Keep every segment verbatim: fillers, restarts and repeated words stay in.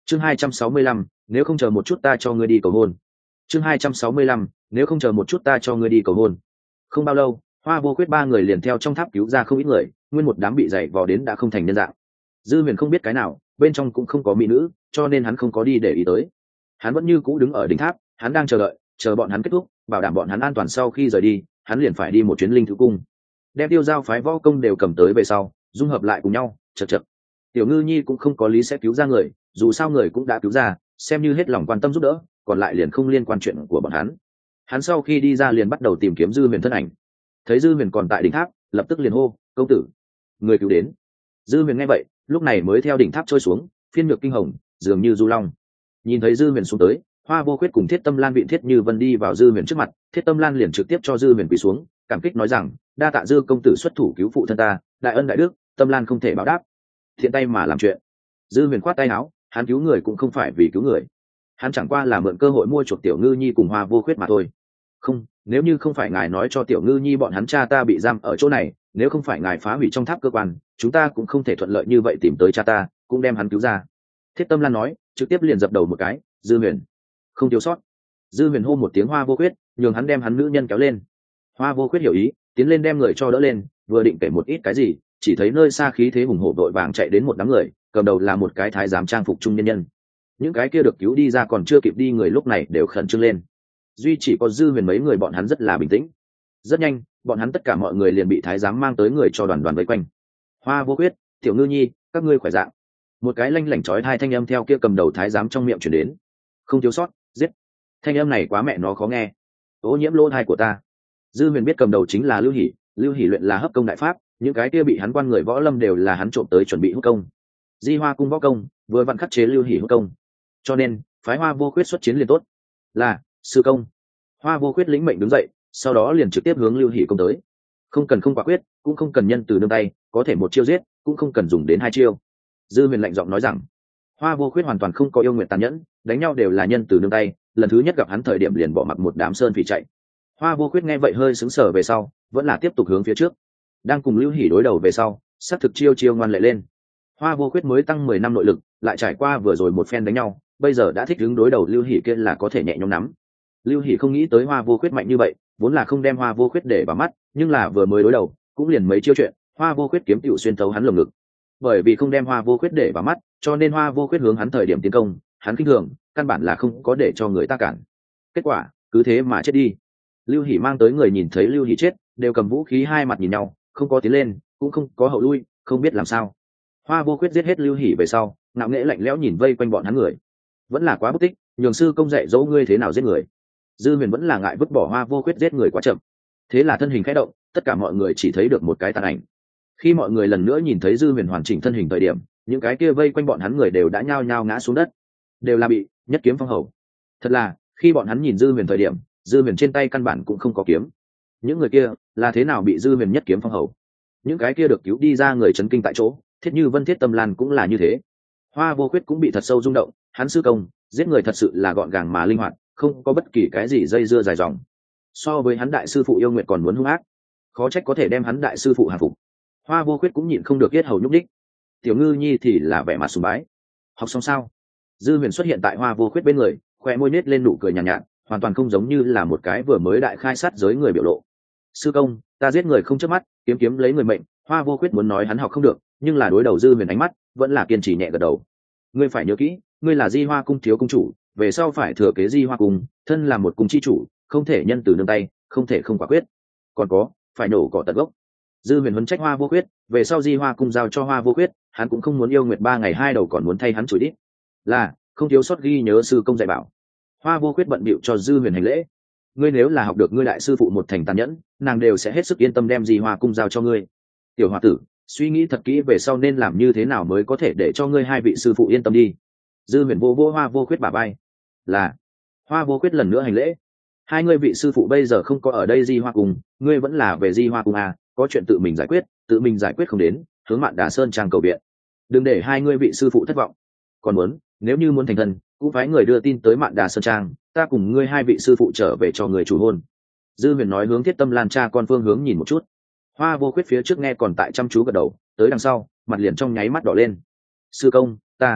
chương hai trăm sáu mươi lăm, nếu không chờ một chút ta cho ngươi đi cầu hôn. chương hai trăm sáu mươi lăm, nếu không chờ một chút ta cho ngươi đi cầu hôn. Không bao lâu, Hoa Vô Khuyết ba người liền theo trong tháp cứu ra không ít người, nguyên một đám bị dày vò đến đã không thành nhân dạng. Dư Huyền không biết cái nào, bên trong cũng không có mỹ nữ, cho nên hắn không có đi để ý tới. Hắn vẫn như cũ đứng ở đỉnh tháp, hắn đang chờ đợi, chờ bọn hắn kết thúc, bảo đảm bọn hắn an toàn sau khi rời đi, hắn liền phải đi một chuyến linh thứ cung, đem tiêu giao phái võ công đều cầm tới về sau, dung hợp lại cùng nhau. Chậc chậc, Tiểu Ngư Nhi cũng không có lý sẽ cứu ra người, dù sao người cũng đã cứu ra, xem như hết lòng quan tâm giúp đỡ, còn lại liền không liên quan chuyện của bọn hắn. Hắn sau khi đi ra liền bắt đầu tìm kiếm Dư Huyền thân ảnh, thấy Dư Huyền còn tại đỉnh tháp, lập tức liền hô: "Công tử, người cứu đến!" Dư Huyền nghe vậy, lúc này mới theo đỉnh tháp trôi xuống, phiên nhược kinh hồng, dường như du long. Nhìn thấy Dư Huyền xuống tới, Hoa Vô Khuyết cùng Thiết Tâm Lan vịn Thiết Như Vân đi vào Dư Huyền trước mặt, Thiết Tâm Lan liền trực tiếp cho Dư Huyền quỳ xuống, cảm kích nói rằng: "Đa tạ Dư công tử xuất thủ cứu phụ thân ta, đại ân đại đức, Tâm Lan không thể báo đáp." Thiện tay mà làm chuyện. Dư Huyền khoát tay áo, hắn cứu người cũng không phải vì cứu người, hắn chẳng qua là mượn cơ hội mua chuộc Tiểu Ngư Nhi cùng Hoa Vô Khuyết mà thôi. Không, nếu như không phải ngài nói cho Tiểu Ngư Nhi bọn hắn cha ta bị giam ở chỗ này, nếu không phải ngài phá hủy trong tháp cơ quan, chúng ta cũng không thể thuận lợi như vậy tìm tới cha ta, cũng đem hắn cứu ra. Thiết Tâm Lan nói, trực tiếp liền dập đầu một cái: "Dư Huyền, không thiếu sót." Dư Huyền hô một tiếng Hoa Vô Khuyết, nhường hắn đem hắn nữ nhân kéo lên. Hoa Vô Khuyết hiểu ý, tiến lên đem người cho đỡ lên, vừa định kể một ít cái gì, chỉ thấy nơi xa khí thế hùng hổ đội vàng chạy đến một đám người, cầm đầu là một cái thái giám trang phục trung nhân nhân. Những cái kia được cứu đi ra còn chưa kịp đi người lúc này đều khẩn trương lên. Duy chỉ có Dư Huyền mấy người bọn hắn rất là bình tĩnh. Rất nhanh, bọn hắn tất cả mọi người liền bị thái giám mang tới người cho đoàn đoàn vây quanh. Hoa Vô Khuyết, Tiểu Ngư Nhi, các ngươi khỏe dạng. Một cái lanh lảnh chói hai thanh âm theo kia cầm đầu thái giám trong miệng truyền đến. Không thiếu sót, giết. Thanh âm này quá mẹ nó khó nghe. Ô nhiễm lỗ tai của ta. Dư Huyền biết cầm đầu chính là Lưu Hỷ, Lưu Hỷ luyện là hấp công đại pháp, những cái kia bị hắn quan người võ lâm đều là hắn trộm tới chuẩn bị hút công. Di Hoa cung võ công vừa vặn khắc chế Lưu Hỷ hút công, cho nên phái Hoa Vô Khuyết xuất chiến liền tốt. Là sư công. Hoa Vô Khuyết lĩnh mệnh đứng dậy, sau đó liền trực tiếp hướng Lưu Hỷ công tới. Không cần không quả quyết, cũng không cần nhân từ nương tay, có thể một chiêu giết, cũng không cần dùng đến hai chiêu. Dư Huyền lạnh giọng nói rằng, Hoa Vô Khuyết hoàn toàn không có yêu nguyện tàn nhẫn, đánh nhau đều là nhân từ nương tay, lần thứ nhất gặp hắn thời điểm liền bỏ mặc một đám sơn phỉ chạy. Hoa Vô Khuyết nghe vậy hơi sững sờ về sau, vẫn là tiếp tục hướng phía trước. Đang cùng Lưu Hỷ đối đầu về sau, sát thực chiêu chiêu ngoan lệ lên. Hoa Vô Khuyết mới tăng mười năm nội lực, lại trải qua vừa rồi một phen đánh nhau, bây giờ đã thích đứng đối đầu Lưu Hỷ kia là có thể nhẹ nhõm nắm. Lưu Hỷ không nghĩ tới Hoa Vô Khuyết mạnh như vậy, vốn là không đem Hoa Vô Khuyết để vào mắt, nhưng là vừa mới đối đầu, cũng liền mấy chiêu chuyện, Hoa Vô Khuyết kiếm tiểu xuyên thấu hắn lồng ngực. Bởi vì không đem Hoa Vô Khuyết để vào mắt, cho nên Hoa Vô Khuyết hướng hắn thời điểm tiến công, hắn kinh thường, căn bản là không có để cho người ta cản. Kết quả, cứ thế mà chết đi. Lưu Hỷ mang tới người nhìn thấy Lưu Hỷ chết, đều cầm vũ khí hai mặt nhìn nhau, không có tiến lên, cũng không có hậu lui, không biết làm sao. Hoa Vô Khuyết giết hết Lưu Hỷ về sau, ngạo nghễ lạnh lẽo nhìn vây quanh bọn hắn người, vẫn là quá bất tích, nhường sư công dạy dỗ ngươi thế nào giết người. Dư Huyền vẫn là ngại vứt bỏ Hoa Vô Khuyết giết người quá chậm, thế là thân hình khẽ động, tất cả mọi người chỉ thấy được một cái tàn ảnh. Khi mọi người lần nữa nhìn thấy Dư Huyền hoàn chỉnh thân hình thời điểm, những cái kia vây quanh bọn hắn người đều đã nhao nhao ngã xuống đất, đều là bị nhất kiếm phong hầu. Thật là, khi bọn hắn nhìn Dư Huyền thời điểm, Dư Huyền trên tay căn bản cũng không có kiếm. Những người kia là thế nào bị Dư Huyền nhất kiếm phong hầu? Những cái kia được cứu đi ra người chấn kinh tại chỗ, Thiết Như Vân, Thiết Tâm Lan cũng là như thế. Hoa Vô Khuyết cũng bị thật sâu rung động, hắn sư công giết người thật sự là gọn gàng mà linh hoạt, không có bất kỳ cái gì dây dưa dài dòng. So với hắn đại sư phụ Yêu Nguyệt còn muốn hung ác, khó trách có thể đem hắn đại sư phụ hạ phục. Hoa Vô Khuyết cũng nhịn không được yết hầu nhúc đích. Tiểu Ngư Nhi thì là vẻ mặt sùng bái. Học xong sao? Dư Huyền xuất hiện tại Hoa Vô Khuyết bên người, khoe môi nết lên nụ cười nhàn nhạt, nhạt, hoàn toàn không giống như là một cái vừa mới đại khai sát giới người biểu lộ. Sư công, ta giết người không chớp mắt, kiếm kiếm lấy người mệnh. Hoa Vô Khuyết muốn nói hắn học không được, nhưng là đối đầu Dư Huyền ánh mắt, vẫn là kiên trì nhẹ gật đầu. Ngươi phải nhớ kỹ, ngươi là Di Hoa cung thiếu cung chủ, về sau phải thừa kế Di Hoa cung, thân là một cung chi chủ, không thể nhân từ nương tay, không thể không quả quyết. Còn có, phải nổ cỏ tận gốc. Dư Huyền huấn trách Hoa Vô Khuyết, về sau Di Hoa cung giao cho Hoa Vô Khuyết, hắn cũng không muốn yêu nguyệt ba ngày hai đầu còn muốn thay hắn chửi đít. Là, không thiếu sót ghi nhớ sư công dạy bảo. Hoa Vô Khuyết bận bịu cho Dư Huyền hành lễ. Ngươi nếu là học được ngươi đại sư phụ một thành tàn nhẫn, nàng đều sẽ hết sức yên tâm đem Di Hoa cung giao cho ngươi. Tiểu hòa tử, suy nghĩ thật kỹ về sau nên làm như thế nào mới có thể để cho ngươi hai vị sư phụ yên tâm đi. Dư Huyền vô vô Hoa Vô Khuyết bả vai. Là. Hoa Vô Khuyết lần nữa hành lễ. Hai ngươi vị sư phụ bây giờ không có ở đây Di Hoa cung, ngươi vẫn là về Di Hoa cung à, có chuyện tự mình giải quyết, tự mình giải quyết không đến, hướng Mạn Đà Sơn trang cầu viện. Đừng để hai ngươi vị sư phụ thất vọng. Còn muốn, nếu như muốn thành thân, cũng phải người đưa tin tới Mạn Đà Sơn trang, ta cùng ngươi hai vị sư phụ trở về cho người chủ hôn. Dư Huyền nói hướng Thiết Tâm Lan cha con phương hướng nhìn một chút. Hoa Vô Khuyết phía trước nghe còn tại chăm chú gật đầu, tới đằng sau, mặt liền trong nháy mắt đỏ lên. Sư công, ta,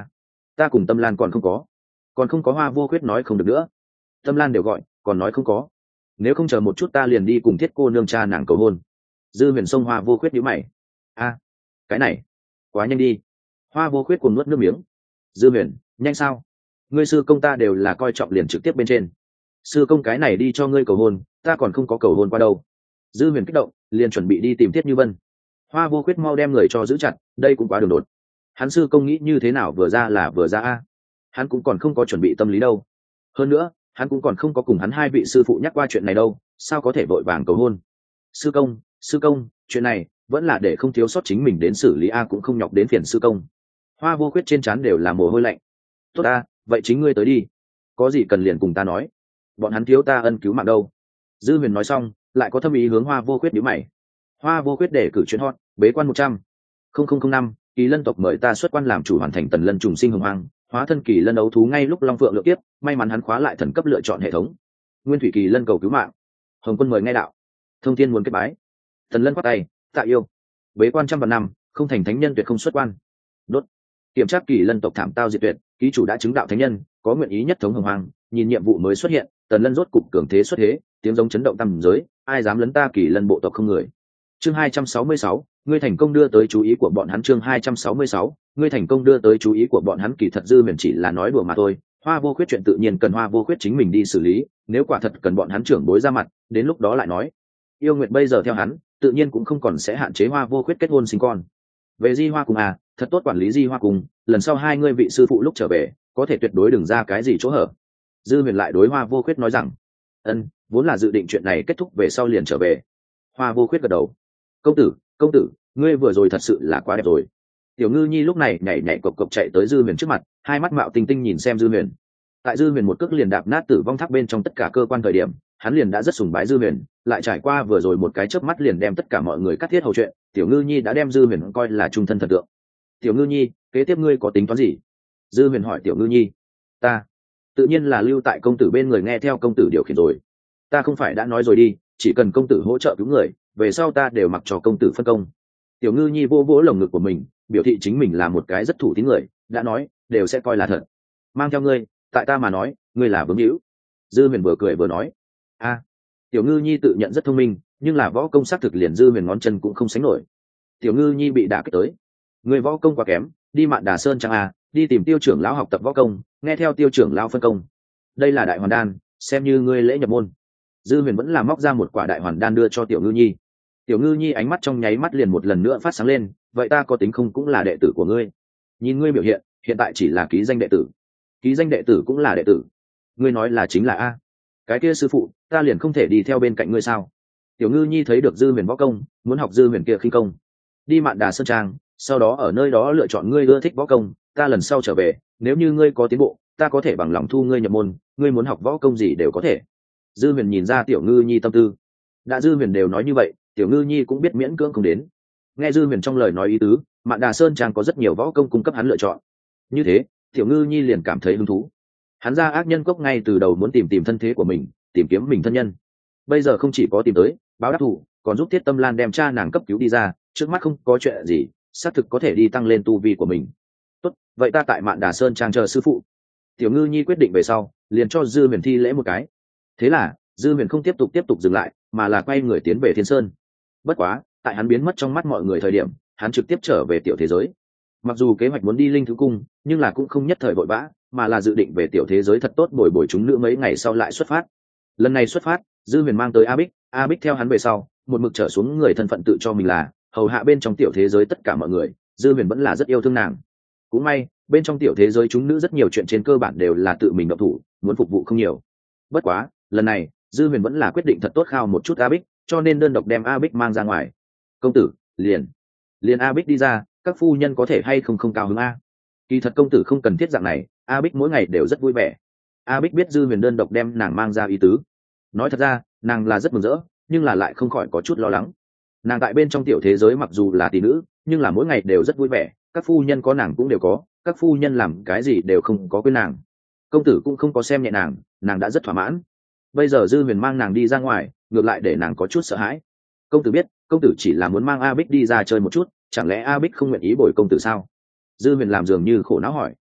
ta cùng Tâm Lan còn không có. Còn không có Hoa Vô Khuyết nói không được nữa. Tâm Lan đều gọi, còn nói không có. Nếu không chờ một chút ta liền đi cùng Thiết cô nương cha nàng cầu hôn. Dư Huyền xông Hoa Vô Khuyết nhíu mày. A, cái này, quá nhanh đi. Hoa Vô Khuyết cuồng nuốt nước miếng. Dư Huyền, nhanh sao? Ngươi sư công ta đều là coi trọng liền trực tiếp bên trên. Sư công cái này đi cho ngươi cầu hôn, ta còn không có cầu hôn qua đâu. Dư Huyền kích động, liền chuẩn bị đi tìm Thiết Như Vân. Hoa Vô Khuyết mau đem người cho giữ chặt, đây cũng quá đường đột. Hắn sư công nghĩ như thế nào vừa ra là vừa ra a. Hắn cũng còn không có chuẩn bị tâm lý đâu. Hơn nữa, hắn cũng còn không có cùng hắn hai vị sư phụ nhắc qua chuyện này đâu, sao có thể vội vàng cầu hôn. Sư công, sư công, chuyện này vẫn là để không thiếu sót chính mình đến xử lý a, cũng không nhọc đến phiền sư công. Hoa Vô Khuyết trên trán đều là mồ hôi lạnh. Tốt a, vậy chính ngươi tới đi, có gì cần liền cùng ta nói, bọn hắn thiếu ta ân cứu mạng đâu. Dư Huyền nói xong, lại có thâm ý hướng Hoa Vô Khuyết nhíu mày. Hoa Vô Khuyết để cử chuyến hot, bế quan một trăm không không không năm, Kỳ Lân tộc mời ta xuất quan làm chủ hoàn thành Tần Lân trùng sinh hồng hoang, hóa thân Kỳ Lân đấu thú ngay lúc Long Phượng lựa tiếp, may mắn hắn khóa lại thần cấp lựa chọn hệ thống. Nguyên Thủy Kỳ Lân cầu cứu mạng. Hồng Quân mời ngay đạo. Thông Thiên muốn kết bái. Tần Lân quát tay, tạ yêu. Bế quan trăm vạn năm, không thành thánh nhân tuyệt không xuất quan. Đốt. Kiểm tra Kỳ Lân tộc thảm tao diệt tuyệt, ký chủ đã chứng đạo thánh nhân, có nguyện ý nhất thống hồng hoang, nhìn nhiệm vụ mới xuất hiện, Tần Lân rốt cục cường thế xuất thế, tiếng giống chấn động tầm giới, ai dám lấn ta Kỳ Lân bộ tộc không người. Chương hai trăm sáu mươi sáu, ngươi thành công đưa tới chú ý của bọn hắn. Chương hai trăm sáu mươi sáu, ngươi thành công đưa tới chú ý của bọn hắn. Kỳ thật Dư Huyền chỉ là nói đùa mà thôi, Hoa Vô Khuyết chuyện tự nhiên cần Hoa Vô Khuyết chính mình đi xử lý, nếu quả thật cần bọn hắn trưởng bối ra mặt, đến lúc đó lại nói. Yêu Nguyệt bây giờ theo hắn, tự nhiên cũng không còn sẽ hạn chế Hoa Vô Khuyết kết hôn sinh con. Về Di Hoa cùng à, thật tốt quản lý Di Hoa cùng, lần sau hai ngươi vị sư phụ lúc trở về, có thể tuyệt đối đừng ra cái gì chỗ hở. Dư Huyền lại đối Hoa Vô Khuyết nói rằng, ân, vốn là dự định chuyện này kết thúc về sau liền trở về. Hoa Vô Khuyết gật đầu. Công tử, công tử, ngươi vừa rồi thật sự là quá đẹp rồi. Tiểu Ngư Nhi lúc này nhảy nhảy cộc cộc chạy tới Dư Huyền trước mặt, hai mắt mạo tinh tinh nhìn xem Dư Huyền. Tại Dư Huyền một cước liền đạp nát tử vong tháp bên trong tất cả cơ quan thời điểm, hắn liền đã rất sùng bái Dư Huyền, lại trải qua vừa rồi một cái chớp mắt liền đem tất cả mọi người cắt thiết hầu chuyện, Tiểu Ngư Nhi đã đem Dư Huyền coi là trung thân thần tượng. Tiểu Ngư Nhi, kế tiếp ngươi có tính toán gì? Dư Huyền hỏi Tiểu Ngư Nhi. Ta, tự nhiên là lưu tại công tử bên người nghe theo công tử điều khiển rồi. Ta không phải đã nói rồi đi, chỉ cần công tử hỗ trợ cứu người, về sau ta đều mặc cho công tử phân công. Tiểu Ngư Nhi vô vỗ lồng ngực của mình, biểu thị chính mình là một cái rất thủ tín người, đã nói đều sẽ coi là thật. Mang theo ngươi, tại ta mà nói, ngươi là bướng hữu. Dư Huyền vừa cười vừa nói. A, Tiểu Ngư Nhi tự nhận rất thông minh, nhưng là võ công xác thực liền Dư Huyền ngón chân cũng không sánh nổi. Tiểu Ngư Nhi bị đả kích tới. Ngươi võ công quá kém, đi Mạn Đà Sơn chẳng à, đi tìm Tiêu trưởng lão học tập võ công, nghe theo Tiêu trưởng lão phân công. Đây là đại hoàn đan, xem như ngươi lễ nhập môn. Dư Huyền vẫn là móc ra một quả đại hoàn đan đưa cho Tiểu Ngư Nhi. Tiểu Ngư Nhi ánh mắt trong nháy mắt liền một lần nữa phát sáng lên, vậy ta có tính không cũng là đệ tử của ngươi. Nhìn ngươi biểu hiện, hiện tại chỉ là ký danh đệ tử. Ký danh đệ tử cũng là đệ tử. Ngươi nói là chính là a? Cái kia sư phụ, ta liền không thể đi theo bên cạnh ngươi sao? Tiểu Ngư Nhi thấy được Dư Huyền võ công, muốn học Dư Huyền kia khinh công. Đi Mạn Đà Sơn Trang, sau đó ở nơi đó lựa chọn ngươi ưa thích võ công, ta lần sau trở về, nếu như ngươi có tiến bộ, ta có thể bằng lòng thu ngươi nhập môn, ngươi muốn học võ công gì đều có thể. Dư Huyền nhìn ra Tiểu Ngư Nhi tâm tư. Đã Dư Huyền đều nói như vậy, Tiểu Ngư Nhi cũng biết miễn cưỡng không đến. Nghe Dư Huyền trong lời nói ý tứ, Mạn Đà Sơn Trang có rất nhiều võ công cung cấp hắn lựa chọn. Như thế, Tiểu Ngư Nhi liền cảm thấy hứng thú. Hắn ra ác nhân cốc ngay từ đầu muốn tìm tìm thân thế của mình, tìm kiếm mình thân nhân. Bây giờ không chỉ có tìm tới, báo đáp thủ, còn giúp Thiết Tâm Lan đem cha nàng cấp cứu đi ra, trước mắt không có chuyện gì, xác thực có thể đi tăng lên tu vi của mình. Tốt, vậy ta tại Mạn Đà Sơn Trang chờ sư phụ. Tiểu Ngư Nhi quyết định về sau, liền cho Dư Huyền thi lễ một cái. Thế là, Dư Huyền không tiếp tục tiếp tục dừng lại, mà là quay người tiến về Thiên Sơn. Bất quá, tại hắn biến mất trong mắt mọi người thời điểm, hắn trực tiếp trở về tiểu thế giới. Mặc dù kế hoạch muốn đi Linh Thứ Cung, nhưng là cũng không nhất thời vội vã, mà là dự định về tiểu thế giới thật tốt bồi bồi chúng nữ mấy ngày sau lại xuất phát. Lần này xuất phát, Dư Huyền mang tới A Bích, A Bích theo hắn về sau, một mực trở xuống người thân phận tự cho mình là hầu hạ bên trong tiểu thế giới tất cả mọi người. Dư Huyền vẫn là rất yêu thương nàng. Cũng may, bên trong tiểu thế giới chúng nữ rất nhiều chuyện trên cơ bản đều là tự mình động thủ, muốn phục vụ không nhiều. Bất quá, lần này, Dư Huyền vẫn là quyết định thật tốt khao một chút A Bích, cho nên đơn độc đem A Bích mang ra ngoài. Công tử, liền, liền A Bích đi ra, các phu nhân có thể hay không không cao hứng a? Kỳ thật công tử không cần thiết dạng này, A Bích mỗi ngày đều rất vui vẻ. A Bích biết Dư Huyền đơn độc đem nàng mang ra ý tứ. Nói thật ra, nàng là rất mừng rỡ, nhưng là lại không khỏi có chút lo lắng. Nàng tại bên trong tiểu thế giới mặc dù là tỷ nữ, nhưng là mỗi ngày đều rất vui vẻ, các phu nhân có nàng cũng đều có, các phu nhân làm cái gì đều không có quên nàng. Công tử cũng không có xem nhẹ nàng, nàng đã rất thỏa mãn. Bây giờ Dư Huyền mang nàng đi ra ngoài, ngược lại để nàng có chút sợ hãi. Công tử biết, công tử chỉ là muốn mang A Bích đi ra chơi một chút, chẳng lẽ A Bích không nguyện ý bồi công tử sao? Dư Huyền làm dường như khổ não hỏi.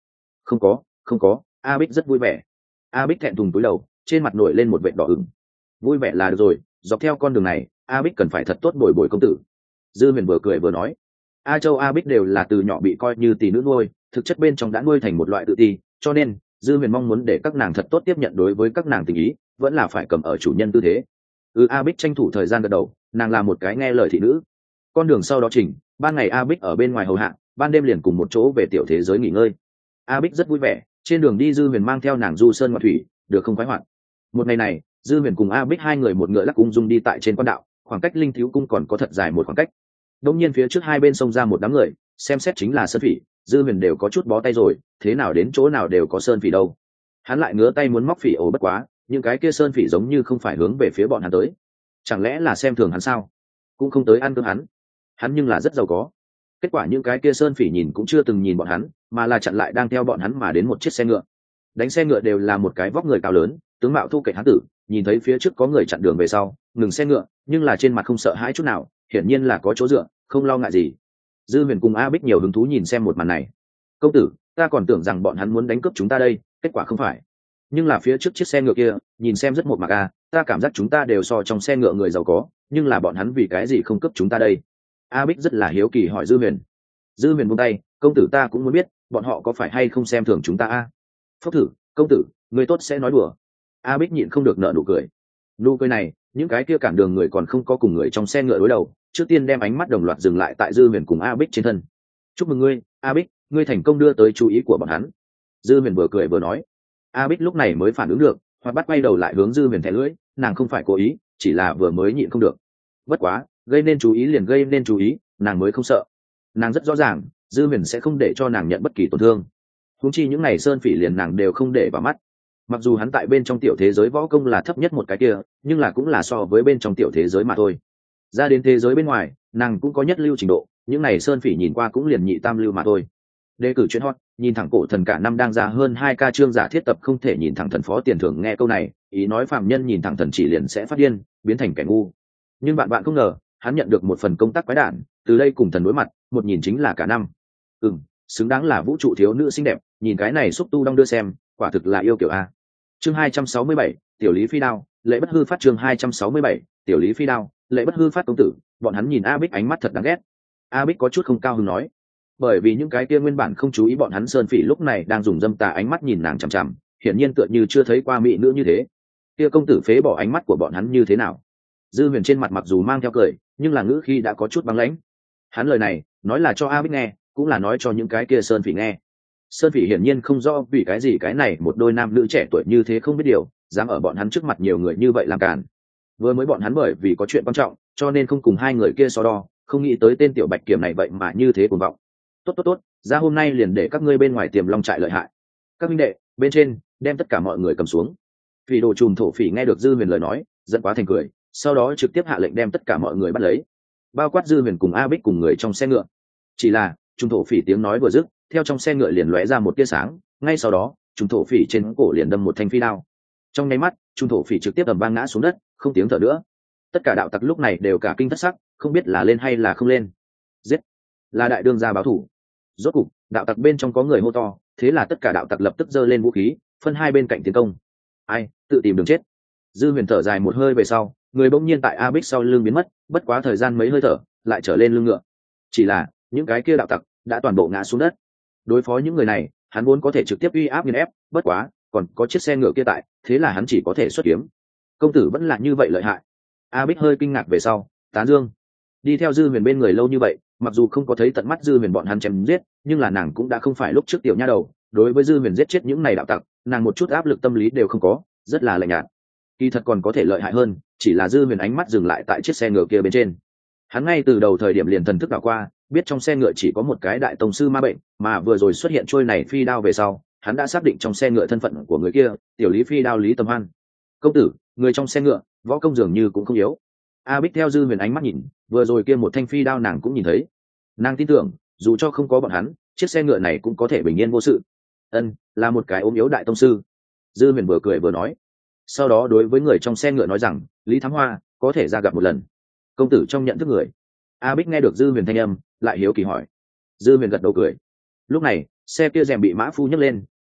Không có, không có, a bích rất vui vẻ. A bích thẹn thùng túi đầu, trên mặt nổi lên một vệt đỏ ửng. Vui vẻ là được rồi, dọc theo con đường này a bích cần phải thật tốt bồi bồi công tử. Dư huyền vừa cười vừa nói. A Châu A Bích đều là từ nhỏ bị coi như tỷ nữ nuôi, thực chất bên trong đã nuôi thành một loại tự ti, cho nên Dư huyền mong muốn để các nàng thật tốt tiếp nhận đối với các nàng tình ý, vẫn là phải cầm ở chủ nhân tư thế. Ừ, A Bích tranh thủ thời gian gật đầu, nàng là một cái nghe lời thị nữ. Con đường sau đó chỉnh, ban ngày A Bích ở bên ngoài hầu hạ, ban đêm liền cùng một chỗ về tiểu thế giới nghỉ ngơi. A Bích rất vui vẻ, trên đường đi Dư huyền mang theo nàng du sơn ngoạn thủy, được không khoái hoạt. Một ngày này, Dư huyền cùng A Bích hai người một ngựa lắc ung dung đi tại trên quan đạo, khoảng cách Linh Thiếu cung còn có thật dài một khoảng cách. Đông nhiên phía trước hai bên sông ra một đám người, xem xét chính là sơn phỉ. Dư huyền đều có chút bó tay rồi, thế nào đến chỗ nào đều có sơn phỉ đâu. Hắn lại ngứa tay muốn móc phỉ ổ, bất quá những cái kia sơn phỉ giống như không phải hướng về phía bọn hắn tới, chẳng lẽ là xem thường hắn sao? Cũng không tới ăn cơm hắn, hắn nhưng là rất giàu có. Kết quả những cái kia sơn phỉ nhìn cũng chưa từng nhìn bọn hắn, mà là chặn lại đang theo bọn hắn mà đến một chiếc xe ngựa. Đánh xe ngựa đều là một cái vóc người cao lớn, tướng mạo thu kệch hắn tử, nhìn thấy phía trước có người chặn đường về sau, ngừng xe ngựa, nhưng là trên mặt không sợ hãi chút nào, hiển nhiên là có chỗ dựa, không lo ngại gì. Dư huyền cùng A Bích nhiều hứng thú nhìn xem một màn này. Công tử, ta còn tưởng rằng bọn hắn muốn đánh cướp chúng ta đây, kết quả không phải. Nhưng là phía trước chiếc xe ngựa kia nhìn xem rất một mạc a, ta cảm giác chúng ta đều so trong xe ngựa người giàu có, nhưng là bọn hắn vì cái gì không cướp chúng ta đây? A Bích rất là hiếu kỳ hỏi Dư huyền. Dư huyền buông tay, công tử ta cũng muốn biết bọn họ có phải hay không xem thường chúng ta a. Phốc thử, công tử người tốt sẽ nói đùa. A Bích nhịn không được nở nụ cười. Nụ cười này, những cái kia cản đường người còn không có cùng người trong xe ngựa đối đầu, trước tiên đem ánh mắt đồng loạt dừng lại tại Dư huyền cùng A Bích trên thân. Chúc mừng ngươi, A Bích, ngươi thành công đưa tới chú ý của bọn hắn. Dư huyền vừa cười vừa nói. A Bích lúc này mới phản ứng được, hoặc bắt quay đầu lại hướng Dư huyền thẻ lưỡi, nàng không phải cố ý, chỉ là vừa mới nhịn không được. Bất quá, gây nên chú ý liền gây nên chú ý, nàng mới không sợ. Nàng rất rõ ràng, Dư huyền sẽ không để cho nàng nhận bất kỳ tổn thương. Huống chi những ngày sơn phỉ liền nàng đều không để vào mắt. Mặc dù hắn tại bên trong tiểu thế giới võ công là thấp nhất một cái kia, nhưng là cũng là so với bên trong tiểu thế giới mà thôi. Ra đến thế giới bên ngoài, nàng cũng có nhất lưu trình độ, những ngày sơn phỉ nhìn qua cũng liền nhị tam lưu mà thôi. Đề cử chuyện hot, nhìn thẳng cổ thần cả năm đang ra hơn hai ca chương giả thiết tập không thể nhìn thẳng thần phó tiền thưởng, nghe câu này, ý nói phạm nhân nhìn thẳng thần chỉ liền sẽ phát điên, biến thành kẻ ngu. Nhưng bạn bạn không ngờ, hắn nhận được một phần công tác quái đản, từ đây cùng thần đối mặt, một nhìn chính là cả năm. Ừm, xứng đáng là vũ trụ thiếu nữ xinh đẹp, nhìn cái này xúc tu đong đưa xem, quả thực là yêu kiểu a. Chương hai trăm sáu mươi bảy, tiểu lý phi đao, lệ bất hư phát. Chương hai trăm sáu mươi bảy, tiểu lý phi đao, lệ bất hư phát. Công tử, bọn hắn nhìn A Bích ánh mắt thật đáng ghét. A Bích có chút không cao hứng nói, bởi vì những cái kia nguyên bản không chú ý bọn hắn sơn phỉ lúc này đang dùng dâm tà ánh mắt nhìn nàng chằm chằm, hiển nhiên tựa như chưa thấy qua mỹ nữ như thế. Kia công tử phế bỏ ánh mắt của bọn hắn như thế nào? Dư huyền trên mặt mặc dù mang theo cười, nhưng là ngữ khi đã có chút băng lãnh. Hắn lời này nói là cho A Bích nghe, cũng là nói cho những cái kia sơn phỉ nghe. Sơn phỉ hiển nhiên không rõ vì cái gì cái này một đôi nam nữ trẻ tuổi như thế không biết điều, dám ở bọn hắn trước mặt nhiều người như vậy làm càn. Vừa mới bọn hắn bởi vì có chuyện quan trọng, cho nên không cùng hai người kia so đo, không nghĩ tới tên tiểu bạch kiểm này vậy mà như thế cuồng vọng. Tốt tốt tốt, ra hôm nay liền để các ngươi bên ngoài tiềm long trại lợi hại. Các huynh đệ, bên trên, đem tất cả mọi người cầm xuống. Phỉ đồ trùm thổ phỉ nghe được Dư huyền lời nói, giận quá thành cười, sau đó trực tiếp hạ lệnh đem tất cả mọi người bắt lấy, bao quát Dư huyền cùng A Bích cùng người trong xe ngựa. Chỉ là trùm thổ phỉ tiếng nói vừa dứt, theo trong xe ngựa liền lóe ra một tia sáng, ngay sau đó trùm thổ phỉ trên cổ liền đâm một thanh phi đao. Trong nháy mắt, trùm thổ phỉ trực tiếp ầm vang ngã xuống đất, không tiếng thở nữa. Tất cả đạo tặc lúc này đều cả kinh thất sắc, không biết là lên hay là không lên. Giết, là đại đương gia báo thủ. Rốt cục, đạo tặc bên trong có người hô to, thế là tất cả đạo tặc lập tức giơ lên vũ khí, phân hai bên cạnh tiến công. Ai, tự tìm đường chết. Dư huyền thở dài một hơi về sau, người bỗng nhiên tại A Bích sau lưng biến mất, bất quá thời gian mấy hơi thở, lại trở lên lưng ngựa. Chỉ là những cái kia đạo tặc đã toàn bộ ngã xuống đất. Đối phó những người này, hắn vốn có thể trực tiếp uy áp nghiền ép, bất quá còn có chiếc xe ngựa kia tại, thế là hắn chỉ có thể xuất kiếm. Công tử vẫn là như vậy lợi hại. A Bích hơi kinh ngạc về sau, tán dương. Đi theo Dư huyền bên người lâu như vậy, mặc dù không có thấy tận mắt Dư huyền bọn hắn chém giết, nhưng là nàng cũng đã không phải lúc trước tiểu nha đầu, đối với Dư huyền giết chết những này đạo tặc, nàng một chút áp lực tâm lý đều không có, rất là lạnh nhạt. Kỳ thật còn có thể lợi hại hơn, chỉ là Dư huyền ánh mắt dừng lại tại chiếc xe ngựa kia bên trên. Hắn ngay từ đầu thời điểm liền thần thức đảo qua, biết trong xe ngựa chỉ có một cái đại tông sư ma bệnh, mà vừa rồi xuất hiện trôi này phi đao về sau, hắn đã xác định trong xe ngựa thân phận của người kia, tiểu lý phi đao Lý Tầm Hoan. Công tử, người trong xe ngựa, võ công dường như cũng không yếu. A Bích theo Dư huyền ánh mắt nhìn, vừa rồi kia một thanh phi đao nàng cũng nhìn thấy. Nàng tin tưởng, dù cho không có bọn hắn, chiếc xe ngựa này cũng có thể bình yên vô sự. Ân, là một cái ốm yếu đại tông sư. Dư huyền vừa cười vừa nói. Sau đó đối với người trong xe ngựa nói rằng, Lý Thám Hoa có thể ra gặp một lần. Công tử trong nhận thức người. A Bích nghe được Dư huyền thanh âm, lại hiếu kỳ hỏi. Dư huyền gật đầu cười. Lúc này xe kia rèm bị mã phu nhấc lên,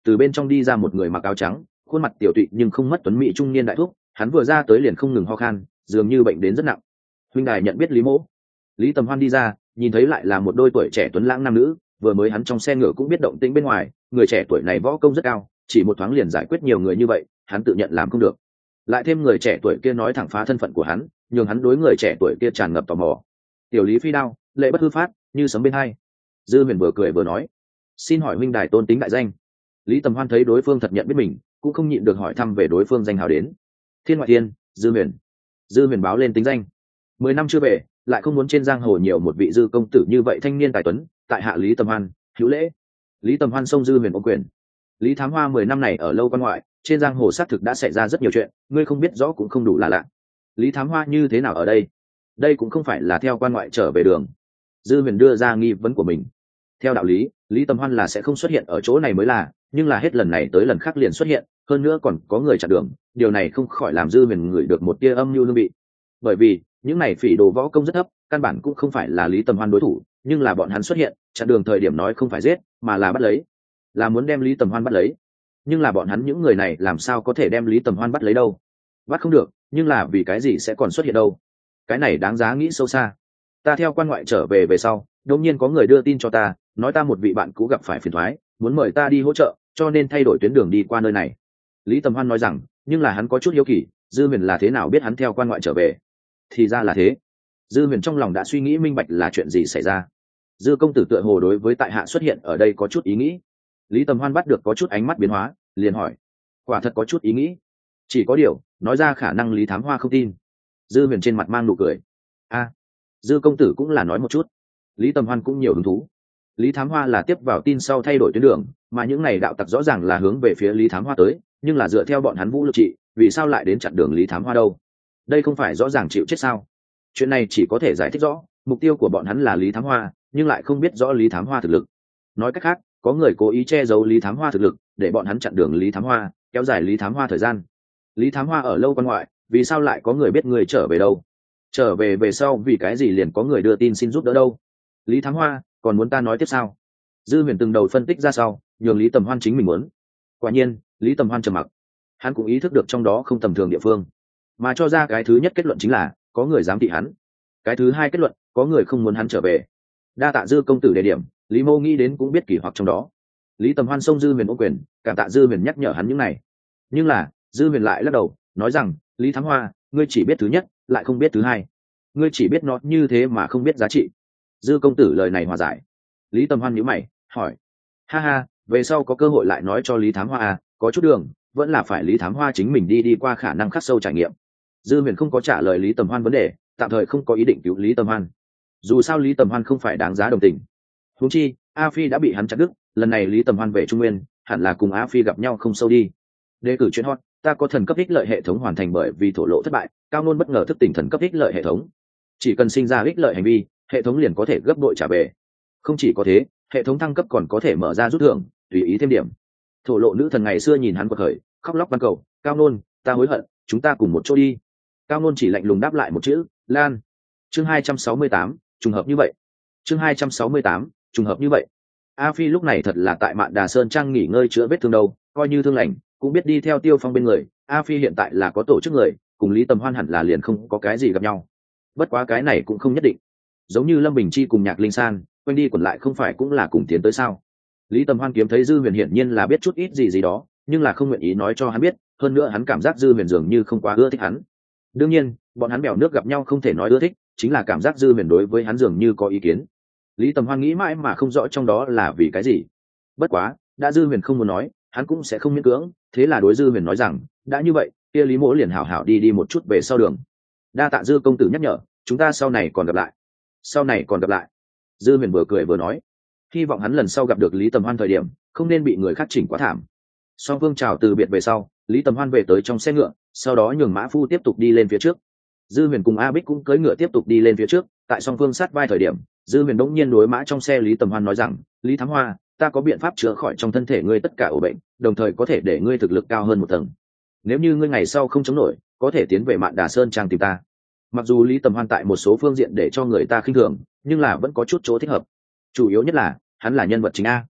từ bên trong đi ra một người mặc áo trắng, khuôn mặt tiểu tụy nhưng không mất tuấn mỹ trung niên đại thúc. Hắn vừa ra tới liền không ngừng ho khan, dường như bệnh đến rất nặng. Huynh đài nhận biết Lý Mỗ. Lý Tầm Hoan đi ra, nhìn thấy lại là một đôi tuổi trẻ tuấn lãng nam nữ. Vừa mới hắn trong xe ngựa cũng biết động tĩnh bên ngoài, người trẻ tuổi này võ công rất cao, chỉ một thoáng liền giải quyết nhiều người như vậy, hắn tự nhận làm không được. Lại thêm người trẻ tuổi kia nói thẳng phá thân phận của hắn, nhường hắn đối người trẻ tuổi kia tràn ngập tò mò. Tiểu Lý phi đao, lệ bất hư phát, như sấm bên hai. Dư Huyền vừa cười vừa nói, xin hỏi huynh đài tôn tính đại danh. Lý Tầm Hoan thấy đối phương thật nhận biết mình, cũng không nhịn được hỏi thăm về đối phương danh hào đến. Thiên Ngoại Thiên, Dư Huyền. Dư Huyền báo lên tính danh. Mười năm chưa về, lại không muốn trên giang hồ nhiều một vị dư công tử như vậy thanh niên tài tuấn, tại hạ Lý Tầm Hoan, hữu lễ. Lý Tầm Hoan xông Dư Huyền ôm quyền. Lý Thám Hoa mười năm này ở lâu quan ngoại, trên giang hồ xác thực đã xảy ra rất nhiều chuyện, ngươi không biết rõ cũng không đủ là lạ. Lý Thám Hoa như thế nào ở đây? Đây cũng không phải là theo quan ngoại trở về đường. Dư Huyền đưa ra nghi vấn của mình. Theo đạo lý, Lý Tầm Hoan là sẽ không xuất hiện ở chỗ này mới là, nhưng là hết lần này tới lần khác liền xuất hiện, hơn nữa còn có người chặn đường, điều này không khỏi làm Dư Huyền ngửi được một tia âm mưu hương vị. Bởi vì những này phỉ đồ võ công rất thấp, căn bản cũng không phải là Lý Tầm Hoan đối thủ, nhưng là bọn hắn xuất hiện, chặn đường thời điểm nói không phải giết, mà là bắt lấy, là muốn đem Lý Tầm Hoan bắt lấy. Nhưng là bọn hắn những người này làm sao có thể đem Lý Tầm Hoan bắt lấy đâu? Bắt không được, nhưng là vì cái gì sẽ còn xuất hiện đâu? Cái này đáng giá nghĩ sâu xa. Ta theo quan ngoại trở về về sau, đột nhiên có người đưa tin cho ta, nói ta một vị bạn cũ gặp phải phiền toái, muốn mời ta đi hỗ trợ, cho nên thay đổi tuyến đường đi qua nơi này. Lý Tầm Hoan nói rằng, nhưng là hắn có chút hiếu kỳ, Dư Huyền là thế nào biết hắn theo quan ngoại trở về? Thì ra là thế. Dư Huyền trong lòng đã suy nghĩ minh bạch là chuyện gì xảy ra. Dư công tử tựa hồ đối với tại hạ xuất hiện ở đây có chút ý nghĩ. Lý Tầm Hoan bắt được có chút ánh mắt biến hóa, liền hỏi, quả thật có chút ý nghĩ? Chỉ có điều, nói ra khả năng Lý Thám Hoa không tin. Dư Huyền trên mặt mang nụ cười. A, à, Dư công tử cũng là nói một chút. Lý Tầm Hoan cũng nhiều hứng thú. Lý Thám Hoa là tiếp vào tin sau thay đổi tuyến đường, mà những này đạo tặc rõ ràng là hướng về phía Lý Thám Hoa tới, nhưng là dựa theo bọn hắn vũ lực trị, vì sao lại đến chặn đường Lý Thám Hoa đâu? Đây không phải rõ ràng chịu chết sao? Chuyện này chỉ có thể giải thích rõ, mục tiêu của bọn hắn là Lý Thám Hoa, nhưng lại không biết rõ Lý Thám Hoa thực lực. Nói cách khác, có người cố ý che giấu Lý Thám Hoa thực lực, để bọn hắn chặn đường Lý Thám Hoa, kéo dài Lý Thám Hoa thời gian. Lý Thám Hoa ở lâu quan ngoại, vì sao lại có người biết người trở về đâu? Trở về về sau vì cái gì liền có người đưa tin xin giúp đỡ đâu? Lý Thám Hoa, còn muốn ta nói tiếp sao? Dư Huyền từng đầu phân tích ra sau, nhường Lý Tầm Hoan chính mình muốn. Quả nhiên, Lý Tầm Hoan trầm mặc. Hắn cũng ý thức được trong đó không tầm thường địa phương, mà cho ra cái thứ nhất kết luận chính là có người giám thị hắn. Cái thứ hai kết luận, có người không muốn hắn trở về. Đa tạ Dư công tử đề điểm, Lý Mô nghĩ đến cũng biết kỳ hoặc trong đó. Lý Tầm Hoan xông Dư Huyền ôm quyền, cảm tạ Dư Huyền nhắc nhở hắn những này. Nhưng là Dư Huyền lại lắc đầu, nói rằng, Lý Thám Hoa, ngươi chỉ biết thứ nhất, lại không biết thứ hai. Ngươi chỉ biết nó như thế mà không biết giá trị. Dư công tử lời này hòa giải. Lý Tầm Hoan nhíu mày, hỏi, ha ha, về sau có cơ hội lại nói cho Lý Thám Hoa à, có chút đường, vẫn là phải Lý Thám Hoa chính mình đi đi qua khả năng khắc sâu trải nghiệm. Dư Huyền không có trả lời Lý Tầm Hoan vấn đề, tạm thời không có ý định cứu Lý Tầm Hoan. Dù sao Lý Tầm Hoan không phải đáng giá đồng tình. Huống chi, A Phi đã bị hắn chặt đứt, lần này Lý Tầm Hoan về Trung Nguyên, hẳn là cùng A Phi gặp nhau không sâu đi. Đề cử chuyện hot, ta có thần cấp ích lợi hệ thống hoàn thành bởi vì thổ lộ thất bại, cao nôn bất ngờ thức tỉnh thần cấp ích lợi hệ thống. Chỉ cần sinh ra ích lợi hành vi, hệ thống liền có thể gấp đội trả về. Không chỉ có thế, hệ thống thăng cấp còn có thể mở ra rút thưởng, tùy ý thêm điểm. Thổ lộ nữ thần ngày xưa nhìn hắn quật khởi, khóc lóc van cầu, cao nôn, ta hối hận, chúng ta cùng một chỗ đi. Cao nôn chỉ lạnh lùng đáp lại một chữ, lan. Chương hai trăm sáu mươi tám, trùng hợp như vậy. Chương hai trăm sáu mươi tám, trùng hợp như vậy. A Phi lúc này thật là tại Mạn Đà Sơn trang nghỉ ngơi chữa vết thương đâu, coi như thương lành, cũng biết đi theo Tiêu Phong bên người. A Phi hiện tại là có tổ chức người, cùng Lý Tầm Hoan hẳn là liền không có cái gì gặp nhau. Bất quá cái này cũng không nhất định. Giống như Lâm Bình Chi cùng Nhạc Linh San, quanh đi quẩn lại không phải cũng là cùng tiến tới sao? Lý Tầm Hoan kiếm thấy Dư Huyền hiển nhiên là biết chút ít gì gì đó, nhưng là không nguyện ý nói cho hắn biết, hơn nữa hắn cảm giác Dư Huyền dường như không quá ưa thích hắn. Đương nhiên, bọn hắn bèo nước gặp nhau không thể nói ưa thích, chính là cảm giác Dư Huyền đối với hắn dường như có ý kiến. Lý Tầm Hoan nghĩ mãi mà không rõ trong đó là vì cái gì. Bất quá, đã Dư Huyền không muốn nói, hắn cũng sẽ không miễn cưỡng, thế là đối Dư Huyền nói rằng, đã như vậy, kia Lý Mỗ liền hảo hảo đi đi một chút về sau đường. Đa tạ Dư công tử nhắc nhở, chúng ta sau này còn gặp lại. Sau này còn gặp lại. Dư Huyền vừa cười vừa nói, hy vọng hắn lần sau gặp được Lý Tầm Hoan thời điểm, không nên bị người khác chỉnh quá thảm. Song Phương chào từ biệt về sau, Lý Tầm Hoan về tới trong xe ngựa, sau đó nhường mã phu tiếp tục đi lên phía trước. Dư Huyền cùng A Bích cũng cưỡi ngựa tiếp tục đi lên phía trước, tại Song Phương sát vai thời điểm, Dư Huyền đống nhiên đối mã trong xe Lý Tầm Hoan nói rằng, Lý Thám Hoa, ta có biện pháp chữa khỏi trong thân thể ngươi tất cả ổ bệnh, đồng thời có thể để ngươi thực lực cao hơn một tầng. Nếu như ngươi ngày sau không chống nổi, có thể tiến về Mạn Đà Sơn trang tìm ta. Mặc dù Lý Tầm Hoan tại một số phương diện để cho người ta khinh thường, nhưng là vẫn có chút chỗ thích hợp. Chủ yếu nhất là hắn là nhân vật chính a.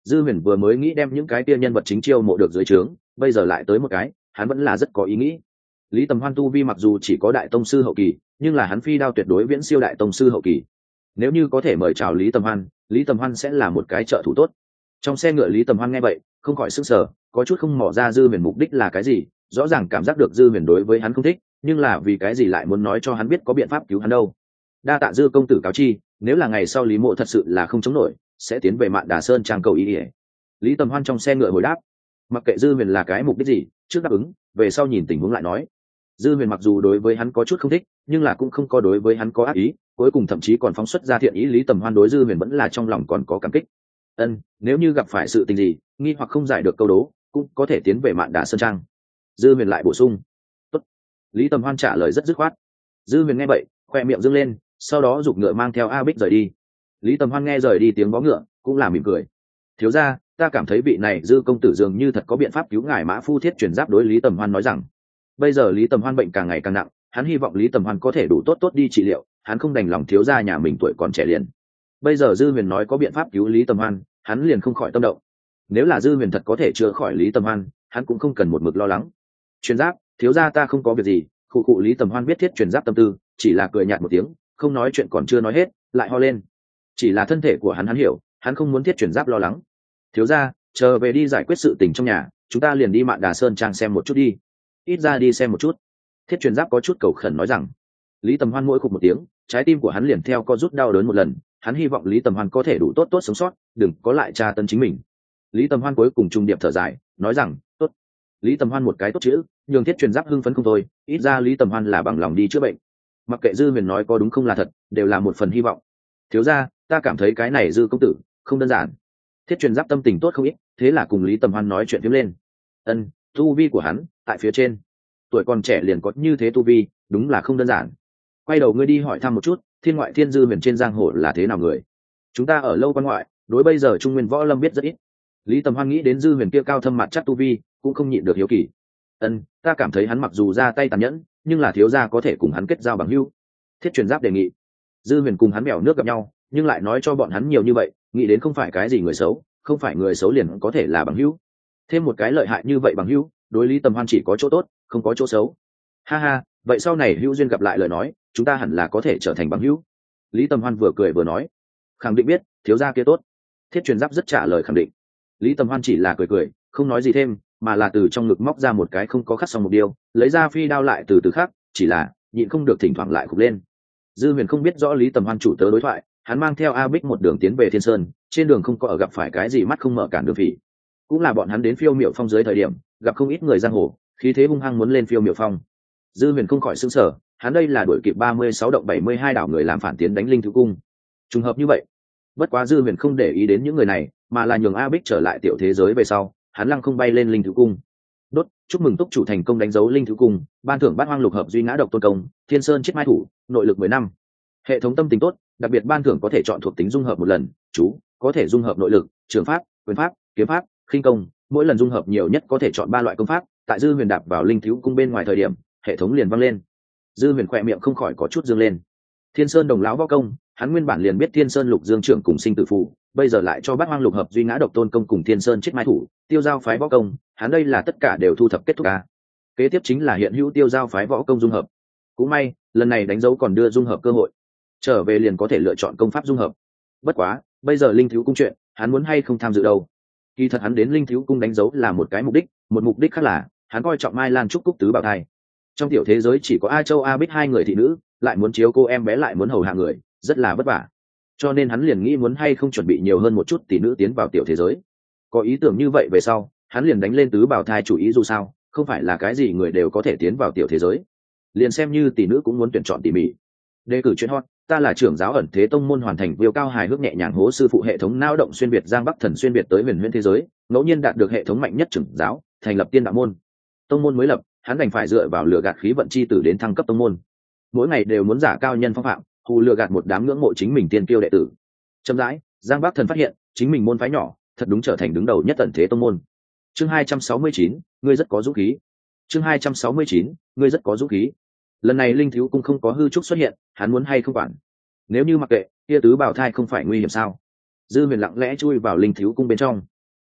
Dư Huyền vừa mới nghĩ đem những cái tia nhân vật chính chiêu mộ được dưới trướng, bây giờ lại tới một cái, hắn vẫn là rất có ý nghĩ. Lý Tầm Hoan tu vi mặc dù chỉ có đại tông sư hậu kỳ, nhưng là hắn phi đao tuyệt đối viễn siêu đại tông sư hậu kỳ. Nếu như có thể mời chào Lý Tầm Hoan, Lý Tầm Hoan sẽ là một cái trợ thủ tốt. Trong xe ngựa Lý Tầm Hoan nghe vậy, không khỏi sửng sở, có chút không mò ra Dư Huyền mục đích là cái gì, rõ ràng cảm giác được Dư Huyền đối với hắn không thích, nhưng là vì cái gì lại muốn nói cho hắn biết có biện pháp cứu hắn đâu. Đa tạ Dư công tử cáo chi, nếu là ngày sau Lý Mộ thật sự là không chống nổi, sẽ tiến về Mạn Đà Sơn trang cầu ý. Lý Tầm Hoan trong xe ngựa hồi đáp, mặc kệ Dư Huyền là cái mục đích gì, trước đáp ứng, về sau nhìn tình huống lại nói. Dư Huyền mặc dù đối với hắn có chút không thích, nhưng là cũng không có đối với hắn có ác ý, cuối cùng thậm chí còn phóng xuất ra thiện ý. Lý Tầm Hoan đối Dư Huyền vẫn là trong lòng còn có cảm kích. Ân, nếu như gặp phải sự tình gì, nghi hoặc không giải được câu đố, cũng có thể tiến về Mạn Đà Sơn trang. Dư Huyền lại bổ sung. Tốt. Lý Tầm Hoan trả lời rất dứt khoát. Dư Huyền nghe vậy, khoe miệng dương lên, sau đó giục ngựa mang theo A Bích rời đi. Lý Tầm Hoan nghe rời đi tiếng vó ngựa, cũng là mỉm cười. Thiếu gia, ta cảm thấy vị này Dư công tử dường như thật có biện pháp cứu ngài. Mã Phu Thiết chuyển giáp đối Lý Tầm Hoan nói rằng, bây giờ Lý Tầm Hoan bệnh càng ngày càng nặng, hắn hy vọng Lý Tầm Hoan có thể đủ tốt tốt đi trị liệu, hắn không đành lòng thiếu gia nhà mình tuổi còn trẻ liền. Bây giờ Dư Huyền nói có biện pháp cứu Lý Tầm Hoan, hắn liền không khỏi tâm động. Nếu là Dư Huyền thật có thể chữa khỏi Lý Tầm Hoan, hắn cũng không cần một mực lo lắng. Truyền giáp, thiếu gia ta không có việc gì. Khụ khụ. Lý Tầm Hoan biết Thiết truyền giáp tâm tư, chỉ là cười nhạt một tiếng, không nói chuyện còn chưa nói hết, lại ho lên. Chỉ là thân thể của hắn hắn hiểu, hắn không muốn Thiết truyền giáp lo lắng. Thiếu gia, chờ về đi giải quyết sự tình trong nhà, chúng ta liền đi Mạn Đà Sơn trang xem một chút đi. Ít ra đi xem một chút. Thiết truyền giáp có chút cầu khẩn nói rằng. Lý Tầm Hoan mỗi khục một tiếng, trái tim của hắn liền theo co rút đau đớn một lần. Hắn hy vọng Lý Tầm Hoan có thể đủ tốt tốt sống sót, đừng có lại tra tấn chính mình. Lý Tầm Hoan cuối cùng trung điệp thở dài, nói rằng, tốt. Lý Tầm Hoan một cái tốt chữ, nhường Thiết truyền giáp hưng phấn không thôi, ít ra Lý Tầm Hoan là bằng lòng đi chữa bệnh. Mặc kệ Dư Huyền nói có đúng không là thật, đều là một phần hy vọng. Thiếu gia, ta cảm thấy cái này Dư công tử không đơn giản. Thiết truyền giáp tâm tình tốt không ít, thế là cùng Lý Tầm Hoan nói chuyện phím lên. Ân, tu vi của hắn tại phía trên, tuổi còn trẻ liền có như thế tu vi, đúng là không đơn giản. Quay đầu ngươi đi hỏi thăm một chút, thiên ngoại thiên Dư Huyền trên giang hồ là thế nào người. Chúng ta ở lâu quan ngoại, đối bây giờ Trung Nguyên võ lâm biết rất ít. Lý Tầm Hoan nghĩ đến Dư Huyền kia cao thâm mặt chắc tu vi, cũng không nhịn được hiếu kỳ. Ân, ta cảm thấy hắn mặc dù ra tay tàn nhẫn, nhưng là thiếu gia có thể cùng hắn kết giao bằng hữu. Thiết truyền giáp đề nghị. Dư Huyền cùng hắn bèo nước gặp nhau, nhưng lại nói cho bọn hắn nhiều như vậy, nghĩ đến không phải cái gì người xấu, không phải người xấu liền có thể là bằng hữu. Thêm một cái lợi hại như vậy bằng hữu, đối Lý Tầm Hoan chỉ có chỗ tốt, không có chỗ xấu. Ha ha, vậy sau này hữu duyên gặp lại lời nói, chúng ta hẳn là có thể trở thành bằng hữu. Lý Tầm Hoan vừa cười vừa nói, khẳng định biết, thiếu gia kia tốt. Thiết truyền giáp rất trả lời khẳng định. Lý Tầm Hoan chỉ là cười cười, không nói gì thêm, mà là từ trong ngực móc ra một cái không có khắc xong một điều, lấy ra phi đao lại từ từ khắc, chỉ là nhịn không được thỉnh thoảng lại khục lên. Dư Huyền không biết rõ Lý Tầm Hoan chủ tớ đối thoại, hắn mang theo A Bích một đường tiến về Thiên Sơn, trên đường không có ở gặp phải cái gì mắt không mở cản đường phỉ. Cũng là bọn hắn đến Phiêu Miểu Phong dưới thời điểm, gặp không ít người giang hồ, khí thế hung hăng muốn lên Phiêu Miểu Phong. Dư Huyền không khỏi sửng sở, hắn đây là đuổi kịp ba mươi sáu động bảy mươi hai đảo người làm phản tiến đánh Linh Thứ Cung. Trùng hợp như vậy. Bất quá Dư Huyền không để ý đến những người này, mà là nhường A Bích trở lại tiểu thế giới về sau, hắn lăng không bay lên Linh Thứ Cung. Đốt, chúc mừng túc chủ thành công đánh dấu Linh Thứ Cung, ban thưởng Bát Hoang Lục Hợp Duy Ngã Độc Tôn Công, Thiên Sơn Chiết Mai Thủ, nội lực mười năm. Hệ thống tâm tình tốt, đặc biệt ban thưởng có thể chọn thuộc tính dung hợp một lần, chú có thể dung hợp nội lực, trường pháp, quyền pháp, kiếm pháp, khinh công, mỗi lần dung hợp nhiều nhất có thể chọn ba loại công pháp. Tại Dư Huyền đạp vào Linh Thứ Cung bên ngoài thời điểm, hệ thống liền vang lên. Dư Huyền khỏe miệng không khỏi có chút dương lên. Thiên Sơn Đồng Lão Võ Công, hắn nguyên bản liền biết Thiên Sơn Lục Dương Trưởng cùng Sinh Tử Phù, bây giờ lại cho Bát Hoang Lục Hợp Duy Ngã Độc Tôn Công cùng Thiên Sơn Chiết Mai Thủ, Tiêu Giao phái võ công, hắn đây là tất cả đều thu thập kết thúc à? Kế tiếp chính là hiện hữu Tiêu Giao phái võ công dung hợp. Cũng may, lần này đánh dấu còn đưa dung hợp cơ hội, trở về liền có thể lựa chọn công pháp dung hợp. Bất quá, bây giờ Linh Thiếu Cung chuyện, hắn muốn hay không tham dự đâu? Kỳ thật hắn đến Linh Thiếu Cung đánh dấu là một cái mục đích, một mục đích khác là hắn coi trọng Mai Lan Trúc Cúc tứ bảo thai. Trong tiểu thế giới chỉ có A Châu A Bích hai người thị nữ, lại muốn chiếu cô em bé lại muốn hầu hạ người, rất là vất vả. Cho nên hắn liền nghĩ muốn hay không chuẩn bị nhiều hơn một chút tỷ nữ tiến vào tiểu thế giới. Có ý tưởng như vậy về sau, hắn liền đánh lên tứ bảo thai chủ ý, dù sao không phải là cái gì người đều có thể tiến vào tiểu thế giới, liền xem như tỷ nữ cũng muốn tuyển chọn tỉ mỉ. Đề cử chuyện hot, ta là trưởng giáo ẩn thế tông môn hoàn thành viêu cao hài hước nhẹ nhàng hố sư phụ hệ thống nao động xuyên việt giang bắc thần xuyên việt tới huyền huyễn thế giới, ngẫu nhiên đạt được hệ thống mạnh nhất trưởng giáo, thành lập tiên đạo môn. Tông môn mới lập, hắn đành phải dựa vào lừa gạt khí vận chi tử đến thăng cấp tông môn. Mỗi ngày đều muốn giả cao nhân phong phạm, hù lừa gạt một đám ngưỡng mộ chính mình tiên kiêu đệ tử. Chậm rãi, giang bắc thần phát hiện chính mình môn phái nhỏ thật đúng trở thành đứng đầu nhất ẩn thế tông môn. Chương hai trăm sáu mươi chín, ngươi rất có dũng khí. Chương hai trăm sáu mươi chín, ngươi rất có dũng khí. Lần này Linh Thiếu Cung không có hư trúc xuất hiện, hắn muốn hay không quản. Nếu như mặc kệ, kia tứ bảo thai không phải nguy hiểm sao? Dư Huyền lặng lẽ chui vào Linh Thiếu Cung bên trong,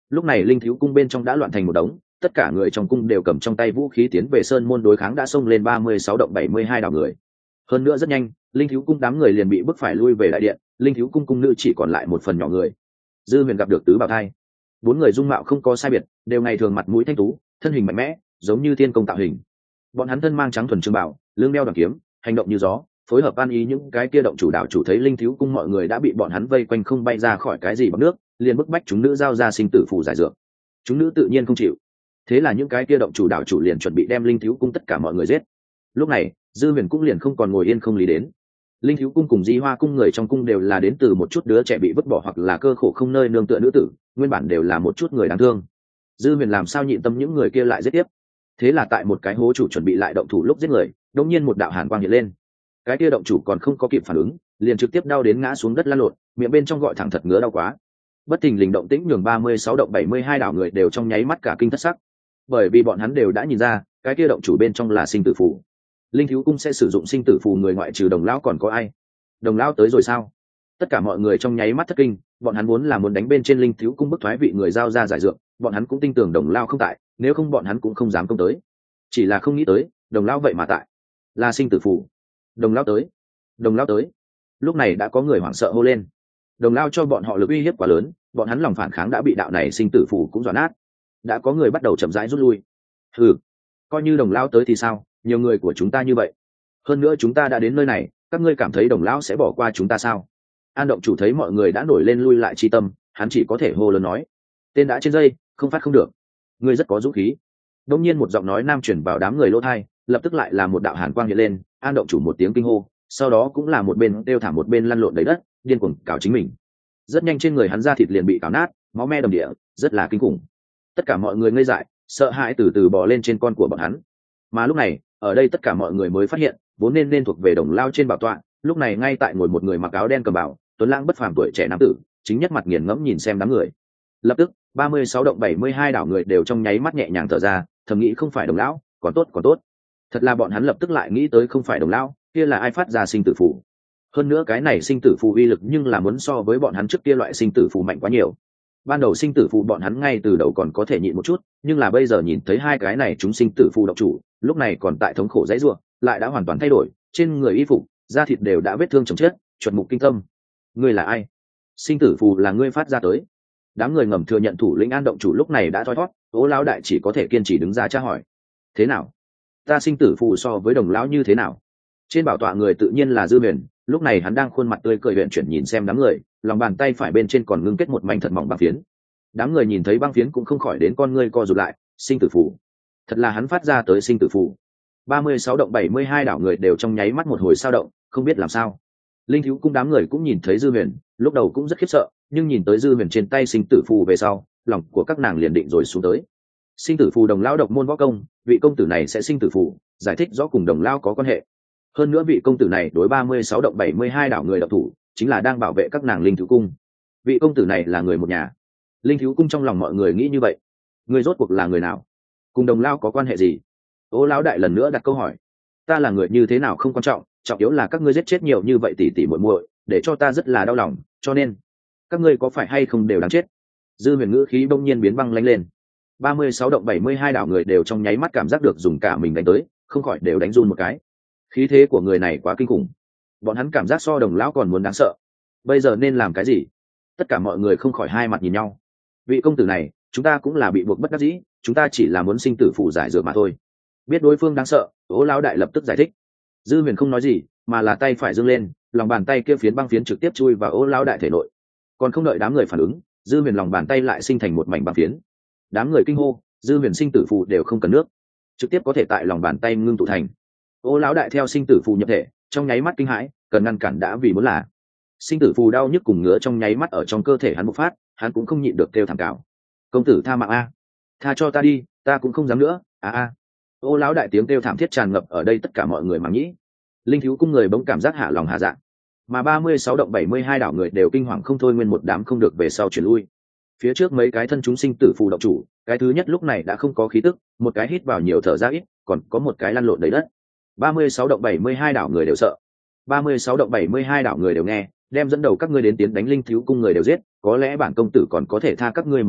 lúc này linh thiếu cung bên trong đã loạn thành một đống, tất cả người trong cung đều cầm trong tay vũ khí tiến về sơn môn đối kháng đã xông lên ba mươi sáu động bảy mươi hai đảo người. Hơn nữa rất nhanh linh thiếu cung đám người liền bị bức phải lui về đại điện, linh thiếu cung cung nữ chỉ còn lại một phần nhỏ người. Dư Huyền gặp được tứ bảo thai, bốn người dung mạo không có sai biệt, đều ngày thường mặt mũi thanh tú, thân hình mạnh mẽ giống như thiên công tạo hình. Bọn hắn thân mang trắng thuần trường bảo, lưng đeo đoàn kiếm, hành động như gió, phối hợp an ý những cái kia động chủ đạo chủ thấy linh thiếu cung mọi người đã bị bọn hắn vây quanh không bay ra khỏi cái gì bằng nước, liền bức bách chúng nữ giao ra sinh tử phù giải dược. Chúng nữ tự nhiên không chịu, thế là những cái kia động chủ đạo chủ liền chuẩn bị đem linh thiếu cung tất cả mọi người giết. Lúc này Dư Huyền cũng liền không còn ngồi yên không lý đến. Linh thiếu cung cùng Di Hoa cung người trong cung đều là đến từ một chút đứa trẻ bị vứt bỏ hoặc là cơ khổ không nơi nương tựa nữ tử, nguyên bản đều là một chút người đáng thương. Dư Huyền làm sao nhịn tâm những người kia lại giết tiếp. Thế là tại một cái hố chủ chuẩn bị lại động thủ lúc giết người, đột nhiên một đạo hàn quang hiện lên. Cái kia động chủ còn không có kịp phản ứng, liền trực tiếp đau đến ngã xuống đất lăn lộn, miệng bên trong gọi thẳng thật ngứa đau quá. Bất thình lình động tĩnh nhường ba mươi sáu động bảy mươi hai đảo người đều trong nháy mắt cả kinh thất sắc, bởi vì bọn hắn đều đã nhìn ra cái kia động chủ bên trong là sinh tử phù. Linh thiếu cung sẽ sử dụng sinh tử phù người ngoại trừ Đồng lão còn có ai? Đồng lão tới rồi sao? Tất cả mọi người trong nháy mắt thất kinh, bọn hắn muốn là muốn đánh bên trên linh thiếu cung bức thoái vị người giao ra giải dược, bọn hắn cũng tin tưởng Đồng lão không tại, nếu không bọn hắn cũng không dám công tới. Chỉ là không nghĩ tới Đồng lão vậy mà tại, là sinh tử phù. Đồng lão tới, Đồng lão tới. Lúc này đã có người hoảng sợ hô lên. Đồng lão cho bọn họ lực uy hiếp quá lớn, bọn hắn lòng phản kháng đã bị đạo này sinh tử phù cũng dọa nát. Đã có người bắt đầu chậm rãi rút lui. Ừ, coi như Đồng lão tới thì sao, nhiều người của chúng ta như vậy, hơn nữa chúng ta đã đến nơi này, các ngươi cảm thấy Đồng lão sẽ bỏ qua chúng ta sao? An động chủ thấy mọi người đã nổi lên lui lại chi tâm, hắn chỉ có thể hô lớn nói, tên đã trên dây, không phát không được. Ngươi rất có dũng khí. Đông nhiên một giọng nói nam chuyển vào đám người lỗ thai, lập tức lại là một đạo hàn quang hiện lên. An động chủ một tiếng kinh hô, sau đó cũng là một bên đeo thảm một bên lăn lộn đầy đất, điên cuồng cào chính mình. Rất nhanh trên người hắn da thịt liền bị cào nát, máu me đầm địa, rất là kinh khủng. Tất cả mọi người ngây dại, sợ hãi từ từ bò lên trên con của bọn hắn. Mà lúc này ở đây tất cả mọi người mới phát hiện vốn nên nên thuộc về Đồng lão trên bảo tọa, lúc này ngay tại ngồi một người mặc áo đen cầm bảo, tuấn lãng bất phàm tuổi trẻ nam tử, chính nhất mặt nghiền ngẫm nhìn xem đám người. Lập tức ba mươi sáu động bảy mươi hai đảo người đều trong nháy mắt nhẹ nhàng thở ra, thầm nghĩ không phải Đồng lão, còn tốt còn tốt. Thật là bọn hắn lập tức lại nghĩ tới không phải Đồng lão, kia là ai phát ra sinh tử phù. Hơn nữa cái này sinh tử phù uy lực nhưng là muốn so với bọn hắn trước kia loại sinh tử phù mạnh quá nhiều. Ban đầu sinh tử phù bọn hắn ngay từ đầu còn có thể nhịn một chút, nhưng là bây giờ nhìn thấy hai cái này chúng sinh tử phù độc chủ, lúc này còn tại thống khổ dãy rủa, lại đã hoàn toàn thay đổi, trên người y phục, da thịt đều đã vết thương chồng chết, chuẩn mục kinh tâm. Ngươi là ai? Sinh tử phù là ngươi phát ra tới? Đám người ngầm thừa nhận thủ lĩnh An động chủ lúc này đã thoi thoát, Ô lão đại chỉ có thể kiên trì đứng ra tra hỏi. Thế nào? Ta sinh tử phù so với Đồng lão như thế nào? Trên bảo tọa người tự nhiên là Dư Huyền, lúc này hắn đang khuôn mặt tươi cười huyền chuyển nhìn xem đám người, lòng bàn tay phải bên trên còn ngưng kết một mảnh thật mỏng băng phiến. Đám người nhìn thấy băng phiến cũng không khỏi đến con ngươi co rụt lại, sinh tử phù. Thật là hắn phát ra tới sinh tử phù. ba mươi sáu động bảy mươi hai đảo người đều trong nháy mắt một hồi sao động, không biết làm sao. Linh thiếu cung đám người cũng nhìn thấy Dư Huyền, lúc đầu cũng rất khiếp sợ, nhưng nhìn tới Dư Huyền trên tay sinh tử phù về sau, lòng của các nàng liền định rồi xuống tới. Sinh tử phù Đồng lão độc môn võ công, vị công tử này sẽ sinh tử phù, giải thích rõ cùng Đồng lão có quan hệ. Hơn nữa vị công tử này đối ba mươi sáu động bảy mươi hai đảo người độc thủ, chính là đang bảo vệ các nàng linh thiếu cung. Vị công tử này là người một nhà. Linh thiếu cung trong lòng mọi người nghĩ như vậy. Người rốt cuộc là người nào? Cùng Đồng lão có quan hệ gì? Ô lão đại lần nữa đặt câu hỏi. Ta là người như thế nào không quan trọng, trọng yếu là các ngươi giết chết nhiều như vậy tỉ tỉ muội muội, để cho ta rất là đau lòng, cho nên các ngươi có phải hay không đều đáng chết. Dư Huyền ngữ khí bỗng nhiên biến băng lãnh lên. ba mươi sáu động bảy mươi hai đảo người đều trong nháy mắt cảm giác được dùng cả mình đánh tới, không khỏi đều đánh run một cái. Khí thế của người này quá kinh khủng, bọn hắn cảm giác so Đồng lão còn muốn đáng sợ. Bây giờ nên làm cái gì? Tất cả mọi người không khỏi hai mặt nhìn nhau. Vị công tử này, chúng ta cũng là bị buộc bất đắc dĩ, chúng ta chỉ là muốn sinh tử phụ giải dược mà thôi. Biết đối phương đáng sợ, Ô lão đại lập tức giải thích. Dư Huyền không nói gì, mà là tay phải giương lên, lòng bàn tay kia phiến băng phiến trực tiếp chui vào Ô lão đại thể nội. Còn không đợi đám người phản ứng, Dư Huyền lòng bàn tay lại sinh thành một mảnh băng phiến. Đám người kinh hô, Dư Huyền sinh tử phù đều không cần nước, trực tiếp có thể tại lòng bàn tay ngưng tụ thành. Ô lão đại theo sinh tử phù nhập thể, trong nháy mắt kinh hãi, cần ngăn cản đã vì muốn là sinh tử phù đau nhức cùng ngứa trong nháy mắt ở trong cơ thể hắn bộc phát, hắn cũng không nhịn được kêu thảm cào. Công tử tha mạng a, tha cho ta đi, ta cũng không dám nữa, a a. Ô lão đại tiếng kêu thảm thiết tràn ngập ở đây tất cả mọi người mà nghĩ. Linh thiếu cung người bỗng cảm giác hạ lòng hạ dạ, mà ba mươi sáu động bảy mươi hai đảo người đều kinh hoàng không thôi, nguyên một đám không được về sau chuyển lui. Phía trước mấy cái thân chúng sinh tử phù động chủ, cái thứ nhất lúc này đã không có khí tức, một cái hít vào nhiều thở ra ít, còn có một cái lăn lộn đầy đất. ba mươi sáu động bảy mươi hai đảo người đều sợ. ba mươi sáu động bảy mươi hai đảo người đều nghe, đem dẫn đầu các ngươi đến tiến đánh linh thiếu cung người đều giết, có lẽ bản công tử còn có thể tha các ngươi một mạng,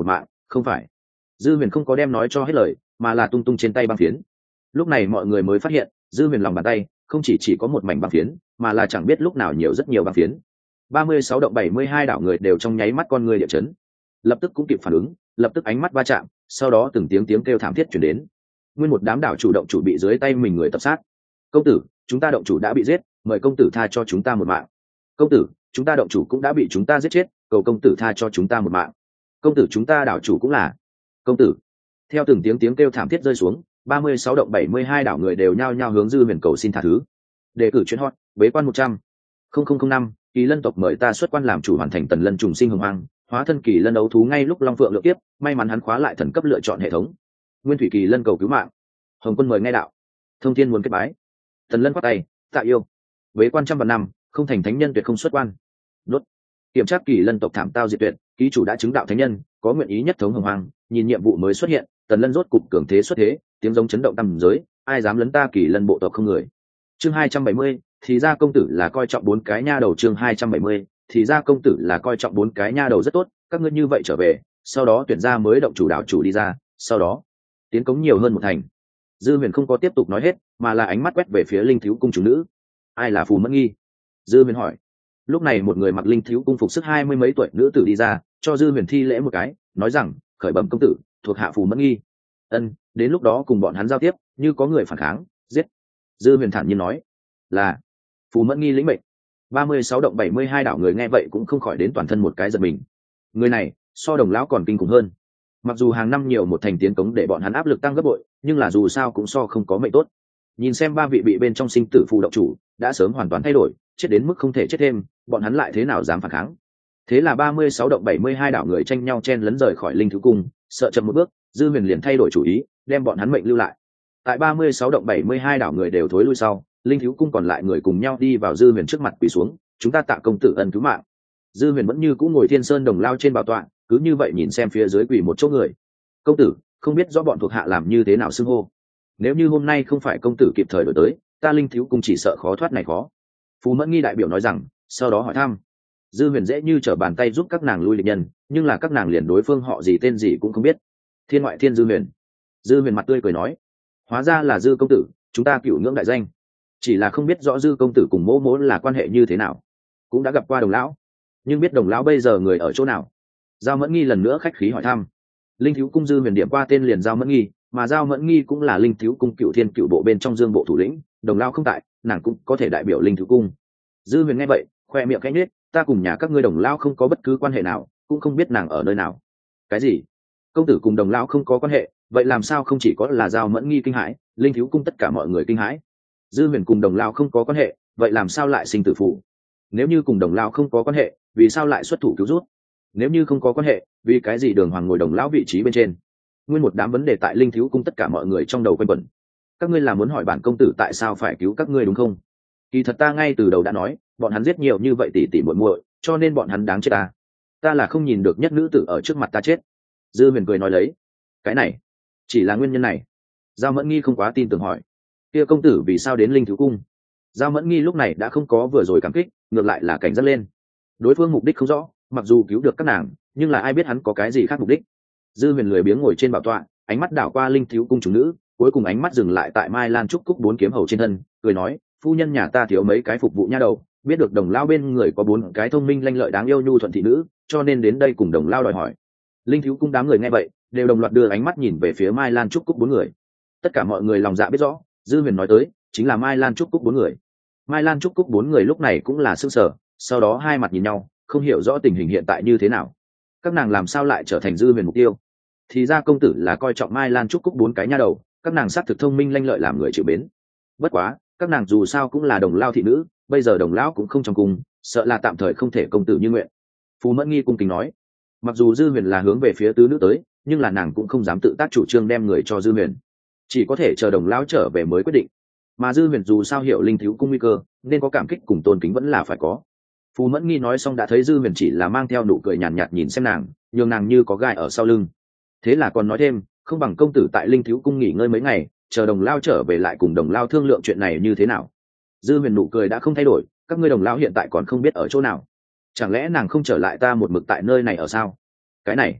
không phải. Dư huyền không có đem nói cho hết lời, mà là tung tung trên tay băng phiến. Lúc này mọi người mới phát hiện dư huyền lòng bàn tay không chỉ chỉ có một mảnh băng phiến, mà là chẳng biết lúc nào nhiều rất nhiều băng phiến. Ba mươi sáu động bảy mươi hai đảo người đều trong nháy mắt con người địa chấn, lập tức cũng kịp phản ứng, lập tức ánh mắt va chạm, sau đó từng tiếng tiếng kêu thảm thiết chuyển đến. Nguyên một đám đảo chủ động chủ bị dưới tay mình người tập sát. Công tử, chúng ta động chủ đã bị giết, mời công tử tha cho chúng ta một mạng. Công tử, chúng ta động chủ cũng đã bị chúng ta giết chết, cầu công tử tha cho chúng ta một mạng. Công tử, chúng ta đảo chủ cũng là. Công tử. Theo từng tiếng tiếng kêu thảm thiết rơi xuống, ba mươi sáu động bảy mươi hai đảo người đều nhao nhao hướng dư huyền cầu xin tha thứ. Đề cử chuyến hot, bế quan một trăm linh năm, Kỳ Lân tộc mời ta xuất quan làm chủ hoàn thành tần lân trùng sinh hồng hoang, hóa thân Kỳ Lân đấu thú ngay lúc long phượng lượng tiếp, may mắn hắn khóa lại thần cấp lựa chọn hệ thống. Nguyên thủy Kỳ Lân cầu cứu mạng. Hồng quân mời nghe đạo. Thông thiên muốn kết bái. Tần lân quát tay, tạ yêu. Bế quan trăm vạn năm, không thành thánh nhân tuyệt không xuất quan. Đốt. Kiểm tra Kỳ Lân tộc thảm tao diệt tuyệt, ký chủ đã chứng đạo thánh nhân, có nguyện ý nhất thống hồng hoang, nhìn nhiệm vụ mới xuất hiện, tần lân rốt cục cường thế xuất thế, tiếng giống chấn động tầm giới, ai dám lấn ta Kỳ Lân bộ tộc không người. Chương hai trăm bảy mươi, thì ra công tử là coi trọng bốn cái nha đầu. Chương hai trăm bảy mươi, thì ra công tử là coi trọng bốn cái nha đầu rất tốt, các ngươi như vậy trở về, sau đó tuyển ra mới động chủ đảo chủ đi ra, sau đó tiến cống nhiều hơn một thành. Dư huyền không có tiếp tục nói hết, mà là ánh mắt quét về phía linh thiếu cung chủ nữ. Ai là Phù Mẫn Nghi? Dư huyền hỏi. Lúc này một người mặc linh thiếu cung phục sức hai mươi mấy tuổi nữ tử đi ra, cho dư huyền thi lễ một cái, nói rằng khởi bẩm công tử, thuộc hạ Phù Mẫn Nghi. Ân, đến lúc đó cùng bọn hắn giao tiếp, như có người phản kháng, giết. Dư huyền thản nhiên nói. Là. Phù Mẫn Nghi lĩnh mệnh. Ba mươi sáu động bảy mươi hai đảo người nghe vậy cũng không khỏi đến toàn thân một cái giật mình. Người này so đồng lão còn kinh khủng hơn. Mặc dù hàng năm nhiều một thành tiến cống để bọn hắn áp lực tăng gấp bội, nhưng là dù sao cũng so không có mệnh tốt. Nhìn xem ba vị bị bên trong sinh tử phù động chủ đã sớm hoàn toàn thay đổi, chết đến mức không thể chết thêm, bọn hắn lại thế nào dám phản kháng? Thế là ba mươi sáu động bảy mươi hai đảo người tranh nhau chen lấn rời khỏi linh thứ cung, sợ chậm một bước, dư huyền liền thay đổi chủ ý, đem bọn hắn mệnh lưu lại. Tại ba mươi sáu động bảy mươi hai đảo người đều thối lui sau, linh thiếu cung còn lại người cùng nhau đi vào dư huyền trước mặt quỳ xuống, chúng ta tạ công tử ân cứu mạng. Dư huyền vẫn như cũ ngồi thiên sơn đồng lao trên bảo tọa, cứ như vậy nhìn xem phía dưới quỳ một chỗ người. Công tử, không biết rõ bọn thuộc hạ làm như thế nào xưng hô. Nếu như hôm nay không phải công tử kịp thời đổi tới, ta linh thiếu cung chỉ sợ khó thoát này khó. Phù Mẫn Nghi đại biểu nói rằng, sau đó hỏi thăm. Dư huyền dễ như trở bàn tay giúp các nàng lui địch nhân, nhưng là các nàng liền đối phương họ gì tên gì cũng không biết. Thiên ngoại thiên Dư huyền. Dư huyền mặt tươi cười nói, hóa ra là Dư công tử, chúng ta cửu ngưỡng đại danh, chỉ là không biết rõ Dư công tử cùng mỗ mỗ là quan hệ như thế nào. Cũng đã gặp qua đồng lão, nhưng biết đồng lão bây giờ người ở chỗ nào. Giao Mẫn Nghi lần nữa khách khí hỏi thăm. Linh thiếu cung Dư huyền điểm qua tên liền Giao Mẫn Nghi, mà Giao Mẫn Nghi cũng là linh thiếu cung cựu thiên cựu bộ bên trong dương bộ thủ lĩnh, đồng lão không tại, nàng cũng có thể đại biểu linh thiếu cung. Dư huyền nghe vậy khoe miệng khẽ nhếch, ta cùng nhà các ngươi đồng lão không có bất cứ quan hệ nào, cũng không biết nàng ở nơi nào. Cái gì? Công tử cùng đồng lão không có quan hệ, vậy làm sao không chỉ có là Giao Mẫn Nghi kinh hãi, linh thiếu cung tất cả mọi người kinh hãi. Dư huyền cùng đồng lão không có quan hệ, vậy làm sao lại sinh tử phụ? Nếu như cùng đồng lão không có quan hệ, vì sao lại xuất thủ cứu rút? Nếu như không có quan hệ, vì cái gì đường hoàng ngồi đồng lão vị trí bên trên? Nguyên một đám vấn đề tại linh thiếu cung tất cả mọi người trong đầu quanh quẩn. Các ngươi là muốn hỏi bản công tử tại sao phải cứu các ngươi đúng không? Kỳ thật ta ngay từ đầu đã nói, bọn hắn giết nhiều như vậy tỷ tỷ muội muội, cho nên bọn hắn đáng chết ta. Ta là không nhìn được nhất nữ tử ở trước mặt ta chết. Dư huyền cười nói lấy. Cái này, chỉ là nguyên nhân này. Giao Mẫn Nghi không quá tin tưởng hỏi. Kia công tử vì sao đến linh thiếu cung? Giao Mẫn Nghi lúc này đã không có vừa rồi cảm kích, ngược lại là cảnh giác lên. Đối phương mục đích không rõ, mặc dù cứu được các nàng, nhưng là ai biết hắn có cái gì khác mục đích. Dư huyền lười biếng ngồi trên bảo tọa, ánh mắt đảo qua linh thiếu cung chủ nữ, cuối cùng ánh mắt dừng lại tại Mai Lan trúc cúc bốn kiếm hầu trên thân, cười nói, phu nhân nhà ta thiếu mấy cái phục vụ nha đầu, biết được đồng lao bên người có bốn cái thông minh lanh lợi đáng yêu nhu thuận thị nữ, cho nên đến đây cùng đồng lao đòi hỏi. Linh thiếu cung đám người nghe vậy đều đồng loạt đưa ánh mắt nhìn về phía Mai Lan trúc cúc bốn người. Tất cả mọi người lòng dạ biết rõ, Dư huyền nói tới chính là Mai Lan trúc cúc bốn người. Mai Lan trúc cúc bốn người lúc này cũng là sững sờ, sau đó hai mặt nhìn nhau, không hiểu rõ tình hình hiện tại như thế nào. Các nàng làm sao lại trở thành Dư huyền mục tiêu? Thì ra công tử là coi trọng Mai Lan trúc cúc bốn cái nha đầu, các nàng xác thực thông minh lanh lợi làm người chịu mến. Bất quá, các nàng dù sao cũng là đồng lao thị nữ, bây giờ đồng lão cũng không trong cung, sợ là tạm thời không thể công tử như nguyện. Phù Mẫn Nghi cung kính nói. Mặc dù Dư huyền là hướng về phía tứ nữ tới, nhưng là nàng cũng không dám tự tác chủ trương đem người cho Dư huyền, chỉ có thể chờ đồng lão trở về mới quyết định. Mà Dư huyền dù sao hiểu linh thiếu cung nguy cơ, nên có cảm kích cùng tôn kính vẫn là phải có. Phù Mẫn Nghi nói xong đã thấy Dư huyền chỉ là mang theo nụ cười nhàn nhạt, nhạt nhìn xem nàng, nhường nàng như có gai ở sau lưng. Thế là còn nói thêm, không bằng công tử tại linh thiếu cung nghỉ ngơi mấy ngày, chờ đồng lao trở về lại cùng đồng lao thương lượng chuyện này như thế nào. Dư huyền nụ cười đã không thay đổi, các ngươi đồng lao hiện tại còn không biết ở chỗ nào, chẳng lẽ nàng không trở lại ta một mực tại nơi này ở sao? Cái này,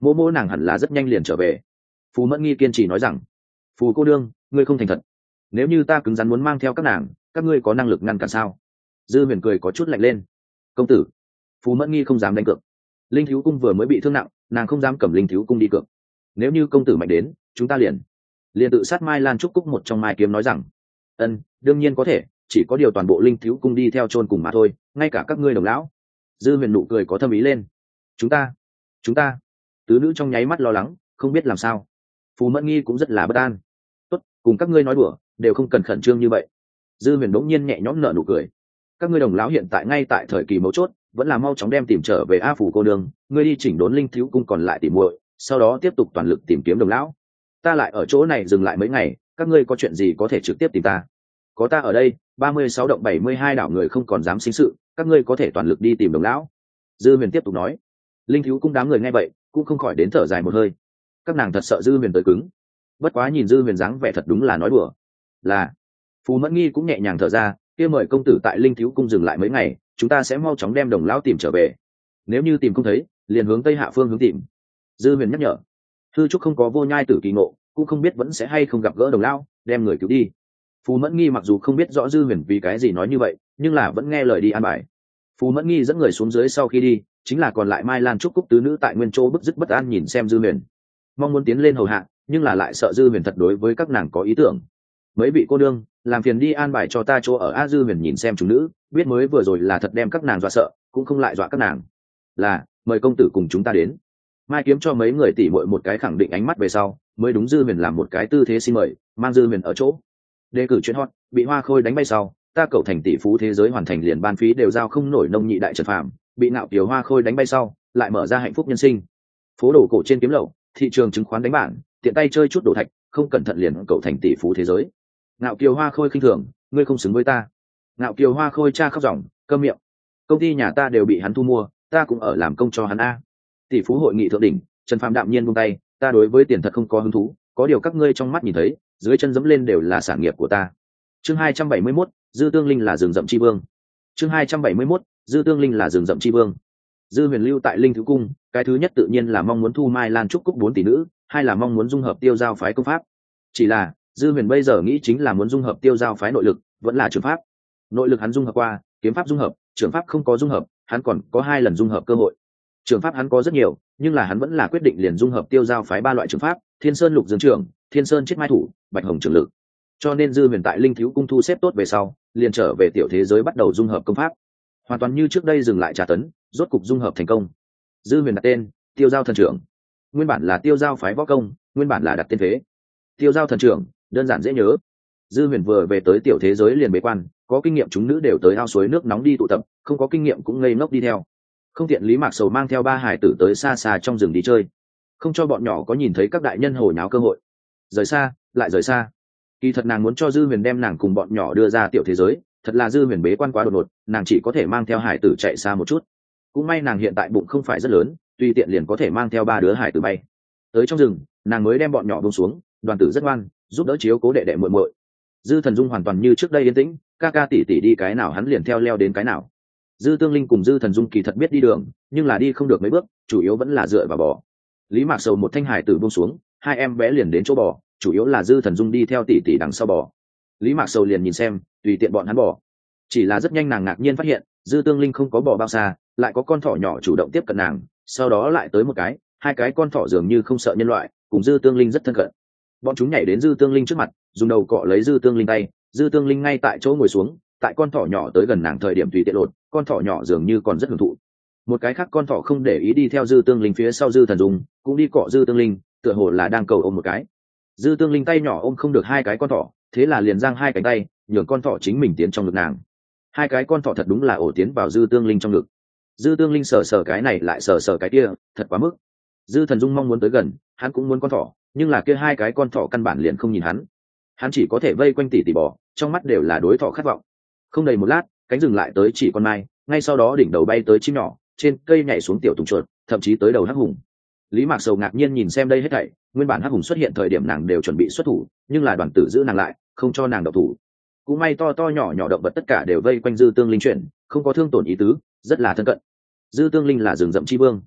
mỗ mỗ nàng hẳn là rất nhanh liền trở về. Phù Mẫn Nghi kiên trì nói rằng, phù cô đương, ngươi không thành thật, nếu như ta cứng rắn muốn mang theo các nàng, các ngươi có năng lực ngăn cản sao? Dư huyền cười có chút lạnh lên. Công tử. Phù Mẫn Nghi không dám đánh cược. Linh thiếu cung vừa mới bị thương nặng, nàng không dám cầm linh thiếu cung đi cược. Nếu như công tử mạnh đến, chúng ta liền liền tự sát Mai Lan Trúc Cúc một trong Mai Kiếm nói rằng, ân, đương nhiên có thể, chỉ có điều toàn bộ linh thiếu cung đi theo chôn cùng mà thôi, ngay cả các ngươi đồng lão. Dư huyền nụ cười có thâm ý lên. Chúng ta, chúng ta. Tứ nữ trong nháy mắt lo lắng, không biết làm sao. Phù Mẫn Nghi cũng rất là bất an. Tốt, cùng các ngươi nói đùa, đều không cần khẩn trương như vậy. Dư huyền đống nhiên nhẹ nhõm nở nụ cười. Các ngươi đồng lão hiện tại ngay tại thời kỳ mấu chốt, vẫn là mau chóng đem tìm trở về A Phủ cô đường, ngươi đi chỉnh đốn linh thiếu cung còn lại tìm muội, sau đó tiếp tục toàn lực tìm kiếm đồng lão. Ta lại ở chỗ này dừng lại mấy ngày, các ngươi có chuyện gì có thể trực tiếp tìm ta. Có ta ở đây, ba mươi sáu động bảy mươi hai đảo người không còn dám sinh sự, các ngươi có thể toàn lực đi tìm đồng lão. Dư huyền tiếp tục nói. Linh thiếu cung đám người nghe vậy, cũng không khỏi đến thở dài một hơi. Các nàng thật sợ Dư huyền tới cứng. Bất quá nhìn Dư huyền dáng vẻ thật đúng là nói đùa. Là. Phù Mẫn Nghi cũng nhẹ nhàng thở ra, kia mời công tử tại linh thiếu cung dừng lại mấy ngày, chúng ta sẽ mau chóng đem đồng lão tìm trở về. Nếu như tìm không thấy, liền hướng tây hạ phương hướng tìm. Dư huyền nhắc nhở. Thư trúc không có vô nhai tử kỳ ngộ, cũng không biết vẫn sẽ hay không gặp gỡ đồng lão, đem người cứu đi. Phù Mẫn Nghi mặc dù không biết rõ Dư huyền vì cái gì nói như vậy, nhưng là vẫn nghe lời đi an bài. Phù Mẫn Nghi dẫn người xuống dưới sau khi đi, chính là còn lại Mai Lan Trúc Cúc tứ nữ tại nguyên chỗ bức dứt bất an nhìn xem Dư huyền, mong muốn tiến lên hầu hạ, nhưng là lại sợ Dư huyền thật đối với các nàng có ý tưởng. Mấy vị cô đương, làm phiền đi an bài cho ta chỗ ở. A Dư huyền nhìn xem chúng nữ, biết mới vừa rồi là thật đem các nàng dọa sợ, cũng không lại dọa các nàng. Là, mời công tử cùng chúng ta đến. Mai Kiếm cho mấy người tỉ muội một cái khẳng định ánh mắt về sau, mới đúng Dư huyền làm một cái tư thế xin mời, mang Dư huyền ở chỗ. Đề cử chuyên hot, bị Hoa Khôi đánh bay sau, ta cậu thành tỷ phú thế giới hoàn thành liền ban phí đều giao không nổi nông nhị đại trật phạm, bị Ngạo Kiều Hoa Khôi đánh bay sau, lại mở ra hạnh phúc nhân sinh. Phố đồ cổ trên kiếm lậu, thị trường chứng khoán đánh bản, tiện tay chơi chút đồ thạch, không cẩn thận liền cậu thành tỷ phú thế giới. Ngạo Kiều Hoa Khôi khinh thường, ngươi không xứng với ta. Ngạo Kiều Hoa Khôi cha khóc ròng, câm miệng. Công ty nhà ta đều bị hắn thu mua, ta cũng ở làm công cho hắn a. Tỷ phú hội nghị thượng đỉnh, Trần Phàm đạm nhiên buông tay, ta đối với tiền thật không có hứng thú, có điều các ngươi trong mắt nhìn thấy, dưới chân dẫm lên đều là sản nghiệp của ta. Chương hai trăm bảy mươi mốt, Dư Tương Linh là rừng rậm chi vương. Chương hai trăm bảy mươi mốt, Dư Tương Linh là rừng rậm chi vương. Dư huyền lưu tại Linh Thứ Cung, cái thứ nhất tự nhiên là mong muốn thu Mai Lan Trúc Cúc bốn tỷ nữ, hai là mong muốn dung hợp Tiêu Giao phái công pháp. Chỉ là, Dư huyền bây giờ nghĩ chính là muốn dung hợp Tiêu Giao phái nội lực, vẫn là trường pháp. Nội lực hắn dung hợp qua, kiếm pháp dung hợp, trường pháp không có dung hợp, hắn còn có hai lần dung hợp cơ hội. Trường pháp hắn có rất nhiều, nhưng là hắn vẫn là quyết định liền dung hợp Tiêu Giao phái ba loại trường pháp: Thiên Sơn Lục Dương Trường, Thiên Sơn Chiết Mai Thủ, Bạch Hồng Trường Lực. Cho nên Dư huyền tại Linh Thiếu Cung thu xếp tốt về sau, liền trở về tiểu thế giới bắt đầu dung hợp công pháp, hoàn toàn như trước đây dừng lại trà tấn, rốt cục dung hợp thành công. Dư huyền đặt tên Tiêu Giao thần trưởng, nguyên bản là Tiêu Giao phái võ công, nguyên bản là đặt tên thế Tiêu Giao thần trưởng, đơn giản dễ nhớ. Dư huyền vừa về tới tiểu thế giới liền bế quan, có kinh nghiệm chúng nữ đều tới ao suối nước nóng đi tụ tập, không có kinh nghiệm cũng ngây ngốc đi theo. Không tiện Lý Mạc Sầu mang theo ba hải tử tới xa xa trong rừng đi chơi, không cho bọn nhỏ có nhìn thấy các đại nhân hồ nháo cơ hội. Rời xa, lại rời xa. Kỳ thật nàng muốn cho Dư huyền đem nàng cùng bọn nhỏ đưa ra tiểu thế giới, thật là Dư huyền bế quan quá đột ngột, nàng chỉ có thể mang theo hải tử chạy xa một chút. Cũng may nàng hiện tại bụng không phải rất lớn, tùy tiện liền có thể mang theo ba đứa hải tử bay tới trong rừng, nàng mới đem bọn nhỏ buông xuống. Đoàn tử rất ngoan, giúp đỡ chiếu cố đệ đệ muội muội. Dư Thần Dung hoàn toàn như trước đây yên tĩnh, ca ca tỷ tỷ đi cái nào hắn liền theo leo đến cái nào. Dư Tương Linh cùng Dư Thần Dung kỳ thật biết đi đường, nhưng là đi không được mấy bước, chủ yếu vẫn là dựa vào bò. Lý Mạc Sầu một thanh hải tử buông xuống, hai em bé liền đến chỗ bò, chủ yếu là Dư Thần Dung đi theo tỷ tỷ đằng sau bò. Lý Mạc Sầu liền nhìn xem, tùy tiện bọn hắn bò. Chỉ là rất nhanh nàng ngạc nhiên phát hiện, Dư Tương Linh không có bò bao xa, lại có con thỏ nhỏ chủ động tiếp cận nàng, sau đó lại tới một cái, hai cái con thỏ dường như không sợ nhân loại, cùng Dư Tương Linh rất thân cận. Bọn chúng nhảy đến Dư Tương Linh trước mặt, dùng đầu cọ lấy Dư Tương Linh tay, Dư Tương Linh ngay tại chỗ ngồi xuống, tại con thỏ nhỏ tới gần nàng thời điểm tùy tiện lột, con thỏ nhỏ dường như còn rất hưởng thụ. Một cái khác con thỏ không để ý đi theo Dư Tương Linh phía sau Dư Thần Dung, cũng đi cọ Dư Tương Linh, tựa hồ là đang cầu ôm một cái. Dư Tương Linh tay nhỏ ôm không được hai cái con thỏ, thế là liền giang hai cánh tay, nhường con thỏ chính mình tiến trong ngực nàng. Hai cái con thỏ thật đúng là ổ tiến vào Dư Tương Linh trong ngực. Dư Tương Linh sờ sờ cái này lại sờ sờ cái kia, thật quá mức. Dư Thần Dung mong muốn tới gần, hắn cũng muốn con thỏ, nhưng là kia hai cái con thỏ căn bản liền không nhìn hắn. Hắn chỉ có thể vây quanh tỉ tỉ bò, trong mắt đều là đối thỏ khát vọng. Không đầy một lát, cánh rừng lại tới chỉ con mai, ngay sau đó đỉnh đầu bay tới chim nhỏ, trên cây nhảy xuống tiểu tùng chuột, thậm chí tới đầu hắc hùng. Lý Mạc Sầu ngạc nhiên nhìn xem đây hết thảy, nguyên bản hắc hùng xuất hiện thời điểm nàng đều chuẩn bị xuất thủ, nhưng là đoàn tử giữ nàng lại, không cho nàng động thủ. Cũng may to to nhỏ nhỏ động vật tất cả đều vây quanh Dư Tương Linh chuyển, không có thương tổn ý tứ, rất là thân cận. Dư Tương Linh là rừng rậm chi vương,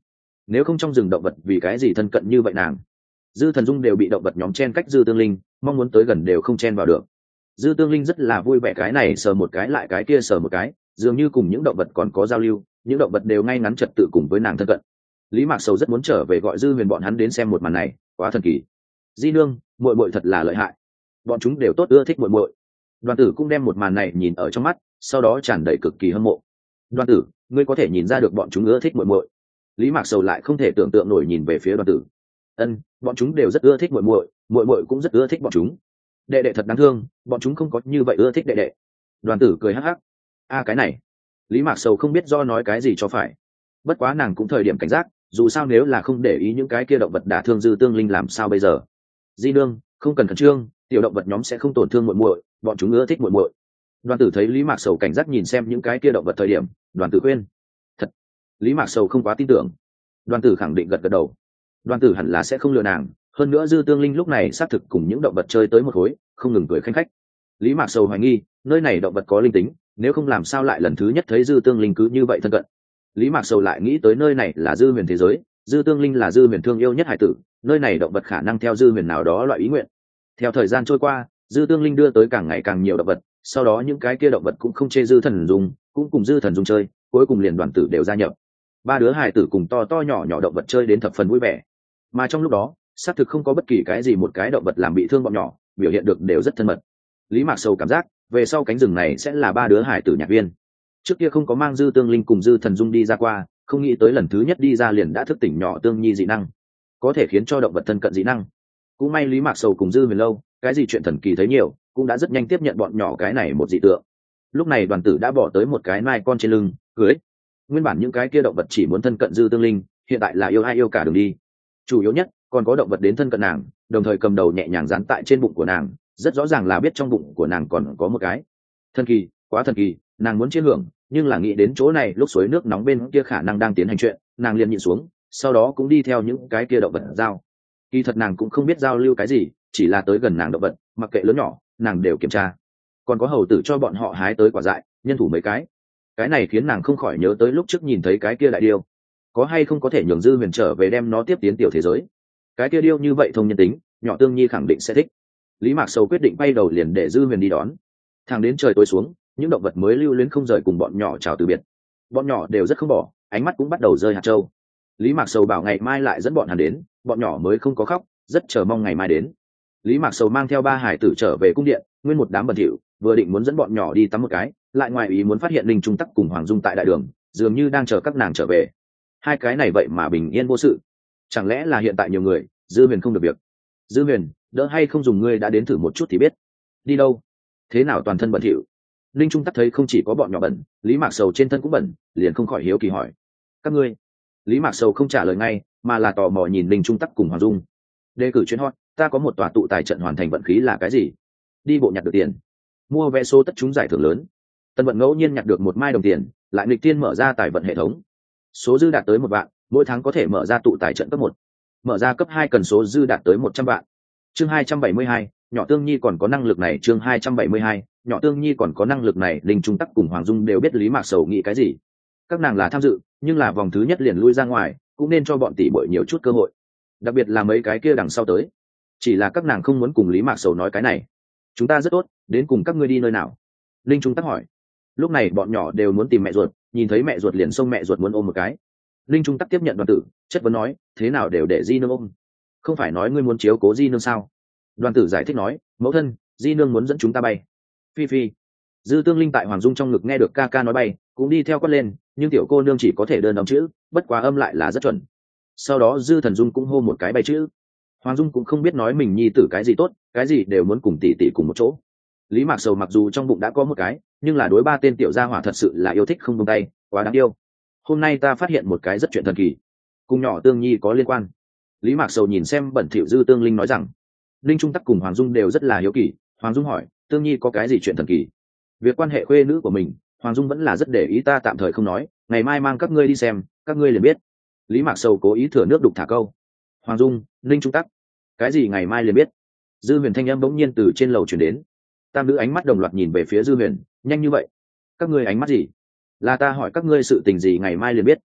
nếu không trong rừng động vật vì cái gì thân cận như vậy nàng. Dư Thần Dung đều bị động vật nhóm chen cách Dư Tương Linh, mong muốn tới gần đều không chen vào được. Dư Tương Linh rất là vui vẻ, cái này sờ một cái lại cái kia sờ một cái, dường như cùng những động vật còn có giao lưu, những động vật đều ngay ngắn trật tự cùng với nàng thân cận. Lý Mạc Sầu rất muốn trở về gọi Dư Huyền bọn hắn đến xem một màn này, quá thần kỳ. Di nương, muội muội thật là lợi hại, bọn chúng đều tốt ưa thích muội muội. Đoàn Tử cũng đem một màn này nhìn ở trong mắt, sau đó tràn đầy cực kỳ hâm mộ. Đoàn Tử, ngươi có thể nhìn ra được bọn chúng ưa thích muội muội. Lý Mạc Sầu lại không thể tưởng tượng nổi nhìn về phía Đoàn Tử. Ân, bọn chúng đều rất ưa thích muội muội, muội muội cũng rất ưa thích bọn chúng. Đệ đệ thật đáng thương, bọn chúng không có như vậy ưa thích đệ đệ. Đoàn Tử cười hắc hắc. A cái này, Lý Mạc Sầu không biết do nói cái gì cho phải. Bất quá nàng cũng thời điểm cảnh giác, dù sao nếu là không để ý những cái kia động vật đả thương Dư Tương Linh làm sao bây giờ. Di nương, không cần khẩn trương, tiểu động vật nhóm sẽ không tổn thương muội muội, bọn chúng ưa thích muội muội. Đoàn Tử thấy Lý Mạc Sầu cảnh giác nhìn xem những cái kia động vật thời điểm, Đoàn Tử khuyên. Thật. Lý Mạc Sầu không quá tin tưởng. Đoàn Tử khẳng định gật gật đầu. Đoàn Tử hẳn là sẽ không lừa nàng, hơn nữa Dư Tương Linh lúc này xác thực cùng những động vật chơi tới một khối, không ngừng cười khanh khách. Lý Mạc Sầu hoài nghi, nơi này động vật có linh tính, nếu không làm sao lại lần thứ nhất thấy Dư Tương Linh cứ như vậy thân cận. Lý Mạc Sầu lại nghĩ tới nơi này là Dư Huyền thế giới, Dư Tương Linh là Dư Huyền thương yêu nhất hải tử, nơi này động vật khả năng theo Dư Huyền nào đó loại ý nguyện. Theo thời gian trôi qua, Dư Tương Linh đưa tới càng ngày càng nhiều động vật, sau đó những cái kia động vật cũng không chê Dư Thần Dung, cũng cùng Dư Thần Dung chơi, cuối cùng liền Đoàn Tử đều gia nhập. Ba đứa hải tử cùng to to nhỏ nhỏ động vật chơi đến thập phần vui vẻ. Mà trong lúc đó, xác thực không có bất kỳ cái gì một cái động vật làm bị thương bọn nhỏ, biểu hiện được đều rất thân mật. Lý Mạc Sầu cảm giác, về sau cánh rừng này sẽ là ba đứa hải tử nhạc viên. Trước kia không có mang Dư Tương Linh cùng Dư Thần Dung đi ra qua, không nghĩ tới lần thứ nhất đi ra liền đã thức tỉnh nhỏ Tương Nhi dị năng, có thể khiến cho động vật thân cận dị năng. Cũng may Lý Mạc Sầu cùng Dư Huyền lâu, cái gì chuyện thần kỳ thấy nhiều, cũng đã rất nhanh tiếp nhận bọn nhỏ cái này một dị tượng. Lúc này Đoàn Tử đã bỏ tới một cái mai con trên lưng, cưới. Nguyên bản những cái kia động vật chỉ muốn thân cận Dư Tương Linh, hiện tại là yêu ai yêu cả đường đi. Chủ yếu nhất, còn có động vật đến thân cận nàng, đồng thời cầm đầu nhẹ nhàng dán tại trên bụng của nàng, rất rõ ràng là biết trong bụng của nàng còn có một cái. Thần kỳ, quá thần kỳ, nàng muốn chiêm hưởng, nhưng là nghĩ đến chỗ này lúc suối nước nóng bên kia khả năng đang tiến hành chuyện, nàng liền nhịn xuống, sau đó cũng đi theo những cái kia động vật giao. Kỳ thật nàng cũng không biết giao lưu cái gì, chỉ là tới gần nàng động vật, mặc kệ lớn nhỏ, nàng đều kiểm tra. Còn có hầu tử cho bọn họ hái tới quả dại, nhân thủ mấy cái. Cái này khiến nàng không khỏi nhớ tới lúc trước nhìn thấy cái kia đại điêu, có hay không có thể nhường Dư Huyền trở về đem nó tiếp tiến tiểu thế giới. Cái kia điêu như vậy thông nhân tính, nhỏ Tương Nhi khẳng định sẽ thích. Lý Mạc Sầu quyết định bay đầu liền để Dư Huyền đi đón. Thẳng đến trời tối xuống, những động vật mới lưu luyến không rời cùng bọn nhỏ chào từ biệt. Bọn nhỏ đều rất không bỏ, ánh mắt cũng bắt đầu rơi hạt châu. Lý Mạc Sầu bảo ngày mai lại dẫn bọn hắn đến, bọn nhỏ mới không có khóc, rất chờ mong ngày mai đến. Lý Mạc Sầu mang theo ba hải tử trở về cung điện, nguyên một đám bẩn thỉu, vừa định muốn dẫn bọn nhỏ đi tắm một cái, lại ngoài ý muốn phát hiện Linh Trung Tắc cùng Hoàng Dung tại đại đường, dường như đang chờ các nàng trở về. Hai cái này vậy mà bình yên vô sự, chẳng lẽ là hiện tại nhiều người, Dư Huyền không được việc. Dư Huyền, đỡ hay không dùng ngươi đã đến thử một chút thì biết. Đi đâu? Thế nào toàn thân bẩn thỉu? Linh Trung Tắc thấy không chỉ có bọn nhỏ bẩn, Lý Mạc Sầu trên thân cũng bẩn, liền không khỏi hiếu kỳ hỏi: các ngươi? Lý Mạc Sầu không trả lời ngay, mà là tò mò nhìn Linh Trung Tắc cùng Hoàng Dung. Đề cử chuyến hot, ta có một tòa tụ tài trận hoàn thành vận khí là cái gì? Đi bộ nhặt được tiền, mua vé số tất trúng giải thưởng lớn. Tân Vận ngẫu nhiên nhặt được một mai đồng tiền, lại nghịch tiên mở ra tài vận hệ thống, số dư đạt tới một vạn, mỗi tháng có thể mở ra tụ tài trận cấp một, mở ra cấp hai cần số dư đạt tới một trăm vạn. Chương hai trăm bảy mươi hai, nhỏ Tương Nhi còn có năng lực này. Chương hai trăm bảy mươi hai, nhỏ Tương Nhi còn có năng lực này. Linh Trung Tắc cùng Hoàng Dung đều biết Lý Mạc Sầu nghĩ cái gì. Các nàng là tham dự, nhưng là vòng thứ nhất liền lui ra ngoài, cũng nên cho bọn tỷ muội nhiều chút cơ hội, đặc biệt là mấy cái kia đằng sau tới. Chỉ là các nàng không muốn cùng Lý Mạc Sầu nói cái này. Chúng ta rất tốt, đến cùng các ngươi đi nơi nào? Linh Trung Tắc hỏi. Lúc này bọn nhỏ đều muốn tìm mẹ ruột, nhìn thấy mẹ ruột liền xông mẹ ruột muốn ôm một cái. Linh Trung Tắc tiếp nhận Đoàn Tử, chất vấn nói: thế nào đều để Di nương ôm? Không phải nói ngươi muốn chiếu cố Di nương sao? Đoàn Tử giải thích nói: mẫu thân, Di nương muốn dẫn chúng ta bay. Phi phi. Dư Tương Linh tại Hoàng Dung trong ngực nghe được ca ca nói bay, cũng đi theo quát lên, nhưng tiểu cô nương chỉ có thể đơn đóng chữ, bất quá âm lại là rất chuẩn. Sau đó Dư Thần Dung cũng hô một cái bay chữ. Hoàng Dung cũng không biết nói mình nhi tử cái gì tốt, cái gì đều muốn cùng tỷ tỷ cùng một chỗ. Lý Mạc Sầu mặc dù trong bụng đã có một cái, nhưng là đối ba tên tiểu gia hỏa thật sự là yêu thích không buông tay, quá đáng yêu. Hôm nay ta phát hiện một cái rất chuyện thần kỳ, cùng nhỏ Tương Nhi có liên quan. Lý Mạc Sầu nhìn xem bẩn thỉu Dư Tương Linh nói rằng. Linh Trung Tắc cùng Hoàng Dung đều rất là hiếu kỳ. Hoàng Dung hỏi: Tương Nhi có cái gì chuyện thần kỳ? Việc quan hệ khuê nữ của mình, Hoàng Dung vẫn là rất để ý, ta tạm thời không nói, ngày mai mang các ngươi đi xem, các ngươi liền biết. Lý Mạc Sầu cố ý thừa nước đục thả câu. Hoàng Dung, Linh Trung Tắc, cái gì ngày mai liền biết? Dư Huyền thanh âm bỗng nhiên từ trên lầu chuyển đến. Tam nữ ánh mắt đồng loạt nhìn về phía Dư Huyền, nhanh như vậy? Các ngươi ánh mắt gì? Là ta hỏi các ngươi sự tình gì ngày mai liền biết?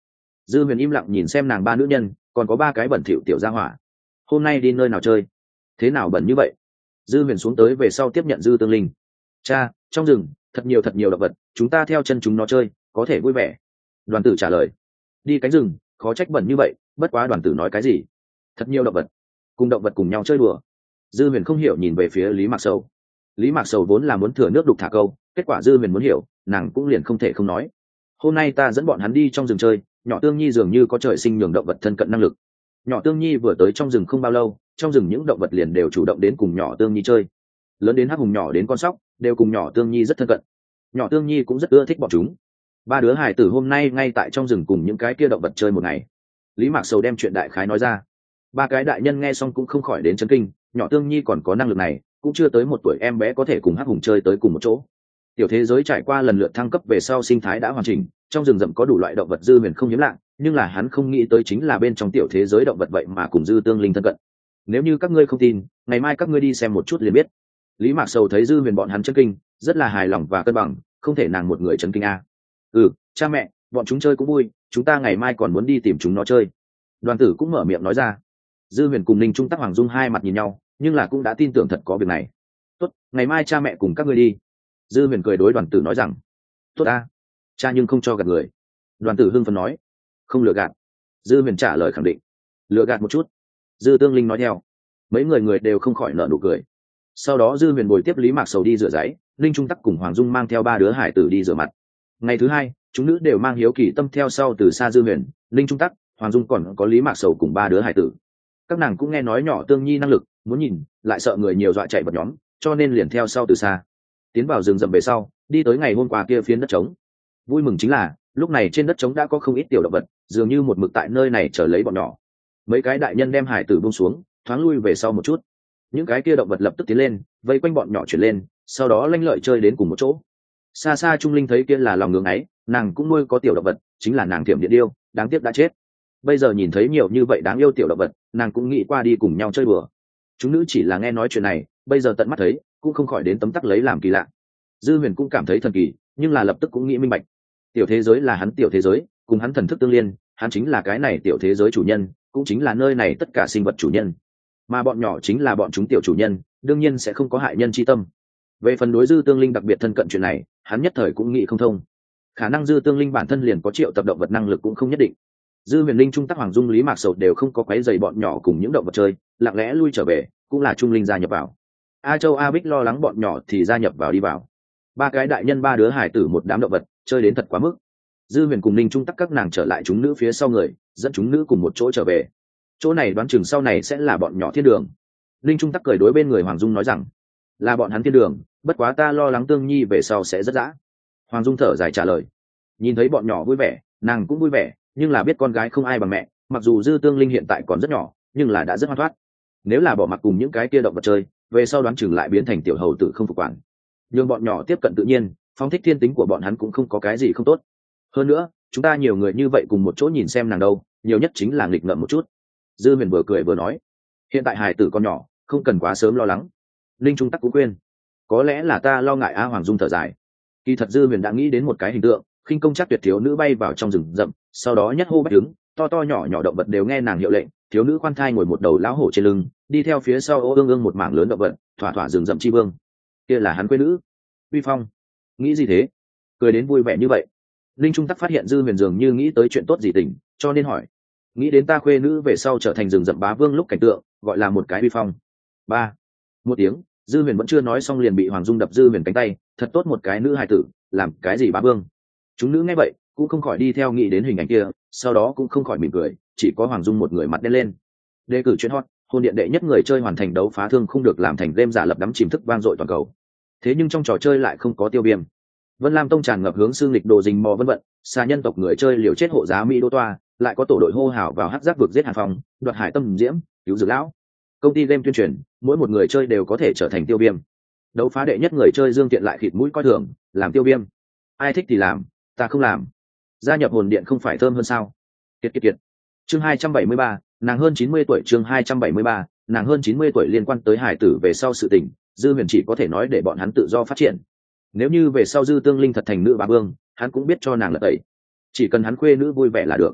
Dư Huyền im lặng nhìn xem nàng ba nữ nhân, còn có ba cái bẩn thỉu tiểu gia hỏa. Hôm nay đi nơi nào chơi? Thế nào bẩn như vậy? Dư Huyền xuống tới về sau tiếp nhận Dư Tương Linh. Cha, trong rừng thật nhiều thật nhiều động vật, chúng ta theo chân chúng nó chơi, có thể vui vẻ. Đoàn tử trả lời. Đi cánh rừng, khó trách bẩn như vậy, bất quá đoàn tử nói cái gì? Thật nhiều động vật, cùng động vật cùng nhau chơi đùa. Dư Huyền không hiểu nhìn về phía Lý Mạc Sầu. Lý Mạc Sầu vốn là muốn thừa nước đục thả câu, kết quả Dư Huyền muốn hiểu, nàng cũng liền không thể không nói. Hôm nay ta dẫn bọn hắn đi trong rừng chơi, nhỏ Tương Nhi dường như có trời sinh nhường động vật thân cận năng lực. Nhỏ Tương Nhi vừa tới trong rừng không bao lâu, trong rừng những động vật liền đều chủ động đến cùng nhỏ Tương Nhi chơi. Lớn đến hắc hùng, nhỏ đến con sóc, đều cùng nhỏ Tương Nhi rất thân cận. Nhỏ Tương Nhi cũng rất ưa thích bọn chúng. Ba đứa hài tử hôm nay ngay tại trong rừng cùng những cái kia động vật chơi một ngày. Lý Mạc Sầu đem chuyện đại khái nói ra. Ba cái đại nhân nghe xong cũng không khỏi đến chấn kinh, nhỏ Tương Nhi còn có năng lực này, cũng chưa tới một tuổi em bé có thể cùng hắc hùng chơi tới cùng một chỗ. Tiểu thế giới trải qua lần lượt thăng cấp về sau sinh thái đã hoàn chỉnh, trong rừng rậm có đủ loại động vật Dư Huyền không hiếm lạ, nhưng là hắn không nghĩ tới chính là bên trong tiểu thế giới động vật vậy mà cùng Dư Tương Linh thân cận. Nếu như các ngươi không tin, ngày mai các ngươi đi xem một chút liền biết. Lý Mạc Sầu thấy Dư Huyền bọn hắn chấn kinh, rất là hài lòng và cân bằng, không thể nàng một người chấn kinh a. Ừ, cha mẹ, bọn chúng chơi cũng vui, chúng ta ngày mai còn muốn đi tìm chúng nó chơi. Đoàn tử cũng mở miệng nói ra. Dư Huyền cùng Ninh Trung Tắc Hoàng Dung hai mặt nhìn nhau, nhưng là cũng đã tin tưởng thật có việc này. Tốt, ngày mai cha mẹ cùng các ngươi đi. Dư Huyền cười đối đoàn tử nói rằng. Tốt a, cha nhưng không cho gạt người. Đoàn tử hưng phấn nói. Không lừa gạt. Dư Huyền trả lời khẳng định. Lừa gạt một chút. Dư Tương Linh nói theo. Mấy người người đều không khỏi nở nụ cười. Sau đó Dư Huyền bồi tiếp Lý Mạc Sầu đi rửa giấy, Ninh Trung Tắc cùng Hoàng Dung mang theo ba đứa hải tử đi rửa mặt. Ngày thứ hai, chúng nữ đều mang hiếu kỳ tâm theo sau từ xa Dư Huyền, Ninh Trung Tắc, Hoàng Dung còn có Lý Mạc Sầu cùng ba đứa hải tử. Các nàng cũng nghe nói nhỏ Tương Nhi năng lực, muốn nhìn, lại sợ người nhiều dọa chạy bật nhóm, cho nên liền theo sau từ xa. Tiến vào rừng rậm về sau, đi tới ngày hôm qua kia phiến đất trống. Vui mừng chính là, lúc này trên đất trống đã có không ít tiểu động vật, dường như một mực tại nơi này chờ lấy bọn nhỏ. Mấy cái đại nhân đem hải tử buông xuống, thoáng lui về sau một chút. Những cái kia động vật lập tức tiến lên, vây quanh bọn nhỏ chuyển lên, sau đó lanh lợi chơi đến cùng một chỗ. Xa xa Trung Linh thấy kia là lòng ngưỡng ấy, nàng cũng nuôi có tiểu động vật, chính là nàng Thiểm Điện Điêu, đáng tiếc đã chết. Bây giờ nhìn thấy nhiều như vậy đáng yêu tiểu động vật, nàng cũng nghĩ qua đi cùng nhau chơi đùa. Chúng nữ chỉ là nghe nói chuyện này, bây giờ tận mắt thấy, cũng không khỏi đến tấm tắc lấy làm kỳ lạ. Dư Huyền cũng cảm thấy thần kỳ, nhưng là lập tức cũng nghĩ minh bạch. Tiểu thế giới là hắn tiểu thế giới, cùng hắn thần thức tương liên, hắn chính là cái này tiểu thế giới chủ nhân, cũng chính là nơi này tất cả sinh vật chủ nhân. Mà bọn nhỏ chính là bọn chúng tiểu chủ nhân, đương nhiên sẽ không có hại nhân chi tâm. Về phần đối Dư Tương Linh đặc biệt thân cận chuyện này, hắn nhất thời cũng nghĩ không thông. Khả năng Dư Tương Linh bản thân liền có triệu tập động vật năng lực cũng không nhất định. Dư Huyền Linh, Trung Tắc, Hoàng Dung, Lý Mạc Sầu đều không có quấy rầy bọn nhỏ cùng những động vật chơi, lặng lẽ lui trở về, cũng là Trung Linh gia nhập vào. A Châu, A Bích lo lắng bọn nhỏ thì gia nhập vào đi vào. Ba cái đại nhân ba đứa hải tử một đám động vật, chơi đến thật quá mức. Dư Huyền cùng Ninh Trung Tắc các nàng trở lại chúng nữ phía sau người, dẫn chúng nữ cùng một chỗ trở về. Chỗ này đoán chừng sau này sẽ là bọn nhỏ thiên đường. Ninh Trung Tắc cười đối bên người Hoàng Dung nói rằng, là bọn hắn thiên đường, bất quá ta lo lắng Tương Nhi về sau sẽ rất dã. Hoàng Dung thở dài trả lời. Nhìn thấy bọn nhỏ vui vẻ, nàng cũng vui vẻ, nhưng là biết con gái không ai bằng mẹ, mặc dù Dư Tương Linh hiện tại còn rất nhỏ, nhưng là đã rất hoan thoát. Nếu là bỏ mặc cùng những cái kia động vật chơi, về sau đoán chừng lại biến thành tiểu hầu tử không phục quản. Nhưng bọn nhỏ tiếp cận tự nhiên, phong thích thiên tính của bọn hắn cũng không có cái gì không tốt. Hơn nữa, chúng ta nhiều người như vậy cùng một chỗ nhìn xem nàng đâu, nhiều nhất chính là nghịch ngợm một chút. Dư Huyền vừa cười vừa nói, hiện tại hài tử con nhỏ, không cần quá sớm lo lắng. Linh Trung Tắc cũng khuyên, có lẽ là ta lo ngại. A Hoàng Dung thở dài. Kỳ thật Dư Huyền đã nghĩ đến một cái hình tượng, khinh công chắc tuyệt thiếu nữ bay vào trong rừng rậm, sau đó nhất hô bách đứng, to to nhỏ nhỏ động vật đều nghe nàng hiệu lệnh, thiếu nữ khoan thai ngồi một đầu lão hổ trên lưng, đi theo phía sau ô ương ương một mảng lớn động vật, thỏa thỏa rừng rậm chi vương. Kia là hắn quê nữ. Uy Phong, nghĩ gì thế? Cười đến vui vẻ như vậy. Linh Trung Tắc phát hiện Dư Huyền dường như nghĩ tới chuyện tốt gì tình, cho nên hỏi, nghĩ đến ta khuê nữ về sau trở thành rừng rậm bá vương lúc cảnh tượng, gọi là một cái uy phong. Ba, một tiếng, Dư Huyền vẫn chưa nói xong liền bị Hoàng Dung đập Dư Huyền cánh tay, thật tốt một cái nữ hài tử, làm cái gì bá vương? Chúng nữ nghe vậy, cũng không khỏi đi theo nghĩ đến hình ảnh kia, sau đó cũng không khỏi mỉm cười, chỉ có Hoàng Dung một người mặt đen lên. Đề cử chuyên hot, hôn điện đệ nhất người chơi hoàn thành đấu phá thương không được làm thành game giả lập đắm chìm thức vang dội toàn cầu. Thế nhưng trong trò chơi lại không có tiêu viêm. Vân Lam Tông tràn ngập hướng xương lịch đồ rình mò vân vận, xa nhân tộc người chơi liều chết hộ giá Mỹ đô toa, lại có tổ đội hô hào vào hắc giác vực giết Hàn Phong, đoạt hải tâm diễm, cứu dược lão. Công ty game tuyên truyền, mỗi một người chơi đều có thể trở thành tiêu viêm. Đấu phá đệ nhất người chơi Dương Tiện lại khịt mũi coi thường, làm tiêu viêm. Ai thích thì làm, ta không làm. Gia nhập hồn điện không phải thơm hơn sao? Kiệt kiệt kiệt. Chương hai trăm bảy mươi ba, nàng hơn chín mươi tuổi. Chương hai trăm bảy mươi ba, nàng hơn chín mươi tuổi. Liên quan tới hải tử về sau sự tình, Dư Huyền chỉ có thể nói để bọn hắn tự do phát triển. Nếu như về sau Dư Tương Linh thật thành nữ bá vương, hắn cũng biết cho nàng lật tẩy. Chỉ cần hắn khuê nữ vui vẻ là được.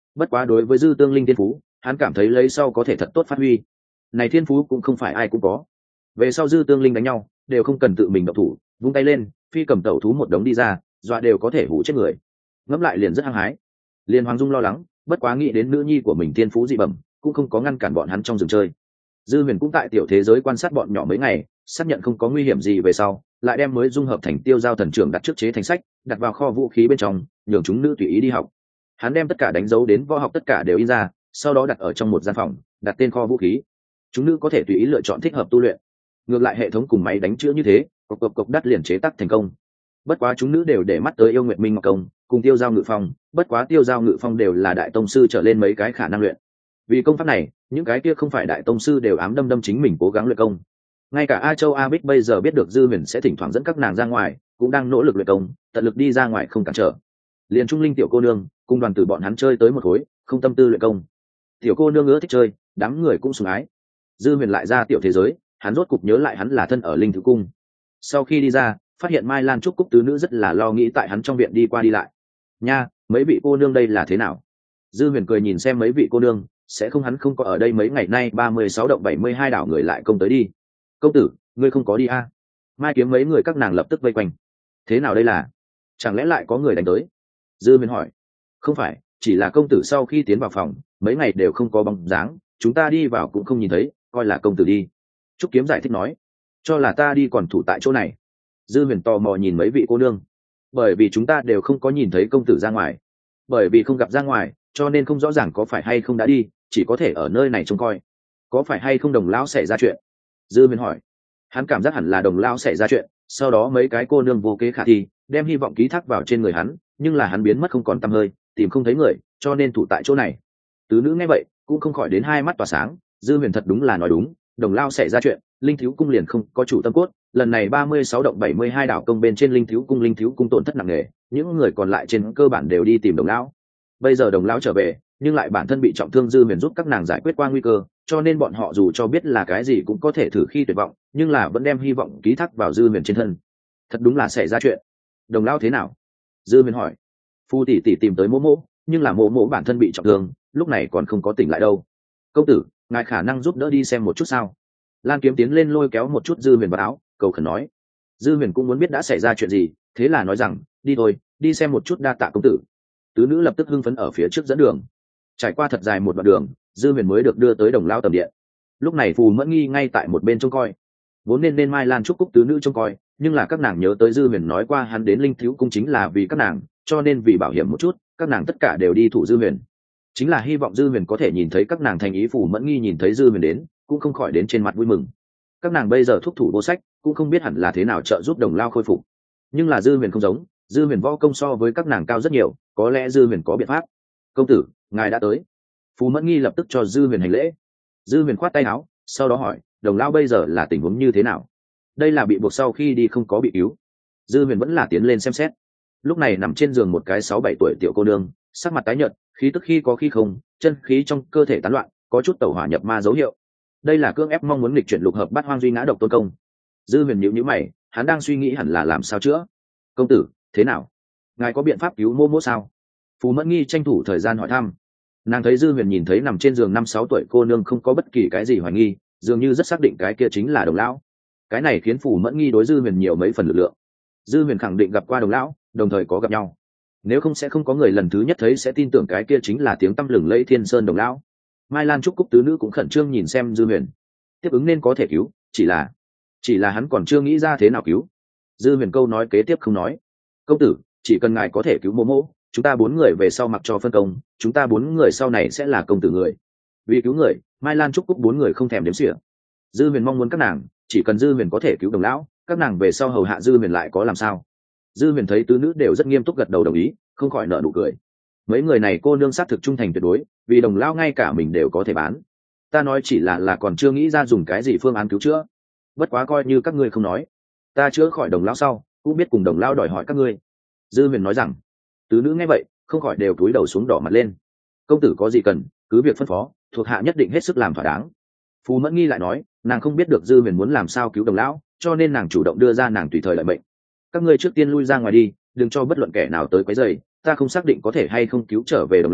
bất quá đối với dư tương linh thiên phú hắn cảm thấy lấy sau có thể thật tốt phát huy. Này thiên phú cũng không phải ai cũng có. Về sau dư tương linh đánh nhau đều không cần tự mình động thủ, vung tay lên phi cầm tẩu thú một đống đi ra, dọa đều có thể hủ chết người. Ngẫm lại liền rất hăng hái. Liên Hoàng Dung lo lắng, bất quá nghĩ đến nữ nhi của mình thiên phú dị bẩm, cũng không có ngăn cản bọn hắn trong rừng chơi. Dư Huyền cũng tại tiểu thế giới quan sát bọn nhỏ mấy ngày, xác nhận không có nguy hiểm gì về sau, lại đem mới dung hợp thành tiêu giao thần trưởng đặt trước chế thành sách, đặt vào kho vũ khí bên trong, nhường chúng nữ tùy ý đi học. Hắn đem tất cả đánh dấu đến võ học tất cả đều in ra, sau đó đặt ở trong một gian phòng, đặt tên kho vũ khí. Chúng nữ có thể tùy ý lựa chọn thích hợp tu luyện. Ngược lại hệ thống cùng máy đánh chữa như thế, cộc cộc cộc đắt liền chế tác thành công. Bất quá chúng nữ đều để mắt tới yêu nguyệt minh ngọc công cùng tiêu giao ngự phong, bất quá tiêu giao ngự phong đều là đại tông sư trở lên mấy cái khả năng luyện. Vì công pháp này, những cái kia không phải đại tông sư đều ám đâm đâm chính mình cố gắng luyện công. Ngay cả A Châu A Bích bây giờ biết được Dư Huyền sẽ thỉnh thoảng dẫn các nàng ra ngoài, cũng đang nỗ lực luyện công, tận lực đi ra ngoài không cản trở. Liền Trung Linh tiểu cô nương cùng đoàn tử bọn hắn chơi tới một khối, không tâm tư luyện công. Tiểu cô nương ưa thích chơi, đám người cũng sủng ái. Dư Huyền lại ra tiểu thế giới, hắn rốt cục nhớ lại hắn là thân ở Linh Thứ cung. Sau khi đi ra, phát hiện Mai Lan Trúc Cúc tứ nữ rất là lo nghĩ tại hắn trong viện đi qua đi lại. Nha, mấy vị cô nương đây là thế nào? Dư Huyền cười nhìn xem mấy vị cô nương, sẽ không hắn không có ở đây mấy ngày nay ba mươi sáu động bảy mươi hai đảo người lại công tới đi. Công tử, ngươi không có đi à? Mai Kiếm mấy người các nàng lập tức vây quanh. Thế nào đây là? Chẳng lẽ lại có người đánh tới? Dư Huyền hỏi. Không phải, chỉ là công tử sau khi tiến vào phòng, mấy ngày đều không có bóng dáng, chúng ta đi vào cũng không nhìn thấy, coi là công tử đi. Trúc Kiếm giải thích nói. Cho là ta đi còn thủ tại chỗ này. Dư Huyền tò mò nhìn mấy vị cô nương. Bởi vì chúng ta đều không có nhìn thấy công tử ra ngoài. Bởi vì không gặp ra ngoài, cho nên không rõ ràng có phải hay không đã đi, chỉ có thể ở nơi này trông coi. Có phải hay không Đồng lão xảy ra chuyện? Dư Huyền hỏi. Hắn cảm giác hẳn là Đồng lão xảy ra chuyện, sau đó mấy cái cô nương vô kế khả thi, đem hy vọng ký thác vào trên người hắn, nhưng là hắn biến mất không còn tăm hơi, tìm không thấy người, cho nên thủ tại chỗ này. Tứ nữ nghe vậy, cũng không khỏi đến hai mắt tỏa sáng. Dư Huyền thật đúng là nói đúng, Đồng lão xảy ra chuyện, Linh Thiếu cung liền không có chủ tâm cốt, lần này ba mươi sáu động bảy mươi hai đảo công bên trên Linh Thiếu cung Linh Thiếu cung tổn thất nặng nề, những người còn lại trên cơ bản đều đi tìm Đồng lão. Bây giờ Đồng lão trở về, nhưng lại bản thân bị trọng thương, Dư Huyền giúp các nàng giải quyết qua nguy cơ, cho nên bọn họ dù cho biết là cái gì cũng có thể thử khi tuyệt vọng, nhưng là vẫn đem hy vọng ký thác vào Dư Huyền trên thân. Thật đúng là xảy ra chuyện. Đồng lão thế nào? Dư Huyền hỏi. Phu tỷ tỷ tìm tới Mộ Mộ, nhưng là Mộ Mộ bản thân bị trọng thương, lúc này còn không có tỉnh lại đâu. Công tử, ngài khả năng giúp đỡ đi xem một chút sao? Lan Kiếm tiến lên lôi kéo một chút Dư Huyền vào áo, cầu khẩn nói. Dư Huyền cũng muốn biết đã xảy ra chuyện gì, thế là nói rằng, đi thôi, đi xem một chút, đa tạ công tử. Tứ nữ lập tức hưng phấn ở phía trước dẫn đường. Trải qua thật dài một đoạn đường, Dư Huyền mới được đưa tới Đồng lão tầm điện. Lúc này Phù Mẫn Nghi ngay tại một bên trông coi. Vốn nên nên Mai Lan Trúc Cúc tứ nữ trông coi, nhưng là các nàng nhớ tới Dư Huyền nói qua hắn đến Linh Thiếu cung chính là vì các nàng, cho nên vì bảo hiểm một chút, các nàng tất cả đều đi thủ Dư Huyền. Chính là hy vọng Dư Huyền có thể nhìn thấy các nàng thành ý. Phù Mẫn Nghi nhìn thấy Dư Huyền đến, cũng không khỏi đến trên mặt vui mừng. Các nàng bây giờ thúc thủ vô sách, cũng không biết hẳn là thế nào trợ giúp Đồng lão khôi phục. Nhưng là Dư Huyền không giống, Dư Huyền võ công so với các nàng cao rất nhiều, có lẽ Dư Huyền có biện pháp. Công tử, ngài đã tới. Phù Mẫn Nghi lập tức cho Dư Huyền hành lễ. Dư Huyền khoát tay áo, sau đó hỏi, Đồng lão bây giờ là tình huống như thế nào? Đây là bị buộc sau khi đi không có bị cứu. Dư Huyền vẫn là tiến lên xem xét. Lúc này nằm trên giường một cái sáu bảy tuổi tiểu cô nương, sắc mặt tái nhợt, khí tức khi có khi không, chân khí trong cơ thể tán loạn, có chút tẩu hỏa nhập ma dấu hiệu. Đây là cưỡng ép mong muốn nghịch chuyển lục hợp bát hoang duy ngã độc tôn công. Dư Huyền nhíu nhíu mày, hắn đang suy nghĩ hẳn là làm sao chữa. Công tử, thế nào? Ngài có biện pháp cứu Mộ Mộ sao? Phù Mẫn Nghi tranh thủ thời gian hỏi thăm. Nàng thấy Dư Huyền nhìn thấy nằm trên giường năm sáu tuổi cô nương không có bất kỳ cái gì hoài nghi, dường như rất xác định cái kia chính là Đồng lão. Cái này khiến Phù Mẫn Nghi đối Dư Huyền nhiều mấy phần lực lượng. Dư Huyền khẳng định gặp qua Đồng lão, đồng thời có gặp nhau. Nếu không sẽ không có người lần thứ nhất thấy sẽ tin tưởng cái kia chính là tiếng tăm lừng lẫy Thiên Sơn Đồng lão. Mai Lan Trúc Cúc tứ nữ cũng khẩn trương nhìn xem Dư Huyền. Tiếp ứng nên có thể cứu, chỉ là chỉ là hắn còn chưa nghĩ ra thế nào cứu. Dư Huyền câu nói kế tiếp không nói. Công tử, chỉ cần ngài có thể cứu Mộ Mộ, chúng ta bốn người về sau mặc cho phân công, chúng ta bốn người sau này sẽ là công tử người. Vì cứu người, Mai Lan Trúc Cúc bốn người không thèm đếm xỉa. Dư Huyền mong muốn các nàng, chỉ cần Dư Huyền có thể cứu Đồng lão, các nàng về sau hầu hạ Dư Huyền lại có làm sao. Dư Huyền thấy tứ nữ đều rất nghiêm túc gật đầu đồng ý, không khỏi nở nụ cười. Mấy người này cô nương xác thực trung thành tuyệt đối, vì Đồng lão ngay cả mình đều có thể bán. Ta nói chỉ là là còn chưa nghĩ ra dùng cái gì phương án cứu chữa. Bất quá coi như các ngươi không nói, ta chữa khỏi Đồng lão sau, cũng biết cùng Đồng lão đòi hỏi các ngươi. Dư Huyền nói rằng. Tứ nữ nghe vậy, không khỏi đều cúi đầu xuống đỏ mặt lên. Công tử có gì cần, cứ việc phân phó, thuộc hạ nhất định hết sức làm thỏa đáng. Phù Mẫn Nghi lại nói, nàng không biết được Dư Huyền muốn làm sao cứu Đồng lão, cho nên nàng chủ động đưa ra nàng tùy thời lợi mệnh. Các ngươi trước tiên lui ra ngoài đi, đừng cho bất luận kẻ nào tới quấy rầy, ta không xác định có thể hay không cứu trở về Đồng lão,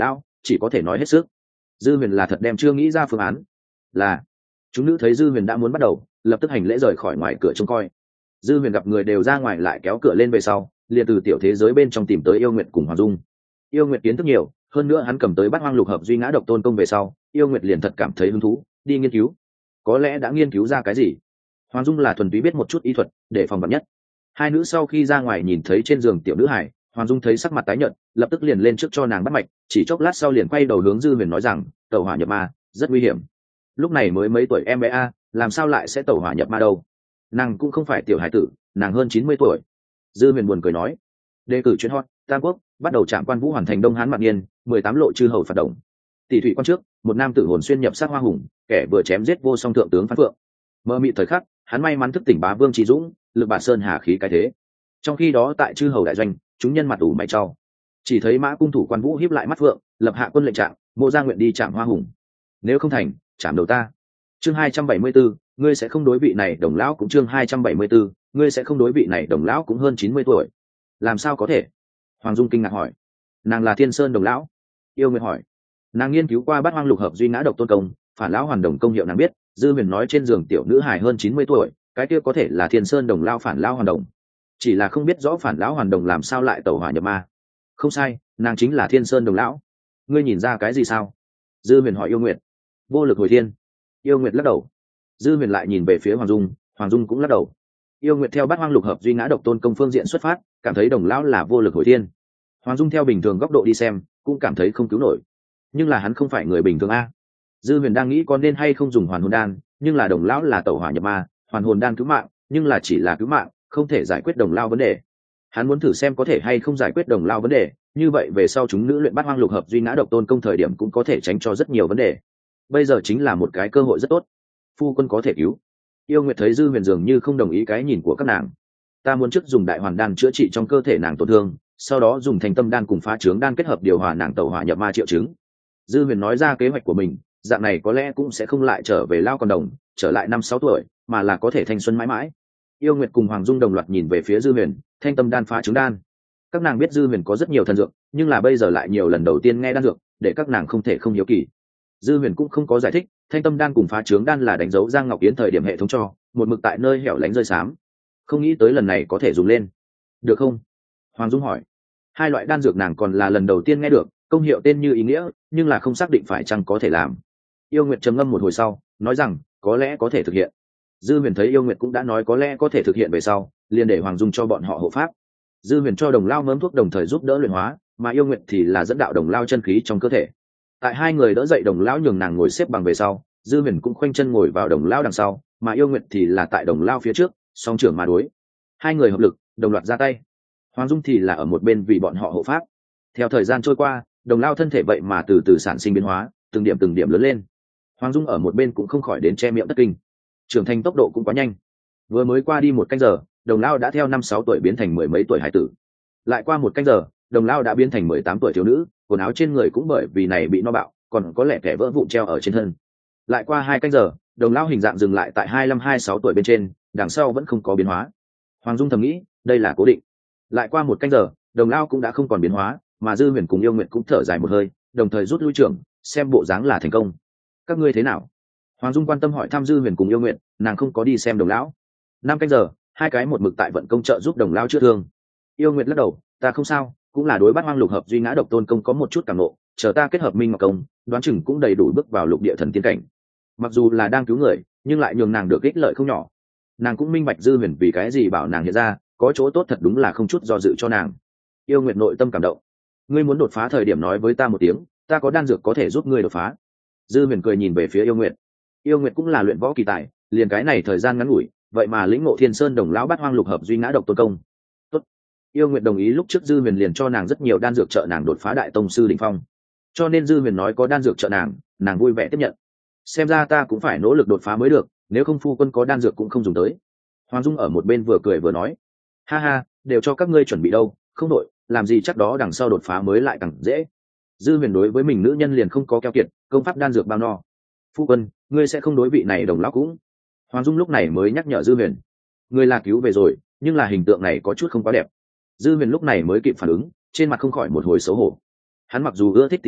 chỉ có thể nói hết sức. Dư huyền là thật đem chưa nghĩ ra phương án. Là chúng nữ thấy dư huyền đã muốn bắt đầu, lập tức hành lễ rời khỏi ngoài cửa trông coi. Dư huyền gặp người đều ra ngoài lại kéo cửa lên về sau, liền từ tiểu thế giới bên trong tìm tới Yêu Nguyệt cùng Hoàng Dung. Yêu Nguyệt kiến thức nhiều, hơn nữa hắn cầm tới Bát Hoang Lục Hợp Duy Ngã Độc Tôn Công về sau, Yêu Nguyệt liền thật cảm thấy hứng thú, đi nghiên cứu. Có lẽ đã nghiên cứu ra cái gì. Hoàng Dung là thuần túy biết một chút y thuật, để phòng vạn nhất. Hai nữ sau khi ra ngoài nhìn thấy trên giường tiểu nữ hải, Hoàng Dung thấy sắc mặt tái nhợt, lập tức liền lên trước cho nàng bắt mạch, chỉ chốc lát sau liền quay đầu hướng Dư Huyền nói rằng, tẩu hỏa nhập ma, rất nguy hiểm. Lúc này mới mấy tuổi em bé a, làm sao lại sẽ tẩu hỏa nhập ma đâu? Nàng cũng không phải tiểu hải tử, nàng hơn chín mươi tuổi. Dư Huyền buồn cười nói, đề cử chuyên hot, Tam Quốc, bắt đầu trạm quan vũ hoàn thành Đông Hán Mạc Niên, mười tám lộ chư hầu phạt động. Tỷ thủy quan trước, một nam tử hồn xuyên nhập sát hoa hùng, kẻ vừa chém giết vô song thượng tướng Phan Phượng. Mơ mị thời khắc, hắn may mắn thức tỉnh bá vương trí dũng, lực bản sơn hà khí cái thế. Trong khi đó tại chư hầu đại doanh, chúng nhân mặt ủ mày trao, chỉ thấy mã cung thủ quan vũ hiếp lại mắt Phượng, lập hạ quân lệnh trạng, mộ ra nguyện đi chạm hoa hùng, nếu không thành, chạm đầu ta. Chương hai trăm bảy mươi 74, ngươi sẽ không đối vị này đồng lão cũng chương hai trăm bảy mươi 74, ngươi sẽ không đối vị này đồng lão cũng hơn chín mươi tuổi. Làm sao có thể? Hoàng Dung kinh ngạc hỏi. Nàng là Thiên Sơn đồng lão. Yêu Nguyệt hỏi. Nàng nghiên cứu qua Bát Hoang Lục Hợp Duy Ngã Độc Tôn Công, phản lão hoàn đồng công hiệu nàng biết. Dư Huyền nói trên giường tiểu nữ hài hơn chín mươi tuổi, cái kia có thể là Thiên Sơn đồng lão phản lão hoàn đồng. Chỉ là không biết rõ phản lão hoàn đồng làm sao lại tẩu hỏa nhập ma. Không sai, nàng chính là Thiên Sơn đồng lão. Ngươi nhìn ra cái gì sao? Dư Huyền hỏi Yêu Nguyệt. Vô lực hồi thiên. Yêu Nguyệt lắc đầu. Dư Huyền lại nhìn về phía Hoàng Dung, Hoàng Dung cũng lắc đầu. Yêu Nguyệt theo Bát Hoang Lục Hợp Duy Ngã Độc Tôn Công phương diện xuất phát, cảm thấy đồng lão là vô lực hồi thiên. Hoàng Dung theo bình thường góc độ đi xem, cũng cảm thấy không cứu nổi. Nhưng là hắn không phải người bình thường a. Dư Huyền đang nghĩ có nên hay không dùng hoàn hồn đan, nhưng là đồng lão là tẩu hỏa nhập ma, hoàn hồn đan cứu mạng, nhưng là chỉ là cứu mạng, không thể giải quyết đồng lão vấn đề. Hắn muốn thử xem có thể hay không giải quyết đồng lão vấn đề, như vậy về sau chúng nữ luyện Bát Hoang Lục Hợp Duy Ngã Độc Tôn Công thời điểm cũng có thể tránh cho rất nhiều vấn đề. Bây giờ chính là một cái cơ hội rất tốt. Phu quân có thể cứu. Yêu Nguyệt thấy Dư Huyền dường như không đồng ý cái nhìn của các nàng. Ta muốn trước dùng đại hoàn đan chữa trị trong cơ thể nàng tổn thương, sau đó dùng thành tâm đan cùng phá trướng đan kết hợp điều hòa nàng tẩu hỏa nhập ma triệu chứng. Dư Huyền nói ra kế hoạch của mình, dạng này có lẽ cũng sẽ không lại trở về lao còn đồng, trở lại năm sáu tuổi, mà là có thể thanh xuân mãi mãi. Yêu Nguyệt cùng Hoàng Dung đồng loạt nhìn về phía Dư Huyền, thanh tâm đan phá trướng đan. Các nàng biết Dư Huyền có rất nhiều thần dược, nhưng là bây giờ lại nhiều lần đầu tiên nghe đan dược, để các nàng không thể không hiếu kỳ. Dư Huyền cũng không có giải thích, thanh tâm đan cùng phá trướng đan là đánh dấu Giang Ngọc Yến thời điểm hệ thống cho, một mực tại nơi hẻo lánh rơi xám. Không nghĩ tới lần này có thể dùng lên. Được không? Hoàng Dung hỏi. Hai loại đan dược nàng còn là lần đầu tiên nghe được, công hiệu tên như ý nghĩa, nhưng là không xác định phải chăng có thể làm. Yêu Nguyệt trầm ngâm một hồi sau, nói rằng, có lẽ có thể thực hiện. Dư Huyền thấy Yêu Nguyệt cũng đã nói có lẽ có thể thực hiện về sau, liền để Hoàng Dung cho bọn họ hộ pháp. Dư Huyền cho đồng lao mớm thuốc đồng thời giúp đỡ luyện hóa, mà Yêu Nguyệt thì là dẫn đạo đồng lao chân khí trong cơ thể. Tại hai người đỡ dậy đồng lão nhường nàng ngồi xếp bằng về sau, Dư Huyền cũng khoanh chân ngồi vào đồng lao đằng sau, mà Yêu Nguyệt thì là tại đồng lao phía trước, song trưởng mà đối. Hai người hợp lực, đồng loạt ra tay. Hoàng Dung thì là ở một bên vì bọn họ hộ pháp. Theo thời gian trôi qua, đồng lao thân thể vậy mà từ từ sản sinh biến hóa, từng điểm từng điểm lớn lên. Hoàng Dung ở một bên cũng không khỏi đến che miệng thất kinh. Trưởng thành tốc độ cũng quá nhanh. Vừa mới qua đi một canh giờ, đồng lao đã theo năm sáu tuổi biến thành mười mấy tuổi hải tử. Lại qua một canh giờ, đồng lao đã biến thành mười tám tuổi thiếu nữ, quần áo trên người cũng bởi vì này bị no bạo, còn có lẽ kẻ vỡ vụn treo ở trên thân. Lại qua hai canh giờ, đồng lao hình dạng dừng lại tại hai mươi lăm hai mươi sáu tuổi bên trên, đằng sau vẫn không có biến hóa. Hoàng Dung thầm nghĩ, đây là cố định. Lại qua một canh giờ, đồng lao cũng đã không còn biến hóa, mà Dư Huyền cùng Yêu Nguyệt cũng thở dài một hơi, đồng thời rút lui trưởng, xem bộ dáng là thành công. Các ngươi thế nào? Hoàng Dung quan tâm hỏi thăm Dư Huyền cùng Yêu Nguyệt, nàng không có đi xem đồng lão. Năm canh giờ, hai cái một mực tại vận công trợ giúp đồng lao chữa thương. Yêu Nguyệt lắc đầu, ta không sao, cũng là đối Bát Hoang Lục Hợp Duy Ngã Độc Tôn Công có một chút cảm ngộ, chờ ta kết hợp Minh Ngọc Công, đoán chừng cũng đầy đủ bước vào lục địa thần tiên cảnh. Mặc dù là đang cứu người, nhưng lại nhường nàng được ích lợi không nhỏ. Nàng cũng minh bạch Dư Huyền vì cái gì bảo nàng hiện ra, có chỗ tốt thật đúng là không chút do dự cho nàng. Yêu Nguyệt nội tâm cảm động. Ngươi muốn đột phá thời điểm nói với ta một tiếng, ta có đan dược có thể giúp ngươi đột phá. Dư Huyền cười nhìn về phía Yêu Nguyệt. Yêu Nguyệt cũng là luyện võ kỳ tài, liền cái này thời gian ngắn ngủi, vậy mà lĩnh ngộ Thiên Sơn Đồng lão Bát Hoang Lục Hợp Duy Ngã Độc Tôn Công. Tốt. Yêu Nguyệt đồng ý, lúc trước Dư Huyền liền cho nàng rất nhiều đan dược trợ nàng đột phá đại tông sư đỉnh phong. Cho nên Dư Huyền nói có đan dược trợ nàng, nàng vui vẻ tiếp nhận. Xem ra ta cũng phải nỗ lực đột phá mới được, nếu không phu quân có đan dược cũng không dùng tới. Hoàng Dung ở một bên vừa cười vừa nói, ha ha, đều cho các ngươi chuẩn bị đâu, không đội, làm gì chắc đó đằng sau đột phá mới lại càng dễ. Dư Huyền đối với mình nữ nhân liền không có keo kiệt, công pháp đan dược bao no. Phu quân, ngươi sẽ không đối vị này đồng lão cũng. Hoàng Dung lúc này mới nhắc nhở Dư Huyền, ngươi là cứu về rồi, nhưng là hình tượng này có chút không quá đẹp. Dư Huyền lúc này mới kịp phản ứng, trên mặt không khỏi một hồi xấu hổ. Hắn mặc dù ưa thích tỷ tỷ,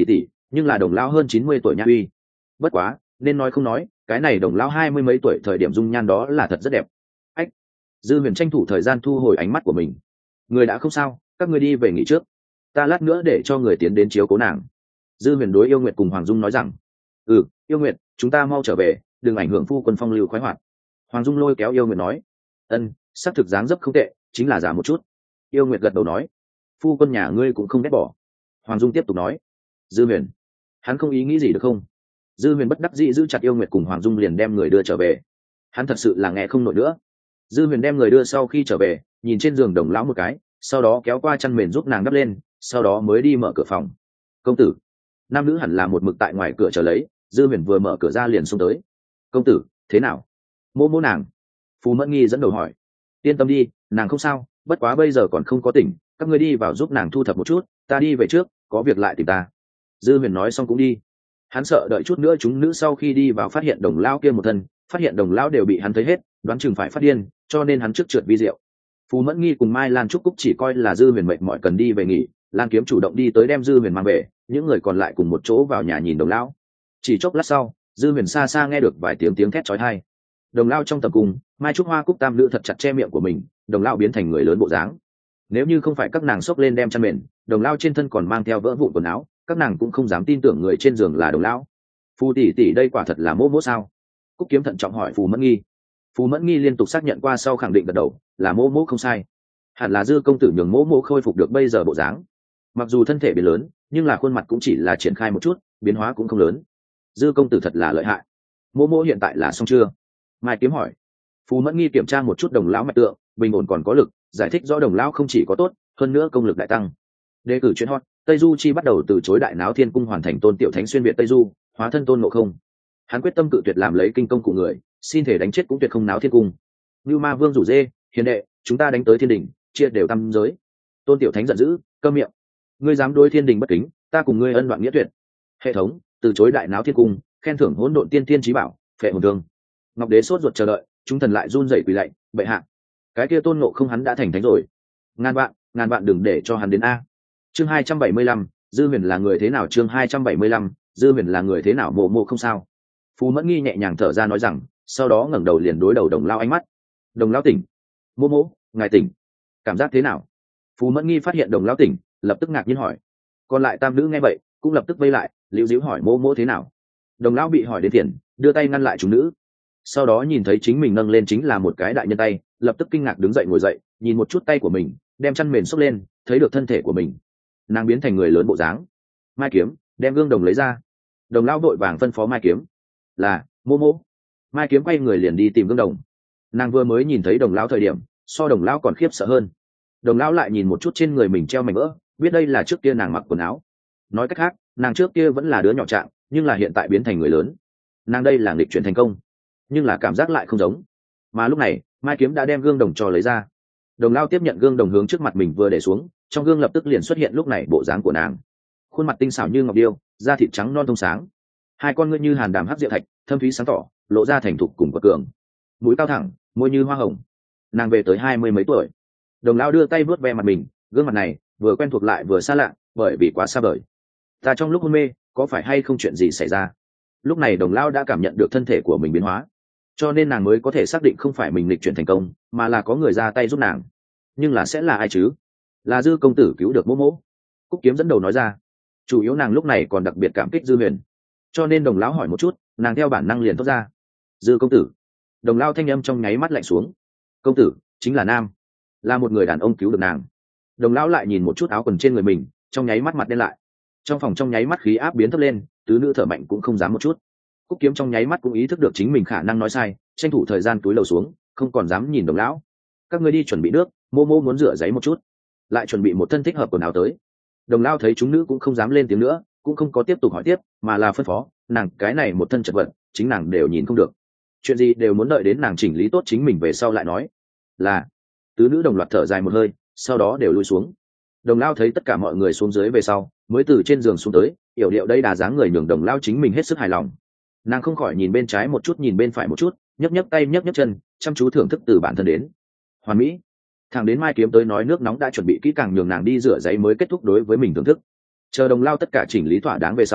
nhưng là đồng lão hơn chín mươi tuổi nha uy. Bất quá nên nói không nói, cái này đồng lão hai mươi mấy tuổi thời điểm dung nhan đó là thật rất đẹp. Ách. Dư huyền tranh thủ thời gian thu hồi ánh mắt của mình. Người đã không sao, các ngươi đi về nghỉ trước, ta lát nữa để cho người tiến đến chiếu cố nàng. Dư huyền đối Yêu Nguyệt cùng Hoàng Dung nói rằng. Ừ, Yêu Nguyệt, chúng ta mau trở về, đừng ảnh hưởng phu quân phong lưu khoái hoạt. Hoàng Dung lôi kéo Yêu Nguyệt nói. Ân, xác thực dáng dấp không tệ, chính là giả một chút. Yêu Nguyệt gật đầu nói. Phu quân nhà ngươi cũng không ghét bỏ. Hoàng Dung tiếp tục nói. Dư huyền, hắn không ý nghĩ gì được không? Dư huyền bất đắc dĩ giữ chặt Yêu Nguyệt cùng Hoàng Dung liền đem người đưa trở về. Hắn thật sự là nghe không nổi nữa. Dư huyền đem người đưa sau khi trở về, nhìn trên giường đồng lão một cái, sau đó kéo qua chăn mền giúp nàng đắp lên, sau đó mới đi mở cửa phòng. Công tử. Nam nữ hẳn là một mực tại ngoài cửa chờ lấy. Dư huyền vừa mở cửa ra liền xông tới. Công tử, thế nào? Mô mô nàng. Phù Mẫn Nghi dẫn đầu hỏi. Yên tâm đi, nàng không sao, bất quá bây giờ còn không có tỉnh, các ngươi đi vào giúp nàng thu thập một chút, ta đi về trước, có việc lại tìm ta. Dư huyền nói xong cũng đi. Hắn sợ đợi chút nữa chúng nữ sau khi đi vào phát hiện đồng lao kia một thân, phát hiện đồng lao đều bị hắn thấy hết, đoán chừng phải phát điên, cho nên hắn trước trượt vi rượu. Phù Mẫn Nghi cùng Mai Lan Trúc Cúc chỉ coi là Dư huyền mệt mỏi cần đi về nghỉ, Lan Kiếm chủ động đi tới đem Dư huyền mang về, những người còn lại cùng một chỗ vào nhà nhìn đồng lão. Chỉ chốc lát sau, Dư huyền xa xa nghe được vài tiếng tiếng thét chói tai. Đồng lao trong tập cung, Mai Trúc Hoa Cúc tam nữ thật chặt che miệng của mình, đồng lao biến thành người lớn bộ dáng. Nếu như không phải các nàng xốc lên đem chăn mền, đồng lao trên thân còn mang theo vỡ vụn quần áo, các nàng cũng không dám tin tưởng người trên giường là đồng lão. Phù tỷ tỷ đây quả thật là mỗ mỗ sao? Cúc Kiếm thận trọng hỏi Phù Mẫn Nghi. Phù Mẫn Nghi liên tục xác nhận qua sau khẳng định gật đầu, là mỗ mỗ không sai. Hẳn là Dư công tử nhường mỗ mỗ khôi phục được bây giờ bộ dáng. Mặc dù thân thể biến lớn, nhưng là khuôn mặt cũng chỉ là triển khai một chút, biến hóa cũng không lớn. Dư công tử thật là lợi hại. Mỗ mỗ hiện tại là xong chưa? Mai Kiếm hỏi. Phù Mẫn Nghi kiểm tra một chút đồng lão mạch tượng, bình ổn còn có lực, giải thích rõ đồng lão không chỉ có tốt, hơn nữa công lực đại tăng. Đề cử chuyên hot, Tây Du Chi bắt đầu từ chối đại náo thiên cung hoàn thành tôn tiểu thánh xuyên việt Tây Du, hóa thân tôn ngộ không. Hắn quyết tâm cự tuyệt làm lấy kinh công của người, xin thể đánh chết cũng tuyệt không náo thiên cung. Như Ma Vương rủ dê, hiền đệ, chúng ta đánh tới thiên đình, chia đều tam giới. Tôn tiểu thánh giận dữ, câm miệng. Ngươi dám đối thiên đình bất kính, ta cùng ngươi ân đoạn nghĩa tuyệt. Hệ thống, từ chối đại náo thiên cung, khen thưởng hỗn độn tiên thiên chí bảo, phệ hồn thương. Ngọc Đế sốt ruột chờ đợi, chúng thần lại run rẩy quỳ lạy, bệ hạ. Cái kia tôn ngộ không hắn đã thành thánh rồi. Ngàn vạn, ngàn vạn đừng để cho hắn đến a. Chương hai trăm bảy mươi lăm, Dư huyền là người thế nào? Chương hai trăm bảy mươi lăm, Dư huyền là người thế nào? Mộ mộ không sao. Phù Mẫn Nghi nhẹ nhàng thở ra nói rằng, sau đó ngẩng đầu liền đối đầu đồng lao ánh mắt. Đồng lao tỉnh. Mộ mộ, ngài tỉnh. Cảm giác thế nào? Phù Mẫn Nghi phát hiện đồng lao tỉnh, lập tức ngạc nhiên hỏi. Còn lại tam nữ nghe vậy, cũng lập tức vây lại, liễu díu hỏi mộ mộ thế nào. Đồng lao bị hỏi đến tiền, đưa tay ngăn lại chúng nữ. Sau đó nhìn thấy chính mình nâng lên chính là một cái đại nhân tay, lập tức kinh ngạc đứng dậy ngồi dậy, nhìn một chút tay của mình, đem chăn mền xốc lên, thấy được thân thể của mình. Nàng biến thành người lớn bộ dáng. Mai Kiếm, đem gương đồng lấy ra. Đồng lao vội vàng phân phó Mai Kiếm. Là, mô mô. Mai Kiếm quay người liền đi tìm gương đồng. Nàng vừa mới nhìn thấy đồng lao thời điểm, so đồng lao còn khiếp sợ hơn. Đồng lao lại nhìn một chút trên người mình treo mảnh vỡ, biết đây là trước kia nàng mặc quần áo. Nói cách khác, nàng trước kia vẫn là đứa nhỏ trạng, nhưng là hiện tại biến thành người lớn. Nàng đây là nghịch chuyển thành công, nhưng là cảm giác lại không giống. Mà lúc này, Mai Kiếm đã đem gương đồng cho lấy ra. Đồng lao tiếp nhận gương đồng hướng trước mặt mình vừa để xuống, trong gương lập tức liền xuất hiện lúc này bộ dáng của nàng. Khuôn mặt tinh xảo như ngọc điêu, da thịt trắng non thông sáng, hai con ngươi như hàn đàm hắc diệu thạch, thâm thúy sáng tỏ, lộ ra thành thục cùng quật cường. Mũi cao thẳng, môi như hoa hồng. Nàng về tới hai mươi mấy tuổi. Đồng lao đưa tay vuốt ve mặt mình, gương mặt này vừa quen thuộc lại vừa xa lạ, bởi vì quá xa vời. Ta trong lúc hôn mê, có phải hay không chuyện gì xảy ra? Lúc này đồng lao đã cảm nhận được thân thể của mình biến hóa, cho nên nàng mới có thể xác định không phải mình lịch chuyển thành công, mà là có người ra tay giúp nàng. Nhưng là sẽ là ai chứ? Là Dư công tử cứu được mỗ mỗ. Cúc Kiếm dẫn đầu nói ra. Chủ yếu nàng lúc này còn đặc biệt cảm kích Dư huyền, cho nên đồng lão hỏi một chút, nàng theo bản năng liền thốt ra. Dư công tử. Đồng lao thanh âm trong nháy mắt lạnh xuống. Công tử chính là nam, là một người đàn ông cứu được nàng. Đồng lão lại nhìn một chút áo quần trên người mình, trong nháy mắt mặt đen lại. Trong phòng trong nháy mắt khí áp biến thấp lên, tứ nữ thở mạnh cũng không dám một chút. Cúc Kiếm trong nháy mắt cũng ý thức được chính mình khả năng nói sai, tranh thủ thời gian túi lầu xuống, không còn dám nhìn đồng lão. Các ngươi đi chuẩn bị nước, mô mô muốn rửa giấy một chút, lại chuẩn bị một thân thích hợp quần áo tới. Đồng lao thấy chúng nữ cũng không dám lên tiếng nữa, cũng không có tiếp tục hỏi tiếp, mà là phân phó, nàng cái này một thân chật vật, chính nàng đều nhìn không được, chuyện gì đều muốn đợi đến nàng chỉnh lý tốt chính mình về sau lại nói. Là. Tứ nữ đồng loạt thở dài một hơi, sau đó đều lui xuống. Đồng lao thấy tất cả mọi người xuống dưới về sau, mới từ trên giường xuống tới, yểu điệu đây đà dáng người nhường đồng lao chính mình hết sức hài lòng. Nàng không khỏi nhìn bên trái một chút nhìn bên phải một chút, nhấc nhấc tay nhấc nhấc chân, chăm chú thưởng thức từ bản thân đến. Hoàn mỹ. Thằng đến Mai Kiếm tới nói nước nóng đã chuẩn bị kỹ càng nhường nàng đi rửa giấy mới kết thúc đối với mình thưởng thức. Chờ đồng lao tất cả chỉnh lý thỏa đáng về sau,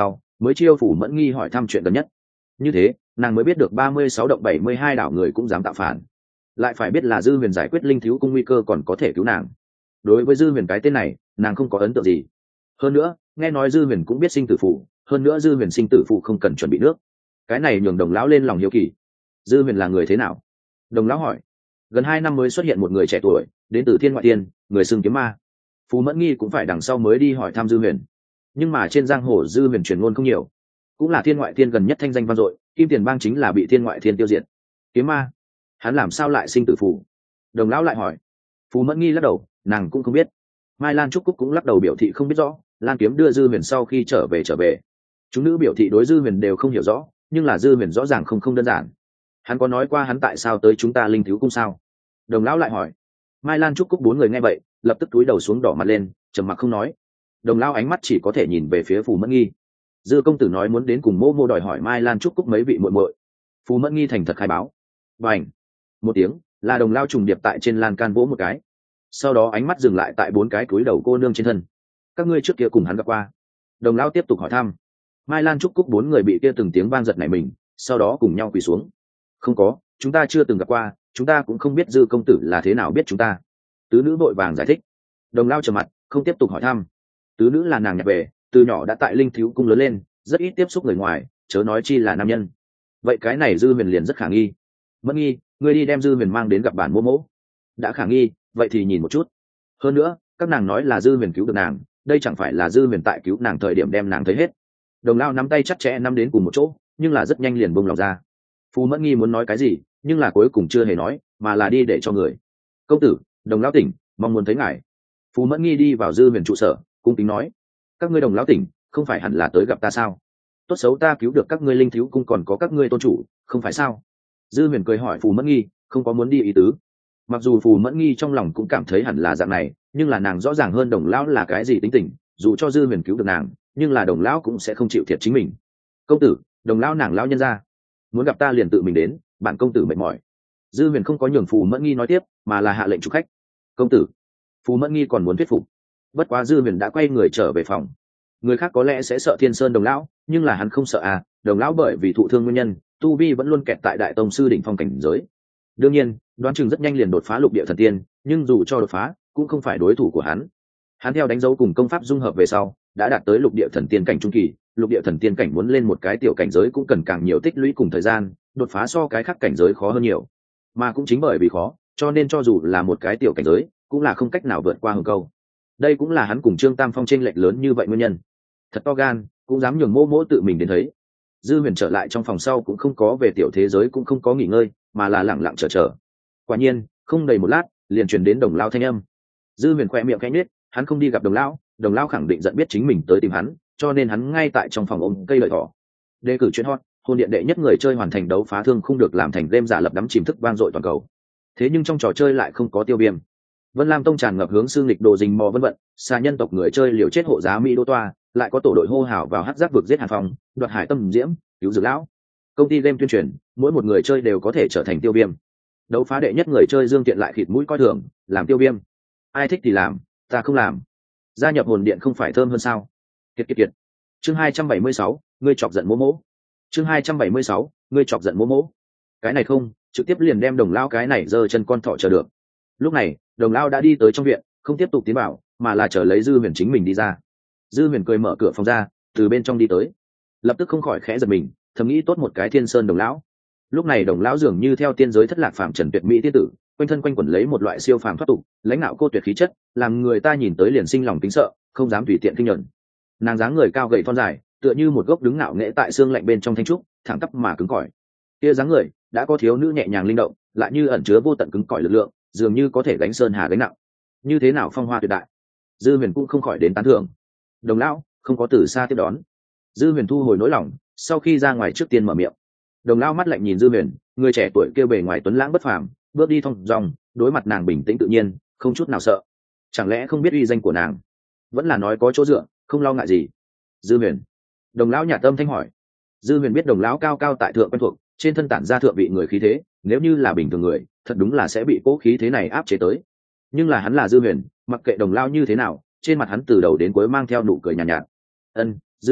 mới chiêu Phù Mẫn Nghi hỏi thăm chuyện gần nhất. Như thế nàng mới biết được ba mươi sáu động bảy mươi hai đảo người cũng dám tạo phản, lại phải biết là Dư Huyền giải quyết linh thiếu cung nguy cơ còn có thể cứu nàng. Đối với Dư Huyền cái tên này nàng không có ấn tượng gì. Hơn nữa nghe nói Dư Huyền cũng biết sinh tử phụ, hơn nữa Dư Huyền sinh tử phụ không cần chuẩn bị nước, cái này nhường Đồng lão lên lòng hiếu kỳ. Dư Huyền là người thế nào? Đồng lão hỏi. Gần hai năm mới xuất hiện một người trẻ tuổi, đến từ Thiên Ngoại Tiên, người xưng kiếm ma. Phù Mẫn Nghi cũng phải đằng sau mới đi hỏi thăm Dư Huyền, nhưng mà trên giang hồ Dư Huyền truyền ngôn không nhiều, cũng là Thiên Ngoại Tiên gần nhất thanh danh vang dội, Kim Tiền Bang chính là bị Thiên Ngoại Thiên tiêu diệt. Kiếm ma, hắn làm sao lại sinh tử phù? Đồng lão lại hỏi. Phù Mẫn Nghi lắc đầu, nàng cũng không biết. Mai Lan Trúc Cúc cũng lắc đầu biểu thị không biết rõ. Lan Kiếm đưa Dư Huyền sau khi trở về trở về, chúng nữ biểu thị đối Dư Huyền đều không hiểu rõ, nhưng là Dư Huyền rõ ràng không không đơn giản. Hắn có nói qua hắn tại sao tới chúng ta linh thiếu cung sao? Đồng lão lại hỏi. Mai Lan Trúc Cúc bốn người nghe vậy lập tức cúi đầu xuống đỏ mặt lên, trầm mặc không nói. Đồng lão ánh mắt chỉ có thể nhìn về phía Phù Mẫn Nghi. Dư công tử nói muốn đến cùng mô mô đòi hỏi Mai Lan Trúc Cúc mấy vị muội muội. Phù Mẫn Nghi thành thật khai báo. Bành! Một tiếng, là Đồng lão trùng điệp tại trên lan can vỗ một cái. Sau đó ánh mắt dừng lại tại bốn cái cúi đầu cô nương trên thân. Các ngươi trước kia cùng hắn gặp qua? Đồng lão tiếp tục hỏi thăm. Mai Lan Trúc Cúc bốn người bị kia từng tiếng vang giật nảy mình, sau đó cùng nhau quỳ xuống. Không có, chúng ta chưa từng gặp qua, chúng ta cũng không biết Dư công tử là thế nào biết chúng ta. Tứ nữ vội vàng giải thích. Đồng lão trầm mặt, không tiếp tục hỏi thăm. Tứ nữ là nàng nhặt về, từ nhỏ đã tại linh thiếu cung lớn lên, rất ít tiếp xúc người ngoài, chớ nói chi là nam nhân. Vậy cái này Dư Huyền liền rất khả nghi. Mẫn Nghi, ngươi đi đem Dư Huyền mang đến gặp bản mô mỗ. Đã khả nghi, vậy thì nhìn một chút. Hơn nữa các nàng nói là Dư Huyền cứu được nàng, đây chẳng phải là Dư Huyền tại cứu nàng thời điểm đem nàng thấy hết. Đồng lão nắm tay chặt chẽ nắm đến cùng một chỗ, nhưng là rất nhanh liền buông lòng ra. Phù Mẫn Nghi muốn nói cái gì, nhưng là cuối cùng chưa hề nói, mà là đi để cho người. Công tử, Đồng lão tỉnh, mong muốn thấy ngài. Phù Mẫn Nghi đi vào Dư Huyền trụ sở, cung kính nói. Các ngươi Đồng lão tỉnh, không phải hẳn là tới gặp ta sao? Tốt xấu ta cứu được các ngươi linh thiếu cung còn có các ngươi tôn chủ, không phải sao? Dư Huyền cười hỏi Phù Mẫn Nghi, không có muốn đi ý tứ. Mặc dù Phù Mẫn Nghi trong lòng cũng cảm thấy hẳn là dạng này, nhưng là nàng rõ ràng hơn Đồng lão là cái gì tính tình, dù cho Dư Huyền cứu được nàng, nhưng là Đồng lão cũng sẽ không chịu thiệt chính mình. Công tử, Đồng lão nàng lão nhân ra, muốn gặp ta liền tự mình đến, bản công tử mệt mỏi. Dư Huyền không có nhường Phù Mẫn Nghi nói tiếp, mà là hạ lệnh chúc khách. Công tử. Phù Mẫn Nghi còn muốn thuyết phục, bất quá Dư Huyền đã quay người trở về phòng. Người khác có lẽ sẽ sợ Thiên Sơn Đồng lão, nhưng là hắn không sợ à, Đồng lão bởi vì thụ thương nguyên nhân, tu vi vẫn luôn kẹt tại đại tông sư đỉnh phong cảnh giới. Đương nhiên, đoán chừng rất nhanh liền đột phá lục địa thần tiên, nhưng dù cho đột phá, cũng không phải đối thủ của hắn. Hắn theo đánh dấu cùng công pháp dung hợp về sau, đã đạt tới lục địa thần tiên cảnh trung kỳ, lục địa thần tiên cảnh muốn lên một cái tiểu cảnh giới cũng cần càng nhiều tích lũy cùng thời gian, đột phá so cái khác cảnh giới khó hơn nhiều. Mà cũng chính bởi vì khó, cho nên cho dù là một cái tiểu cảnh giới, cũng là không cách nào vượt qua hừng câu. Đây cũng là hắn cùng Trương Tam Phong chênh lệch lớn như vậy nguyên nhân. Thật to gan, cũng dám nhường Mỗ Mỗ tự mình đến thấy. Dư Huyền trở lại trong phòng sau cũng không có về tiểu thế giới, cũng không có nghỉ ngơi, mà là lẳng lặng chờ chờ. Quả nhiên, không đầy một lát, liền truyền đến Đồng lão thanh âm. Dư Huyền khẽ miệng khẽ nhếch, hắn không đi gặp Đồng lão, Đồng lão khẳng định giận biết chính mình tới tìm hắn, cho nên hắn ngay tại trong phòng ôm cây lợi thỏ. Đề cử chuyện hot, hôn điện đệ nhất người chơi hoàn thành đấu phá thương không được làm thành game giả lập đắm chìm thức vang dội toàn cầu. Thế nhưng trong trò chơi lại không có tiêu viêm. Vân Lam Tông tràn ngập hướng xương lịch đồ rình mò vân vận, xa nhân tộc người chơi liều chết hộ giá Mỹ Đô Toa, lại có tổ đội hô hào vào hắc giác vực giết Hàn Phong, đoạt hải tâm diễm, cứu dược lão. Công ty game tuyên truyền, mỗi một người chơi đều có thể trở thành tiêu viêm. Đấu phá đệ nhất người chơi Dương Tiện lại khịt mũi coi thường, làm tiêu viêm. Ai thích thì làm, ta không làm. Gia nhập hồn điện không phải thơm hơn sao? Kiệt kiệt kiệt. Chương hai trăm bảy mươi sáu, ngươi chọc giận Mỗ Mỗ. Chương hai trăm bảy mươi sáu, ngươi chọc giận Mỗ Mỗ. Cái này không, trực tiếp liền đem Đồng lão cái này giơ chân con thỏ chờ được. Lúc này, Đồng lão đã đi tới trong viện, không tiếp tục tiến vào, mà là chờ lấy Dư Huyền chính mình đi ra. Dư Huyền cười mở cửa phòng ra, từ bên trong đi tới, lập tức không khỏi khẽ giật mình, thầm nghĩ tốt một cái Thiên Sơn Đồng lão. Lúc này Đồng lão dường như theo tiên giới thất lạc phàm trần tuyệt mỹ tiên tử, quanh thân quanh quẩn lấy một loại siêu phàm thoát tục, lãnh đạo cô tuyệt khí chất, làm người ta nhìn tới liền sinh lòng kính sợ, không dám tùy tiện kinh nhẫn. Nàng dáng người cao gầy thon dài, tựa như một gốc đứng ngạo nghễ tại xương lạnh bên trong thanh trúc, thẳng tắp mà cứng cỏi. Kia dáng người đã có thiếu nữ nhẹ nhàng linh động, lại như ẩn chứa vô tận cứng cỏi lực lượng, dường như có thể gánh sơn hà gánh nặng. Như thế nào phong hoa tuyệt đại. Dư Huyền cũng không khỏi đến tán thưởng. Đồng lão không có từ xa tiếp đón. Dư Huyền thu hồi nỗi lòng, sau khi ra ngoài trước tiên mở miệng. Đồng lão mắt lạnh nhìn Dư Huyền, người trẻ tuổi kêu bề ngoài tuấn lãng bất phàm, bước đi thong dong, đối mặt nàng bình tĩnh tự nhiên, không chút nào sợ. Chẳng lẽ không biết uy danh của nàng? Vẫn là nói có chỗ dựa, không lo ngại gì. Dư Huyền. Đồng lão nhạt âm thanh hỏi. Dư Huyền biết Đồng lão cao cao tại thượng quen thuộc, trên thân tản ra thượng vị người khí thế, nếu như là bình thường người, thật đúng là sẽ bị cố khí thế này áp chế tới. Nhưng là hắn là Dư Huyền, mặc kệ Đồng lão như thế nào, trên mặt hắn từ đầu đến cuối mang theo nụ cười nhàn nhạt, nhạt. Ân, Dư Huyền,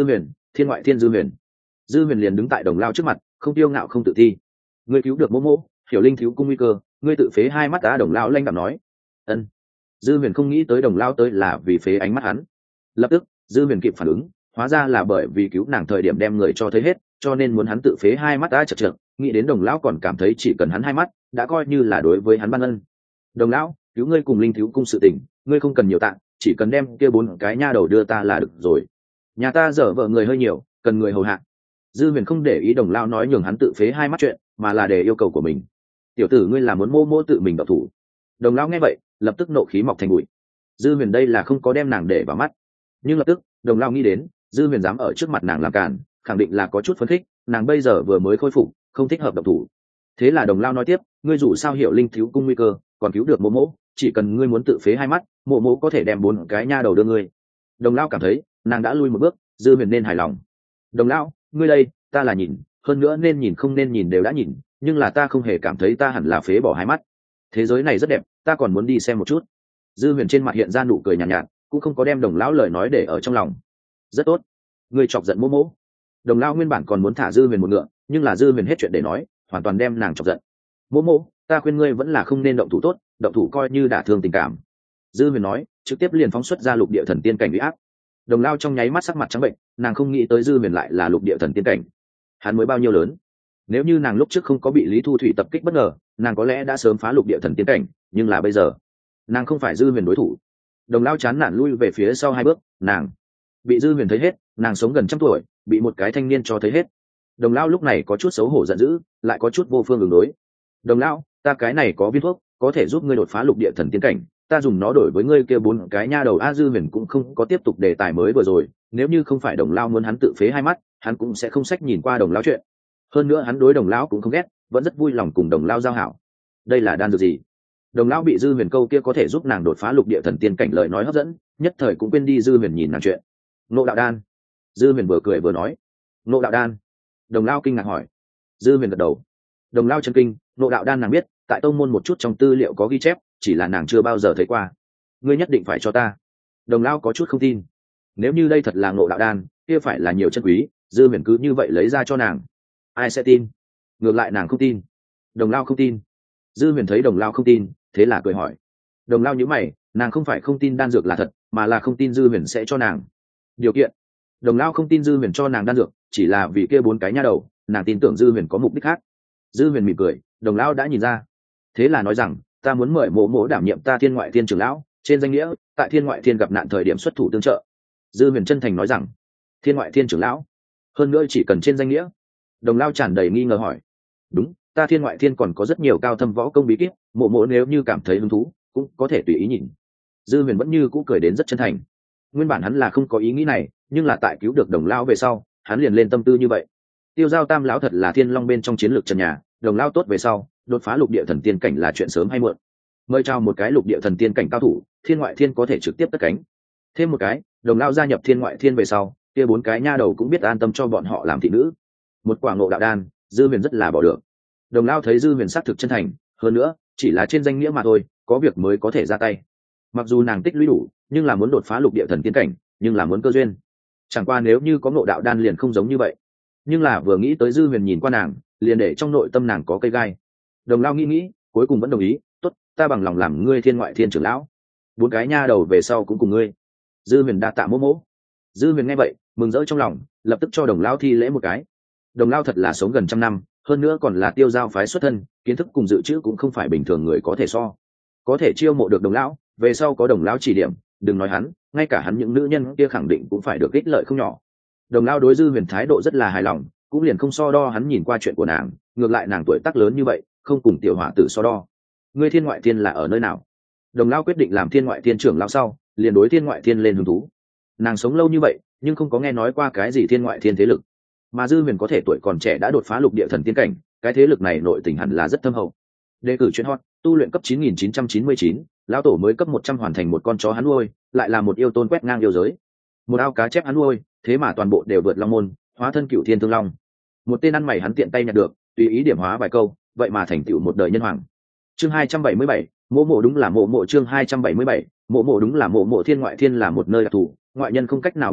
thiên ngoại thiên dư huyền. Dư huyền liền đứng tại đồng lao trước mặt, không tiêu ngạo không tự thi. Ngươi cứu được mỗ mỗ, hiểu linh thiếu cung nguy cơ, ngươi tự phế hai mắt. Đã đồng lao lanh đạm nói. Ân. Dư huyền không nghĩ tới đồng lao tới là vì phế ánh mắt hắn. Lập tức dư huyền kịp phản ứng, hóa ra là bởi vì cứu nàng thời điểm đem người cho thấy hết, cho nên muốn hắn tự phế hai mắt. Đã chật chật, nghĩ đến đồng lão còn cảm thấy chỉ cần hắn hai mắt đã coi như là đối với hắn ban ân. Đồng lão, cứu ngươi cùng linh thiếu cung sự tình, ngươi không cần nhiều tạng, chỉ cần đem kia bốn cái nha đầu đưa ta là được rồi. Nhà ta dở vợ người hơi nhiều, cần người hầu hạ. Dư huyền không để ý đồng lão nói nhường hắn tự phế hai mắt chuyện, mà là để yêu cầu của mình. Tiểu tử ngươi là muốn mô mô tự mình độc thủ. Đồng lão nghe vậy lập tức nộ khí mọc thành bụi. Dư huyền đây là không có đem nàng để vào mắt, nhưng lập tức đồng lão nghĩ đến dư huyền dám ở trước mặt nàng làm cản, khẳng định là có chút phấn khích, nàng bây giờ vừa mới khôi phục, không thích hợp độc thủ. Thế là đồng lão nói tiếp, ngươi dù sao hiểu linh thiếu cung nguy cơ, còn cứu được mô mô, chỉ cần ngươi muốn tự phế hai mắt, mộ mộ có thể đem bốn cái nha đầu đưa ngươi. Đồng lão cảm thấy nàng đã lui một bước, dư huyền nên hài lòng. Đồng lão, ngươi đây, ta là nhìn, hơn nữa nên nhìn không nên nhìn đều đã nhìn, nhưng là ta không hề cảm thấy ta hẳn là phế bỏ hai mắt. Thế giới này rất đẹp, ta còn muốn đi xem một chút. Dư huyền trên mặt hiện ra nụ cười nhàn nhạt, nhạt, cũng không có đem đồng lão lời nói để ở trong lòng. Rất tốt, ngươi chọc giận mỗ mỗ. Đồng lão nguyên bản còn muốn thả dư huyền một ngựa, nhưng là dư huyền hết chuyện để nói, hoàn toàn đem nàng chọc giận. Mỗ mỗ, ta khuyên ngươi vẫn là không nên động thủ tốt, động thủ coi như đả thương tình cảm. Dư huyền nói, trực tiếp liền phóng xuất ra lục địa thần tiên cảnh uy áp. Đồng lao trong nháy mắt sắc mặt trắng bệnh, nàng không nghĩ tới dư huyền lại là lục địa thần tiên cảnh. Hắn mới bao nhiêu lớn? Nếu như nàng lúc trước không có bị Lý Thu Thủy tập kích bất ngờ, nàng có lẽ đã sớm phá lục địa thần tiên cảnh, nhưng là bây giờ nàng không phải dư huyền đối thủ. Đồng lao chán nản lui về phía sau hai bước, nàng bị dư huyền thấy hết, nàng sống gần trăm tuổi, bị một cái thanh niên cho thấy hết. Đồng lao lúc này có chút xấu hổ giận dữ, lại có chút vô phương ứng đối. Đồng lao, ta cái này có viên thuốc có thể giúp ngươi đột phá lục địa thần tiên cảnh, ta dùng nó đổi với ngươi kia bốn cái nha đầu. A dư huyền cũng không có tiếp tục đề tài mới vừa rồi, nếu như không phải đồng lao muốn hắn tự phế hai mắt, hắn cũng sẽ không sách nhìn qua đồng lao chuyện. Hơn nữa hắn đối đồng lão cũng không ghét, vẫn rất vui lòng cùng đồng lao giao hảo. Đây là đan dược gì? Đồng lão bị dư huyền câu kia có thể giúp nàng đột phá lục địa thần tiên cảnh lời nói hấp dẫn, nhất thời cũng quên đi dư huyền nhìn nàng chuyện. Ngộ đạo đan. Dư huyền vừa cười vừa nói. Ngộ đạo đan. Đồng lao kinh ngạc hỏi. Dư huyền gật đầu. Đồng lao chân kinh, ngộ đạo đan nàng biết, tại tông môn một chút trong tư liệu có ghi chép, chỉ là nàng chưa bao giờ thấy qua. Ngươi nhất định phải cho ta. Đồng lao có chút không tin. Nếu như đây thật là ngộ đạo đan, kia phải là nhiều chân quý, dư huyền cứ như vậy lấy ra cho nàng, ai sẽ tin? Ngược lại nàng không tin. Đồng lao không tin. Dư huyền thấy đồng lao không tin, thế là cười hỏi. Đồng lao nhíu mày, nàng không phải không tin đan dược là thật, mà là không tin dư huyền sẽ cho nàng. Điều kiện. Đồng lao không tin dư huyền cho nàng đan dược, chỉ là vì kia bốn cái nha đầu, nàng tin tưởng dư huyền có mục đích khác. Dư huyền mỉm cười, đồng lao đã nhìn ra. Thế là nói rằng, ta muốn mời mộ mộ đảm nhiệm ta thiên ngoại thiên trưởng lão, trên danh nghĩa tại thiên ngoại thiên gặp nạn thời điểm xuất thủ tương trợ. Dư huyền chân thành nói rằng, thiên ngoại thiên trưởng lão, hơn nữa chỉ cần trên danh nghĩa. Đồng lao tràn đầy nghi ngờ hỏi. Đúng, ta thiên ngoại thiên còn có rất nhiều cao thâm võ công bí kíp, mộ mộ nếu như cảm thấy hứng thú cũng có thể tùy ý nhìn. Dư huyền vẫn như cũ cười đến rất chân thành. Nguyên bản hắn là không có ý nghĩ này, nhưng là tại cứu được đồng lao về sau, hắn liền lên tâm tư như vậy. Tiêu giao tam lão thật là thiên long bên trong chiến lược trần nhà, đồng lao tốt về sau đột phá lục địa thần tiên cảnh là chuyện sớm hay muộn. Mời trao một cái lục địa thần tiên cảnh cao thủ, thiên ngoại thiên có thể trực tiếp cất cánh. Thêm một cái, đồng lao gia nhập thiên ngoại thiên về sau, kia bốn cái nha đầu cũng biết an tâm cho bọn họ làm thị nữ. Một quả ngộ đạo đan, dư huyền rất là bỏ được. Đồng lao thấy dư huyền xác thực chân thành, hơn nữa chỉ là trên danh nghĩa mà thôi, có việc mới có thể ra tay. Mặc dù nàng tích lũy đủ, nhưng là muốn đột phá lục địa thần tiên cảnh, nhưng là muốn cơ duyên. Chẳng qua nếu như có ngộ đạo đan liền không giống như vậy. Nhưng là vừa nghĩ tới dư huyền nhìn qua nàng, liền để trong nội tâm nàng có cây gai. Đồng lao nghĩ nghĩ, cuối cùng vẫn đồng ý. Tốt, ta bằng lòng làm ngươi thiên ngoại thiên trưởng lão, bốn cái nha đầu về sau cũng cùng ngươi. Dư huyền đa tạ mỗ mỗ. Dư huyền nghe vậy mừng rỡ trong lòng, lập tức cho đồng lao thi lễ một cái. Đồng lao thật là sống gần trăm năm, hơn nữa còn là tiêu giao phái xuất thân, kiến thức cùng dự trữ cũng không phải bình thường người có thể so. Có thể chiêu mộ được đồng lão, về sau có đồng lão chỉ điểm, đừng nói hắn, ngay cả hắn những nữ nhân kia khẳng định cũng phải được ích lợi không nhỏ. Đồng lao đối dư huyền thái độ rất là hài lòng, cũng liền không so đo hắn nhìn qua chuyện của nàng, ngược lại nàng tuổi tác lớn như vậy, không cùng tiểu hỏa tử so đo. Ngươi thiên ngoại thiên là ở nơi nào? Đồng lao quyết định làm thiên ngoại thiên trưởng lão sau, liền đối thiên ngoại thiên lên hứng thú. Nàng sống lâu như vậy, nhưng không có nghe nói qua cái gì thiên ngoại thiên thế lực. Mà dư huyền có thể tuổi còn trẻ đã đột phá lục địa thần tiên cảnh, cái thế lực này nội tình hẳn là rất thâm hậu. Đề cử chuyên hot, tu luyện cấp chín nghìn chín trăm chín mươi chín, lão tổ mới cấp một trăm hoàn thành một con chó hắn nuôi, lại là một yêu tôn quét ngang yêu giới. Một ao cá chép hắn nuôi, thế mà toàn bộ đều vượt long môn, hóa thân cựu thiên thương long. Một tên ăn mày hắn tiện tay nhặt được, tùy ý điểm hóa vài câu, vậy mà thành tựu một đời nhân hoàng. Chương hai trăm bảy mươi bảy, mộ mộ đúng là mộ mộ. Chương hai trăm bảy mươi bảy, mộ mộ đúng là mộ mộ. Thiên ngoại thiên là một nơi đặc thù, ngoại nhân không cách nào biết được,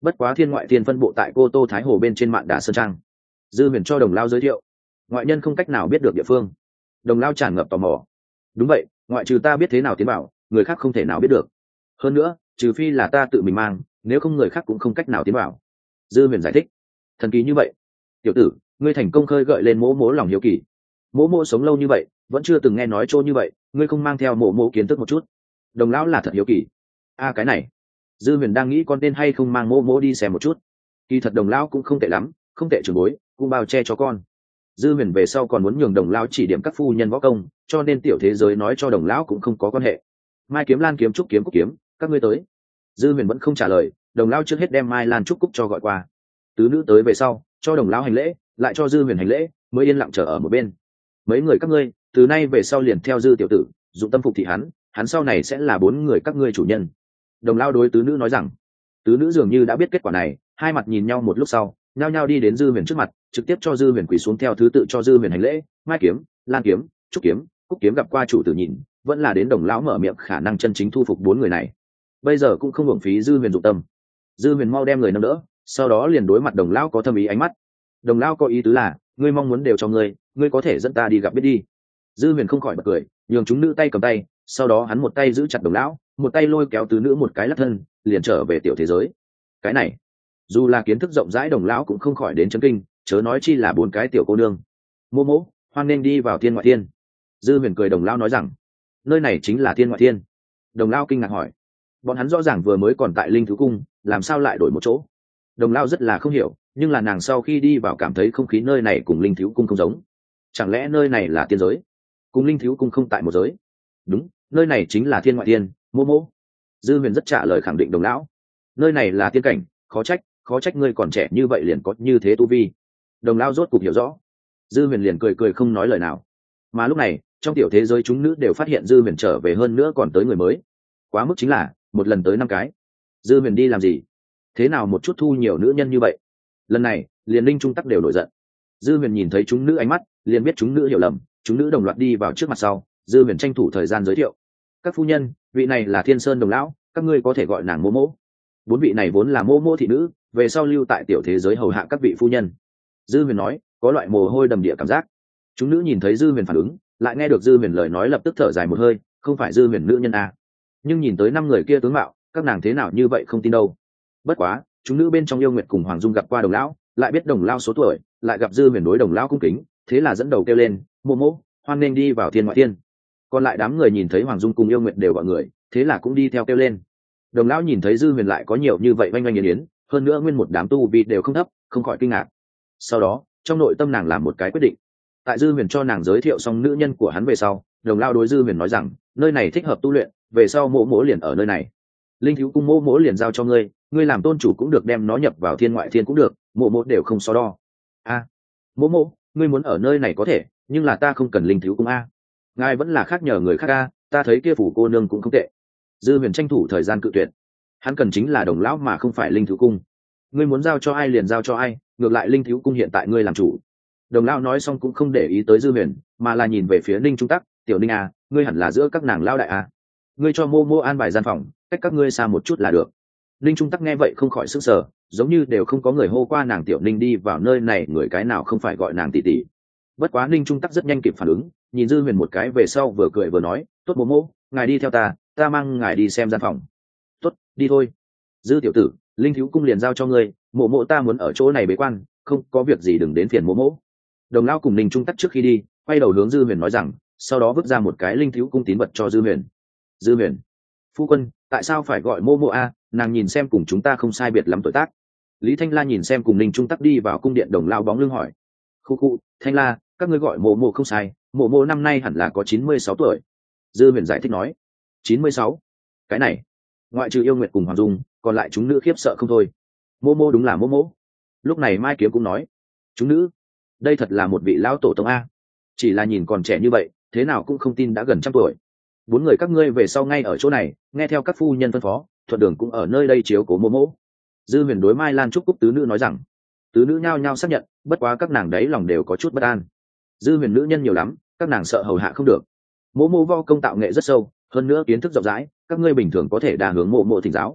bất quá thiên ngoại thiên phân bộ tại cô tô thái hồ bên trên mạn đà sơn trang. Dư huyền cho đồng lao giới thiệu, ngoại nhân không cách nào biết được địa phương. Đồng lao tràn ngập tò mò. Đúng vậy, ngoại trừ ta biết thế nào tiến bảo, người khác không thể nào biết được. Hơn nữa, trừ phi là ta tự mình mang, nếu không người khác cũng không cách nào tiến bảo. Dư huyền giải thích. Thần kỳ như vậy. Tiểu tử, ngươi thành công khơi gợi lên mỗ mỗ lòng hiếu kỳ. Mỗ mỗ sống lâu như vậy, vẫn chưa từng nghe nói chỗ như vậy, ngươi không mang theo mỗ mỗ kiến thức một chút. Đồng lão là thật hiếu kỳ. A cái này. Dư huyền đang nghĩ con nên hay không mang mỗ mỗ đi xem một chút. Kỳ thật đồng lão cũng không tệ lắm, không tệ trường bối, cũng bao che cho con. Dư huyền về sau còn muốn nhường đồng lão chỉ điểm các phu nhân võ công, cho nên tiểu thế giới nói cho đồng lão cũng không có quan hệ. Mai kiếm lan kiếm trúc kiếm cúc kiếm, các ngươi tới. Dư huyền vẫn không trả lời, đồng lão trước hết đem Mai Lan trúc cúc cho gọi qua. Tứ nữ tới về sau, cho đồng lão hành lễ, lại cho Dư huyền hành lễ, mới yên lặng chờ ở một bên. Mấy người các ngươi, từ nay về sau liền theo Dư tiểu tử, dụng tâm phục thị hắn, hắn sau này sẽ là bốn người các ngươi chủ nhân. Đồng lão đối tứ nữ nói rằng. Tứ nữ dường như đã biết kết quả này, hai mặt nhìn nhau một lúc sau, nhao nhao đi đến Dư huyền trước mặt, trực tiếp cho Dư huyền quỳ xuống theo thứ tự cho Dư huyền hành lễ. Mai kiếm, Lan kiếm, trúc kiếm, cúc kiếm gặp qua chủ tử nhìn, vẫn là đến đồng lão mở miệng khả năng chân chính thu phục bốn người này. Bây giờ cũng không hưởng phí Dư huyền dụng tâm. Dư huyền mau đem người nâng đỡ, sau đó liền đối mặt đồng lão có thâm ý ánh mắt. Đồng lão có ý tứ là, ngươi mong muốn đều cho ngươi, ngươi có thể dẫn ta đi gặp biết đi. Dư huyền không khỏi bật cười, nhường chúng nữ tay cầm tay, sau đó hắn một tay giữ chặt đồng lão, một tay lôi kéo tứ nữ một cái lắc thân, liền trở về tiểu thế giới. Cái này, dù là kiến thức rộng rãi đồng lão cũng không khỏi đến chấn kinh, chớ nói chi là bốn cái tiểu cô nương. Mô mỗ, hoan nên đi vào thiên ngoại thiên. Dư huyền cười đồng lão nói rằng, nơi này chính là thiên ngoại thiên. Đồng lão kinh ngạc hỏi, bọn hắn rõ ràng vừa mới còn tại linh thứ cung, làm sao lại đổi một chỗ? Đồng lão rất là không hiểu, nhưng là nàng sau khi đi vào cảm thấy không khí nơi này cùng linh thiếu cung không giống. Chẳng lẽ nơi này là tiên giới, cùng linh thiếu cung không tại một giới? Đúng, nơi này chính là thiên ngoại thiên. Mô mô. Dư huyền rất trả lời khẳng định đồng lão, nơi này là tiên cảnh, khó trách khó trách ngươi còn trẻ như vậy liền có như thế tu vi. Đồng lão rốt cục hiểu rõ. Dư huyền liền cười cười không nói lời nào. Mà lúc này trong tiểu thế giới chúng nữ đều phát hiện Dư huyền trở về, hơn nữa còn tới người mới. Quá mức chính là một lần tới năm cái. Dư huyền đi làm gì, thế nào một chút thu nhiều nữ nhân như vậy? Lần này liền linh trung tắc đều nổi giận. Dư huyền nhìn thấy chúng nữ ánh mắt, liền biết chúng nữ hiểu lầm. Chúng nữ đồng loạt đi vào trước mặt sau, Dư huyền tranh thủ thời gian giới thiệu, các phu nhân, vị này là Thiên Sơn đồng lão, các ngươi có thể gọi nàng mô mỗ. Bốn vị này vốn là mô mỗ thị nữ, về sau lưu tại tiểu thế giới hầu hạ các vị phu nhân. Dư huyền nói, có loại mồ hôi đầm địa cảm giác. Chúng nữ nhìn thấy Dư huyền phản ứng, lại nghe được Dư huyền lời nói lập tức thở dài một hơi, không phải Dư huyền nữ nhân à. Nhưng nhìn tới năm người kia tướng mạo, các nàng thế nào như vậy không tin đâu. Bất quá chúng nữ bên trong Yêu Nguyệt cùng Hoàng Dung gặp qua đồng lão, lại biết đồng lão số tuổi, lại gặp Dư huyền đối đồng lão cung kính, thế là dẫn đầu kêu lên, mô mỗ, hoan nên đi vào thiên ngoại thiên. Còn lại đám người nhìn thấy Hoàng Dung cùng Yêu Nguyệt đều gọi người, thế là cũng đi theo kêu lên. Đồng lão nhìn thấy Dư huyền lại có nhiều như vậy oanh oanh yến yến, hơn nữa nguyên một đám tu vi đều không thấp, không khỏi kinh ngạc. Sau đó trong nội tâm nàng làm một cái quyết định. Tại Dư huyền cho nàng giới thiệu xong nữ nhân của hắn về sau, đồng lão đối Dư huyền nói rằng, nơi này thích hợp tu luyện, về sau mỗ mỗ liền ở nơi này. Linh thiếu cung mỗ mỗ liền giao cho ngươi, ngươi làm tôn chủ cũng được, đem nó nhập vào thiên ngoại thiên cũng được, mỗ mỗ đều không so đo. A, mỗ mỗ, ngươi muốn ở nơi này có thể, nhưng là ta không cần linh thiếu cung a. Ngài vẫn là khác nhờ người khác a, ta thấy kia phủ cô nương cũng không tệ. Dư huyền tranh thủ thời gian cự tuyệt, hắn cần chính là đồng lão mà không phải linh thiếu cung. Ngươi muốn giao cho ai liền giao cho ai, ngược lại linh thiếu cung hiện tại ngươi làm chủ. Đồng lão nói xong cũng không để ý tới Dư huyền, mà là nhìn về phía Ninh Trung Tắc, tiểu Ninh a, ngươi hẳn là giữa các nàng lao đại a, ngươi cho mô mô an bài gian phòng, cách các ngươi xa một chút là được. Ninh Trung Tắc nghe vậy không khỏi sững sờ, giống như đều không có người hô qua nàng tiểu Ninh đi vào nơi này, người cái nào không phải gọi nàng tỷ tỷ. Bất quá Ninh Trung Tắc rất nhanh kịp phản ứng, nhìn Dư huyền một cái về sau vừa cười vừa nói, tốt mô mô, ngài đi theo ta, ta mang ngài đi xem gian phòng. Tốt, đi thôi. Dư tiểu tử, linh thiếu cung liền giao cho ngươi, mộ mộ ta muốn ở chỗ này bế quan, không có việc gì đừng đến phiền mộ mộ. Đồng lão cùng Ninh Trung Tắc trước khi đi, quay đầu hướng Dư huyền nói rằng, sau đó vứt ra một cái linh thiếu cung tín vật cho Dư huyền. Dư huyền, phu quân, tại sao phải gọi mô mộ a? Nàng nhìn xem cùng chúng ta không sai biệt lắm tuổi tác. Lý Thanh La nhìn xem cùng Ninh Trung Tắc đi vào cung điện, đồng lão bóng lưng hỏi, khu khu, Thanh La, các ngươi gọi mộ mộ không sai, mộ mộ năm nay hẳn là có chín mươi sáu tuổi. Dư huyền giải thích nói, chín mươi sáu, cái này ngoại trừ Yêu Nguyệt cùng Hoàng Dung, còn lại chúng nữ khiếp sợ không thôi. Mô mô đúng là mô mô. Lúc này Mai Kiếm cũng nói, chúng nữ, đây thật là một vị lão tổ tông a, chỉ là nhìn còn trẻ như vậy, thế nào cũng không tin đã gần trăm tuổi. Bốn người các ngươi về sau ngay ở chỗ này, nghe theo các phu nhân phân phó, thuận đường cũng ở nơi đây chiếu cố mô mô. Dư huyền đối Mai Lan Trúc Cúc tứ nữ nói rằng. Tứ nữ nhao nhao xác nhận, bất quá các nàng đấy lòng đều có chút bất an. Dư huyền nữ nhân nhiều lắm, các nàng sợ hầu hạ không được. Mô mô vo công tạo nghệ rất sâu, hơn nữa kiến thức rộng rãi, các ngươi bình thường có thể đà hướng mộ mộ thỉnh giáo.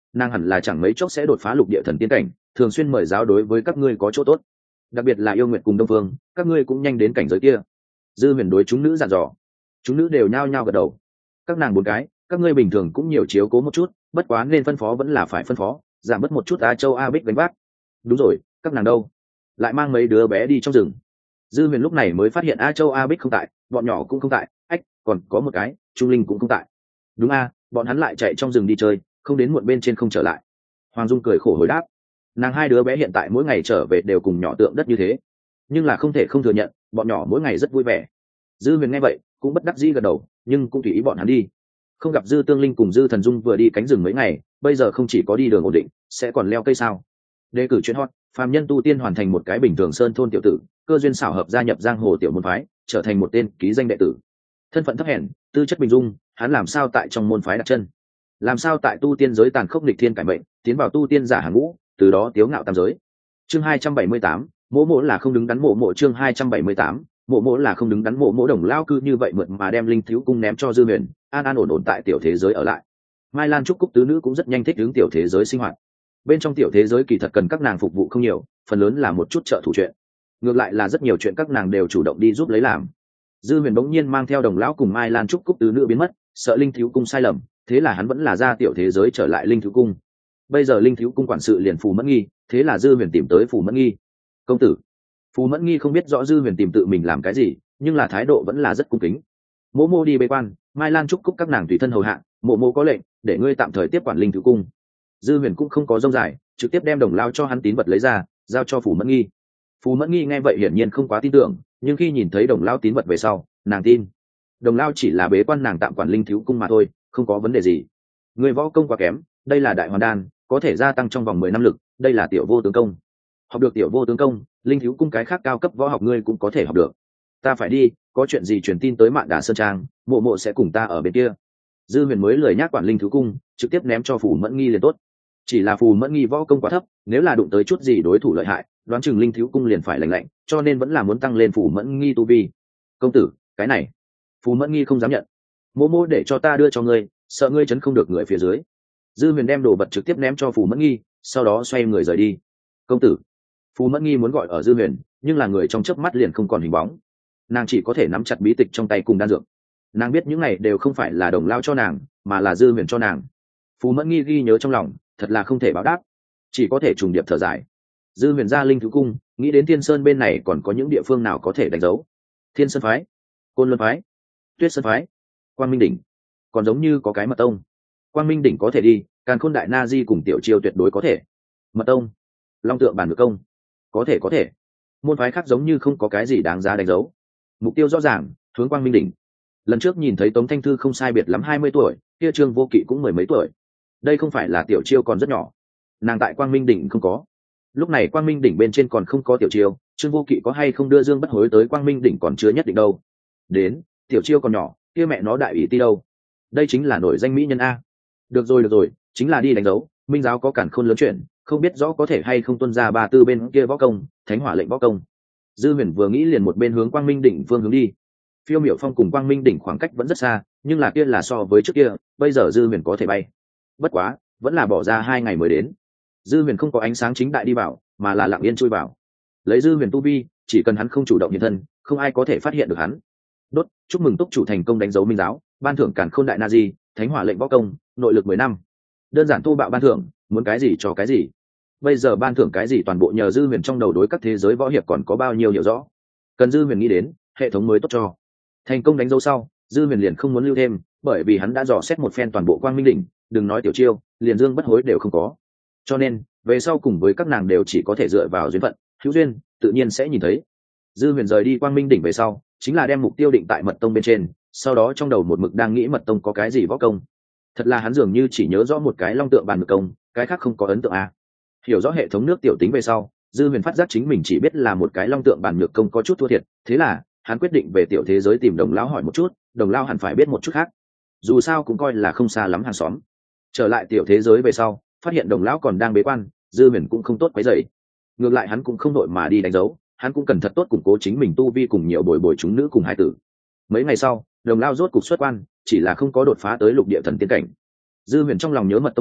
nàng hẳn là chẳng mấy chốc sẽ đột phá lục địa thần tiên cảnh, thường xuyên mời giáo đối với các ngươi có chỗ tốt, đặc biệt là yêu nguyện cùng đông phương, các ngươi cũng nhanh đến cảnh giới kia. Dư huyền đối chúng nữ dặn dò. Chúng nữ đều nhao nhao gật đầu. Các nàng bốn cái, các ngươi bình thường cũng nhiều chiếu cố một chút, bất quá nên phân phó vẫn là phải phân phó, giảm bớt một chút a châu a bích gánh vác. Đúng rồi, các nàng đâu? Lại mang mấy đứa bé đi trong rừng. Dư huyền lúc này mới phát hiện a châu a bích không tại, bọn nhỏ cũng không tại, ách, còn có một cái trung linh cũng không tại. Đúng a, bọn hắn lại chạy trong rừng đi chơi, không đến muộn bên trên không trở lại. Hoàng Dung cười khổ hồi đáp. Nàng hai đứa bé hiện tại mỗi ngày trở về đều cùng nhỏ tượng đất như thế, nhưng là không thể không thừa nhận bọn nhỏ mỗi ngày rất vui vẻ. Dư huyền nghe vậy cũng bất đắc dĩ gật đầu, nhưng cũng tùy ý bọn hắn đi. Không gặp Dư Tương Linh cùng Dư Thần Dung vừa đi cánh rừng mấy ngày, bây giờ không chỉ có đi đường ổn định, sẽ còn leo cây sao. Đề cử chuyên hot, phàm nhân tu tiên hoàn thành một cái bình thường sơn thôn tiểu tử, cơ duyên xảo hợp gia nhập giang hồ tiểu môn phái, trở thành một tên ký danh đệ tử. Thân phận thấp hèn, tư chất bình dung, hắn làm sao tại trong môn phái đặt chân? Làm sao tại tu tiên giới tàn khốc nghịch thiên cải mệnh, tiến vào tu tiên giả hàng ngũ, từ đó tiếu ngạo tam giới. Chương hai trăm bảy mươi tám, mỗ mỗ là không đứng đắn mộ mộ chương hai trăm bảy mươi tám, mộ mỗ là không đứng đắn mộ mỗ Đồng Lao cư như vậy mượn mà đem linh thiếu cung ném cho Dư Huyền, an an ổn ổn tại tiểu thế giới ở lại. Mai Lan Trúc Cúc tứ nữ cũng rất nhanh thích ứng tiểu thế giới sinh hoạt. Bên trong tiểu thế giới kỳ thật cần các nàng phục vụ không nhiều, phần lớn là một chút trợ thủ chuyện. Ngược lại là rất nhiều chuyện các nàng đều chủ động đi giúp lấy làm. Dư Huyền bỗng nhiên mang theo Đồng Lão cùng Mai Lan Trúc Cúc tứ nữ biến mất, sợ linh thiếu cung sai lầm, thế là hắn vẫn là ra tiểu thế giới trở lại linh thiếu cung. Bây giờ linh thiếu cung quản sự liền Phù Mẫn Nghi, thế là Dư Huyền tìm tới Phù Mẫn Nghi. Công tử. Phù Mẫn Nghi không biết rõ Dư Huyền tìm tự mình làm cái gì, nhưng là thái độ vẫn là rất cung kính. Mộ mộ đi bế quan, Mai Lan Trúc Cúc các nàng tùy thân hầu hạ, mộ mộ có lệnh để ngươi tạm thời tiếp quản linh thiếu cung. Dư Huyền cũng không có rông dài, trực tiếp đem Đồng Lao cho hắn tín vật lấy ra, giao cho Phù Mẫn Nghi. Phù Mẫn Nghi nghe vậy hiển nhiên không quá tin tưởng, nhưng khi nhìn thấy Đồng Lao tín vật về sau, nàng tin. Đồng Lao chỉ là bế quan nàng tạm quản linh thiếu cung mà thôi, không có vấn đề gì. Người võ công quá kém, đây là đại hoàn đan, có thể gia tăng trong vòng mười năm lực, đây là tiểu vô tướng công. Học được tiểu vô tướng công, linh thiếu cung cái khác cao cấp võ học ngươi cũng có thể học được. Ta phải đi, có chuyện gì truyền tin tới Mạn Đà Sơn Trang, mộ mộ sẽ cùng ta ở bên kia. Dư Huyền mới lười nhác quản linh thiếu cung, trực tiếp ném cho Phù Mẫn Nghi liền tốt. Chỉ là Phù Mẫn Nghi võ công quá thấp, nếu là đụng tới chút gì đối thủ lợi hại, đoán chừng linh thiếu cung liền phải lạnh lạnh, cho nên vẫn là muốn tăng lên Phù Mẫn Nghi tu vi. Công tử, cái này, Phù Mẫn Nghi không dám nhận. Mộ mộ để cho ta đưa cho ngươi, sợ ngươi chấn không được người phía dưới. Dư Huyền đem đồ vật trực tiếp ném cho Phù Mẫn Nghi, sau đó xoay người rời đi. Công tử. Phù Mẫn Nghi muốn gọi ở Dư Huyền, nhưng là người trong chớp mắt liền không còn hình bóng. Nàng chỉ có thể nắm chặt bí tịch trong tay cùng đan dược. Nàng biết những này đều không phải là Đồng Lao cho nàng, mà là Dư Huyền cho nàng. Phù Mẫn Nghi ghi nhớ trong lòng, thật là không thể báo đáp, chỉ có thể trùng điệp thở dài. Dư Huyền ra linh thú cung, nghĩ đến Thiên Sơn bên này còn có những địa phương nào có thể đánh dấu. Thiên Sơn phái, Côn Luân phái, Tuyết Sơn phái, Quang Minh đỉnh, còn giống như có cái Mật tông. Quang Minh đỉnh có thể đi, Càn Khôn Đại Na Di cùng Tiểu Chiêu tuyệt đối có thể. Mật tông, Long Tượng Bản Ngự Công, có thể có thể. Môn phái khác giống như không có cái gì đáng giá đánh dấu. Mục tiêu rõ ràng, hướng Quang Minh đỉnh. Lần trước nhìn thấy Tống Thanh Thư không sai biệt lắm hai mươi tuổi, kia Trương Vô Kỵ cũng mười mấy tuổi. Đây không phải là Tiểu Chiêu còn rất nhỏ. Nàng tại Quang Minh đỉnh không có. Lúc này Quang Minh đỉnh bên trên còn không có Tiểu Chiêu, Trương Vô Kỵ có hay không đưa Dương Bất Hối tới Quang Minh đỉnh còn chưa nhất định đâu. Đến, Tiểu Chiêu còn nhỏ, kia mẹ nó đại ủy ti đâu. Đây chính là nổi danh mỹ nhân a. Được rồi được rồi, chính là đi đánh dấu, Minh giáo có cản khôn lớn chuyện, không biết rõ có thể hay không tuân ra ba tư bên kia võ công, Thánh Hỏa lệnh võ công. Dư Huyền vừa nghĩ liền một bên hướng Quang Minh đỉnh phương hướng đi. Phiêu Miểu Phong cùng Quang Minh đỉnh khoảng cách vẫn rất xa, nhưng là kia là so với trước kia, bây giờ Dư Huyền có thể bay. Bất quá, vẫn là bỏ ra hai ngày mới đến. Dư Huyền không có ánh sáng chính đại đi vào, mà là lặng yên chui vào. Lấy Dư Huyền tu vi, chỉ cần hắn không chủ động hiện thân, không ai có thể phát hiện được hắn. Đốt, chúc mừng túc chủ thành công đánh dấu Minh giáo, ban thưởng Càn Khôn Đại Na Di, Thánh Hỏa lệnh võ công, nội lực mười năm. Đơn giản thô bạo ban thưởng, muốn cái gì cho cái gì. Bây giờ ban thưởng cái gì toàn bộ nhờ Dư Huyền trong đầu đối các thế giới võ hiệp còn có bao nhiêu hiểu rõ. Cần Dư Huyền nghĩ đến, hệ thống mới tốt cho. Thành công đánh dấu sau, Dư Huyền liền không muốn lưu thêm, bởi vì hắn đã dò xét một phen toàn bộ Quang Minh đỉnh, đừng nói Tiểu Chiêu, liền Dương Bất Hối đều không có. Cho nên, về sau cùng với các nàng đều chỉ có thể dựa vào duyên phận, hữu duyên, tự nhiên sẽ nhìn thấy. Dư Huyền rời đi Quang Minh đỉnh về sau, chính là đem mục tiêu định tại Mật tông bên trên, sau đó trong đầu một mực đang nghĩ Mật tông có cái gì võ công. Thật là hắn dường như chỉ nhớ rõ một cái Long Tượng Bàn Ngự Công, cái khác không có ấn tượng a. Hiểu rõ hệ thống nước tiểu tính về sau, Dư Huyền phát giác chính mình chỉ biết là một cái Long Tượng Bàn Ngự Công có chút thua thiệt, thế là hắn quyết định về tiểu thế giới tìm Đồng Lão hỏi một chút, Đồng Lão hẳn phải biết một chút khác, dù sao cũng coi là không xa lắm hàng xóm. Trở lại tiểu thế giới về sau, phát hiện Đồng Lão còn đang bế quan, Dư Huyền cũng không tốt quấy rầy. Ngược lại hắn cũng không đội mà đi đánh dấu, hắn cũng cần thật tốt củng cố chính mình tu vi cùng nhiều bồi bồi chúng nữ cùng hai tử. Mấy ngày sau, Đồng Lão rốt cục xuất quan, chỉ là không có đột phá tới lục địa thần tiên cảnh. Dư Huyền trong lòng nhớ Mật tông chuyện,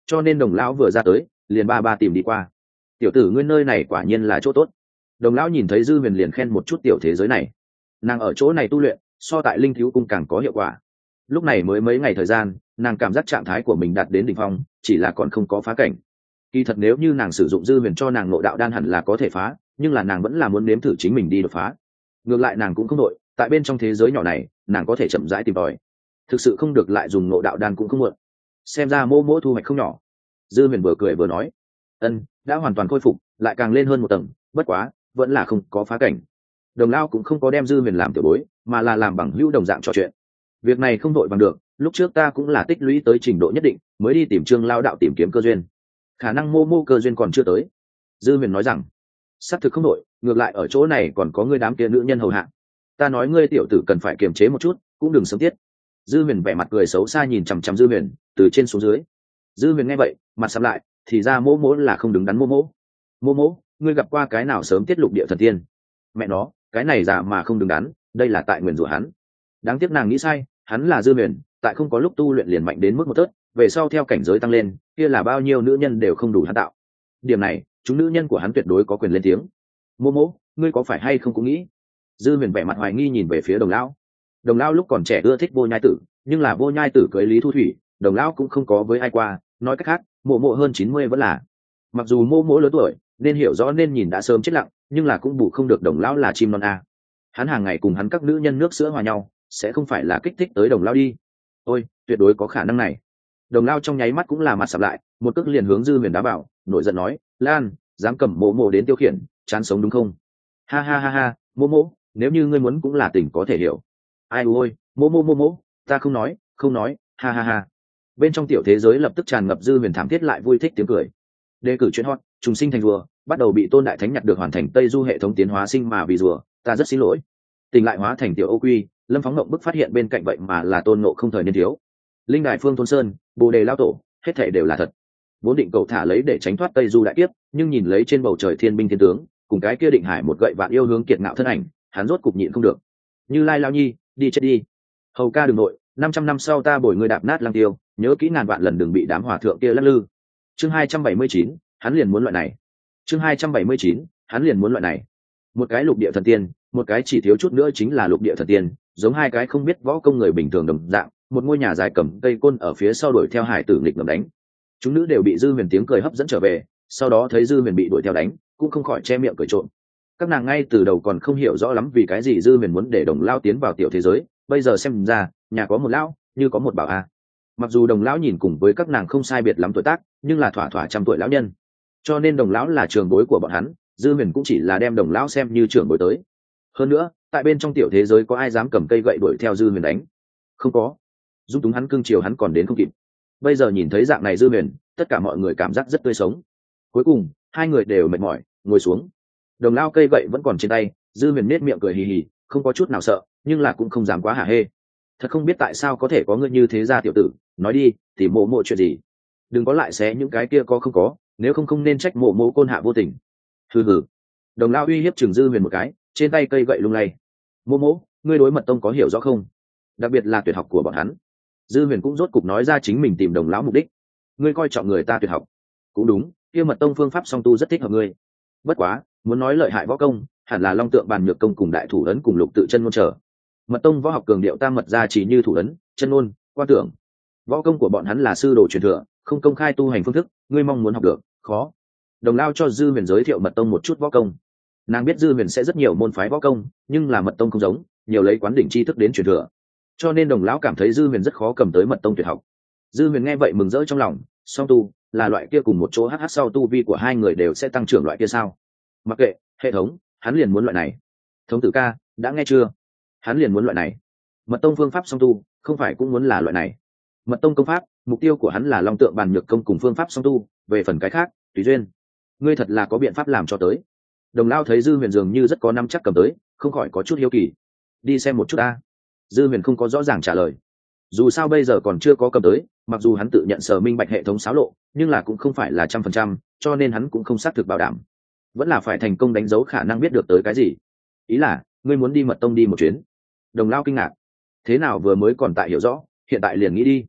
cho nên đồng lão vừa ra tới liền ba ba tìm đi qua. Tiểu tử ngươi nơi này quả nhiên là chỗ tốt. Đồng lão nhìn thấy dư huyền liền khen một chút tiểu thế giới này, nàng ở chỗ này tu luyện so tại linh thiếu cung càng có hiệu quả. Lúc này mới mấy ngày thời gian, nàng cảm giác trạng thái của mình đạt đến đỉnh phong, chỉ là còn không có phá cảnh. Kỳ thật nếu như nàng sử dụng dư huyền cho nàng nội đạo đan hẳn là có thể phá, nhưng là nàng vẫn là muốn nếm thử chính mình đi đột phá. Ngược lại nàng cũng không đội, tại bên trong thế giới nhỏ này nàng có thể chậm rãi tìm tòi, thực sự không được lại dùng nội đạo đan cũng không muộn. Xem ra mô mỗ thu hoạch không nhỏ. Dư huyền vừa cười vừa nói, ân, đã hoàn toàn khôi phục, lại càng lên hơn một tầng, bất quá vẫn là không có phá cảnh. Đồng lao cũng không có đem dư huyền làm tiểu bối, mà là làm bằng hữu đồng dạng trò chuyện. Việc này không đội bằng được, lúc trước ta cũng là tích lũy tới trình độ nhất định mới đi tìm Trương lao đạo tìm kiếm cơ duyên, khả năng mô mô cơ duyên còn chưa tới. Dư huyền nói rằng, xác thực không đội, ngược lại ở chỗ này còn có ngươi đám kia nữ nhân hầu hạ, ta nói ngươi tiểu tử cần phải kiềm chế một chút, cũng đừng sớm tiết. Dư huyền vẻ mặt cười xấu xa nhìn chằm chằm dư huyền từ trên xuống dưới. Dư huyền nghe vậy mặt sắm lại, thì ra mô mô là không đứng đắn. Mô mô mô mô ngươi gặp qua cái nào sớm tiết lục địa thần tiên? Mẹ nó, cái này giả mà không đứng đắn, đây là tại nguyền rủa hắn. Đáng tiếc nàng nghĩ sai, hắn là dư huyền, tại không có lúc tu luyện liền mạnh đến mức một tớt, về sau theo cảnh giới tăng lên kia là bao nhiêu nữ nhân đều không đủ hắn tạo. Điểm này chúng nữ nhân của hắn tuyệt đối có quyền lên tiếng. Mô mô ngươi có phải hay không cũng nghĩ? Dư huyền vẻ mặt hoài nghi nhìn về phía đồng lão. Đồng lão lúc còn trẻ ưa thích vô nhai tử, nhưng là vô nhai tử cưới lý thu thủy, đồng lão cũng không có với ai qua. Nói cách khác mộ mộ hơn chín mươi vẫn là, mặc dù mô mỗ lớn tuổi nên hiểu rõ nên nhìn đã sớm chết lặng, nhưng là cũng bù không được đồng lão là chim non a. Hắn hàng ngày cùng hắn các nữ nhân nước sữa hòa nhau, sẽ không phải là kích thích tới đồng lão đi. Ôi, tuyệt đối có khả năng này. Đồng lão trong nháy mắt cũng là mặt sập lại, một cước liền hướng dư huyền đá bảo, nổi giận nói, Lan, dám cầm mộ mộ đến tiêu khiển, chán sống đúng không? Ha ha ha ha, mô mô, nếu như ngươi muốn cũng là tình có thể hiểu. Ai ôi, mô mô mô mô, ta không nói, không nói, ha ha ha. Bên trong tiểu thế giới lập tức tràn ngập dư huyền thảm thiết lại vui thích tiếng cười. Đề cử chuyện hot, trùng sinh thành rùa, bắt đầu bị tôn đại thánh nhặt được hoàn thành Tây Du hệ thống tiến hóa sinh mà vì rùa, ta rất xin lỗi. Tình lại hóa thành tiểu ô quy, Lâm Phóng Ngộng bức phát hiện bên cạnh vậy mà là tôn ngộ không thời niên thiếu. Linh Đài Phương Thôn Sơn, Bồ Đề lao tổ, hết thảy đều là thật. Vốn định cầu thả lấy để tránh thoát Tây Du đại kiếp, nhưng nhìn lấy trên bầu trời thiên binh thiên tướng, cùng cái kia định hải một gậy vạn yêu hướng kiệt ngạo thân ảnh, hắn rốt cục nhịn không được. Như Lai Lao Nhi, đi chết đi. Hầu ca đừng nội, năm trăm năm sau ta bồi ngươi đạp nát lăng tiêu, nhớ kỹ ngàn vạn lần đừng bị đám hòa thượng kia lắc lư. Chương hai trăm bảy mươi chín, hắn liền muốn loại này. Chương hai trăm bảy mươi chín, hắn liền muốn loại này. Một cái lục địa thần tiên, một cái chỉ thiếu chút nữa chính là lục địa thần tiên, giống hai cái không biết võ công người bình thường đồng dạng, một ngôi nhà dài cầm cây côn ở phía sau đuổi theo hải tử nghịch ngầm đánh. Chúng nữ đều bị dư huyền tiếng cười hấp dẫn trở về, sau đó thấy dư huyền bị đuổi theo đánh, cũng không khỏi che miệng cười trộm. Các nàng ngay từ đầu còn không hiểu rõ lắm vì cái gì dư huyền muốn để đồng lao tiến vào tiểu thế giới, bây giờ xem ra nhà có một lão như có một bảo a. Mặc dù đồng lão nhìn cùng với các nàng không sai biệt lắm tuổi tác, nhưng là thỏa thỏa trăm tuổi lão nhân, cho nên đồng lão là trường bối của bọn hắn, dư huyền cũng chỉ là đem đồng lão xem như trưởng bối tới. Hơn nữa tại bên trong tiểu thế giới có ai dám cầm cây gậy đuổi theo dư huyền đánh? Không có. Dung túng hắn cương chiều hắn còn đến không kịp. Bây giờ nhìn thấy dạng này dư huyền, tất cả mọi người cảm giác rất tươi sống. Cuối cùng hai người đều mệt mỏi ngồi xuống. Đồng lao cây gậy vẫn còn trên tay, dư huyền nết miệng cười hì hì, không có chút nào sợ, nhưng là cũng không dám quá hả hê. Thật không biết tại sao có thể có ngươi như thế ra tiểu tử, nói đi thì mộ mộ chuyện gì, đừng có lại xé những cái kia có không có, nếu không không nên trách mộ mộ côn hạ vô tình. Hừ hừ. Đồng lao uy hiếp chừng dư huyền một cái, trên tay cây gậy lung lay. Mộ mộ, ngươi đối mật tông có hiểu rõ không? Đặc biệt là tuyệt học của bọn hắn. Dư huyền cũng rốt cục nói ra chính mình tìm đồng lão mục đích. Ngươi coi trọng người ta tuyệt học, cũng đúng, kia mật tông phương pháp song tu rất thích hợp ngươi. Bất quá muốn nói lợi hại võ công, hẳn là long tượng bàn nhược công cùng đại thủ ấn cùng lục tự chân ngôn trở. Mật tông võ học cường điệu tam mật ra chỉ như thủ ấn, chân ngôn, quan tưởng. Võ công của bọn hắn là sư đồ truyền thừa, không công khai tu hành phương thức, ngươi mong muốn học được khó. Đồng lao cho dư huyền giới thiệu mật tông một chút võ công. Nàng biết dư huyền sẽ rất nhiều môn phái võ công, nhưng là mật tông không giống, nhiều lấy quán đỉnh tri thức đến truyền thừa, cho nên đồng lão cảm thấy dư huyền rất khó cầm tới mật tông tuyệt học. Dư huyền nghe vậy mừng rỡ trong lòng, song tu là loại kia cùng một chỗ hh sau tu vi của hai người đều sẽ tăng trưởng loại kia sao? Mặc kệ hệ thống, hắn liền muốn loại này. Thống tử ca đã nghe chưa? Hắn liền muốn loại này. Mật tông phương pháp song tu không phải cũng muốn là loại này. Mật tông công pháp mục tiêu của hắn là long tượng bàn nhược công cùng phương pháp song tu, về phần cái khác tùy duyên. Ngươi thật là có biện pháp làm cho tới. Đồng lao thấy dư huyền dường như rất có năm chắc cầm tới, không khỏi có chút hiếu kỳ. Đi xem một chút ta. Dư huyền không có rõ ràng trả lời, dù sao bây giờ còn chưa có cầm tới, mặc dù hắn tự nhận sở minh bạch hệ thống xáo lộ, nhưng là cũng không phải là trăm phần trăm, cho nên hắn cũng không xác thực bảo đảm, vẫn là phải thành công đánh dấu khả năng biết được tới cái gì. Ý là ngươi muốn đi mật tông đi một chuyến? Đồng lao kinh ngạc, thế nào vừa mới còn tại hiểu rõ, hiện tại liền nghĩ đi?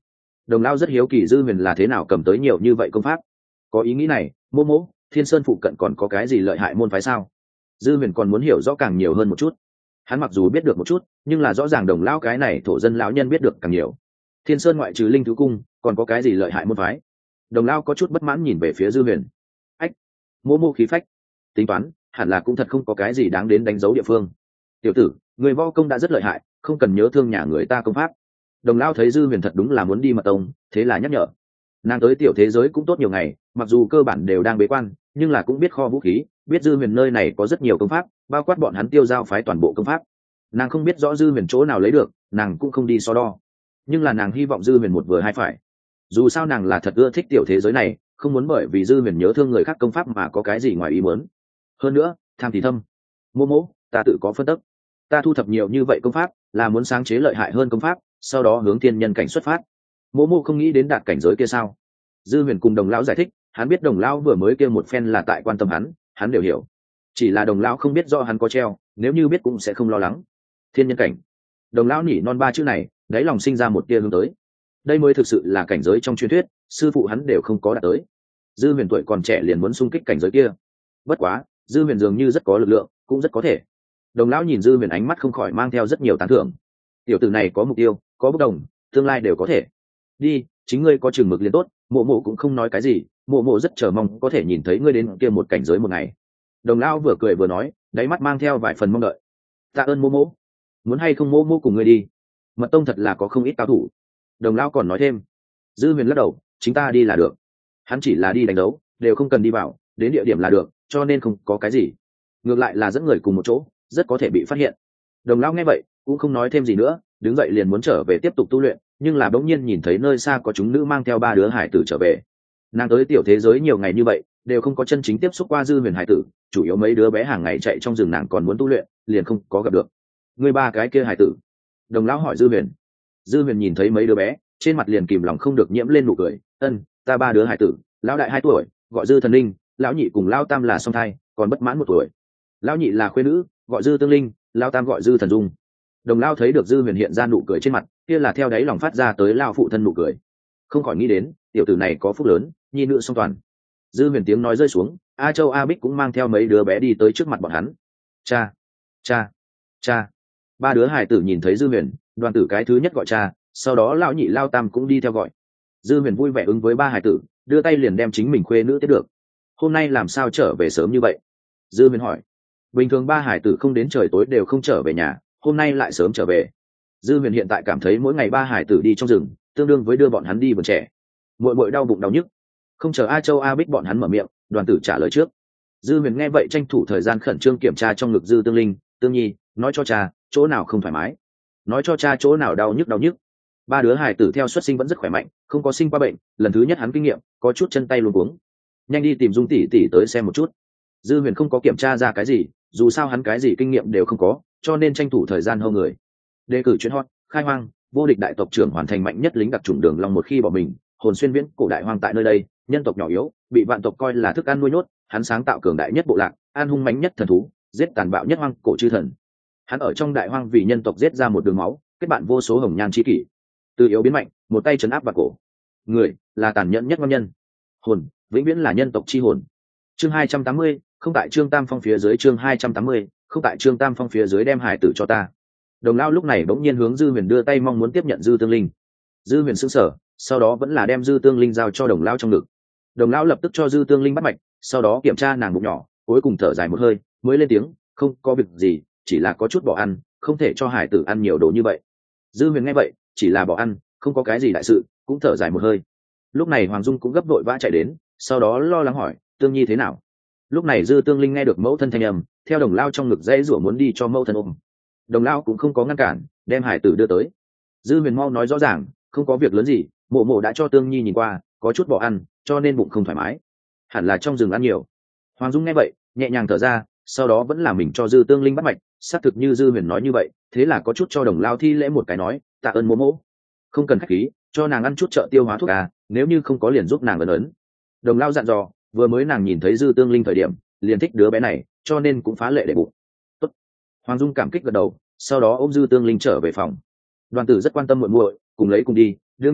Đồng lao rất hiếu kỳ dư huyền là thế nào cầm tới nhiều như vậy công pháp. Có ý nghĩ này, mô mô Thiên Sơn phụ cận còn có cái gì lợi hại môn phái sao? Dư huyền còn muốn hiểu rõ càng nhiều hơn một chút. Hắn mặc dù biết được một chút, nhưng là rõ ràng đồng lão cái này thổ dân lão nhân biết được càng nhiều. Thiên Sơn ngoại trừ linh thú cung, còn có cái gì lợi hại môn phái? Đồng lão có chút bất mãn nhìn về phía dư huyền. Ách, mô mô khí phách, tính toán hẳn là cũng thật không có cái gì đáng đến đánh dấu địa phương. Tiểu tử, người võ công đã rất lợi hại, không cần nhớ thương nhà người ta công pháp. Đồng lão thấy dư huyền thật đúng là muốn đi mật tông, thế là nhắc nhở. Nàng tới tiểu thế giới cũng tốt nhiều ngày, mặc dù cơ bản đều đang bế quan, nhưng là cũng biết kho vũ khí, biết dư huyền nơi này có rất nhiều công pháp, bao quát bọn hắn tiêu giao phái toàn bộ công pháp. Nàng không biết rõ dư huyền chỗ nào lấy được, nàng cũng không đi so đo, nhưng là nàng hy vọng dư huyền một vừa hai phải. Dù sao nàng là thật ưa thích tiểu thế giới này, không muốn bởi vì dư huyền nhớ thương người khác công pháp mà có cái gì ngoài ý muốn. Hơn nữa tham thì thâm, mô mô ta tự có phân tích, ta thu thập nhiều như vậy công pháp là muốn sáng chế lợi hại hơn công pháp, sau đó hướng thiên nhân cảnh xuất phát. Mô mô không nghĩ đến đạt cảnh giới kia sao? Dư huyền cùng đồng lão giải thích, hắn biết đồng lão vừa mới kêu một phen là tại quan tâm hắn, hắn đều hiểu. Chỉ là đồng lão không biết do hắn có treo, nếu như biết cũng sẽ không lo lắng. Thiên nhân cảnh. Đồng lão nhỉ non ba chữ này, đáy lòng sinh ra một tia hướng tới. Đây mới thực sự là cảnh giới trong truyền thuyết, sư phụ hắn đều không có đạt tới. Dư huyền tuổi còn trẻ liền muốn xung kích cảnh giới kia. Bất quá, dư huyền dường như rất có lực lượng, cũng rất có thể. Đồng lão nhìn dư huyền ánh mắt không khỏi mang theo rất nhiều tán thưởng. Tiểu tử này có mục tiêu, có bất đồng, tương lai đều có thể. Đi, chính ngươi có chừng mực liền tốt. Mộ mộ cũng không nói cái gì, mộ mộ rất chờ mong có thể nhìn thấy ngươi đến kia một cảnh giới một ngày. Đồng lão vừa cười vừa nói, đáy mắt mang theo vài phần mong đợi. Tạ ơn mô mộ, muốn hay không mô mộ cùng ngươi đi? Mật tông thật là có không ít cao thủ. Đồng lão còn nói thêm. Dư huyền lắc đầu, chính ta đi là được. Hắn chỉ là đi đánh đấu, đều không cần đi vào, đến địa điểm là được, cho nên không có cái gì. Ngược lại là dẫn người cùng một chỗ, rất có thể bị phát hiện. Đồng lão nghe vậy cũng không nói thêm gì nữa, đứng dậy liền muốn trở về tiếp tục tu luyện, nhưng là bỗng nhiên nhìn thấy nơi xa có chúng nữ mang theo ba đứa hải tử trở về. Nàng tới tiểu thế giới nhiều ngày như vậy, đều không có chân chính tiếp xúc qua dư huyền hải tử, chủ yếu mấy đứa bé hàng ngày chạy trong rừng, nàng còn muốn tu luyện, liền không có gặp được. Người ba cái kia hải tử? Đồng lão hỏi dư huyền. Dư huyền nhìn thấy mấy đứa bé, trên mặt liền kìm lòng không được nhiễm lên nụ cười. Ân, ta ba đứa hải tử, lão đại hai tuổi, gọi dư thần linh, lão nhị cùng lão tam là song thai, còn bất mãn một tuổi. Lão nhị là khuê nữ, gọi dư tương linh, lão tam gọi dư thần dung. Đồng lão thấy được dư huyền hiện ra nụ cười trên mặt, kia là theo đáy lòng phát ra tới lao phụ thân nụ cười. Không khỏi nghĩ đến, tiểu tử này có phúc lớn, nhi nữ song toàn. Dư huyền tiếng nói rơi xuống, A Châu A Bích cũng mang theo mấy đứa bé đi tới trước mặt bọn hắn. Cha, cha, cha. Ba đứa hải tử nhìn thấy dư huyền, đoàn tử cái thứ nhất gọi cha, sau đó lão nhị lao tam cũng đi theo gọi. Dư huyền vui vẻ ứng với ba hải tử, đưa tay liền đem chính mình khuê nữ tiếp được. Hôm nay làm sao trở về sớm như vậy? Dư huyền hỏi. Bình thường ba hải tử không đến trời tối đều không trở về nhà, hôm nay lại sớm trở về. Dư huyền hiện tại cảm thấy mỗi ngày ba hải tử đi trong rừng, tương đương với đưa bọn hắn đi vườn trẻ. Muội muội đau bụng đau nhức. Không chờ A Châu A Bích bọn hắn mở miệng, đoàn tử trả lời trước. Dư huyền nghe vậy tranh thủ thời gian khẩn trương kiểm tra trong ngực dư tương linh, tương nhi, nói cho cha chỗ nào không thoải mái, nói cho cha chỗ nào đau nhức đau nhức. Ba đứa hải tử theo xuất sinh vẫn rất khỏe mạnh, không có sinh qua bệnh, lần thứ nhất hắn kinh nghiệm, có chút chân tay luống cuống. Nhanh đi tìm Dung tỷ tỷ tới xem một chút. Dư huyền không có kiểm tra ra cái gì, dù sao hắn cái gì kinh nghiệm đều không có, cho nên tranh thủ thời gian hâu người. Đề cử chuyến hot, khai hoang, vô địch đại tộc trưởng hoàn thành mạnh nhất lính đặc chủng đường long một khi bỏ mình, hồn xuyên viễn cổ đại hoang tại nơi đây, nhân tộc nhỏ yếu, bị vạn tộc coi là thức ăn nuôi nhốt, hắn sáng tạo cường đại nhất bộ lạc, an hung mãnh nhất thần thú, giết tàn bạo nhất hoang cổ chư thần. Hắn ở trong đại hoang vì nhân tộc giết ra một đường máu, kết bạn vô số hồng nhan chi kỷ. Từ yếu biến mạnh, một tay trấn áp vào cổ. Người là tàn nhẫn nhất ngon nhân. Hồn vĩnh viễn là nhân tộc chi hồn. Chương hai trăm tám mươi, không tại Trương Tam Phong phía dưới, chương hai trăm tám mươi, không tại Trương Tam Phong phía dưới, đem hải tử cho ta. Đồng lão lúc này bỗng nhiên hướng Dư Huyền đưa tay mong muốn tiếp nhận Dư Tương Linh. Dư Huyền sững sờ, sau đó vẫn là đem Dư Tương Linh giao cho đồng lão trong ngực. Đồng lão lập tức cho Dư Tương Linh bắt mạch, sau đó kiểm tra nàng bụng nhỏ, cuối cùng thở dài một hơi, mới lên tiếng, không có việc gì, chỉ là có chút bỏ ăn, không thể cho hải tử ăn nhiều đồ như vậy. Dư Huyền nghe vậy, chỉ là bỏ ăn, không có cái gì đại sự, cũng thở dài một hơi. Lúc này Hoàng Dung cũng gấp vội vã chạy đến, sau đó lo lắng hỏi, Tương Nhi thế nào? Lúc này Dư Tương Linh nghe được mẫu thân thanh âm, theo đồng lao trong ngực dãy rủa muốn đi cho mẫu thân ôm. Đồng lao cũng không có ngăn cản, đem hải tử đưa tới. Dư Huyền mau nói rõ ràng, không có việc lớn gì, mộ mộ đã cho Tương Nhi nhìn qua, có chút bỏ ăn, cho nên bụng không thoải mái, hẳn là trong rừng ăn nhiều. Hoàng Dung nghe vậy, nhẹ nhàng thở ra, sau đó vẫn là mình cho Dư Tương Linh bắt mạch, xác thực như Dư Huyền nói như vậy, thế là có chút cho đồng lao thi lễ một cái nói, tạ ơn mộ mộ, không cần khách khí, cho nàng ăn chút trợ tiêu hóa thuốc à, nếu như không có liền giúp nàng ấn ấn. Đồng lao dặn dò, vừa mới nàng nhìn thấy Dư Tương Linh thời điểm, liền thích đứa bé này, cho nên cũng phá lệ để bụng. Tốt. Hoàng Dung cảm kích gật đầu, sau đó ôm Dư Tương Linh trở về phòng. Đoàn tử rất quan tâm muội muội, cùng lấy cùng đi, đương nhiên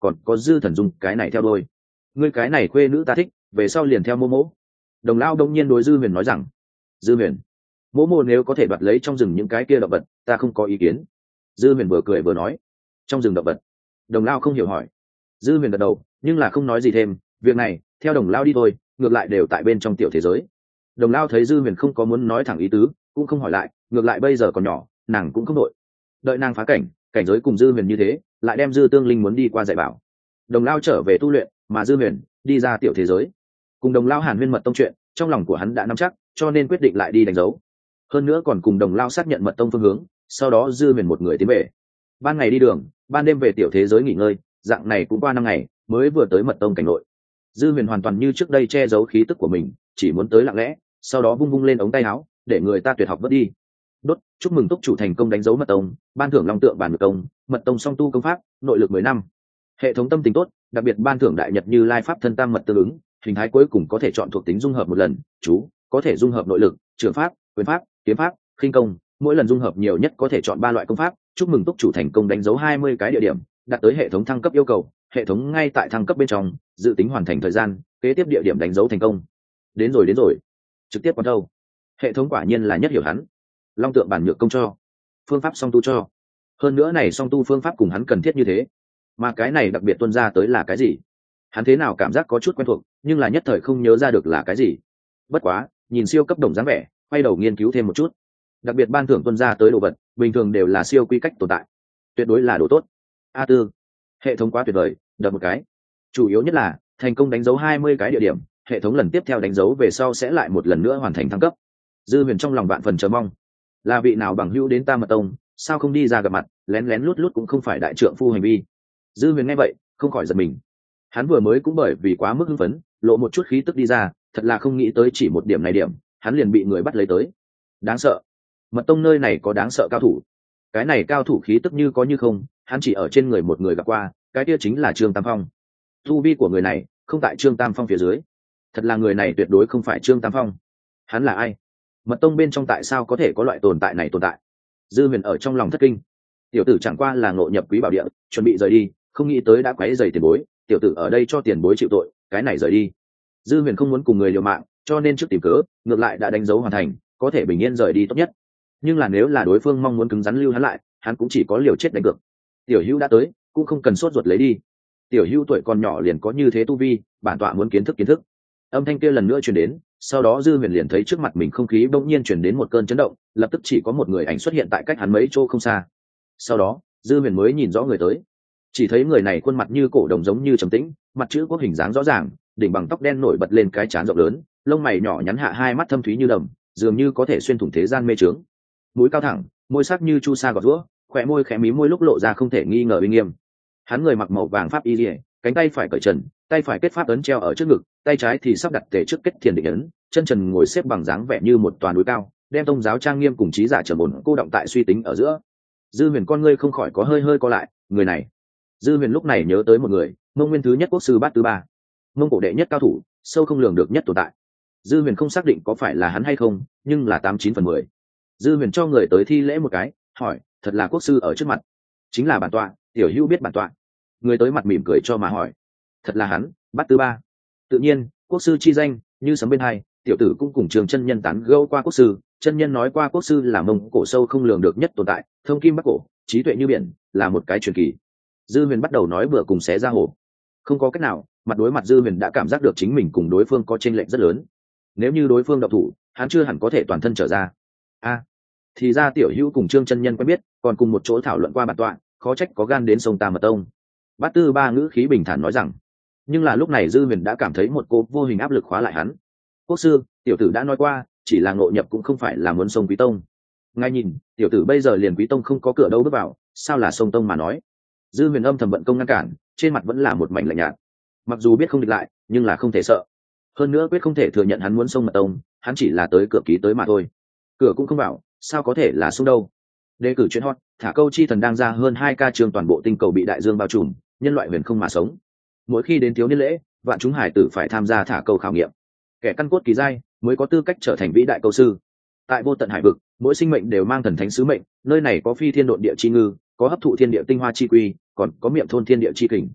còn có dư thần dung cái này theo đôi. Ngươi cái này khuê nữ ta thích, về sau liền theo mô mỗ. Đồng lao đông nhiên đối dư huyền nói rằng, dư huyền, mỗ mô nếu có thể đoạt lấy trong rừng những cái kia động vật, ta không có ý kiến. Dư huyền vừa cười vừa nói, trong rừng động vật. Đồng lao không hiểu hỏi. Dư huyền gật đầu, nhưng là không nói gì thêm. Việc này theo đồng lao đi thôi, ngược lại đều tại bên trong tiểu thế giới. Đồng lao thấy dư huyền không có muốn nói thẳng ý tứ, cũng không hỏi lại, ngược lại bây giờ còn nhỏ, nàng cũng không đội. Đợi nàng phá cảnh, cảnh giới cùng dư huyền như thế, lại đem dư tương linh muốn đi qua dạy bảo. Đồng lao trở về tu luyện, mà dư huyền đi ra tiểu thế giới. Cùng đồng lao hàn huyên mật tông chuyện, trong lòng của hắn đã nắm chắc, cho nên quyết định lại đi đánh dấu. Hơn nữa còn cùng đồng lao xác nhận mật tông phương hướng, sau đó dư huyền một người tiến về. Ban ngày đi đường, ban đêm về tiểu thế giới nghỉ ngơi, dạng này cũng qua năm ngày mới vừa tới mật tông cảnh nội. Dư huyền hoàn toàn như trước đây che giấu khí tức của mình, chỉ muốn tới lặng lẽ, sau đó vung vung lên ống tay áo để người ta tuyệt học vớt đi. Đốt, chúc mừng túc chủ thành công đánh dấu mật tông, ban thưởng long tượng bản ngược công, mật tông song tu công pháp, nội lực mười năm. Hệ thống tâm tình tốt, đặc biệt ban thưởng đại nhật như lai pháp thân tam mật tương ứng, hình thái cuối cùng có thể chọn thuộc tính dung hợp một lần. Chú có thể dung hợp nội lực, trường pháp, quyền pháp, kiếm pháp, khinh công, mỗi lần dung hợp nhiều nhất có thể chọn ba loại công pháp. Chúc mừng túc chủ thành công đánh dấu hai mươi cái địa điểm, đạt tới hệ thống thăng cấp yêu cầu. Hệ thống ngay tại thăng cấp bên trong, dự tính hoàn thành thời gian, kế tiếp địa điểm đánh dấu thành công. Đến rồi đến rồi, trực tiếp quan đâu. Hệ thống quả nhiên là nhất hiểu hắn. Long tượng bản nhược công cho, phương pháp song tu cho. Hơn nữa này song tu phương pháp cùng hắn cần thiết như thế, mà cái này đặc biệt tuân ra tới là cái gì? Hắn thế nào cảm giác có chút quen thuộc, nhưng là nhất thời không nhớ ra được là cái gì. Bất quá, nhìn siêu cấp đồng dáng vẻ, quay đầu nghiên cứu thêm một chút. Đặc biệt ban thưởng tuân ra tới đồ vật, bình thường đều là siêu quy cách tồn tại, tuyệt đối là đồ tốt. A tư, hệ thống quá tuyệt vời, đập một cái. Chủ yếu nhất là thành công đánh dấu hai mươi cái địa điểm, hệ thống lần tiếp theo đánh dấu về sau sẽ lại một lần nữa hoàn thành thăng cấp. Dư huyền trong lòng vạn phần chờ mong. Là vị nào bằng hữu đến ta mật tông, sao không đi ra gặp mặt, lén lén lút lút cũng không phải đại trượng phu hành vi. Dư huyền nghe vậy không khỏi giật mình. Hắn vừa mới cũng bởi vì quá mức hưng phấn, lộ một chút khí tức đi ra, thật là không nghĩ tới chỉ một điểm này điểm, hắn liền bị người bắt lấy tới. Đáng sợ. Mật tông nơi này có đáng sợ cao thủ. Cái này cao thủ khí tức như có như không, hắn chỉ ở trên người một người gặp qua, cái kia chính là Trương Tam Phong. Tu vi của người này không tại Trương Tam Phong phía dưới. Thật là người này tuyệt đối không phải Trương Tam Phong. Hắn là ai? Mật tông bên trong tại sao có thể có loại tồn tại này tồn tại? Dư huyền ở trong lòng thất kinh. Tiểu tử chẳng qua là ngộ nhập quý bảo địa, chuẩn bị rời đi, không nghĩ tới đã quấy rầy tiền bối. Tiểu tử ở đây cho tiền bối chịu tội, cái này rời đi. Dư huyền không muốn cùng người liều mạng, cho nên trước tìm cớ, ngược lại đã đánh dấu hoàn thành, có thể bình yên rời đi tốt nhất. Nhưng là nếu là đối phương mong muốn cứng rắn lưu hắn lại, hắn cũng chỉ có liều chết đánh cược. Tiểu hữu đã tới, cũng không cần sốt ruột lấy đi. Tiểu hữu tuổi còn nhỏ liền có như thế tu vi, bản tọa muốn kiến thức kiến thức. Âm thanh kia lần nữa truyền đến, sau đó Dư huyền liền thấy trước mặt mình không khí bỗng nhiên truyền đến một cơn chấn động, lập tức chỉ có một người ảnh xuất hiện tại cách hắn mấy chỗ không xa. Sau đó Dư huyền mới nhìn rõ người tới, chỉ thấy người này khuôn mặt như cổ đồng giống như trầm tĩnh, mặt chữ quốc hình dáng rõ ràng, đỉnh bằng tóc đen nổi bật lên cái trán rộng lớn, lông mày nhỏ nhắn hạ hai mắt thâm thúy như đầm, dường như có thể xuyên thủng thế gian mê trướng. Mũi cao thẳng, môi sắc như chu sa gọt rũa, khỏe môi khẽ mí môi lúc lộ ra không thể nghi ngờ uy nghiêm. Hắn người mặc màu vàng pháp y liễu, cánh tay phải cởi trần, tay phải kết pháp ấn treo ở trước ngực, tay trái thì sắp đặt tề trước kết thiền định ấn, chân trần ngồi xếp bằng dáng vẻ như một toàn núi cao, đem tông giáo trang nghiêm cùng trí giả trầm ổn cô động tại suy tính ở giữa. Dư huyền con ngươi không khỏi có hơi hơi co lại, người này. Dư huyền lúc này nhớ tới một người, Mông Nguyên thứ nhất quốc sư Bát Tư Ba, Mông cổ đệ nhất cao thủ, sâu không lường được nhất tồn tại. Dư huyền không xác định có phải là hắn hay không, nhưng là tám chín phần mười. Dư huyền cho người tới thi lễ một cái, hỏi, thật là quốc sư ở trước mặt? Chính là bản tọa, tiểu hữu biết bản tọa. Người tới mặt mỉm cười cho mà hỏi, thật là hắn, Bát Tư Ba. Tự nhiên, quốc sư chi danh như sấm bên hai, tiểu tử cũng cùng Trường chân nhân tán gẫu qua quốc sư, chân nhân nói qua quốc sư là Mông cổ sâu không lường được nhất tồn tại, thông kim bắc cổ, trí tuệ như biển, là một cái truyền kỳ. Dư huyền bắt đầu nói bừa cùng xé ra hồ. Không có cách nào, mặt đối mặt Dư huyền đã cảm giác được chính mình cùng đối phương có chênh lệch rất lớn. Nếu như đối phương độc thủ, hắn chưa hẳn có thể toàn thân trở ra. A, à, thì ra tiểu hữu cùng Trương chân nhân quen biết, còn cùng một chỗ thảo luận qua bản tọa, khó trách có gan đến sông ta mật tông. Bát Tư Ba ngữ khí bình thản nói rằng. Nhưng là lúc này Dư huyền đã cảm thấy một cô vô hình áp lực khóa lại hắn. Quốc sư, tiểu tử đã nói qua, chỉ là ngộ nhập cũng không phải là muốn sông quý tông. Ngay nhìn, tiểu tử bây giờ liền quý tông không có cửa đâu bước vào, sao là sông tông mà nói. Dư huyền âm thầm vận công ngăn cản, trên mặt vẫn là một mảnh lạnh nhạt. Mặc dù biết không địch lại, nhưng là không thể sợ. Hơn nữa quyết không thể thừa nhận hắn muốn sông mật tông, hắn chỉ là tới cửa ký tới mà thôi. Cửa cũng không vào, sao có thể là sông đâu. Đề cử chuyên hot, thả câu chi thần đang ra hơn hai ca trường toàn bộ tinh cầu bị đại dương bao trùm, nhân loại huyền không mà sống. Mỗi khi đến thiếu niên lễ, vạn chúng hải tử phải tham gia thả câu khảo nghiệm. Kẻ căn cốt kỳ giai mới có tư cách trở thành vĩ đại câu sư. Tại vô tận hải vực, mỗi sinh mệnh đều mang thần thánh sứ mệnh, nơi này có phi thiên độn địa chi ngư, có hấp thụ thiên địa tinh hoa chi quy, còn có miệng thôn thiên địa chi kình.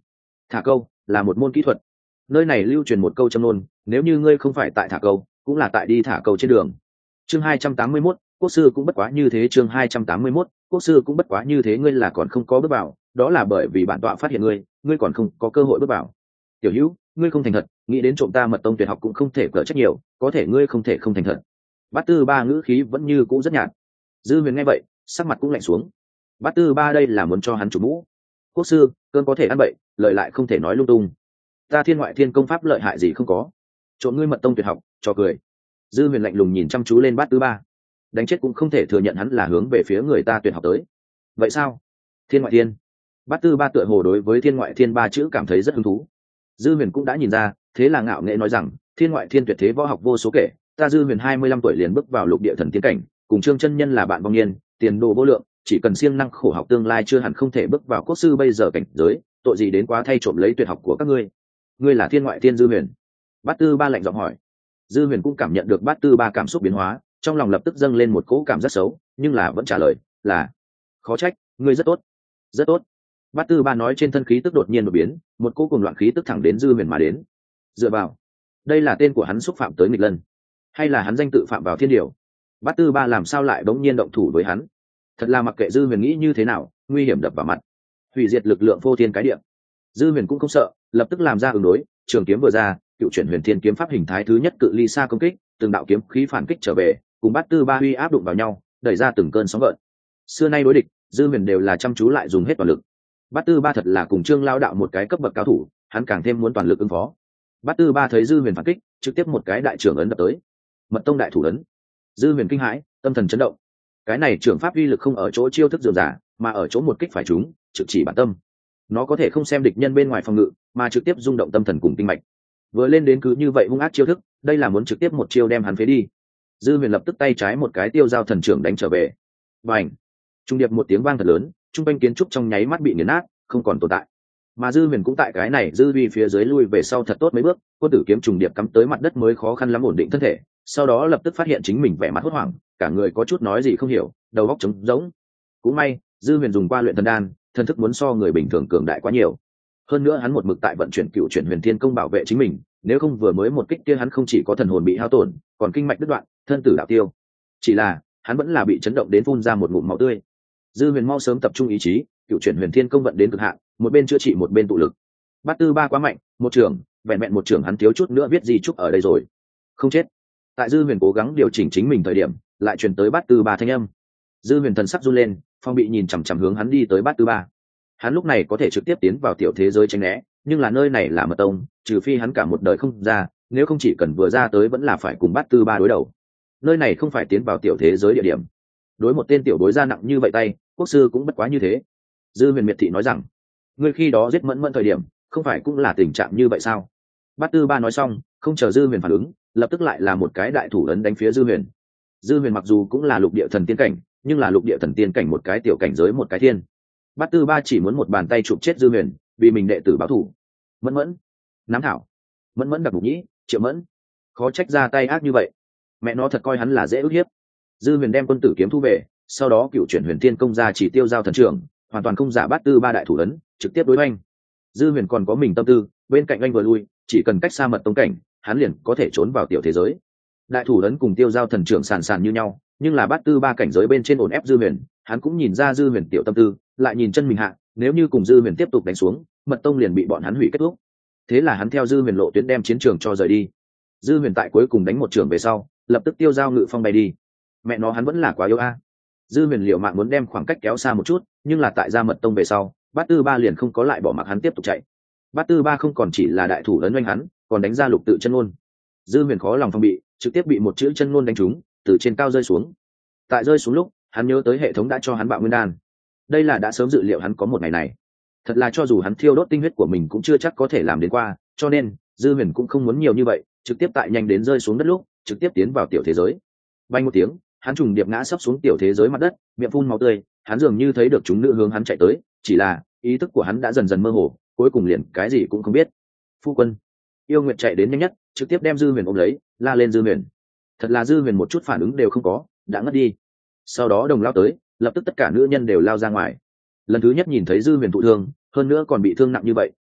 Thả câu là một môn kỹ thuật, nơi này lưu truyền một câu châm ngôn, nếu như ngươi không phải tại thả câu cũng là tại đi thả câu trên đường. Chương hai trăm tám mươi mốt, quốc sư cũng bất quá như thế. Chương hai trăm tám mươi mốt, quốc sư cũng bất quá như thế. Ngươi là còn không có bước vào, đó là bởi vì bản tọa phát hiện ngươi ngươi còn không có cơ hội bước vào. Tiểu hữu, ngươi không thành thật, nghĩ đến trộm ta mật tông tuyệt học cũng không thể cỡ trách nhiều, có thể ngươi không thể không thành thật. Bát Tư Ba ngữ khí vẫn như cũ rất nhạt. Dư Huyền nghe vậy sắc mặt cũng lạnh xuống. Bát Tư Ba đây là muốn cho hắn chủ mũ. Quốc sư, cơn có thể ăn bậy, lợi lại không thể nói lung tung. Ta thiên ngoại thiên công pháp lợi hại gì không có, trộm ngươi mật tông tuyệt học cho cười. Dư Huyền lạnh lùng nhìn chăm chú lên Bát Tư Ba, đánh chết cũng không thể thừa nhận hắn là hướng về phía người ta tuyệt học tới. Vậy sao? Thiên ngoại thiên. Bát Tư Ba tựa hồ đối với thiên ngoại thiên ba chữ cảm thấy rất hứng thú. Dư Huyền cũng đã nhìn ra, thế là ngạo nghễ nói rằng, thiên ngoại thiên tuyệt thế võ học vô số kể, ta Dư Huyền hai mươi lăm tuổi liền bước vào lục địa thần tiên cảnh, cùng Trương chân nhân là bạn vong niên, tiền đồ vô lượng, chỉ cần siêng năng khổ học tương lai chưa hẳn không thể bước vào quốc sư bây giờ cảnh giới, tội gì đến quá thay trộm lấy tuyệt học của các ngươi. Ngươi là thiên ngoại thiên Dư Huyền? Bát Tư Ba lạnh giọng hỏi. Dư Huyền cũng cảm nhận được Bát Tư Ba cảm xúc biến hóa, trong lòng lập tức dâng lên một cỗ cảm giác xấu, nhưng là vẫn trả lời là, khó trách, ngươi rất tốt, rất tốt. Bát Tư Ba nói trên thân khí tức đột nhiên đột biến, một cỗ cuồng loạn khí tức thẳng đến Dư Huyền mà đến. Dựa vào, đây là tên của hắn xúc phạm tới nghịch lân, hay là hắn danh tự phạm vào thiên điều? Bát Tư Ba làm sao lại bỗng nhiên động thủ với hắn? Thật là mặc kệ Dư Huyền nghĩ như thế nào, nguy hiểm đập vào mặt, hủy diệt lực lượng phô thiên cái địa. Dư Huyền cũng không sợ, lập tức làm ra ứng đối, trường kiếm vừa ra, cựu chuyển huyền thiên kiếm pháp hình thái thứ nhất cự ly xa công kích, từng đạo kiếm khí phản kích trở về, cùng Bát Tư Ba uy áp đụng vào nhau, đẩy ra từng cơn sóng gợn. Xưa nay đối địch, Dư Huyền đều là chăm chú lại dùng hết toàn lực. Bát Tư Ba thật là cùng Trương Lao đạo một cái cấp bậc cao thủ, hắn càng thêm muốn toàn lực ứng phó. Bát Tư Ba thấy Dư Huyền phản kích, trực tiếp một cái đại trưởng ấn đập tới. Mật tông đại thủ ấn. Dư Huyền kinh hãi, tâm thần chấn động. Cái này trưởng pháp uy lực không ở chỗ chiêu thức dường giả, mà ở chỗ một kích phải trúng, trực chỉ bản tâm. Nó có thể không xem địch nhân bên ngoài phòng ngự, mà trực tiếp rung động tâm thần cùng tinh mạch. Vừa lên đến cứ như vậy hung ác chiêu thức, đây là muốn trực tiếp một chiêu đem hắn phế đi. Dư Huyền lập tức tay trái một cái tiêu giao thần trưởng đánh trở về. Bành! Trung điệp một tiếng vang thật lớn, trung quanh kiến trúc trong nháy mắt bị nghiền nát, không còn tồn tại. Mà Dư Huyền cũng tại cái này dư uy phía dưới lui về sau thật tốt mấy bước, quân tử kiếm trùng điệp cắm tới mặt đất mới khó khăn lắm ổn định thân thể, sau đó lập tức phát hiện chính mình vẻ mặt hốt hoảng, cả người có chút nói gì không hiểu, đầu óc trống rỗng. Cũng may, Dư Huyền dùng qua luyện thần đan, thần thức muốn so người bình thường cường đại quá nhiều. Hơn nữa hắn một mực tại vận chuyển cựu chuyển huyền thiên công bảo vệ chính mình, nếu không vừa mới một kích kia hắn không chỉ có thần hồn bị hao tổn, còn kinh mạch đứt đoạn, thân tử đạo tiêu. Chỉ là, hắn vẫn là bị chấn động đến phun ra một ngụm máu tươi. Dư Huyền mau sớm tập trung ý chí, cựu chuyển huyền thiên công vận đến cực hạn, một bên chữa trị một bên tụ lực. Bát Tư Ba quá mạnh, một trường, vẹn vẹn một trường hắn thiếu chút nữa viết gì chúc ở đây rồi. Không chết. Tại Dư Huyền cố gắng điều chỉnh chính mình thời điểm, lại truyền tới Bát Tư Ba thanh âm. Dư Huyền thần sắc run lên, phong bị nhìn chằm chằm hướng hắn đi tới Bát Tư Ba. Hắn lúc này có thể trực tiếp tiến vào tiểu thế giới tránh né, nhưng là nơi này là mật tông, trừ phi hắn cả một đời không ra, nếu không chỉ cần vừa ra tới vẫn là phải cùng Bát Tư Ba đối đầu. Nơi này không phải tiến vào tiểu thế giới địa điểm. Đối một tên tiểu bối ra nặng như vậy tay, quốc sư cũng bất quá như thế. Dư Huyền miệt thị nói rằng, ngươi khi đó giết Mẫn Mẫn thời điểm, không phải cũng là tình trạng như vậy sao? Bát Tư Ba nói xong, không chờ Dư Huyền phản ứng, lập tức lại là một cái đại thủ ấn đánh phía Dư Huyền. Dư Huyền mặc dù cũng là lục địa thần tiên cảnh, nhưng là lục địa thần tiên cảnh một cái tiểu cảnh giới một cái thiên. Bát Tư Ba chỉ muốn một bàn tay chụp chết Dư Huyền, vì mình đệ tử báo thù. Mẫn Mẫn, Nám Thảo, Mẫn Mẫn đặc mục nhĩ, Triệu Mẫn, khó trách ra tay ác như vậy. Mẹ nó thật coi hắn là dễ ức hiếp. Dư Huyền đem quân tử kiếm thu về, sau đó cựu chuyển huyền thiên công ra chỉ tiêu giao thần trưởng, hoàn toàn không giả Bát Tư Ba đại thủ ấn, trực tiếp đối oanh. Dư Huyền còn có mình tâm tư, bên cạnh anh vừa lui, chỉ cần cách xa mật tông cảnh, hắn liền có thể trốn vào tiểu thế giới. Đại thủ ấn cùng tiêu giao thần trưởng sàn sàn như nhau, nhưng là Bát Tư Ba cảnh giới bên trên ổn ép Dư Huyền, hắn cũng nhìn ra Dư Huyền tiểu tâm tư, lại nhìn chân mình hạ, nếu như cùng Dư Huyền tiếp tục đánh xuống, mật tông liền bị bọn hắn hủy kết thúc. Thế là hắn theo Dư Huyền lộ tuyến đem chiến trường cho rời đi. Dư Huyền tại cuối cùng đánh một trường về sau, lập tức tiêu giao ngự phong bay đi. Mẹ nó hắn vẫn là quá yếu a. Dư Huyền liệu mạng muốn đem khoảng cách kéo xa một chút, nhưng là tại ra mật tông về sau, Bát Tư Ba liền không có lại bỏ mặc hắn tiếp tục chạy. Bát Tư Ba không còn chỉ là đại thủ ấn oanh hắn, còn đánh ra lục tự chân ngôn. Dư Huyền khó lòng phòng bị, trực tiếp bị một chữ chân ngôn đánh trúng, từ trên cao rơi xuống. Tại rơi xuống lúc, hắn nhớ tới hệ thống đã cho hắn bạo nguyên đan. Đây là đã sớm dự liệu hắn có một ngày này. Thật là cho dù hắn thiêu đốt tinh huyết của mình cũng chưa chắc có thể làm đến qua, cho nên Dư Huyền cũng không muốn nhiều như vậy, trực tiếp tại nhanh đến rơi xuống đất lúc, trực tiếp tiến vào tiểu thế giới. Bay một tiếng, hắn trùng điệp ngã sấp xuống tiểu thế giới mặt đất, miệng phun máu tươi, hắn dường như thấy được chúng nữ hướng hắn chạy tới, chỉ là ý thức của hắn đã dần dần mơ hồ, cuối cùng liền cái gì cũng không biết. Phu quân, Yêu Nguyệt chạy đến nhanh nhất, trực tiếp đem Dư Huyền ôm lấy, la lên Dư Huyền. Thật là Dư Huyền một chút phản ứng đều không có, đã ngất đi. Sau đó đồng lao tới, lập tức tất cả nữ nhân đều lao ra ngoài. Lần thứ nhất nhìn thấy Dư Huyền thụ thương, hơn nữa còn bị thương nặng như vậy,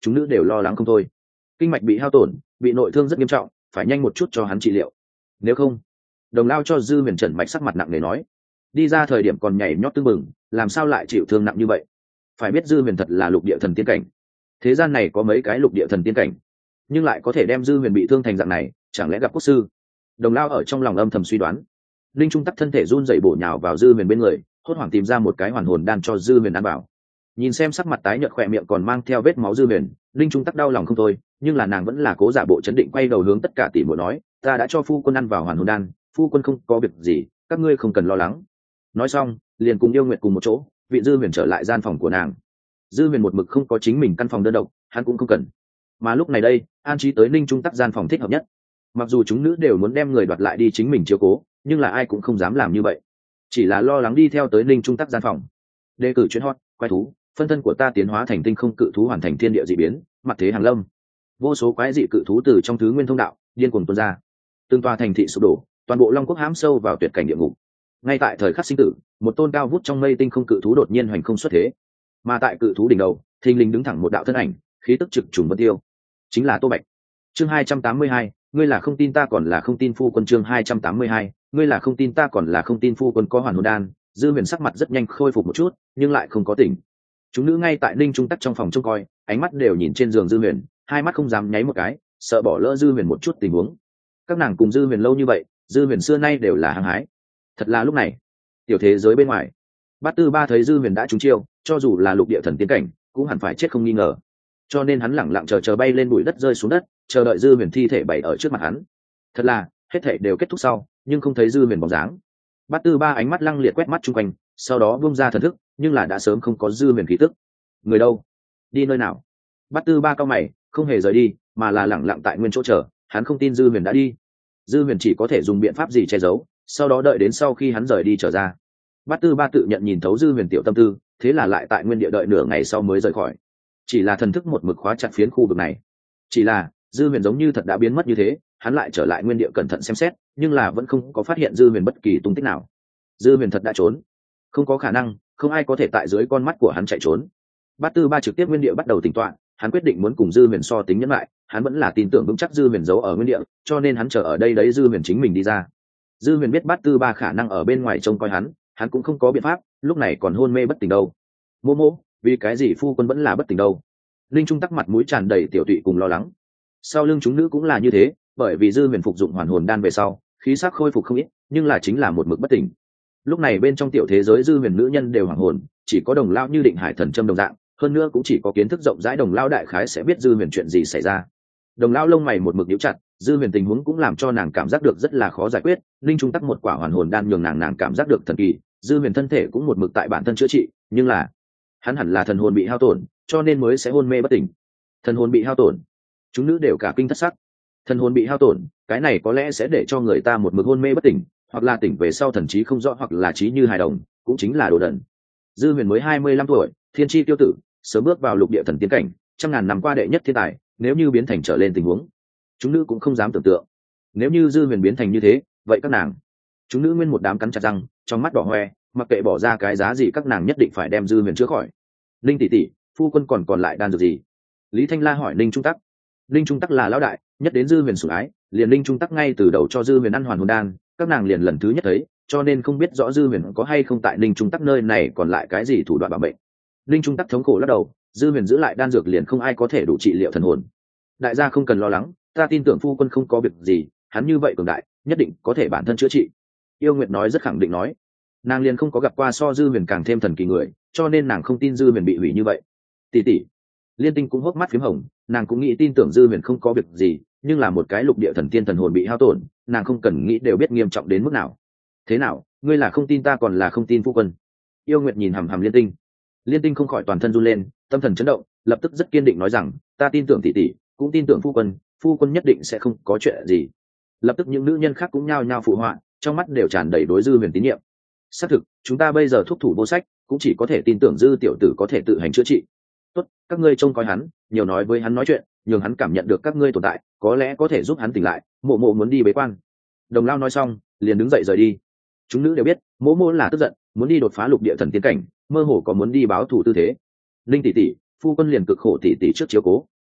chúng nữ đều lo lắng không thôi. Kinh mạch bị hao tổn, bị nội thương rất nghiêm trọng, phải nhanh một chút cho hắn trị liệu, nếu không. Đồng Lao cho Dư Huyền trần mạch sắc mặt nặng nề nói, đi ra thời điểm còn nhảy nhót tưng bừng, làm sao lại chịu thương nặng như vậy? Phải biết Dư Huyền thật là lục địa thần tiên cảnh, thế gian này có mấy cái lục địa thần tiên cảnh, nhưng lại có thể đem Dư Huyền bị thương thành dạng này, chẳng lẽ gặp quốc sư? Đồng Lao ở trong lòng âm thầm suy đoán. Linh Trung Tắc thân thể run rẩy bổ nhào vào Dư Huyền bên người, hốt hoảng tìm ra một cái hoàn hồn đan cho Dư Huyền ăn vào. Nhìn xem sắc mặt tái nhợt khỏe miệng còn mang theo vết máu Dư Huyền, Linh Trung Tắc đau lòng không thôi, nhưng là nàng vẫn là cố giả bộ chấn định, quay đầu hướng tất cả tỷ muội nói, ta đã cho phu quân ăn vào hoàn hồn đan, phu quân không có việc gì, các ngươi không cần lo lắng. Nói xong liền cùng Yêu Nguyệt cùng một chỗ vị Dư Huyền trở lại gian phòng của nàng. Dư Huyền một mực không có chính mình căn phòng đơn độc, hắn cũng không cần, mà lúc này đây an trí tới Linh Trung Tắc gian phòng thích hợp nhất. Mặc dù chúng nữ đều muốn đem người đoạt lại đi chính mình chiếu cố, nhưng là ai cũng không dám làm như vậy, chỉ là lo lắng đi theo tới Linh Trung Tắc gian phòng. Đề cử chuyến hot quái thú, phân thân của ta tiến hóa thành tinh không cự thú, hoàn thành thiên địa dị biến, mặt thế hàng lâm, vô số quái dị cự thú từ trong thứ nguyên thông đạo điên cuồng tuôn ra, từng tòa thành thị sụp đổ, toàn bộ long quốc hãm sâu vào tuyệt cảnh địa ngục. Ngay tại thời khắc sinh tử, một tôn cao vút trong mây tinh không cự thú đột nhiên hoành không xuất thế, mà tại cự thú đỉnh đầu thình lình đứng thẳng một đạo thân ảnh, khí tức trực trùng vân tiêu, chính là Tô Bạch. Chương hai trăm tám mươi hai, ngươi là không tin ta còn là không tin phu quân. Chương hai trăm tám mươi hai, ngươi là không tin ta còn là không tin phu quân. Có hoàn hồn đan, Dư Huyền sắc mặt rất nhanh khôi phục một chút, nhưng lại không có tỉnh. Chúng nữ ngay tại Ninh Trung Tắc trong phòng trông coi, ánh mắt đều nhìn trên giường Dư Huyền, hai mắt không dám nháy một cái, sợ bỏ lỡ Dư Huyền một chút tình huống. Các nàng cùng Dư Huyền lâu như vậy, Dư Huyền xưa nay đều là hăng hái. Thật là lúc này, tiểu thế giới bên ngoài, Bát Tư Ba thấy Dư Huyền đã trúng chiêu, cho dù là lục địa thần tiên cảnh, cũng hẳn phải chết không nghi ngờ. Cho nên hắn lẳng lặng chờ chờ bay lên bụi đất rơi xuống đất, chờ đợi Dư Huyền thi thể bày ở trước mặt hắn. Thật là, hết thảy đều kết thúc sau, nhưng không thấy Dư Huyền bóng dáng. Bát Tư Ba ánh mắt lăng liệt quét mắt chung quanh, sau đó buông ra thần thức, nhưng là đã sớm không có Dư Huyền khí tức. Người đâu? Đi nơi nào? Bát Tư Ba cao mày, không hề rời đi, mà là lẳng lặng tại nguyên chỗ chờ. Hắn không tin Dư Huyền đã đi. Dư Huyền chỉ có thể dùng biện pháp gì che giấu, sau đó đợi đến sau khi hắn rời đi trở ra. Bát Tư Ba tự nhận nhìn thấu Dư Huyền tiểu tâm tư, thế là lại tại nguyên địa đợi nửa ngày sau mới rời khỏi. Chỉ là thần thức một mực khóa chặt phiến khu vực này. Chỉ là Dư Huyền giống như thật đã biến mất như thế, hắn lại trở lại nguyên địa cẩn thận xem xét, nhưng là vẫn không có phát hiện Dư Huyền bất kỳ tung tích nào. Dư Huyền thật đã trốn? Không có khả năng, không ai có thể tại dưới con mắt của hắn chạy trốn. Bát Tư Ba trực tiếp nguyên địa bắt đầu tính toán, hắn quyết định muốn cùng Dư Huyền so tính nhẫn lại, hắn vẫn là tin tưởng vững chắc Dư Huyền giấu ở nguyên địa, cho nên hắn chờ ở đây đấy Dư Huyền chính mình đi ra. Dư Huyền biết Bát Tư Ba khả năng ở bên ngoài trông coi hắn, hắn cũng không có biện pháp, lúc này còn hôn mê bất tỉnh đâu. Mô mô, vì cái gì phu quân vẫn là bất tỉnh đâu? Linh Trung Tắc mặt mũi tràn đầy tiểu tụy cùng lo lắng. Sau lưng chúng nữ cũng là như thế, bởi vì Dư Huyền phục dụng hoàn hồn đan về sau, khí sắc khôi phục không ít, nhưng là chính là một mực bất tỉnh. Lúc này bên trong tiểu thế giới Dư Huyền nữ nhân đều hoàng hồn, chỉ có Đồng Lao như Định Hải Thần Châm đồng dạng, hơn nữa cũng chỉ có kiến thức rộng rãi Đồng Lao đại khái sẽ biết Dư Huyền chuyện gì xảy ra. Đồng Lao lông mày một mực nhíu chặt, Dư Huyền tình huống cũng làm cho nàng cảm giác được rất là khó giải quyết. Linh Trung Tắc một quả hoàn hồn đan nhường nàng nàng cảm giác được thần kỳ, Dư Huyền thân thể cũng một mực tại bản thân chữa trị, nhưng là hắn hẳn là thần hồn bị hao tổn, cho nên mới sẽ hôn mê bất tỉnh. Thần hồn bị hao tổn, chúng nữ đều cả kinh thất sắc. Thần hồn bị hao tổn, cái này có lẽ sẽ để cho người ta một mực hôn mê bất tỉnh, hoặc là tỉnh về sau thần trí không rõ, hoặc là trí như hài đồng, cũng chính là đồ đần. Dư Huyền mới hai mươi lăm tuổi, thiên chi tiêu tử, sớm bước vào lục địa thần tiên cảnh, trăm ngàn năm qua đệ nhất thiên tài, nếu như biến thành trở lên tình huống, chúng nữ cũng không dám tưởng tượng. Nếu như Dư Huyền biến thành như thế, vậy các nàng, chúng nữ nguyên một đám cắn chặt răng, trong mắt đỏ hoe, mặc kệ bỏ ra cái giá gì các nàng nhất định phải đem Dư Huyền chữa khỏi. Linh tỷ tỷ, phu quân còn còn lại đan dược gì? Lý Thanh La hỏi Linh Trung Tắc. Linh Trung Tắc là lão đại, nhất đến Dư Huyền sủng ái, liền Linh Trung Tắc ngay từ đầu cho Dư Huyền ăn hoàn hồn đan, các nàng liền lần thứ nhất thấy, cho nên không biết rõ Dư Huyền có hay không tại Linh Trung Tắc nơi này còn lại cái gì thủ đoạn bảo mệnh. Linh Trung Tắc thống khổ lắc đầu, Dư Huyền giữ lại đan dược liền không ai có thể đủ trị liệu thần hồn. Đại gia không cần lo lắng, ta tin tưởng phu quân không có việc gì, hắn như vậy cường đại, nhất định có thể bản thân chữa trị. Yêu Nguyệt nói rất khẳng định nói, nàng liền không có gặp qua so Dư Huyền càng thêm thần kỳ người, cho nên nàng không tin Dư Huyền bị hủy như vậy. Tỷ tỷ, Liên Tinh cũng hốc mắt phím hồng, nàng cũng nghĩ tin tưởng Dư Huyền không có việc gì, nhưng là một cái lục địa thần tiên thần hồn bị hao tổn, nàng không cần nghĩ đều biết nghiêm trọng đến mức nào. Thế nào, ngươi là không tin ta còn là không tin phu quân? Yêu Nguyệt nhìn hằm hằm Liên Tinh. Liên Tinh không khỏi toàn thân run lên, tâm thần chấn động, lập tức rất kiên định nói rằng, ta tin tưởng tỷ tỷ, cũng tin tưởng phu quân, phu quân nhất định sẽ không có chuyện gì. Lập tức những nữ nhân khác cũng nhao nhao phụ họa, trong mắt đều tràn đầy đối Dư Huyền tín nhiệm. Xác thực, chúng ta bây giờ thúc thủ vô sách, cũng chỉ có thể tin tưởng Dư tiểu tử có thể tự hành chữa trị. Tốt, các ngươi trông coi hắn, nhiều nói với hắn nói chuyện, nhường hắn cảm nhận được các ngươi tồn tại, có lẽ có thể giúp hắn tỉnh lại. Mộ Mộ muốn đi bế quan. Đồng Lao nói xong, liền đứng dậy rời đi. Chúng nữ đều biết, Mộ Mộ là tức giận, muốn đi đột phá lục địa thần tiên cảnh, mơ hồ có muốn đi báo thù tư thế. Linh tỷ tỷ, phu quân liền cực khổ tỷ tỷ trước chiếu cố,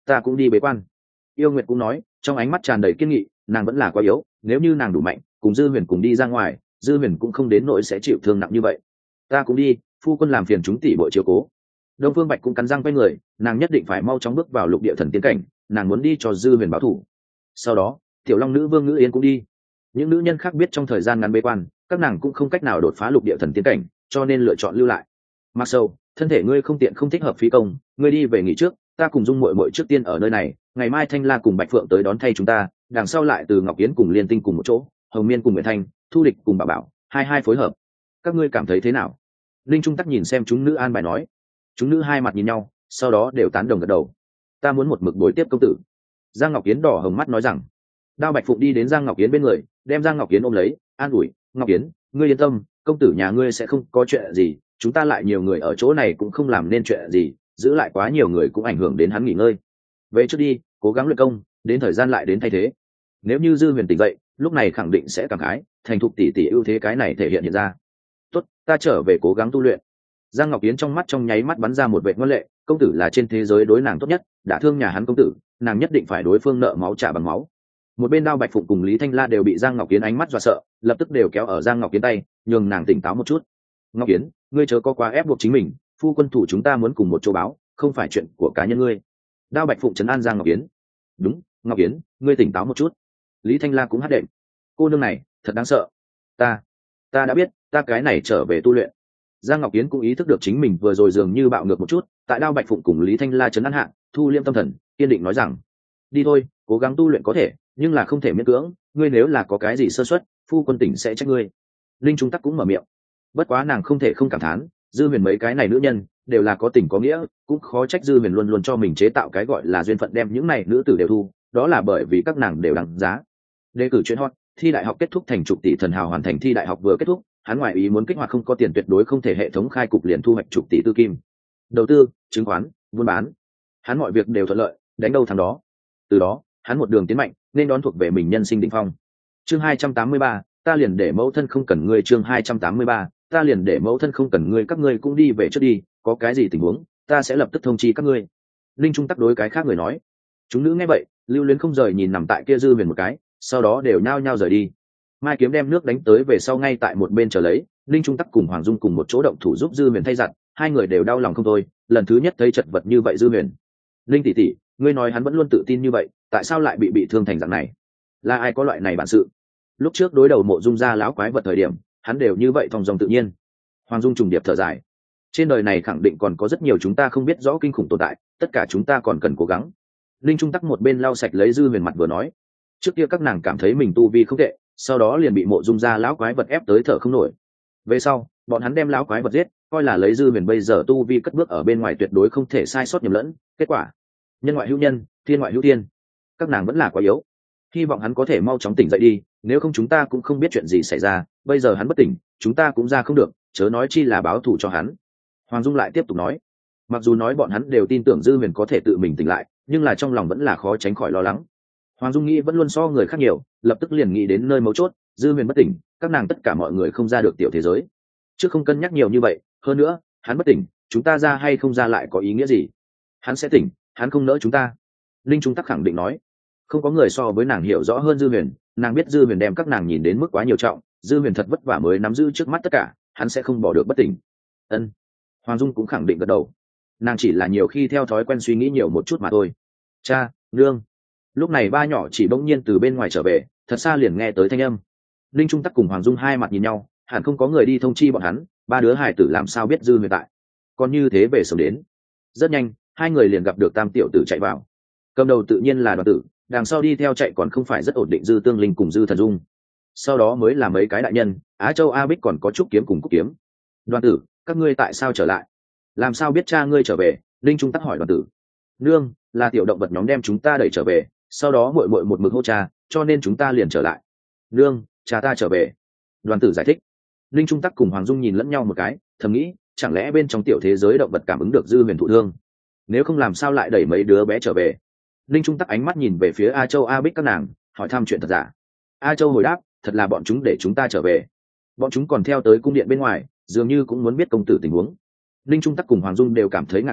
ta cũng đi bế quan. Yêu Nguyệt cũng nói, trong ánh mắt tràn đầy kiên nghị, nàng vẫn là quá yếu, nếu như nàng đủ mạnh, cùng Dư Huyền cùng đi ra ngoài, Dư Huyền cũng không đến nỗi sẽ chịu thương nặng như vậy. Ta cũng đi, phu quân làm phiền chúng tỷ bội chiếu cố. Đông Phương Bạch cũng cắn răng quay người, nàng nhất định phải mau chóng bước vào lục địa thần tiên cảnh, nàng muốn đi cho Dư Huyền báo thù. Sau đó, Tiểu Long nữ Vương Ngữ Yên cũng đi. Những nữ nhân khác biết trong thời gian ngắn bế quan, các nàng cũng không cách nào đột phá lục địa thần tiên cảnh, cho nên lựa chọn lưu lại. Mặc Sầu, thân thể ngươi không tiện không thích hợp phí công, ngươi đi về nghỉ trước, ta cùng Dung muội muội trước tiên ở nơi này, ngày mai Thanh La cùng Bạch Phượng tới đón thay chúng ta, đằng sau lại từ Ngọc Yến cùng Liên Tinh cùng một chỗ, Hồng Miên cùng Nguyễn Thanh, Thu Địch cùng Bảo Bảo, hai hai phối hợp. Các ngươi cảm thấy thế nào? Linh Trung Tắc nhìn xem chúng nữ an bài nói. Chúng nữ hai mặt nhìn nhau, sau đó đều tán đồng gật đầu. Ta muốn một mực đối tiếp công tử. Giang Ngọc Yến đỏ hồng mắt nói rằng. Đao Bạch Phụng đi đến Giang Ngọc Yến bên người, đem Giang Ngọc Yến ôm lấy, an ủi, Ngọc Yến, ngươi yên tâm, công tử nhà ngươi sẽ không có chuyện gì, chúng ta lại nhiều người ở chỗ này cũng không làm nên chuyện gì, giữ lại quá nhiều người cũng ảnh hưởng đến hắn nghỉ ngơi. Về trước đi, cố gắng luyện công, đến thời gian lại đến thay thế. Nếu như Dư Huyền tỉnh dậy, lúc này khẳng định sẽ cảm khái, thành thục tỷ tỷ ưu thế cái này thể hiện hiện ra. Tốt, ta trở về cố gắng tu luyện. Giang Ngọc Yến trong mắt trong nháy mắt bắn ra một vệt ngoan lệ, công tử là trên thế giới đối nàng tốt nhất, đã thương nhà hắn công tử, nàng nhất định phải đối phương nợ máu trả bằng máu. Một bên Đao Bạch Phụng cùng Lý Thanh La đều bị Giang Ngọc Yến ánh mắt dọa sợ, lập tức đều kéo ở Giang Ngọc Yến tay, nhường nàng tỉnh táo một chút. Ngọc Yến, ngươi chớ có quá ép buộc chính mình, phu quân thủ chúng ta muốn cùng một chỗ báo, không phải chuyện của cá nhân ngươi. Đao Bạch Phụng trấn an Giang Ngọc Yến. Đúng, Ngọc Yến, ngươi tỉnh táo một chút. Lý Thanh La cũng hát đệm. Cô nương này, thật đáng sợ. Ta, ta đã biết, ta cái này trở về tu luyện. Giang Ngọc Yến cũng ý thức được chính mình vừa rồi dường như bạo ngược một chút, tại Đao Bạch Phụng cùng Lý Thanh La trấn an hạ, thu liêm tâm thần, kiên định nói rằng: đi thôi, cố gắng tu luyện có thể, nhưng là không thể miễn cưỡng, ngươi nếu là có cái gì sơ suất, phu quân tỉnh sẽ trách ngươi. Linh Trung Tắc cũng mở miệng. Bất quá nàng không thể không cảm thán, Dư Huyền mấy cái này nữ nhân đều là có tình có nghĩa, cũng khó trách Dư Huyền luôn luôn cho mình chế tạo cái gọi là duyên phận đem những này nữ tử đều thu, đó là bởi vì các nàng đều đáng giá. Đề cử chuyên hot, thi đại học kết thúc thành chục tỷ thần hào hoàn thành thi đại học vừa kết thúc, hắn ngoại ý muốn kích hoạt không có tiền tuyệt đối không thể hệ thống khai cục liền thu hoạch chục tỷ tư kim. Đầu tư, chứng khoán, buôn bán, hắn mọi việc đều thuận lợi, đánh đâu thắng đó. Từ đó, hắn một đường tiến mạnh, nên đón thuộc về mình nhân sinh đỉnh phong. Chương hai trăm tám mươi ba, ta liền để mẫu thân không cần ngươi. Chương hai trăm tám mươi ba, ta liền để mẫu thân không cần ngươi. Các ngươi cũng đi về trước đi, có cái gì tình huống, ta sẽ lập tức thông chi các ngươi. Linh Trung Tắc đối cái khác người nói. Chúng nữ nghe vậy, lưu luyến không rời nhìn nằm tại kia Dư Huyền một cái, sau đó đều nhao nhao rời đi. Mai Kiếm đem nước đánh tới về sau ngay tại một bên chờ lấy, Linh Trung Tắc cùng Hoàng Dung cùng một chỗ động thủ giúp Dư Huyền thay giặt, hai người đều đau lòng không thôi, lần thứ nhất thấy chật vật như vậy Dư Huyền. Linh tỷ tỷ, ngươi nói hắn vẫn luôn tự tin như vậy, tại sao lại bị bị thương thành dạng này? Là ai có loại này bản sự? Lúc trước đối đầu Mộ Dung gia lão quái vật thời điểm, hắn đều như vậy thong dong tự nhiên. Hoàng Dung trùng điệp thở dài. Trên đời này khẳng định còn có rất nhiều chúng ta không biết rõ kinh khủng tồn tại, tất cả chúng ta còn cần cố gắng. Linh Trung Tắc một bên lau sạch lấy Dư Huyền mặt vừa nói. Trước kia các nàng cảm thấy mình tu vi không tệ, sau đó liền bị Mộ Dung gia lão quái vật ép tới thở không nổi. Về sau, bọn hắn đem lão quái vật giết, coi là lấy Dư Huyền bây giờ tu vi cất bước ở bên ngoài tuyệt đối không thể sai sót nhầm lẫn. Kết quả, nhân ngoại hữu nhân, thiên ngoại hữu thiên, các nàng vẫn là quá yếu. Hy vọng hắn có thể mau chóng tỉnh dậy đi, nếu không chúng ta cũng không biết chuyện gì xảy ra. Bây giờ hắn bất tỉnh, chúng ta cũng ra không được, chớ nói chi là báo thù cho hắn. Hoàng Dung lại tiếp tục nói, mặc dù nói bọn hắn đều tin tưởng Dư Huyền có thể tự mình tỉnh lại, nhưng là trong lòng vẫn là khó tránh khỏi lo lắng. Hoàng Dung nghĩ vẫn luôn so người khác nhiều, lập tức liền nghĩ đến nơi mấu chốt, Dư Huyền bất tỉnh, các nàng tất cả mọi người không ra được tiểu thế giới. Chứ không cân nhắc nhiều như vậy, hơn nữa, hắn bất tỉnh, chúng ta ra hay không ra lại có ý nghĩa gì? Hắn sẽ tỉnh, hắn không nỡ chúng ta. Linh Trung Tắc khẳng định nói, không có người so với nàng hiểu rõ hơn Dư Huyền, nàng biết Dư Huyền đem các nàng nhìn đến mức quá nhiều trọng, Dư Huyền thật vất vả mới nắm giữ trước mắt tất cả, hắn sẽ không bỏ được bất tỉnh. Ân. Hoàng Dung cũng khẳng định gật đầu. Nàng chỉ là nhiều khi theo thói quen suy nghĩ nhiều một chút mà thôi. Cha, nương. Lúc này ba nhỏ chỉ bỗng nhiên từ bên ngoài trở về, thật xa liền nghe tới thanh âm. Linh Trung Tắc cùng Hoàng Dung hai mặt nhìn nhau, hẳn không có người đi thông chi bọn hắn, ba đứa hài tử làm sao biết Dư Huyền tại. Còn như thế về sớm đến. Rất nhanh, hai người liền gặp được Tam tiểu tử chạy vào. Cầm đầu tự nhiên là Đoàn Tử, đằng sau đi theo chạy còn không phải rất ổn định Dư Tương Linh cùng Dư Thần Dung. Sau đó mới là mấy cái đại nhân, Á Châu A Bích còn có Trúc Kiếm cùng Cúc Kiếm. Đoàn Tử, các ngươi tại sao trở lại? Làm sao biết cha ngươi trở về? Linh Trung Tắc hỏi Đoàn Tử. Nương, là tiểu động vật nhóm đem chúng ta đẩy trở về, sau đó muội muội một mực hô cha, cho nên chúng ta liền trở lại. Nương, cha ta trở về. Đoàn Tử giải thích. Linh Trung Tắc cùng Hoàng Dung nhìn lẫn nhau một cái, thầm nghĩ, chẳng lẽ bên trong tiểu thế giới động vật cảm ứng được Dư Huyền thụ thương? Nếu không làm sao lại đẩy mấy đứa bé trở về? Linh Trung Tắc ánh mắt nhìn về phía A Châu A Bích các nàng, hỏi thăm chuyện thật giả. A Châu hồi đáp, thật là bọn chúng để chúng ta trở về. Bọn chúng còn theo tới cung điện bên ngoài, dường như cũng muốn biết công tử tình huống. Linh Trung Tắc cùng Hoàng Dung đều cảm thấy ngạc nhiên,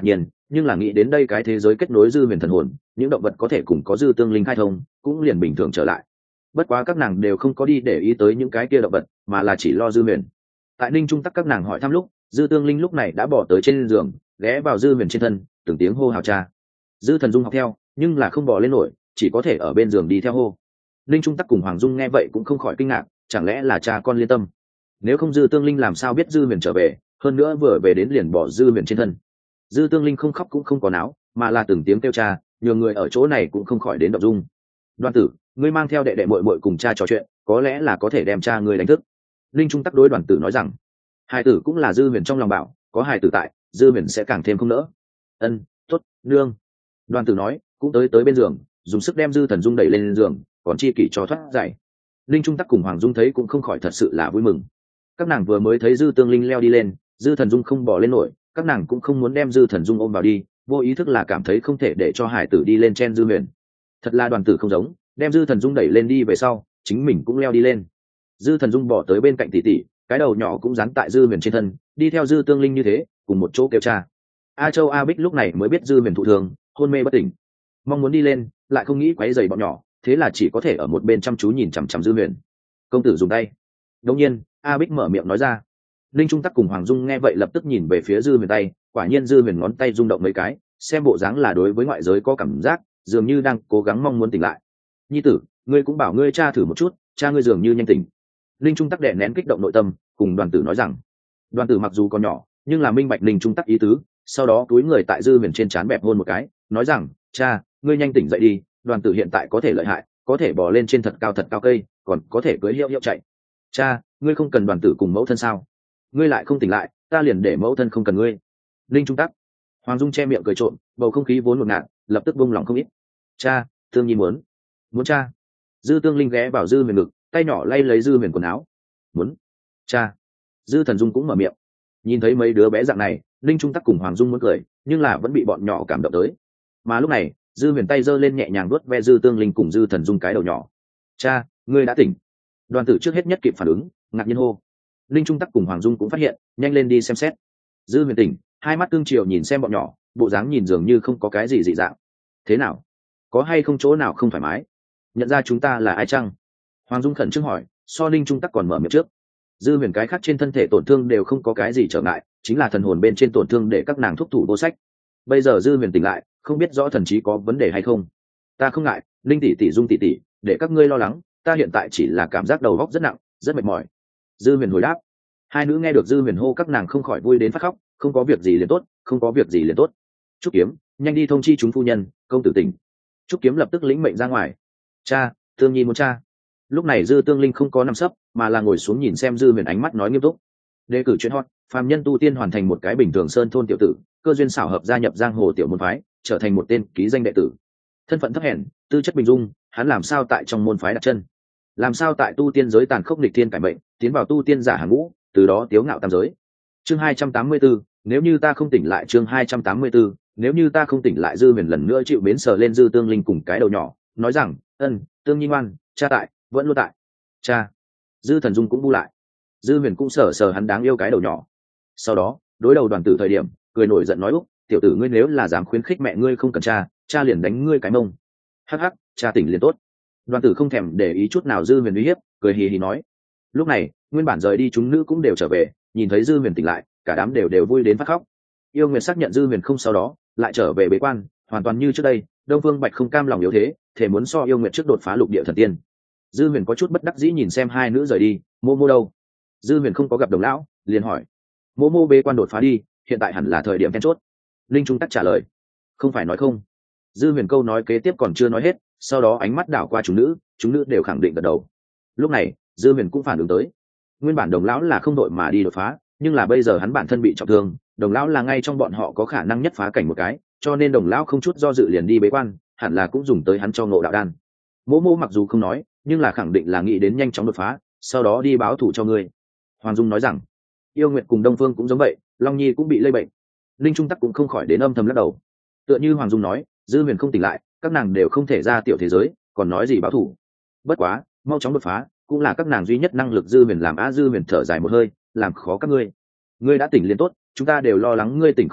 nhưng là nghĩ đến đây cái thế giới kết nối dư huyền thần hồn, những động vật có thể cùng có dư tương linh khai thông cũng liền bình thường trở lại. Bất quá các nàng đều không có đi để ý tới những cái kia động vật, mà là chỉ lo dư huyền. Tại ninh trung tắc các nàng hỏi thăm lúc, dư tương linh lúc này đã bỏ tới trên giường, ghé vào dư huyền trên thân, từng tiếng hô hào cha. Dư thần dung học theo, nhưng là không bỏ lên nổi, chỉ có thể ở bên giường đi theo hô. Ninh trung tắc cùng hoàng dung nghe vậy cũng không khỏi kinh ngạc, chẳng lẽ là cha con liên tâm? Nếu không dư tương linh làm sao biết dư huyền trở về, hơn nữa vừa về đến liền bỏ dư huyền trên thân. Dư tương linh không khóc cũng không có náo, mà là từng tiếng kêu cha, nhiều người ở chỗ này cũng không khỏi đến động dung. Đoan tử, ngươi mang theo đệ đệ muội muội cùng cha trò chuyện, có lẽ là có thể đem cha ngươi đánh thức. Linh trung tắc đối Đoàn tử nói rằng, hài tử cũng là dư huyền trong lòng bảo, có hài tử tại, dư huyền sẽ càng thêm không nỡ. Ân, tốt, nương. Đoàn tử nói, cũng tới tới bên giường, dùng sức đem dư thần dung đẩy lên giường, còn chi kỷ cho thoát giải. Linh trung tắc cùng hoàng dung thấy cũng không khỏi thật sự là vui mừng. Các nàng vừa mới thấy dư tương linh leo đi lên, dư thần dung không bỏ lên nổi, các nàng cũng không muốn đem dư thần dung ôm vào đi, vô ý thức là cảm thấy không thể để cho hải tử đi lên trên dư huyền. Thật là Đoàn tử không giống, đem dư thần dung đẩy lên đi về sau, chính mình cũng leo đi lên. Dư thần dung bỏ tới bên cạnh tỷ tỷ, cái đầu nhỏ cũng dán tại dư huyền trên thân, đi theo dư tương linh như thế, cùng một chỗ kêu cha. A Châu A Bích lúc này mới biết dư huyền thụ thường, hôn mê bất tỉnh, mong muốn đi lên, lại không nghĩ quấy rầy bọn nhỏ, thế là chỉ có thể ở một bên chăm chú nhìn chằm chằm dư huyền. Công tử dùng tay. Đột nhiên, A Bích mở miệng nói ra. Linh trung tắc cùng hoàng dung nghe vậy lập tức nhìn về phía dư huyền tay, quả nhiên dư huyền ngón tay rung động mấy cái, xem bộ dáng là đối với ngoại giới có cảm giác, dường như đang cố gắng mong muốn tỉnh lại. Nhi tử, ngươi cũng bảo ngươi cha thử một chút, cha ngươi dường như nhanh tỉnh. Linh trung tắc đè nén kích động nội tâm, cùng Đoàn tử nói rằng. Đoàn tử mặc dù còn nhỏ, nhưng là minh bạch Linh trung tắc ý tứ, sau đó túi người tại dư huyền trên trán bẹp hôn một cái, nói rằng, cha, ngươi nhanh tỉnh dậy đi, Đoàn tử hiện tại có thể lợi hại, có thể bò lên trên thật cao thật cao cây, còn có thể cưỡi hiệu hiệu chạy. Cha, ngươi không cần Đoàn tử cùng mẫu thân sao? Ngươi lại không tỉnh lại, ta liền để mẫu thân không cần ngươi. Linh trung tắc. Hoàng dung che miệng cười trộm, bầu không khí vốn ngột ngạt, lập tức buông lỏng không ít. Cha, Tương Nhi muốn. Muốn cha. Dư tương linh ghé vào dư huyền ngực, tay nhỏ lay lấy dư huyền quần áo. Muốn. Cha. Dư thần dung cũng mở miệng. Nhìn thấy mấy đứa bé dạng này, Linh trung tắc cùng Hoàng dung muốn cười, nhưng là vẫn bị bọn nhỏ cảm động tới. Mà lúc này, dư huyền tay giơ lên nhẹ nhàng đuốt ve dư tương linh cùng dư thần dung cái đầu nhỏ. Cha, ngươi đã tỉnh. Đoàn tử trước hết nhất kịp phản ứng, ngạc nhiên hô. Linh trung tắc cùng Hoàng dung cũng phát hiện, nhanh lên đi xem xét. Dư huyền tỉnh, hai mắt tương chiều nhìn xem bọn nhỏ, bộ dáng nhìn dường như không có cái gì dị dạng. Thế nào, có hay không chỗ nào không thoải mái? Nhận ra chúng ta là ai chăng? Hoàng dung khẩn trương hỏi, so Linh trung tắc còn mở miệng trước. Dư huyền cái khác trên thân thể tổn thương đều không có cái gì trở ngại, chính là thần hồn bên trên tổn thương để các nàng thúc thủ vô sách. Bây giờ dư huyền tỉnh lại, không biết rõ thần trí có vấn đề hay không. Ta không ngại, Linh tỷ tỷ dung tỷ tỷ, để các ngươi lo lắng, ta hiện tại chỉ là cảm giác đầu óc rất nặng, rất mệt mỏi. Dư huyền hồi đáp. Hai nữ nghe được dư huyền hô, các nàng không khỏi vui đến phát khóc, không có việc gì liền tốt, không có việc gì liền tốt. Trúc Kiếm, nhanh đi thông chi chúng phu nhân, công tử tỉnh. Trúc Kiếm lập tức lĩnh mệnh ra ngoài. Cha, Tương Nhi muốn cha. Lúc này dư tương linh không có nằm sấp, mà là ngồi xuống nhìn xem dư huyền, ánh mắt nói nghiêm túc. Đề cử chuyện hot, phàm nhân tu tiên hoàn thành một cái bình thường sơn thôn tiểu tử, cơ duyên xảo hợp gia nhập giang hồ tiểu môn phái, trở thành một tên ký danh đệ tử. Thân phận thấp hèn, tư chất bình dung, hắn làm sao tại trong môn phái đặt chân? Làm sao tại tu tiên giới tàn khốc nghịch thiên cải mệnh, tiến vào tu tiên giả hàng ngũ, từ đó tiếu ngạo tam giới. Chương hai trăm tám mươi tư, nếu như ta không tỉnh lại. Chương hai trăm tám mươi tư, nếu như ta không tỉnh lại. Dư huyền lần nữa chịu mến sờ lên dư tương linh cùng cái đầu nhỏ, nói rằng, ân, Tương Nhi ngoan, cha tại, vẫn luôn tại. Cha. Dư thần dung cũng bu lại. Dư huyền cũng sờ sờ hắn đáng yêu cái đầu nhỏ. Sau đó, đối đầu Đoàn tử thời điểm, cười nổi giận nói, úc, tiểu tử ngươi nếu là dám khuyến khích mẹ ngươi không cần cha, cha liền đánh ngươi cái mông. Hắc hắc, cha tỉnh liền tốt. Đoàn tử không thèm để ý chút nào dư huyền uy hiếp, cười hì hì nói. Lúc này, nguyên bản rời đi chúng nữ cũng đều trở về, nhìn thấy dư huyền tỉnh lại, cả đám đều đều vui đến phát khóc. Yêu Nguyệt xác nhận dư huyền không sau đó, lại trở về bế quan, hoàn toàn như trước đây. Đông Phương Bạch không cam lòng yếu thế, thể muốn so Yêu Nguyệt trước đột phá lục địa thần tiên. Dư huyền có chút bất đắc dĩ nhìn xem hai nữ rời đi. Mô mô đâu? Dư huyền không có gặp Đồng lão, liền hỏi. Mô mô bế quan đột phá đi, hiện tại hẳn là thời điểm then chốt. Linh trung tắc trả lời. Không phải nói không? Dư huyền câu nói kế tiếp còn chưa nói hết, sau đó ánh mắt đảo qua chúng nữ, chúng nữ đều khẳng định gật đầu. Lúc này, dư huyền cũng phản ứng tới. Nguyên bản Đồng lão là không đội mà đi đột phá, nhưng là bây giờ hắn bản thân bị trọng thương, Đồng lão là ngay trong bọn họ có khả năng nhất phá cảnh một cái, cho nên Đồng lão không chút do dự liền đi bế quan, hẳn là cũng dùng tới hắn cho ngộ đạo đan. Mỗ mỗ mặc dù không nói, nhưng là khẳng định là nghĩ đến nhanh chóng đột phá, sau đó đi báo thù cho ngươi. Hoàng dung nói rằng. Yêu Nguyệt cùng Đông Phương cũng giống vậy, Long Nhi cũng bị lây bệnh. Linh trung tắc cũng không khỏi đến âm thầm lắc đầu. Tựa như Hoàng dung nói, dư huyền không tỉnh lại, các nàng đều không thể ra tiểu thế giới, còn nói gì báo thù. Bất quá, mau chóng đột phá cũng là các nàng duy nhất năng lực. Dư huyền làm á dư huyền thở dài một hơi, làm khó các ngươi. Ngươi đã tỉnh liền tốt, chúng ta đều lo lắng ngươi tỉnh không đến,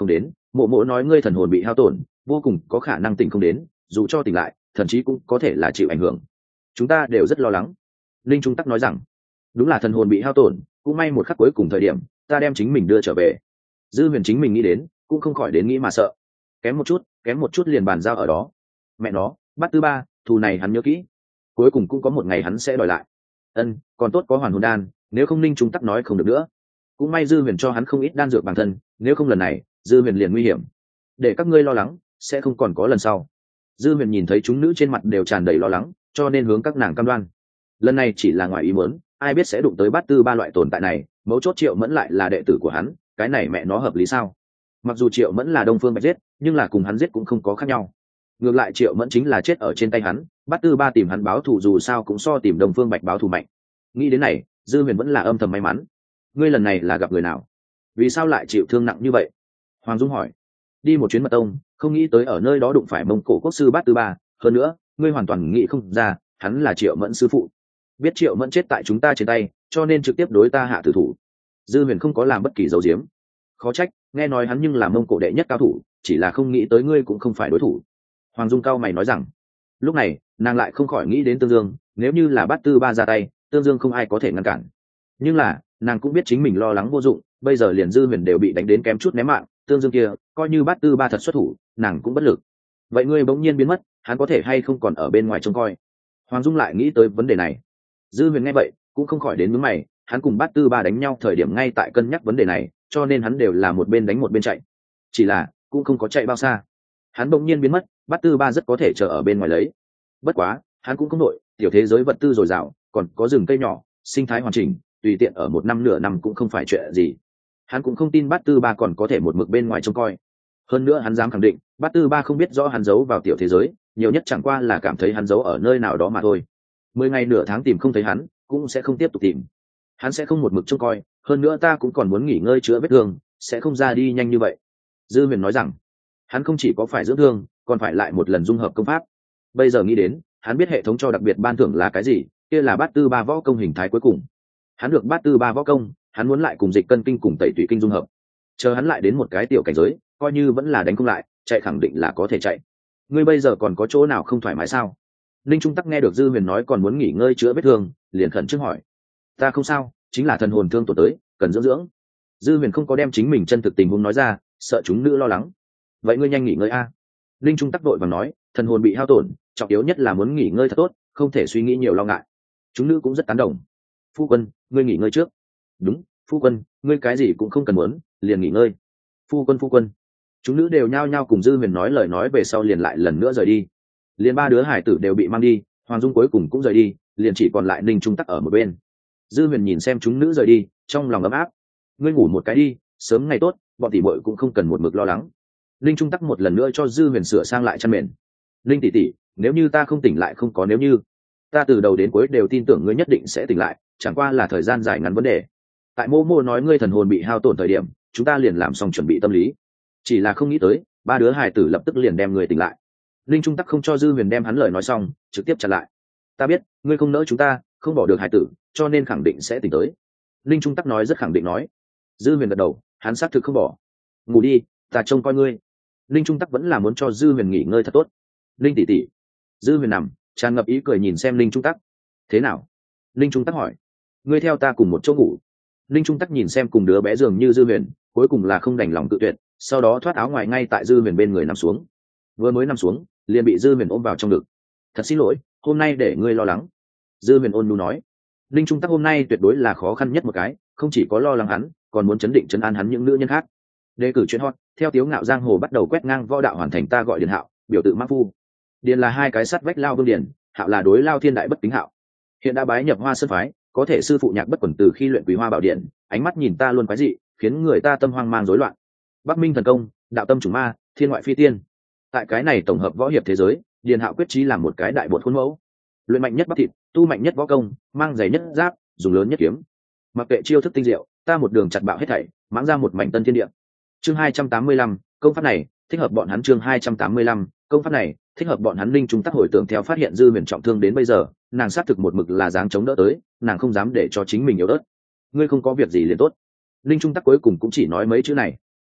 mộ mộ nói ngươi thần hồn bị hao tổn, vô cùng có khả năng tỉnh không đến, dù cho tỉnh lại thậm chí cũng có thể là chịu ảnh hưởng. Chúng ta đều rất lo lắng. Linh Trung Tắc nói rằng đúng là thần hồn bị hao tổn, cũng may một khắc cuối cùng thời điểm ta đem chính mình đưa trở về. Dư Huyền chính mình nghĩ đến cũng không khỏi đến nghĩ mà sợ, kém một chút kém một chút liền bàn giao ở đó. Mẹ nó, Bát Tư Ba, thù này hắn nhớ kỹ, cuối cùng cũng có một ngày hắn sẽ đòi lại. Ân, còn tốt có hoàn hồn đan, nếu không Ninh Trung Tắc nói không được nữa. Cũng may Dư Huyền cho hắn không ít đan dược bản thân, nếu không lần này Dư Huyền liền nguy hiểm. Để các ngươi lo lắng, sẽ không còn có lần sau. Dư Huyền nhìn thấy chúng nữ trên mặt đều tràn đầy lo lắng, cho nên hướng các nàng cam đoan. Lần này chỉ là ngoài ý muốn, ai biết sẽ đụng tới Bát Tư Ba loại tồn tại này, mấu chốt Triệu Mẫn lại là đệ tử của hắn, cái này mẹ nó hợp lý sao? Mặc dù Triệu Mẫn là Đông Phương Bạch giết, nhưng là cùng hắn giết cũng không có khác nhau. Ngược lại Triệu Mẫn chính là chết ở trên tay hắn, Bát Tư Ba tìm hắn báo thù dù sao cũng so tìm Đông Phương Bạch báo thù mạnh. Nghĩ đến này, Dư Huyền vẫn là âm thầm may mắn. Ngươi lần này là gặp người nào? Vì sao lại chịu thương nặng như vậy? Hoàng Dung hỏi. Đi một chuyến mật tông, không nghĩ tới ở nơi đó đụng phải Mông Cổ quốc sư Bát Tư Ba, hơn nữa, ngươi hoàn toàn nghĩ không ra, hắn là Triệu Mẫn sư phụ. Biết Triệu Mẫn chết tại chúng ta trên tay, cho nên trực tiếp đối ta hạ tử thủ. Dư Huyền không có làm bất kỳ dấu diếm. Khó trách, nghe nói hắn nhưng là Mông Cổ đệ nhất cao thủ, chỉ là không nghĩ tới ngươi cũng không phải đối thủ. Hoàng Dung cao mày nói rằng. Lúc này, nàng lại không khỏi nghĩ đến Tương Dương, nếu như là Bát Tư Ba ra tay, Tương Dương không ai có thể ngăn cản. Nhưng là, nàng cũng biết chính mình lo lắng vô dụng, bây giờ liền Dư Huyền đều bị đánh đến kém chút ném mạng, Tương Dương kia, coi như Bát Tư Ba thật xuất thủ, nàng cũng bất lực. Vậy ngươi bỗng nhiên biến mất, hắn có thể hay không còn ở bên ngoài trông coi? Hoàng Dung lại nghĩ tới vấn đề này. Dư Huyền nghe vậy, cũng không khỏi đến nhướng mày, hắn cùng Bát Tư Ba đánh nhau thời điểm ngay tại cân nhắc vấn đề này, cho nên hắn đều là một bên đánh một bên chạy. Chỉ là, cũng không có chạy bao xa. Hắn bỗng nhiên biến mất, Bát Tư Ba rất có thể chờ ở bên ngoài lấy. Bất quá, hắn cũng không nội, tiểu thế giới vật tư dồi dào, còn có rừng cây nhỏ, sinh thái hoàn chỉnh, tùy tiện ở một năm nửa năm cũng không phải chuyện gì. Hắn cũng không tin Bát Tư Ba còn có thể một mực bên ngoài trông coi. Hơn nữa hắn dám khẳng định, Bát Tư Ba không biết rõ hắn giấu vào tiểu thế giới, nhiều nhất chẳng qua là cảm thấy hắn giấu ở nơi nào đó mà thôi. Mười ngày nửa tháng tìm không thấy hắn, cũng sẽ không tiếp tục tìm. Hắn sẽ không một mực trông coi, hơn nữa ta cũng còn muốn nghỉ ngơi chữa vết thương, sẽ không ra đi nhanh như vậy. Dư Huyền nói rằng, hắn không chỉ có phải dưỡng thương, còn phải lại một lần dung hợp công pháp. Bây giờ nghĩ đến, hắn biết hệ thống cho đặc biệt ban thưởng là cái gì, kia là Bát Tư Ba võ công hình thái cuối cùng. Hắn được Bát Tư Ba võ công, hắn muốn lại cùng Dịch Cân kinh cùng Tẩy Tủy kinh dung hợp. Chờ hắn lại đến một cái tiểu cảnh giới, coi như vẫn là đánh không lại, chạy khẳng định là có thể chạy. Ngươi bây giờ còn có chỗ nào không thoải mái sao? Linh Trung Tắc nghe được Dư Huyền nói còn muốn nghỉ ngơi chữa vết thương, liền khẩn trương hỏi. Ta không sao, chính là thần hồn thương tổn tới, cần dưỡng dưỡng. Dư Huyền không có đem chính mình chân thực tình huống nói ra, sợ chúng nữ lo lắng. Vậy ngươi nhanh nghỉ ngơi a. Linh Trung Tắc đội và nói, thần hồn bị hao tổn, trọng yếu nhất là muốn nghỉ ngơi thật tốt, không thể suy nghĩ nhiều lo ngại. Chúng nữ cũng rất tán đồng. Phu quân, ngươi nghỉ ngơi trước. Đúng, phu quân, ngươi cái gì cũng không cần muốn, liền nghỉ ngơi. Phu quân phu quân. Chúng nữ đều nhao nhao cùng Dư Huyền nói lời nói về sau liền lại lần nữa rời đi. Liền ba đứa hải tử đều bị mang đi, Hoàng Dung cuối cùng cũng rời đi, liền chỉ còn lại Ninh Trung Tắc ở một bên. Dư Huyền nhìn xem chúng nữ rời đi, trong lòng ấm áp. Ngươi ngủ một cái đi, sớm ngày tốt, bọn tỷ muội cũng không cần một mực lo lắng. Ninh Trung Tắc một lần nữa cho Dư Huyền sửa sang lại chăn mền. Ninh tỷ tỷ, nếu như ta không tỉnh lại không có nếu như, ta từ đầu đến cuối đều tin tưởng ngươi nhất định sẽ tỉnh lại, chẳng qua là thời gian dài ngắn vấn đề. Tại Mô Mô nói ngươi thần hồn bị hao tổn thời điểm, chúng ta liền làm xong chuẩn bị tâm lý. Chỉ là không nghĩ tới, ba đứa hài tử lập tức liền đem người tỉnh lại. Linh Trung Tắc không cho Dư Huyền đem hắn lời nói xong, trực tiếp chặn lại. Ta biết, ngươi không nỡ chúng ta, không bỏ được hài tử, cho nên khẳng định sẽ tỉnh tới. Linh Trung Tắc nói rất khẳng định nói. Dư Huyền gật đầu, hắn xác thực không bỏ. Ngủ đi, ta trông coi ngươi. Linh Trung Tắc vẫn là muốn cho Dư Huyền nghỉ ngơi thật tốt. Linh tỷ tỷ. Dư Huyền nằm, tràn ngập ý cười nhìn xem Linh Trung Tắc. Thế nào? Linh Trung Tắc hỏi. Ngươi theo ta cùng một chỗ ngủ. Linh Trung Tắc nhìn xem cùng đứa bé dường như Dư Huyền, cuối cùng là không đành lòng tự tuyệt, sau đó thoát áo ngoài ngay tại Dư Huyền bên người nằm xuống. Vừa mới nằm xuống, liền bị Dư Huyền ôm vào trong ngực. Thật xin lỗi, hôm nay để ngươi lo lắng. Dư Huyền ôn nhu nói. Linh Trung Tắc hôm nay tuyệt đối là khó khăn nhất một cái, không chỉ có lo lắng hắn, còn muốn chấn định chấn an hắn những nữ nhân khác. Đề cử chuyện hot, theo Tiếu Ngạo giang hồ bắt đầu quét ngang võ đạo hoàn thành ta gọi Điền Hạo, biểu tự Mã Phu. Điền là hai cái sắt vách lao vương điền, Hạo là đối lao thiên đại bất kính Hạo. Hiện đã bái nhập Hoa Sơn phái, có thể sư phụ nhạc bất quần từ khi luyện Quý Hoa Bảo Điện, ánh mắt nhìn ta luôn quái dị, khiến người ta tâm hoang mang rối loạn. Bắc Minh thần công, đạo tâm chủng ma, thiên ngoại phi tiên. Tại cái này tổng hợp võ hiệp thế giới, Điền Hạo quyết chí làm một cái đại bột khuôn mẫu. Luyện mạnh nhất bắp thịt, tu mạnh nhất võ công, mang giày nhất giáp, dùng lớn nhất kiếm. Mặc kệ chiêu thức tinh diệu, ta một đường chặt bạo hết thảy, mãng ra một mảnh tân thiên địa. Chương hai trăm tám mươi lăm, công pháp này thích hợp bọn hắn. Chương hai trăm tám mươi lăm, công pháp này thích hợp bọn hắn. Linh Trung Tắc hồi tưởng theo phát hiện Dư Huyền trọng thương đến bây giờ, nàng xác thực một mực là dáng chống đỡ tới, nàng không dám để cho chính mình yếu ớt. Ngươi không có việc gì liền tốt. Linh Trung Tắc cuối cùng cũng chỉ nói mấy chữ này.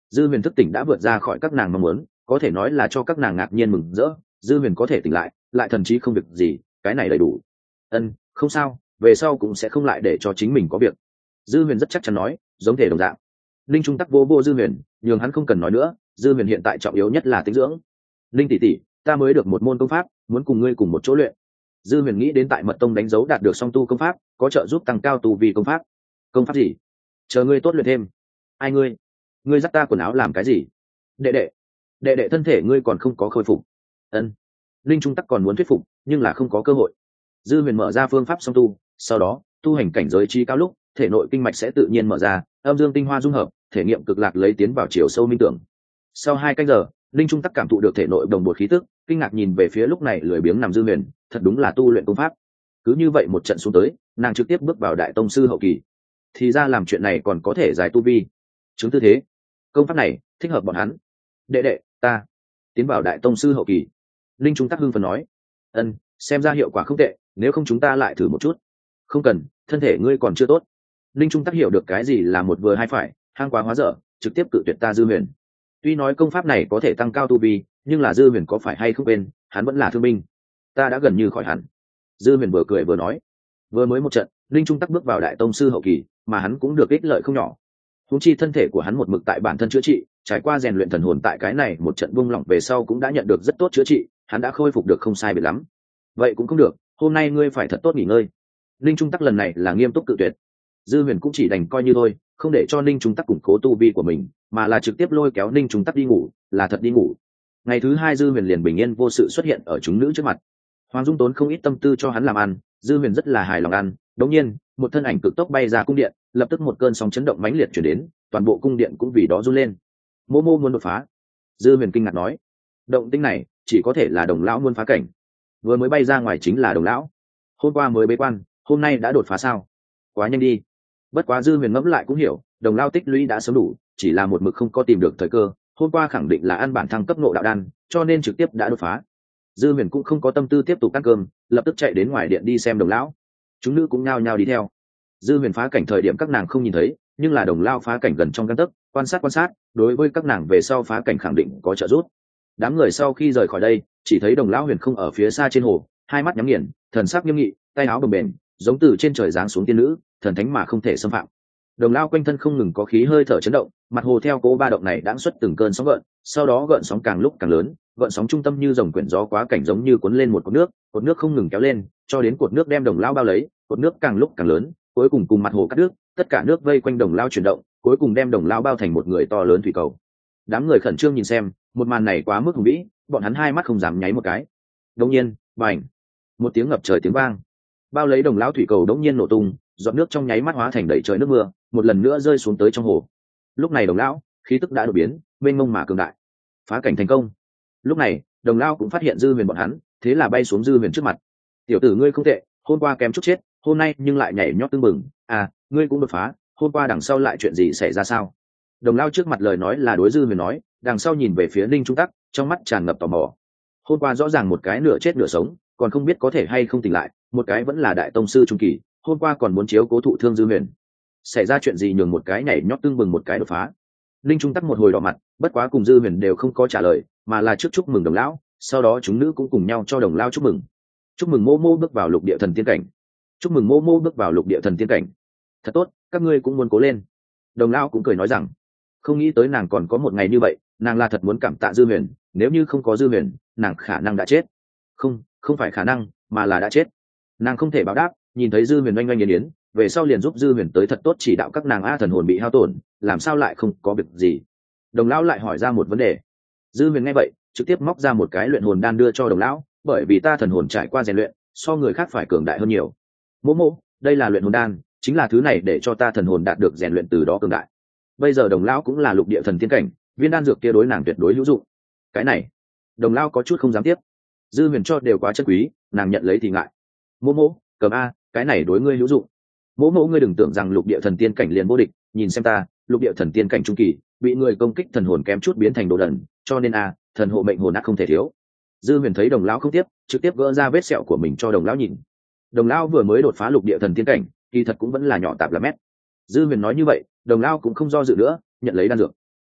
Dư huyền thức tỉnh đã vượt ra khỏi các nàng mong muốn, có thể nói là cho các nàng ngạc nhiên mừng rỡ. Dư huyền có thể tỉnh lại, lại thần trí không việc gì, cái này đầy đủ. Ân, không sao, về sau cũng sẽ không lại để cho chính mình có việc. Dư huyền rất chắc chắn nói, giống thể đồng dạng. Linh trung tắc vô vô dư huyền, nhường hắn không cần nói nữa. Dư huyền hiện tại trọng yếu nhất là tĩnh dưỡng. Linh tỷ tỷ, ta mới được một môn công pháp, muốn cùng ngươi cùng một chỗ luyện. Dư huyền nghĩ đến tại mật tông đánh dấu đạt được song tu công pháp, có trợ giúp tăng cao tu vi công pháp. Công pháp gì? Chờ ngươi tốt luyện thêm. Ai ngươi? Ngươi dắt ta quần áo làm cái gì? Đệ đệ, đệ đệ thân thể ngươi còn không có khôi phục. Ân. Linh trung tắc còn muốn thuyết phục, nhưng là không có cơ hội. Dư huyền mở ra phương pháp song tu, sau đó tu hành cảnh giới chi cao lúc, thể nội kinh mạch sẽ tự nhiên mở ra, âm dương tinh hoa dung hợp, thể nghiệm cực lạc lấy tiến vào chiều sâu minh tưởng. Sau hai canh giờ, Linh trung tắc cảm thụ được thể nội đồng bộ khí tức, kinh ngạc nhìn về phía lúc này lười biếng nằm Dư huyền, thật đúng là tu luyện công pháp. Cứ như vậy một trận xuống tới, nàng trực tiếp bước vào đại tông sư hậu kỳ. Thì ra làm chuyện này còn có thể giải tu vi. Chứng tư thế, công pháp này thích hợp bọn hắn. Đệ đệ, ta tiến vào đại tông sư hậu kỳ. Linh trung tắc hưng phấn nói. Ân, xem ra hiệu quả không tệ, nếu không chúng ta lại thử một chút. Không cần, thân thể ngươi còn chưa tốt. Linh trung tắc hiểu được cái gì là một vừa hai phải, hang quá hóa dở, trực tiếp cự tuyệt ta Dư huyền. Tuy nói công pháp này có thể tăng cao tu vi, nhưng là Dư huyền có phải hay không quên, hắn vẫn là thương binh. Ta đã gần như khỏi hẳn. Dư huyền vừa cười vừa nói. Vừa mới một trận, Linh trung tắc bước vào đại tông sư hậu kỳ, mà hắn cũng được ích lợi không nhỏ. Huống chi thân thể của hắn một mực tại bản thân chữa trị, trải qua rèn luyện thần hồn tại cái này một trận buông lỏng về sau cũng đã nhận được rất tốt chữa trị, hắn đã khôi phục được không sai biệt lắm. Vậy cũng không được, hôm nay ngươi phải thật tốt nghỉ ngơi. Linh trung tắc lần này là nghiêm túc cự tuyệt. Dư huyền cũng chỉ đành coi như thôi, không để cho Ninh trung tắc củng cố tu vi của mình, mà là trực tiếp lôi kéo Ninh trung tắc đi ngủ, là thật đi ngủ. Ngày thứ hai Dư huyền liền bình yên vô sự xuất hiện ở chúng nữ trước mặt. Hoàng Dung tốn không ít tâm tư cho hắn làm ăn, Dư huyền rất là hài lòng ăn. Đống nhiên, một thân ảnh cực tốc bay ra cung điện, lập tức một cơn sóng chấn động mãnh liệt chuyển đến, toàn bộ cung điện cũng vì đó run lên. Mô mô muốn đột phá. Dư huyền kinh ngạc nói, động tĩnh này chỉ có thể là Đồng lão muốn phá cảnh. Vừa mới bay ra ngoài chính là Đồng lão. Hôm qua mới bế quan, hôm nay đã đột phá sao? Quá nhanh đi. Bất quá Dư huyền ngẫm lại cũng hiểu, Đồng lão tích lũy đã sớm đủ, chỉ là một mực không có tìm được thời cơ. Hôm qua khẳng định là ăn bản thăng cấp ngộ đạo đan, cho nên trực tiếp đã đột phá. Dư huyền cũng không có tâm tư tiếp tục ăn cơm, lập tức chạy đến ngoài điện đi xem Đồng lão. Chúng nữ cũng nhao nhao đi theo. Dư huyền phá cảnh thời điểm các nàng không nhìn thấy, nhưng là Đồng lão phá cảnh gần trong gang tấc, quan sát quan sát, đối với các nàng về sau phá cảnh khẳng định có trợ giúp. Đám người sau khi rời khỏi đây, chỉ thấy Đồng lão huyền không ở phía xa trên hồ, hai mắt nhắm nghiền, thần sắc nghiêm nghị, tay áo bồng bềnh, giống từ trên trời giáng xuống tiên nữ, thần thánh mà không thể xâm phạm. Đồng lão quanh thân không ngừng có khí hơi thở chấn động, mặt hồ theo cố ba động này đãng xuất từng cơn sóng gợn, sau đó gợn sóng càng lúc càng lớn, gợn sóng trung tâm như dòng quyển gió quá cảnh giống như cuốn lên một cột nước, cột nước không ngừng kéo lên, cho đến cột nước đem Đồng lão bao lấy, cột nước càng lúc càng lớn, cuối cùng cùng mặt hồ cắt đứt, tất cả nước vây quanh Đồng lão chuyển động, cuối cùng đem Đồng lão bao thành một người to lớn thủy cầu. Đám người khẩn trương nhìn xem, một màn này quá mức hùng vĩ, bọn hắn hai mắt không dám nháy một cái. Đột nhiên, bành, một tiếng ngập trời tiếng vang, bao lấy Đồng lão thủy cầu đột nhiên nổ tung, giọt nước trong nháy mắt hóa thành đầy trời nước mưa, một lần nữa rơi xuống tới trong hồ. Lúc này Đồng lão khí tức đã đột biến, mênh mông mà cường đại, phá cảnh thành công. Lúc này Đồng lão cũng phát hiện Dư huyền bọn hắn, thế là bay xuống Dư huyền trước mặt. Tiểu tử ngươi không tệ, hôm qua kém chút chết, hôm nay nhưng lại nhảy nhót tưng bừng. À, ngươi cũng đột phá, hôm qua đằng sau lại chuyện gì xảy ra sao? Đồng lão trước mặt lời nói là đối Dư huyền nói, đằng sau nhìn về phía Ninh trung tắc, trong mắt tràn ngập tò mò. Hôm qua rõ ràng một cái nửa chết nửa sống, còn không biết có thể hay không tỉnh lại, một cái vẫn là đại tông sư trung kỳ, hôm qua còn muốn chiếu cố thụ thương Dư huyền. Xảy ra chuyện gì nhường một cái nhảy nhót tưng bừng một cái đột phá? Ninh trung tắc một hồi đỏ mặt, bất quá cùng Dư huyền đều không có trả lời, mà là trước chúc mừng Đồng lão, sau đó chúng nữ cũng cùng nhau cho Đồng lão chúc mừng. Chúc mừng Mô Mô bước vào lục địa thần tiên cảnh. Chúc mừng Mô Mô bước vào lục địa thần tiên cảnh. Thật tốt, các ngươi cũng muốn cố lên. Đồng lão cũng cười nói rằng, không nghĩ tới nàng còn có một ngày như vậy, nàng là thật muốn cảm tạ Dư huyền, nếu như không có Dư huyền, nàng khả năng đã chết. Không, không phải khả năng, mà là đã chết. Nàng không thể báo đáp, nhìn thấy Dư huyền oanh oanh yến yến, về sau liền giúp Dư huyền tới thật tốt chỉ đạo các nàng a thần hồn bị hao tổn, làm sao lại không có việc gì. Đồng lão lại hỏi ra một vấn đề. Dư huyền nghe vậy, trực tiếp móc ra một cái luyện hồn đan đưa cho Đồng lão, bởi vì ta thần hồn trải qua rèn luyện, so người khác phải cường đại hơn nhiều. Mô mô, đây là luyện hồn đan, chính là thứ này để cho ta thần hồn đạt được rèn luyện từ đó cường đại. Bây giờ Đồng lão cũng là lục địa thần tiên cảnh, viên đan dược kia đối nàng tuyệt đối hữu dụng. Cái này, Đồng lão có chút không dám tiếp. Dư huyền cho đều quá chân quý, nàng nhận lấy thì ngại. Mô mô, cầm a, cái này đối ngươi hữu dụng. Mô mô, ngươi đừng tưởng rằng lục địa thần tiên cảnh liền vô địch, nhìn xem ta, lục địa thần tiên cảnh trung kỳ, bị người công kích thần hồn kém chút biến thành đồ đần, cho nên a, thần hộ mệnh hồn ác không thể thiếu. Dư huyền thấy Đồng lão không tiếp, trực tiếp gỡ ra vết sẹo của mình cho Đồng lão nhìn. Đồng lão vừa mới đột phá lục địa thần tiên cảnh, kỳ thật cũng vẫn là nhỏ tạp là mét. Dư huyền nói như vậy, Đồng lão cũng không do dự nữa, nhận lấy đan dược.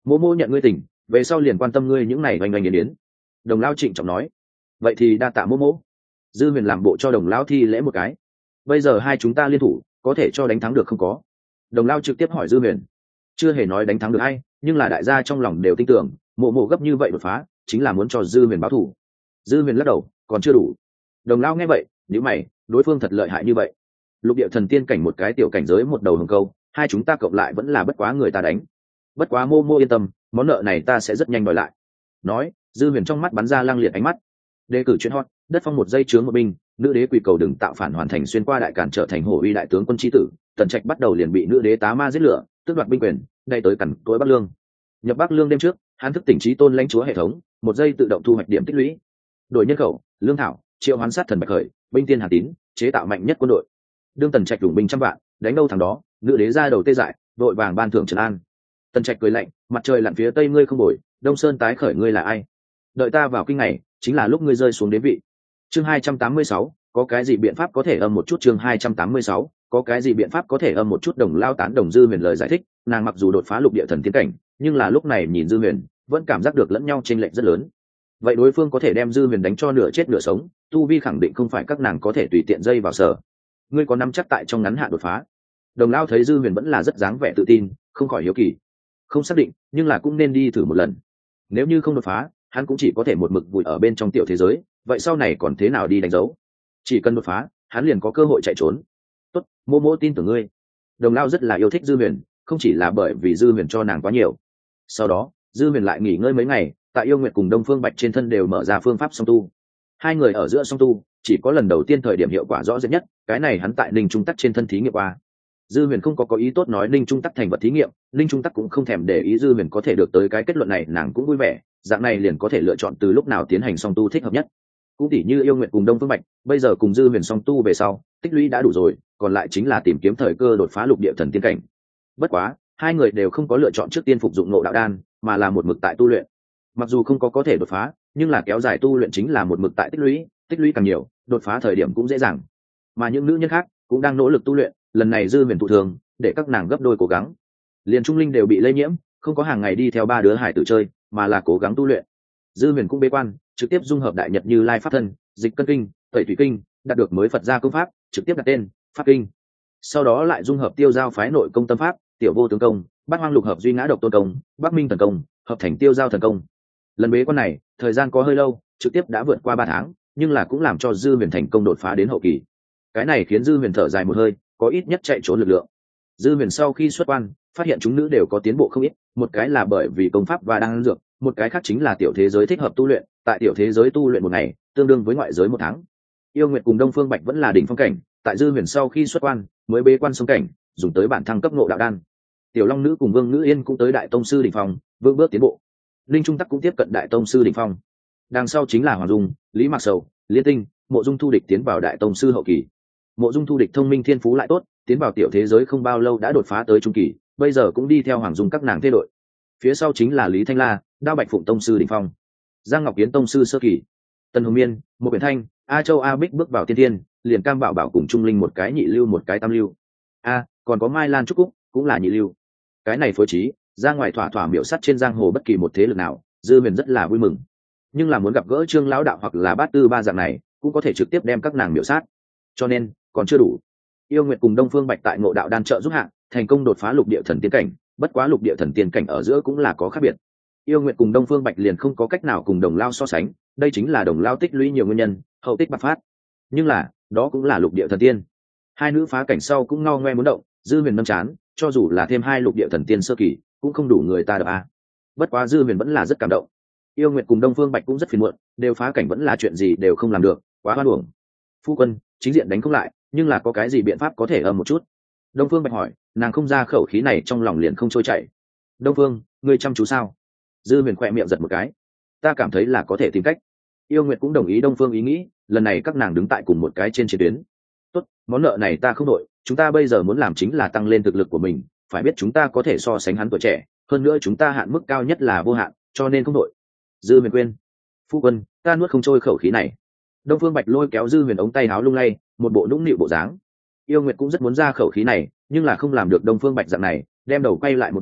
mô mô nhận ngươi tỉnh, về sau liền quan tâm ngươi những này oanh oanh yến yến. Đồng lao trịnh trọng nói. Vậy thì đa tạ mô mô. Dư huyền làm bộ cho đồng lao thi lễ một cái. Bây giờ hai chúng ta liên thủ, có thể cho đánh thắng được không có? Đồng lao trực tiếp hỏi Dư huyền. Chưa hề nói đánh thắng được hay, nhưng là đại gia trong lòng đều tin tưởng mộ mộ gấp như vậy đột phá chính là muốn cho Dư huyền báo thù. Dư huyền lắc đầu, còn chưa đủ. Đồng lao nghe vậy nhíu mày, đối phương thật lợi hại như vậy? Lục địa thần tiên cảnh một cái tiểu cảnh giới một đầu hồng câu, hai chúng ta cộng lại vẫn là bất quá người ta đánh. Bất quá mô mô yên tâm, món nợ này ta sẽ rất nhanh đòi lại. Nói, Dư huyền trong mắt bắn ra lăng liệt ánh mắt. Đề cử chuyên hot, đất phong một giây chướng một binh, nữ đế quỳ cầu đừng tạo phản hoàn thành xuyên qua đại cản trở thành hổ uy đại tướng quân chi tử. Tần Trạch bắt đầu liền bị nữ đế tá ma giết lửa, tước đoạt binh quyền, đây tới cẩn tối Bắc Lương. Nhập Bắc Lương đêm trước, hắn thức tỉnh trí tôn lãnh chúa hệ thống, một giây tự động thu hoạch điểm tích lũy. Đổi nhân khẩu, lương thảo, triệu hoán sát thần bạch khởi, binh tiên hà tín, chế tạo mạnh nhất quân đội. Đương Tần Trạch đủ binh trăm vạn, đánh đâu thằng đó, nữ đế ra đầu tê dại, đội vàng ban thưởng trấn an. Tần Trạch cười lạnh, mặt trời lặn phía tây ngươi không bồi, đông sơn tái khởi ngươi là ai? Đợi ta vào kinh ngày, chính là lúc ngươi rơi xuống đế vị. Chương hai trăm tám mươi sáu, có cái gì biện pháp có thể âm một chút? Chương hai trăm tám mươi sáu, có cái gì biện pháp có thể âm một chút? Đồng lao tán đồng Dư huyền lời giải thích, nàng mặc dù đột phá lục địa thần tiến cảnh, nhưng là lúc này nhìn Dư huyền vẫn cảm giác được lẫn nhau chênh lệch rất lớn. Vậy đối phương có thể đem Dư huyền đánh cho nửa chết nửa sống, tu vi khẳng định không phải các nàng có thể tùy tiện dây vào sở. Ngươi có nắm chắc tại trong ngắn hạn đột phá? Đồng lao thấy Dư huyền vẫn là rất dáng vẻ tự tin, không khỏi hiếu kỳ. Không xác định, nhưng là cũng nên đi thử một lần. Nếu như không đột phá, hắn cũng chỉ có thể một mực vùi ở bên trong tiểu thế giới, vậy sau này còn thế nào đi đánh dấu? Chỉ cần đột phá, hắn liền có cơ hội chạy trốn. Tốt, mô mô tin tưởng ngươi. Đồng lao rất là yêu thích Dư huyền, không chỉ là bởi vì Dư huyền cho nàng quá nhiều. Sau đó, Dư huyền lại nghỉ ngơi mấy ngày, tại Yêu Nguyệt cùng Đông Phương Bạch trên thân đều mở ra phương pháp song tu. Hai người ở giữa song tu, chỉ có lần đầu tiên thời điểm hiệu quả rõ rệt nhất, cái này hắn tại Ninh Trung Tắc trên thân thí nghiệm qua. Dư huyền không có có ý tốt nói Ninh Trung Tắc thành vật thí nghiệm, Ninh Trung Tắc cũng không thèm để ý Dư huyền có thể được tới cái kết luận này, nàng cũng vui vẻ, dạng này liền có thể lựa chọn từ lúc nào tiến hành song tu thích hợp nhất. Cũng tỉ như Yêu Nguyệt cùng Đông Phương Bạch, bây giờ cùng Dư huyền song tu về sau, tích lũy đã đủ rồi, còn lại chính là tìm kiếm thời cơ đột phá lục địa thần tiên cảnh. Bất quá, hai người đều không có lựa chọn trước tiên phục dụng ngộ đạo đan, mà là một mực tại tu luyện. Mặc dù không có có thể đột phá, nhưng là kéo dài tu luyện chính là một mực tại tích lũy, tích lũy càng nhiều, đột phá thời điểm cũng dễ dàng. Mà những nữ nhân khác cũng đang nỗ lực tu luyện, lần này Dư huyền thụ thường, để các nàng gấp đôi cố gắng. Liền Trung Linh đều bị lây nhiễm, không có hàng ngày đi theo ba đứa hải tử chơi, mà là cố gắng tu luyện. Dư huyền cũng bế quan, trực tiếp dung hợp đại nhật Như Lai pháp thân, dịch cân kinh, tẩy thủy kinh, đạt được mới Phật gia công pháp, trực tiếp đặt tên pháp kinh. Sau đó lại dung hợp tiêu giao phái nội công tâm pháp, tiểu vô tướng công, bát hoang lục hợp duy ngã độc tôn công, bắc minh thần công, hợp thành tiêu giao thần công. Lần bế quan này thời gian có hơi lâu, trực tiếp đã vượt qua ba tháng, nhưng là cũng làm cho Dư huyền thành công đột phá đến hậu kỳ. Cái này khiến Dư huyền thở dài một hơi, có ít nhất chạy trốn lực lượng. Dư huyền sau khi xuất quan, phát hiện chúng nữ đều có tiến bộ không ít, một cái là bởi vì công pháp và đang dược, một cái khác chính là tiểu thế giới thích hợp tu luyện, tại tiểu thế giới tu luyện một ngày tương đương với ngoại giới một tháng. Yêu Nguyệt cùng Đông Phương Bạch vẫn là đỉnh phong cảnh, tại Dư huyền sau khi xuất quan mới bế quan sông cảnh, dùng tới bản thăng cấp ngộ đạo đan. Tiểu Long nữ cùng Vương Ngữ Yên cũng tới đại tông sư đỉnh phong, vững bước tiến bộ. Linh Trung Tắc cũng tiếp cận đại tông sư đỉnh phong. Đằng sau chính là Hoàng Dung, Lý Mạc Sầu, Liên Tinh, Mộ Dung Thu Địch tiến vào đại tông sư hậu kỳ. Mộ Dung Thu Địch thông minh thiên phú lại tốt, tiến vào tiểu thế giới không bao lâu đã đột phá tới trung kỳ, bây giờ cũng đi theo Hoàng Dung các nàng thế đội. Phía sau chính là Lý Thanh La, Đao Bạch Phụng tông sư đỉnh phong, Giang Ngọc Kiến tông sư sơ kỳ, Tần Hồng Miên, Một Biển Thanh, A Châu A Bích bước vào tiên thiên, liền Cam Bảo Bảo cùng Trung Linh một cái nhị lưu một cái tam lưu. A, còn có Mai Lan Trúc Cúc, cũng là nhị lưu. Cái này phối trí, ra ngoài thỏa thỏa miểu sắt trên giang hồ bất kỳ một thế lực nào, Dư huyền rất là vui mừng. Nhưng là muốn gặp gỡ Trương lão đạo hoặc là Bát Tư Ba dạng này, cũng có thể trực tiếp đem các nàng miểu sát. Cho nên, còn chưa đủ. Yêu Nguyệt cùng Đông Phương Bạch tại ngộ đạo đan trợ giúp hạ, thành công đột phá lục địa thần tiên cảnh, bất quá lục địa thần tiên cảnh ở giữa cũng là có khác biệt. Yêu Nguyệt cùng Đông Phương Bạch liền không có cách nào cùng Đồng Lao so sánh, đây chính là Đồng Lao tích lũy nhiều nguyên nhân, hậu tích bạc phát. Nhưng là, đó cũng là lục địa thần tiên. Hai nữ phá cảnh sau cũng ngao ngoe muốn động, Dư huyền nâng chán, cho dù là thêm hai lục địa thần tiên sơ kỳ, cũng không đủ người ta đập a. Bất quá Dư huyền vẫn là rất cảm động. Yêu Nguyệt cùng Đông Phương Bạch cũng rất phiền muộn, đều phá cảnh vẫn là chuyện gì đều không làm được, quá hoan uổng. Phu quân, chính diện đánh không lại, nhưng là có cái gì biện pháp có thể âm một chút? Đông Phương Bạch hỏi, nàng không ra khẩu khí này trong lòng liền không trôi chảy. Đông Phương, ngươi chăm chú sao? Dư huyền khỏe miệng giật một cái. Ta cảm thấy là có thể tìm cách. Yêu Nguyệt cũng đồng ý Đông Phương ý nghĩ, lần này các nàng đứng tại cùng một cái trên chiến tuyến. Tốt, món nợ này ta không đội, chúng ta bây giờ muốn làm chính là tăng lên thực lực của mình, phải biết chúng ta có thể so sánh hắn tuổi trẻ, hơn nữa chúng ta hạn mức cao nhất là vô hạn, cho nên không đội. Dư huyền quên. Phu quân, ta nuốt không trôi khẩu khí này. Đông Phương Bạch lôi kéo Dư huyền ống tay áo lung lay, một bộ nũng nịu bộ dáng. Yêu Nguyệt cũng rất muốn ra khẩu khí này, nhưng là không làm được Đông Phương Bạch dạng này, đem đầu quay lại một bên,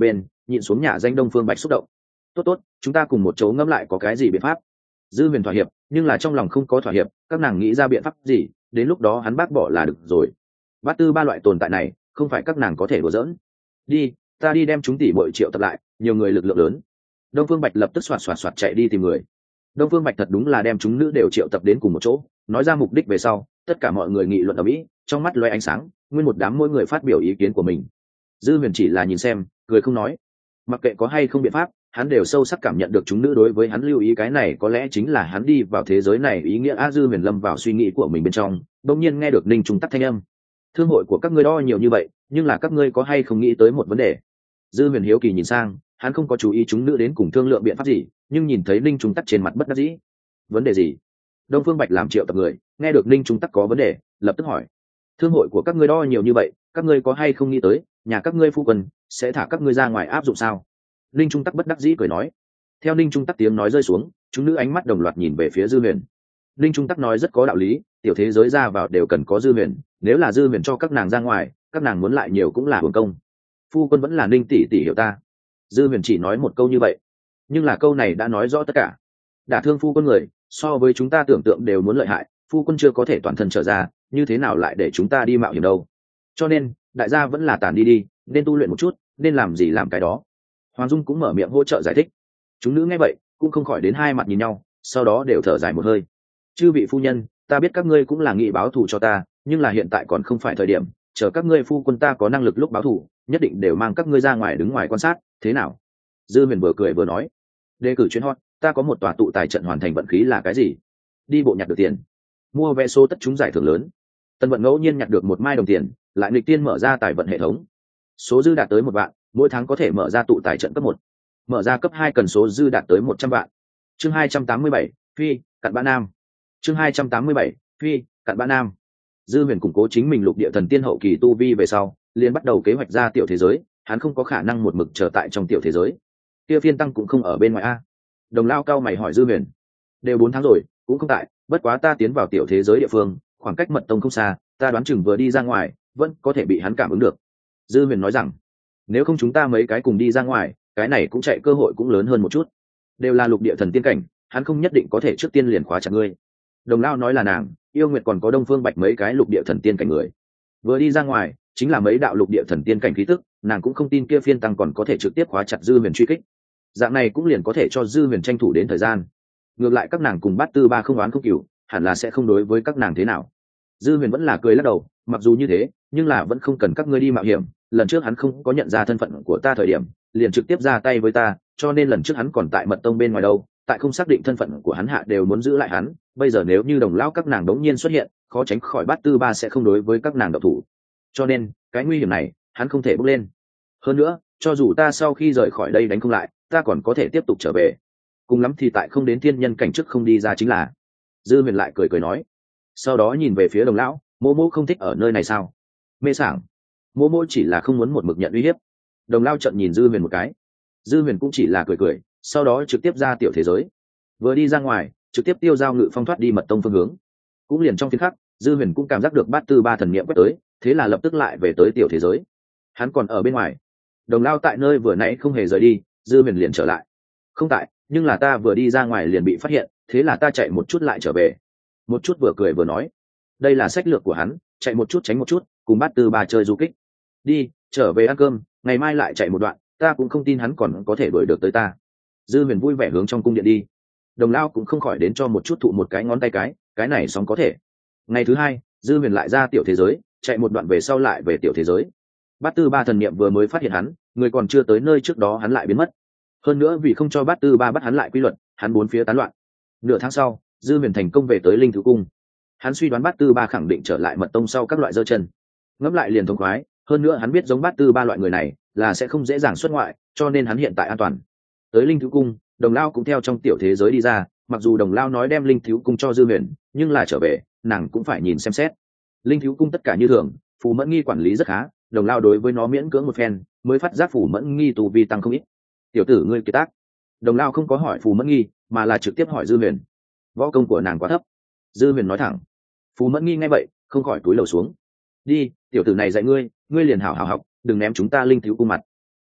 nhịn xuống nhà danh Đông Phương Bạch xúc động. Tốt tốt, chúng ta cùng một chỗ ngẫm lại có cái gì biện pháp. Dư huyền thỏa hiệp, nhưng là trong lòng không có thỏa hiệp, các nàng nghĩ ra biện pháp gì, đến lúc đó hắn bác bỏ là được rồi. Bát tư ba loại tồn tại này không phải các nàng có thể đùa giỡn. Đi, ta đi đem chúng tỷ bội triệu tập lại, nhiều người lực lượng lớn. Đông Phương Bạch lập tức xoạt xoạt xoạt chạy đi tìm người. Đông Phương Bạch thật đúng là đem chúng nữ đều triệu tập đến cùng một chỗ, nói ra mục đích về sau, tất cả mọi người nghị luận ở mỹ, trong mắt loe ánh sáng, nguyên một đám mỗi người phát biểu ý kiến của mình. Dư huyền chỉ là nhìn xem, cười không nói. Mặc kệ có hay không biện pháp, hắn đều sâu sắc cảm nhận được chúng nữ đối với hắn lưu ý, cái này có lẽ chính là hắn đi vào thế giới này ý nghĩa. A Dư huyền lâm vào suy nghĩ của mình bên trong, đột nhiên nghe được Ninh Trung Tắc thanh âm. Thương hội của các ngươi đo nhiều như vậy, nhưng là các ngươi có hay không nghĩ tới một vấn đề? Dư huyền hiếu kỳ nhìn sang, hắn không có chú ý chúng nữ đến cùng thương lượng biện pháp gì, nhưng nhìn thấy Ninh Trung Tắc trên mặt bất đắc dĩ. Vấn đề gì? Đông Phương Bạch làm triệu tập người, nghe được Ninh Trung Tắc có vấn đề, lập tức hỏi. Thương hội của các ngươi đo nhiều như vậy, các ngươi có hay không nghĩ tới, nhà các ngươi phu quân sẽ thả các ngươi ra ngoài áp dụng sao? Ninh Trung Tắc bất đắc dĩ cười nói. Theo Ninh Trung Tắc tiếng nói rơi xuống, chúng nữ ánh mắt đồng loạt nhìn về phía Dư huyền. Ninh Trung Tắc nói rất có đạo lý, tiểu thế giới ra vào đều cần có Dư huyền, nếu là Dư huyền cho các nàng ra ngoài, các nàng muốn lại nhiều cũng là hưởng công. Phu quân vẫn là Ninh tỷ tỷ hiểu ta. Dư huyền chỉ nói một câu như vậy, nhưng là câu này đã nói rõ tất cả. Đả thương phu quân người, so với chúng ta tưởng tượng đều muốn lợi hại, phu quân chưa có thể toàn thân trở ra, như thế nào lại để chúng ta đi mạo hiểm đâu? Cho nên, đại gia vẫn là tản đi đi, nên tu luyện một chút, nên làm gì làm cái đó. Hoàng Dung cũng mở miệng hỗ trợ giải thích. Chúng nữ nghe vậy, cũng không khỏi đến hai mặt nhìn nhau, sau đó đều thở dài một hơi. Chư vị phu nhân, ta biết các ngươi cũng là nghị báo thù cho ta, nhưng là hiện tại còn không phải thời điểm, chờ các ngươi phu quân ta có năng lực lúc báo thù, nhất định đều mang các ngươi ra ngoài đứng ngoài quan sát, thế nào? Dư huyền vừa cười vừa nói. Đề cử chuyến hot, ta có một tòa tụ tài trận hoàn thành vận khí là cái gì? Đi bộ nhặt được tiền, mua vé số tất chúng giải thưởng lớn. Tân vận ngẫu nhiên nhặt được một mai đồng tiền, lại nghịch tiên mở ra tài vận hệ thống, số dư đạt tới một vạn, mỗi tháng có thể mở ra tụ tài trận cấp một, mở ra cấp hai cần số dư đạt tới một trăm vạn. Chương hai trăm tám mươi bảy, phi cặn bã nam. Chương hai trăm tám mươi bảy, phi cặn bã nam. Dư huyền củng cố chính mình lục địa thần tiên hậu kỳ tu vi về sau, liền bắt đầu kế hoạch ra tiểu thế giới. Hắn không có khả năng một mực trở tại trong tiểu thế giới, kia phiên tăng cũng không ở bên ngoài a. Đồng lao cao mày hỏi Dư huyền. Đều bốn tháng rồi cũng không tại, bất quá ta tiến vào tiểu thế giới địa phương, khoảng cách mật tông không xa, ta đoán chừng vừa đi ra ngoài vẫn có thể bị hắn cảm ứng được. Dư huyền nói rằng, nếu không chúng ta mấy cái cùng đi ra ngoài, cái này cũng chạy cơ hội cũng lớn hơn một chút. Đều là lục địa thần tiên cảnh, hắn không nhất định có thể trước tiên liền khóa chặt ngươi. Đồng lao nói là nàng yêu nguyệt còn có Đông Phương Bạch mấy cái lục địa thần tiên cảnh người, vừa đi ra ngoài chính là mấy đạo lục địa thần tiên cảnh khí tức, nàng cũng không tin kia phiên tăng còn có thể trực tiếp khóa chặt Dư huyền truy kích. Dạng này cũng liền có thể cho Dư huyền tranh thủ đến thời gian. Ngược lại các nàng cùng Bát Tư Ba không oán không cừu, hẳn là sẽ không đối với các nàng thế nào. Dư huyền vẫn là cười lắc đầu, mặc dù như thế, nhưng là vẫn không cần các ngươi đi mạo hiểm. Lần trước hắn không có nhận ra thân phận của ta thời điểm, liền trực tiếp ra tay với ta, cho nên lần trước hắn còn tại mật tông bên ngoài đâu, tại không xác định thân phận của hắn hạ đều muốn giữ lại hắn. Bây giờ nếu như đồng lão các nàng đống nhiên xuất hiện, khó tránh khỏi Bát Tư Ba sẽ không đối với các nàng độc thủ, cho nên cái nguy hiểm này hắn không thể bước lên. Hơn nữa, cho dù ta sau khi rời khỏi đây đánh không lại, ta còn có thể tiếp tục trở về, cùng lắm thì tại không đến thiên nhân cảnh trước không đi ra chính là. Dư huyền lại cười cười nói, sau đó nhìn về phía đồng lão, mô mô không thích ở nơi này sao? Mê sảng, mô mô chỉ là không muốn một mực nhận uy hiếp. Đồng lao trận nhìn Dư huyền một cái. Dư huyền cũng chỉ là cười cười, sau đó trực tiếp ra tiểu thế giới. Vừa đi ra ngoài, trực tiếp tiêu giao ngự phong thoát đi mật tông phương hướng. Cũng liền trong phiên khắc, Dư huyền cũng cảm giác được Bát Tư Ba thần niệm quét tới, thế là lập tức lại về tới tiểu thế giới. Hắn còn ở bên ngoài. Đồng lao tại nơi vừa nãy không hề rời đi, Dư huyền liền trở lại. Không tại, nhưng là ta vừa đi ra ngoài liền bị phát hiện, thế là ta chạy một chút lại trở về. Một chút vừa cười vừa nói, đây là sách lược của hắn, chạy một chút tránh một chút, cùng Bát Tư Ba chơi du kích. Đi, trở về ăn cơm, ngày mai lại chạy một đoạn, ta cũng không tin hắn còn có thể đuổi được tới ta. Dư huyền vui vẻ hướng trong cung điện đi. Đồng lao cũng không khỏi đến cho một chút thụ một cái ngón tay cái, cái này xong có thể. Ngày thứ hai, Dư huyền lại ra tiểu thế giới, chạy một đoạn về sau lại về tiểu thế giới. Bát Tư Ba thần niệm vừa mới phát hiện hắn, người còn chưa tới nơi trước đó hắn lại biến mất. Hơn nữa vì không cho Bát Tư Ba bắt hắn lại quy luật, hắn bốn phía tán loạn. Nửa tháng sau, Dư huyền thành công về tới Linh Thứ Cung. Hắn suy đoán Bát Tư Ba khẳng định trở lại mật tông sau các loại giơ chân, ngẫm lại liền thông khoái. Hơn nữa hắn biết giống Bát Tư Ba loại người này là sẽ không dễ dàng xuất ngoại, cho nên hắn hiện tại an toàn. Tới Linh Thứ Cung, Đồng Lao cũng theo trong tiểu thế giới đi ra. Mặc dù Đồng Lao nói đem Linh Thứ Cung cho Dư huyền, nhưng là trở về nàng cũng phải nhìn xem xét. Linh Thứ Cung tất cả như thường, Phù Mẫn Nghi quản lý rất khá. Đồng Lao đối với nó miễn cưỡng một phen, mới phát giác Phù Mẫn Nghi tu vi tăng không ít. Tiểu tử ngươi kiệt tác. Đồng Lao không có hỏi Phù Mẫn Nghi, mà là trực tiếp hỏi Dư huyền. Võ công của nàng quá thấp. Dư huyền nói thẳng. Phù Mẫn Nghi nghe vậy không khỏi cúi đầu xuống. Đi, tiểu tử này dạy ngươi, ngươi liền hảo hảo học, đừng ném chúng ta Linh Thiếu Cung mặt.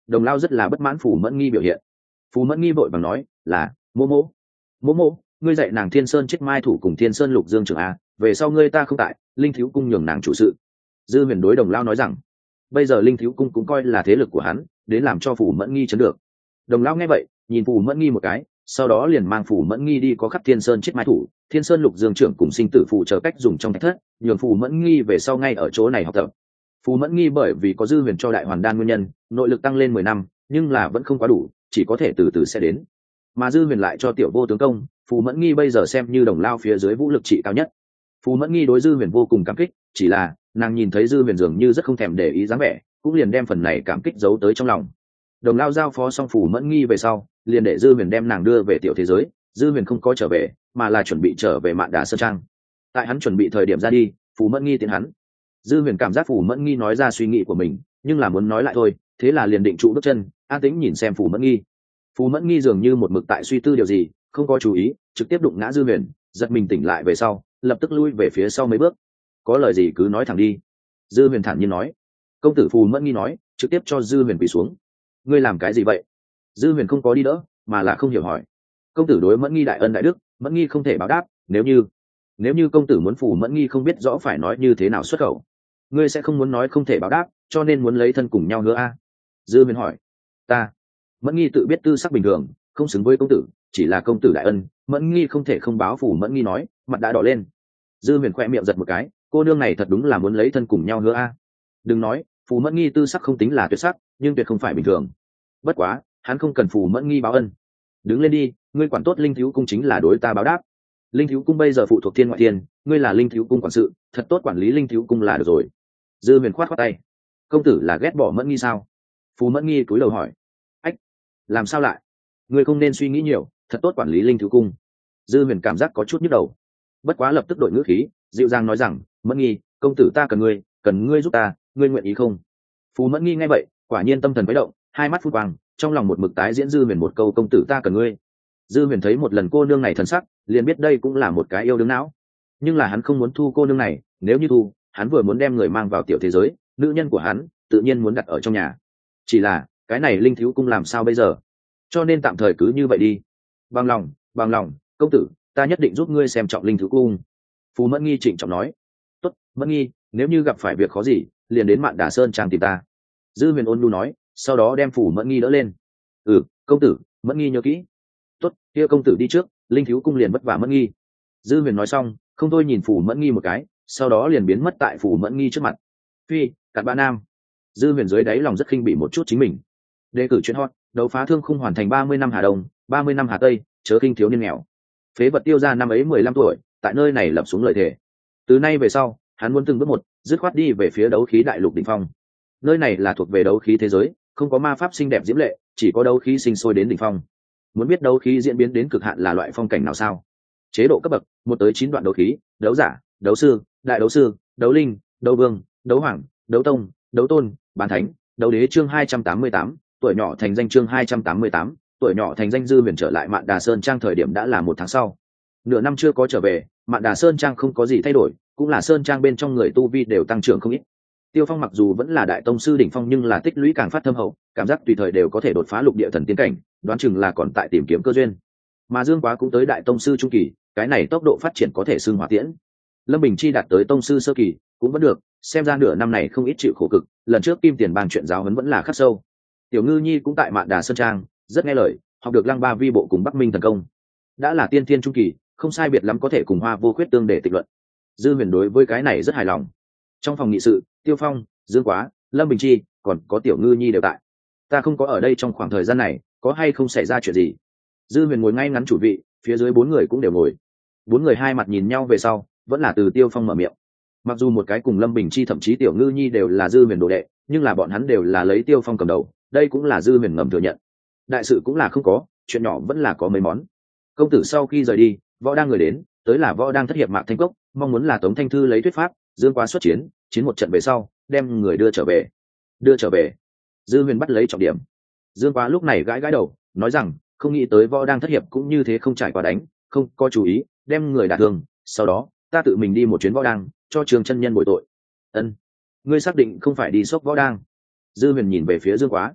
đồng lao rất là bất mãn Phù Mẫn Nghi biểu hiện. Phù Mẫn Nghi vội vàng nói là mỗ mỗ mỗ mỗ ngươi dạy nàng Thiên Sơn chết mai thủ cùng Thiên Sơn lục dương trưởng a, về sau ngươi ta không tại, linh thiếu cung nhường nàng chủ sự. Dư huyền đối đồng lao nói rằng bây giờ linh thiếu cung cũng coi là thế lực của hắn, đến làm cho Phù Mẫn Nghi chấn được. Đồng lao nghe vậy nhìn Phù Mẫn Nghi một cái, sau đó liền mang Phù Mẫn Nghi đi có khắp Thiên Sơn chết mai thủ, Thiên Sơn lục dương trưởng cùng sinh tử phụ chờ cách dùng trong thạch thất, nhường Phù Mẫn Nghi về sau ngay ở chỗ này học tập. Phù Mẫn Nghi bởi vì có Dư huyền cho đại hoàn đan nguyên nhân, nội lực tăng lên mười năm, nhưng là vẫn không quá đủ, chỉ có thể từ từ sẽ đến. Mà Dư huyền lại cho tiểu vô tướng công, Phù Mẫn Nghi bây giờ xem như đồng lao phía dưới vũ lực trị cao nhất. Phù Mẫn Nghi đối Dư huyền vô cùng cảm kích, chỉ là nàng nhìn thấy Dư huyền dường như rất không thèm để ý dáng vẻ, cũng liền đem phần này cảm kích giấu tới trong lòng. Đồng lao giao phó xong Phù Mẫn Nghi về sau, liền để Dư huyền đem nàng đưa về tiểu thế giới. Dư huyền không có trở về, mà là chuẩn bị trở về Mạn Đà Sơn Trang. Tại hắn chuẩn bị thời điểm ra đi, Phù Mẫn Nghi tiến hắn. Dư huyền cảm giác Phù Mẫn Nghi nói ra suy nghĩ của mình, nhưng là muốn nói lại thôi, thế là liền định trụ bước chân, an tĩnh nhìn xem Phù Mẫn Nghi. Phù Mẫn Nghi dường như một mực tại suy tư điều gì, không có chú ý, trực tiếp đụng ngã Dư huyền, giật mình tỉnh lại về sau, lập tức lui về phía sau mấy bước. Có lời gì cứ nói thẳng đi. Dư huyền thản nhiên nói. Công tử Phù Mẫn Nghi nói, trực tiếp cho Dư huyền quỳ xuống. Ngươi làm cái gì vậy? Dư huyền không có đi đỡ, mà là không hiểu hỏi. Công tử đối Mẫn Nghi đại ân đại đức, Mẫn Nghi không thể báo đáp, nếu như nếu như công tử muốn Phù Mẫn Nghi không biết rõ phải nói như thế nào xuất khẩu, ngươi sẽ không muốn nói không thể báo đáp, cho nên muốn lấy thân cùng nhau hứa a? Dư huyền hỏi. Ta Mẫn Nghi tự biết tư sắc bình thường, không xứng với công tử, chỉ là công tử đại ân, Mẫn Nghi không thể không báo. Phù Mẫn Nghi nói, mặt đã đỏ lên. Dư huyền khoe miệng giật một cái, cô nương này thật đúng là muốn lấy thân cùng nhau hứa a. Đừng nói, Phù Mẫn Nghi tư sắc không tính là tuyệt sắc, nhưng tuyệt không phải bình thường. Bất quá hắn không cần Phù Mẫn Nghi báo ân. Đứng lên đi, ngươi quản tốt linh thiếu cung chính là đối ta báo đáp. Linh thiếu cung bây giờ phụ thuộc thiên ngoại thiên, ngươi là linh thiếu cung quản sự, thật tốt quản lý linh thiếu cung là được rồi. Dư huyền khoát khoát tay. Công tử là ghét bỏ Mẫn Nghi sao? Phù Mẫn Nghi cúi đầu hỏi. Ách, làm sao lại? Ngươi không nên suy nghĩ nhiều, thật tốt quản lý linh thiếu cung. Dư huyền cảm giác có chút nhức đầu, bất quá lập tức đổi ngữ khí, dịu dàng nói rằng, Mẫn Nghi, công tử ta cần ngươi, cần ngươi giúp ta, ngươi nguyện ý không? Phù Mẫn Nghi nghe vậy, quả nhiên tâm thần khuấy động, hai mắt phút quang, trong lòng một mực tái diễn Dư huyền một câu công tử ta cần ngươi. Dư huyền thấy một lần cô nương này thần sắc, liền biết đây cũng là một cái yêu đương não, nhưng là hắn không muốn thu cô nương này, nếu như thu, hắn vừa muốn đem người mang vào tiểu thế giới, nữ nhân của hắn tự nhiên muốn đặt ở trong nhà. Chỉ là cái này linh thiếu cung làm sao bây giờ, cho nên tạm thời cứ như vậy đi. Bằng lòng, bằng lòng, công tử, ta nhất định giúp ngươi xem trọng linh thiếu cung. Phù Mẫn Nghi trịnh trọng nói. Tốt, Mẫn Nghi, nếu như gặp phải việc khó gì, liền đến Mạn Đà Sơn Trang tìm ta. Dư huyền ôn nhu nói, sau đó đem Phù Mẫn Nghi đỡ lên. Ừ, công tử, Mẫn Nghi nhớ kỹ. Tốt, kia công tử đi trước, linh thiếu cung liền vất vả Mẫn Nghi. Dư huyền nói xong, không thôi nhìn Phù Mẫn Nghi một cái, sau đó liền biến mất tại Phù Mẫn Nghi trước mặt. Phi, cặn bã nam. Dư huyền dưới đáy lòng rất khinh bị một chút chính mình. Đề cử chuyên hot, đấu phá thương khung hoàn thành ba mươi năm Hà Đông, ba mươi năm Hà Tây, chớ khinh thiếu niên nghèo. Phế vật tiêu ra năm ấy mười lăm tuổi, tại nơi này lập xuống lời thề. Từ nay về sau, hắn muốn từng bước một, dứt khoát đi về phía đấu khí đại lục đỉnh phong. Nơi này là thuộc về đấu khí thế giới, không có ma pháp xinh đẹp diễm lệ, chỉ có đấu khí sinh sôi đến đỉnh phong. Muốn biết đấu khí diễn biến đến cực hạn là loại phong cảnh nào sao? Chế độ cấp bậc, một tới chín đoạn đấu khí, đấu giả, đấu sư, đại đấu sư, đấu linh, đấu vương, đấu hoàng, đấu tông, đấu tôn, bán thánh, đấu đế. Chương hai trăm tám mươi tám, tuổi nhỏ thành danh. Chương hai trăm tám mươi tám, tuổi nhỏ thành danh. Dư huyền trở lại Mạn Đà Sơn Trang thời điểm đã là một tháng sau. Nửa năm chưa có trở về, Mạn Đà Sơn Trang không có gì thay đổi, cũng là Sơn Trang bên trong người tu vi đều tăng trưởng không ít. Tiêu Phong mặc dù vẫn là đại tông sư đỉnh phong nhưng là tích lũy càng phát thâm hậu, cảm giác tùy thời đều có thể đột phá lục địa thần tiên cảnh, đoán chừng là còn tại tìm kiếm cơ duyên. Mà Dương Quá cũng tới đại tông sư trung kỳ, cái này tốc độ phát triển có thể xưng hỏa tiễn. Lâm Bình Chi đạt tới tông sư sơ kỳ, cũng vẫn được, xem ra nửa năm này không ít chịu khổ cực, lần trước Kim Tiền Bang chuyện giáo huấn vẫn là khắc sâu. Tiểu Ngư Nhi cũng tại Mạn Đà Sơn Trang, rất nghe lời, học được Lăng Ba Vi bộ cùng Bắc Minh thần công, đã là tiên thiên trung kỳ, không sai biệt lắm có thể cùng Hoa Vô Khuyết tương để tịch luận. Dư huyền đối với cái này rất hài lòng. Trong phòng nghị sự, Tiêu Phong, Dương Quá, Lâm Bình Chi, còn có Tiểu Ngư Nhi đều tại. Ta không có ở đây trong khoảng thời gian này, có hay không xảy ra chuyện gì? Dư huyền ngồi ngay ngắn chủ vị, phía dưới bốn người cũng đều ngồi. Bốn người hai mặt nhìn nhau về sau, vẫn là từ Tiêu Phong mở miệng. Mặc dù một cái cùng Lâm Bình Chi thậm chí Tiểu Ngư Nhi đều là Dư huyền đồ đệ, nhưng là bọn hắn đều là lấy Tiêu Phong cầm đầu, đây cũng là Dư huyền ngầm thừa nhận. Đại sự cũng là không có, chuyện nhỏ vẫn là có mấy món. Công tử sau khi rời đi, võ đang người đến, tới là võ đang thất hiệp Mạc Thanh Cốc, mong muốn là Tống Thanh Thư lấy thuyết pháp, Dương Quá xuất chiến, chiến một trận về sau, đem người đưa trở về. Đưa trở về. Dư huyền bắt lấy trọng điểm. Dương Quá lúc này gãi gãi đầu, nói rằng, không nghĩ tới võ đang thất hiệp cũng như thế, không trải qua đánh, không có chú ý, đem người đả thương, sau đó ta tự mình đi một chuyến võ đang, cho Trường chân nhân bồi tội. Ân, ngươi xác định không phải đi sốc võ đang? Dư huyền nhìn về phía Dương Quá.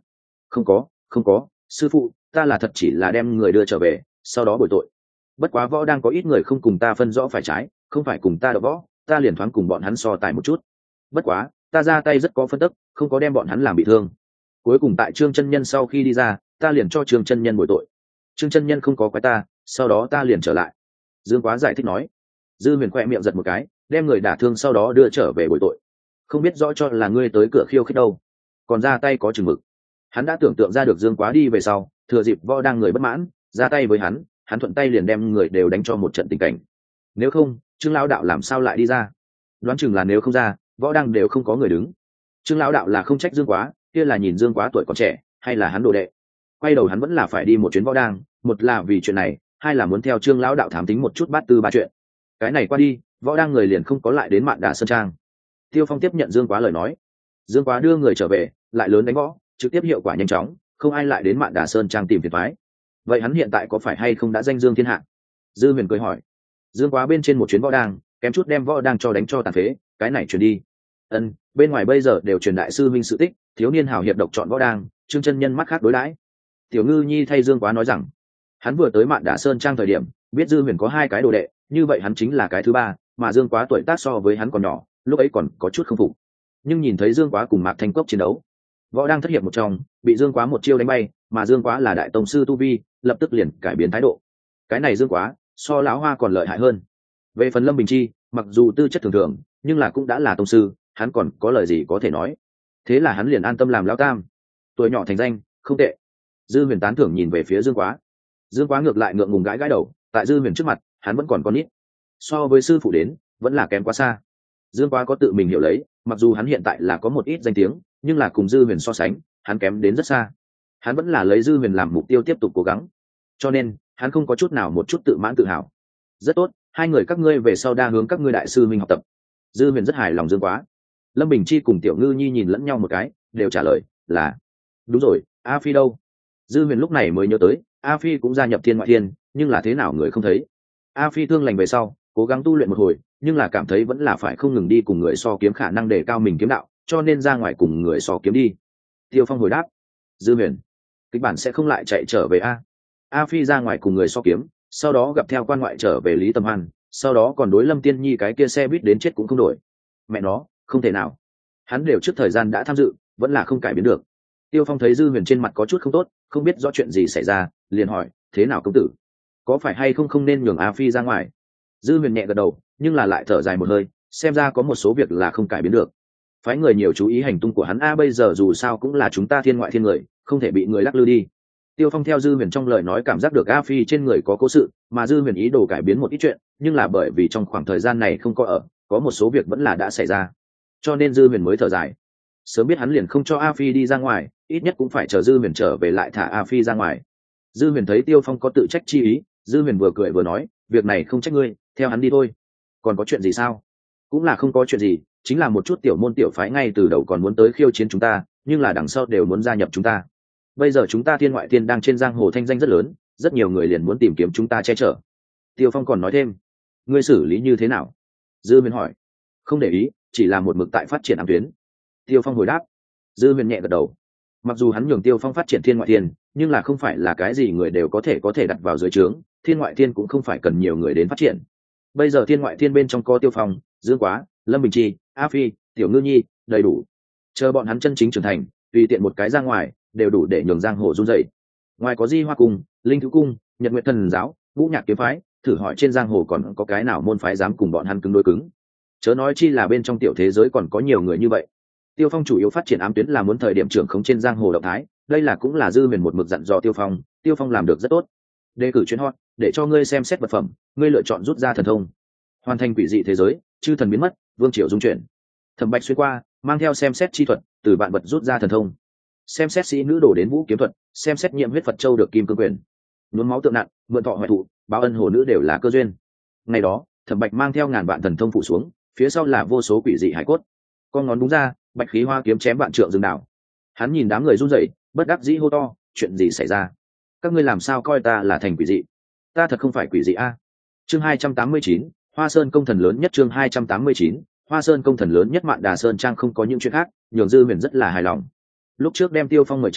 Không có, không có, sư phụ, ta là thật chỉ là đem người đưa trở về, sau đó bồi tội. Bất quá võ đang có ít người không cùng ta phân rõ phải trái, không phải cùng ta đọ võ, ta liền thoáng cùng bọn hắn so tài một chút. Bất quá ta ra tay rất có phân tức, không có đem bọn hắn làm bị thương. Cuối cùng tại Trương chân nhân sau khi đi ra, ta liền cho Trương chân nhân bồi tội. Trương chân nhân không có quái ta, sau đó ta liền trở lại. Dương Quá giải thích nói. Dư Huyền khoe miệng giật một cái, đem người đả thương sau đó đưa trở về bồi tội. Không biết rõ cho là ngươi tới cửa khiêu khích đâu, còn ra tay có chừng mực. Hắn đã tưởng tượng ra được Dương Quá đi về sau, thừa dịp võ đang người bất mãn, ra tay với hắn, hắn thuận tay liền đem người đều đánh cho một trận tình cảnh. Nếu không, Trương lão đạo làm sao lại đi ra? Đoán chừng là nếu không ra, võ đang đều không có người đứng. Trương lão đạo là không trách Dương Quá, kia là nhìn Dương Quá tuổi còn trẻ, hay là hắn đồ đệ. Quay đầu hắn vẫn là phải đi một chuyến võ đang, một là vì chuyện này, hai là muốn theo Trương lão đạo thám tính một chút bát tư ba chuyện. Cái này qua đi, võ đang người liền không có lại đến Mạn Đà Sơn Trang. Tiêu Phong tiếp nhận Dương Quá lời nói. Dương Quá đưa người trở về, lại lớn đánh võ, trực tiếp hiệu quả nhanh chóng, không ai lại đến Mạn Đà Sơn Trang tìm phiền toái. Vậy hắn hiện tại có phải hay không đã danh dương thiên hạ? Dư Huyền cười hỏi. Dương Quá bên trên một chuyến võ đang, kém chút đem võ đang cho đánh cho tàn phế, cái này truyền đi. Ân, bên ngoài bây giờ đều truyền đại sư minh sự tích, thiếu niên hào hiệp độc chọn võ đang, Trương chân nhân mắt khác đối đãi. Tiểu Ngư Nhi thay Dương Quá nói rằng, hắn vừa tới Mạn Đà Sơn Trang thời điểm, biết Dư Huyền có hai cái đồ đệ, như vậy hắn chính là cái thứ ba, mà Dương Quá tuổi tác so với hắn còn nhỏ, lúc ấy còn có chút không phục. Nhưng nhìn thấy Dương Quá cùng Mạc Thanh Cốc chiến đấu, võ đang thất hiệp một trong, bị Dương Quá một chiêu đánh bay, mà Dương Quá là đại tông sư tu vi, lập tức liền cải biến thái độ. Cái này Dương Quá so lão hoa còn lợi hại hơn. Về phần Lâm Bình Chi, mặc dù tư chất thường thường, nhưng là cũng đã là tông sư, hắn còn có lời gì có thể nói. Thế là hắn liền an tâm làm lão tam. Tuổi nhỏ thành danh, không tệ. Dư Huyền tán thưởng nhìn về phía Dương Quá. Dương Quá ngược lại ngượng ngùng gãi gãi đầu, tại Dư Huyền trước mặt, hắn vẫn còn con nít. So với sư phụ đến, vẫn là kém quá xa. Dương Quá có tự mình hiểu lấy, mặc dù hắn hiện tại là có một ít danh tiếng, nhưng là cùng Dư Huyền so sánh, hắn kém đến rất xa. Hắn vẫn là lấy Dư Huyền làm mục tiêu tiếp tục cố gắng. Cho nên, hắn không có chút nào một chút tự mãn tự hào. Rất tốt, hai người các ngươi về sau đa hướng các ngươi đại sư minh học tập. Dư Huyền rất hài lòng Dương Quá. Lâm Bình Chi cùng Tiểu Ngư Nhi nhìn lẫn nhau một cái, đều trả lời là đúng rồi. A Phi đâu? Dư Huyền lúc này mới nhớ tới, A Phi cũng gia nhập Thiên Ngoại Thiên, nhưng là thế nào người không thấy. A Phi thương lành về sau, cố gắng tu luyện một hồi, nhưng là cảm thấy vẫn là phải không ngừng đi cùng người so kiếm khả năng để cao mình kiếm đạo, cho nên ra ngoài cùng người so kiếm đi. Tiêu Phong hồi đáp. Dư Huyền, kịch bản sẽ không lại chạy trở về a? A Phi ra ngoài cùng người so kiếm, sau đó gặp theo quan ngoại trở về Lý Tầm Hoan, sau đó còn đối Lâm Tiên Nhi cái kia xe buýt đến chết cũng không đổi. Mẹ nó, không thể nào. Hắn đều trước thời gian đã tham dự, vẫn là không cải biến được. Tiêu Phong thấy Dư Huyền trên mặt có chút không tốt, không biết rõ chuyện gì xảy ra, liền hỏi, thế nào công tử? Có phải hay không không nên nhường A Phi ra ngoài? Dư Huyền nhẹ gật đầu, nhưng là lại thở dài một hơi, xem ra có một số việc là không cải biến được. Phái người nhiều chú ý hành tung của hắn a, bây giờ dù sao cũng là chúng ta Thiên Ngoại Thiên người, không thể bị người lắc lư đi. Tiêu Phong theo Dư Huyền trong lời nói cảm giác được A Phi trên người có cố sự, mà Dư Huyền ý đồ cải biến một ít chuyện, nhưng là bởi vì trong khoảng thời gian này không có ở, có một số việc vẫn là đã xảy ra, cho nên Dư Huyền mới thở dài. Sớm biết hắn liền không cho A Phi đi ra ngoài, ít nhất cũng phải chờ Dư Huyền trở về lại thả A Phi ra ngoài. Dư Huyền thấy Tiêu Phong có tự trách chi ý, Dư Huyền vừa cười vừa nói, việc này không trách ngươi, theo hắn đi thôi. Còn có chuyện gì sao? Cũng là không có chuyện gì, chính là một chút tiểu môn tiểu phái ngay từ đầu còn muốn tới khiêu chiến chúng ta, nhưng là đằng sau đều muốn gia nhập chúng ta. Bây giờ chúng ta Thiên Ngoại Thiên đang trên giang hồ thanh danh rất lớn, rất nhiều người liền muốn tìm kiếm chúng ta che chở. Tiêu Phong còn nói thêm, ngươi xử lý như thế nào? Dư Huyền hỏi. Không để ý, chỉ là một mực tại phát triển ám tuyến. Tiêu Phong hồi đáp. Dư Huyền nhẹ gật đầu. Mặc dù hắn nhường Tiêu Phong phát triển Thiên Ngoại Thiên, nhưng là không phải là cái gì người đều có thể có thể đặt vào dưới trướng, Thiên Ngoại Thiên cũng không phải cần nhiều người đến phát triển. Bây giờ Thiên Ngoại Thiên bên trong có Tiêu Phong, Dương Quá, Lâm Bình Chi, A Phi, Tiểu Ngư Nhi, đầy đủ. Chờ bọn hắn chân chính trưởng thành, tùy tiện một cái ra ngoài, đều đủ để nhường giang hồ run rẩy. Ngoài có Di Hoa Cung, Linh Thứ Cung, Nhật Nguyệt Thần Giáo, Ngũ Nhạc Kiếm Phái, thử hỏi trên giang hồ còn có cái nào môn phái dám cùng bọn hắn cứng đối cứng? Chớ nói chi là bên trong tiểu thế giới còn có nhiều người như vậy. Tiêu Phong chủ yếu phát triển ám tuyến là muốn thời điểm trưởng khống trên giang hồ động thái, đây là cũng là Dư Huyền một mực dặn dò Tiêu Phong, Tiêu Phong làm được rất tốt. Đề cử chuyến hot, để cho ngươi xem xét vật phẩm, ngươi lựa chọn rút ra thần thông. Hoàn thành quỷ dị thế giới, chư thần biến mất, vương triều dung chuyển. Thẩm Bạch xuyên qua, mang theo xem xét chi thuật, từ vạn vật rút ra thần thông. Xem xét sĩ nữ đổ đến vũ kiếm thuật, xem xét nhiệm huyết Phật châu được kim cương quyền. Nhuốm máu tượng nặng, mượn thọ hoại thụ, báo ân hồ nữ đều là cơ duyên. Ngày đó, Thẩm Bạch mang theo ngàn vạn thần thông phụ xuống, phía sau là vô số quỷ dị hải cốt. Con ngón đúng ra, bạch khí hoa kiếm chém vạn trượng rừng đảo. Hắn nhìn đám người run rẩy, bất đắc dĩ hô to, chuyện gì xảy ra? Các ngươi làm sao coi ta là thành quỷ dị? Ta thật không phải quỷ dị a. Chương hai trăm tám mươi chín, Hoa Sơn công thần lớn nhất. Chương hai trăm tám mươi chín, Hoa Sơn công thần lớn nhất. Mạn Đà Sơn Trang không có những chuyện khác, nhường Dư Huyền rất là hài lòng. Lúc trước đem Tiêu Phong mời chào,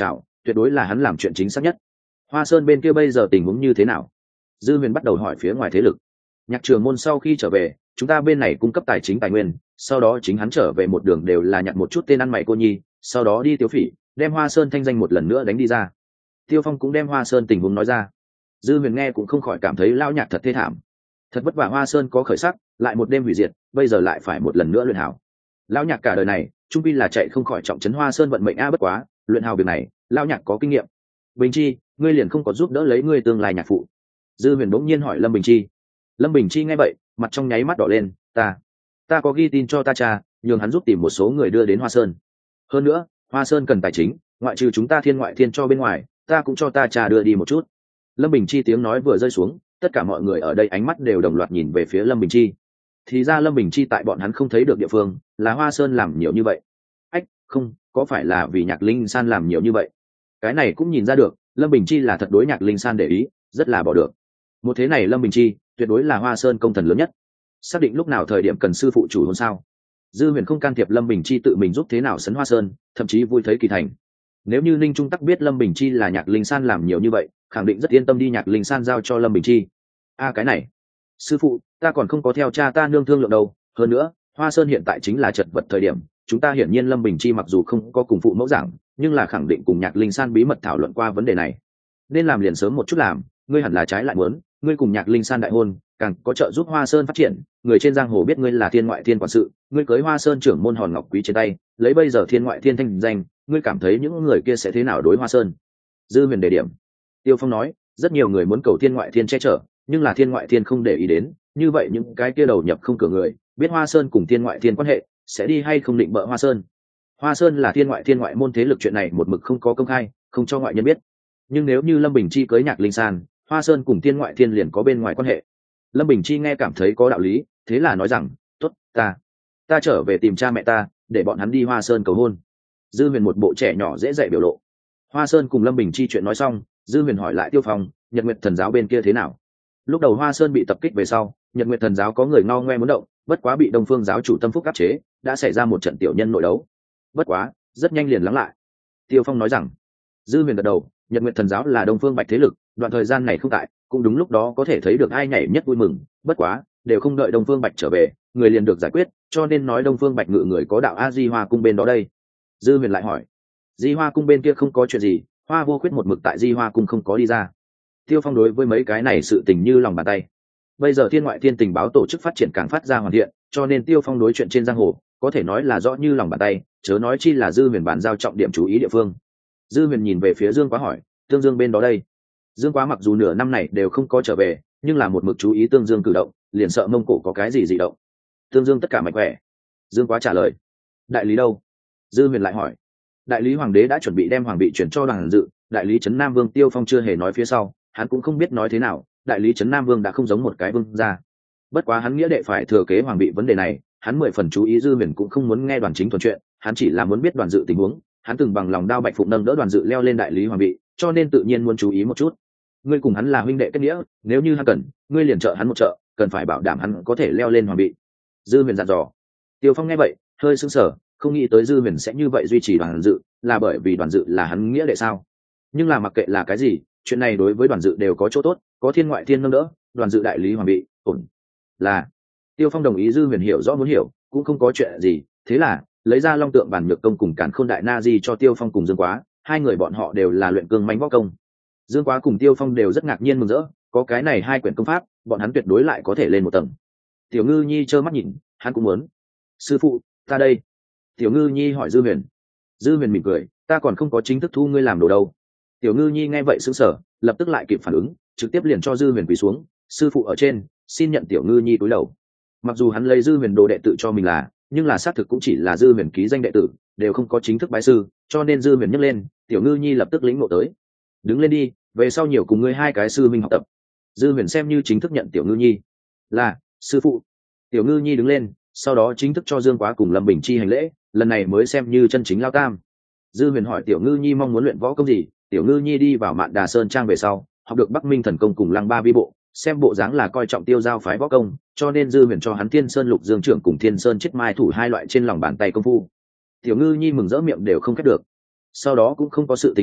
tuyệt đối là hắn làm chuyện chính xác nhất. Hoa Sơn bên kia bây giờ tình huống như thế nào? Dư Huyền bắt đầu hỏi phía ngoài thế lực. Nhạc Trường Môn sau khi trở về, chúng ta bên này cung cấp tài chính tài nguyên, sau đó chính hắn trở về một đường đều là nhặt một chút tên ăn mày cô nhi, sau đó đi Tiêu Phỉ, đem Hoa Sơn thanh danh một lần nữa đánh đi ra. Tiêu Phong cũng đem Hoa Sơn tình huống nói ra. Dư Huyền nghe cũng không khỏi cảm thấy lão nhạc thật thê thảm. Thật vất vả Hoa Sơn có khởi sắc, lại một đêm hủy diệt, bây giờ lại phải một lần nữa luyện hảo. Lão nhạc cả đời này, trung quy là chạy không khỏi trọng trấn Hoa Sơn vận mệnh a, bất quá, luyện hảo việc này, lão nhạc có kinh nghiệm. Bình Chi, ngươi liền không có giúp đỡ lấy ngươi tương lai nhạc phụ? Dư Huyền bỗng nhiên hỏi Lâm Bình Chi. Lâm Bình Chi nghe vậy, mặt trong nháy mắt đỏ lên, ta, ta có ghi tin cho ta cha, nhường hắn giúp tìm một số người đưa đến Hoa Sơn. Hơn nữa, Hoa Sơn cần tài chính, ngoại trừ chúng ta Thiên Ngoại Thiên cho bên ngoài, ta cũng cho ta cha đưa đi một chút. Lâm Bình Chi tiếng nói vừa rơi xuống, tất cả mọi người ở đây ánh mắt đều đồng loạt nhìn về phía Lâm Bình Chi. Thì ra Lâm Bình Chi tại bọn hắn không thấy được địa phương, là Hoa Sơn làm nhiều như vậy. Ách, không, có phải là vì Nhạc Linh San làm nhiều như vậy? Cái này cũng nhìn ra được, Lâm Bình Chi là thật đối Nhạc Linh San để ý, rất là bỏ được. Một thế này Lâm Bình Chi, tuyệt đối là Hoa Sơn công thần lớn nhất. Xác định lúc nào thời điểm cần sư phụ chủ hôn sao? Dư Huyền không can thiệp Lâm Bình Chi tự mình giúp thế nào sấn Hoa Sơn, thậm chí vui thấy kỳ thành. Nếu như Ninh Trung Tắc biết Lâm Bình Chi là Nhạc Linh San làm nhiều như vậy, khẳng định rất yên tâm đi Nhạc Linh San giao cho Lâm Bình Chi. A cái này, sư phụ, ta còn không có theo cha ta nương thương lượng đâu. Hơn nữa, Hoa Sơn hiện tại chính là chật vật thời điểm, chúng ta hiển nhiên Lâm Bình Chi mặc dù không có cùng phụ mẫu giảng, nhưng là khẳng định cùng Nhạc Linh San bí mật thảo luận qua vấn đề này. Nên làm liền sớm một chút làm, ngươi hẳn là trái lại muốn, ngươi cùng Nhạc Linh San đại hôn, càng có trợ giúp Hoa Sơn phát triển, người trên giang hồ biết ngươi là Thiên Ngoại Thiên quản sự, ngươi cưới Hoa Sơn trưởng môn hòn ngọc quý trên tay, lấy bây giờ Thiên Ngoại Thiên thanh danh, ngươi cảm thấy những người kia sẽ thế nào đối Hoa Sơn? Dư Huyền đề điểm. Tiêu Phong nói, rất nhiều người muốn cầu Thiên Ngoại Thiên che chở, nhưng là Thiên Ngoại Thiên không để ý đến, như vậy những cái kia đầu nhập không cửa người, biết Hoa Sơn cùng Thiên Ngoại Thiên quan hệ, sẽ đi hay không định bợ Hoa Sơn? Hoa Sơn là Thiên Ngoại Thiên ngoại môn thế lực, chuyện này một mực không có công khai, không cho ngoại nhân biết. Nhưng nếu như Lâm Bình Chi cưới Nhạc Linh San, Hoa Sơn cùng Thiên Ngoại Thiên liền có bên ngoài quan hệ. Lâm Bình Chi nghe cảm thấy có đạo lý, thế là nói rằng, tốt, ta, ta trở về tìm cha mẹ ta, để bọn hắn đi Hoa Sơn cầu hôn. Dư Huyền một bộ trẻ nhỏ dễ dạy biểu lộ. Hoa Sơn cùng Lâm Bình Chi chuyện nói xong, Dư Huyền hỏi lại Tiêu Phong, Nhật Nguyệt Thần giáo bên kia thế nào? Lúc đầu Hoa Sơn bị tập kích về sau, Nhật Nguyệt Thần giáo có người ngao ngoe muốn động, bất quá bị Đông Phương giáo chủ Tâm Phúc áp chế, đã xảy ra một trận tiểu nhân nội đấu. Bất quá, rất nhanh liền lắng lại. Tiêu Phong nói rằng, Dư Huyền gật đầu, Nhật Nguyệt Thần giáo là Đông Phương Bạch thế lực, đoạn thời gian này không tại, cũng đúng lúc đó có thể thấy được ai nhảy nhất vui mừng, bất quá, đều không đợi Đông Phương Bạch trở về, người liền được giải quyết, cho nên nói Đông Phương Bạch ngự người có đạo A Di Hoa cung bên đó đây. Dư Huyền lại hỏi, Di Hoa cung bên kia không có chuyện gì, Hoa Vô Khuyết một mực tại Di Hoa cung không có đi ra. Tiêu Phong đối với mấy cái này sự tình như lòng bàn tay. Bây giờ Thiên Ngoại Thiên tình báo tổ chức phát triển càng phát ra hoàn thiện, cho nên Tiêu Phong đối chuyện trên giang hồ có thể nói là rõ như lòng bàn tay, chớ nói chi là Dư Huyền bàn giao trọng điểm chú ý địa phương. Dư Huyền nhìn về phía Dương Quá hỏi, Tương Dương bên đó đây? Dương Quá mặc dù nửa năm này đều không có trở về, nhưng là một mực chú ý Tương Dương cử động, liền sợ Mông Cổ có cái gì dị động. Tương Dương tất cả mạnh khỏe. Dương Quá trả lời. Đại lý đâu? Dư Huyền lại hỏi. Đại lý hoàng đế đã chuẩn bị đem hoàng vị chuyển cho Đoàn Dự, đại lý trấn Nam Vương Tiêu Phong chưa hề nói phía sau, hắn cũng không biết nói thế nào, đại lý trấn Nam Vương đã không giống một cái vương gia. Bất quá hắn nghĩa đệ phải thừa kế hoàng vị vấn đề này, hắn mười phần chú ý. Dư Huyền cũng không muốn nghe Đoàn Chính thuần chuyện, hắn chỉ là muốn biết Đoàn Dự tình huống, hắn từng bằng lòng đao bạch phụng nâng đỡ Đoàn Dự leo lên đại lý hoàng vị, cho nên tự nhiên muốn chú ý một chút. Ngươi cùng hắn là huynh đệ kết nghĩa, nếu như hắn cần, ngươi liền trợ hắn một trợ, cần phải bảo đảm hắn có thể leo lên hoàng vị. Dư Huyền dặn dò. Tiêu Phong nghe vậy, hơi sững sờ, không nghĩ tới Dư Huyền sẽ như vậy duy trì Đoàn Dự, là bởi vì Đoàn Dự là hắn nghĩa đệ sao? Nhưng là mặc kệ là cái gì, chuyện này đối với Đoàn Dự đều có chỗ tốt, có Thiên Ngoại Thiên nâng đỡ, Đoàn Dự đại lý hoàng vị, ổn. Là. Tiêu Phong đồng ý. Dư Huyền hiểu rõ muốn hiểu, cũng không có chuyện gì, thế là lấy ra Long Tượng Bản Nhược Công cùng Càn Khôn Đại Na Di cho Tiêu Phong cùng Dương Quá, hai người bọn họ đều là luyện cương mãnh võ công. Dương Quá cùng Tiêu Phong đều rất ngạc nhiên mừng rỡ, có cái này hai quyển công pháp, bọn hắn tuyệt đối lại có thể lên một tầng. Tiểu Ngư Nhi trơ mắt nhìn, hắn cũng muốn. Sư phụ, ta đây. Tiểu Ngư Nhi hỏi Dư Huyền. Dư Huyền mỉm cười, ta còn không có chính thức thu ngươi làm đồ đâu. Tiểu Ngư Nhi nghe vậy sững sờ, lập tức lại kịp phản ứng, trực tiếp liền cho Dư Huyền quỳ xuống, sư phụ ở trên, xin nhận Tiểu Ngư Nhi cúi đầu. Mặc dù hắn lấy Dư Huyền đồ đệ tự cho mình là, nhưng là xác thực cũng chỉ là Dư Huyền ký danh đệ tử, đều không có chính thức bái sư, cho nên Dư Huyền nhấc lên, Tiểu Ngư Nhi lập tức lĩnh ngộ tới. Đứng lên đi, về sau nhiều cùng ngươi hai cái sư minh học tập. Dư Huyền xem như chính thức nhận Tiểu Ngư Nhi. Là, sư phụ. Tiểu Ngư Nhi đứng lên, sau đó chính thức cho Dương Quá cùng Lâm Bình Chi hành lễ, lần này mới xem như chân chính lao tam. Dư Huyền hỏi Tiểu Ngư Nhi mong muốn luyện võ công gì, Tiểu Ngư Nhi đi vào Mạn Đà Sơn trang về sau, học được Bắc Minh thần công cùng Lăng Ba vi bộ, xem bộ dáng là coi trọng Tiêu Giao phái võ công, cho nên Dư Huyền cho hắn Thiên Sơn Lục Dương trưởng cùng Thiên Sơn Chết Mai thủ hai loại trên lòng bàn tay công phu. Tiểu Ngư Nhi mừng rỡ miệng đều không khép được. Sau đó cũng không có sự tình gì,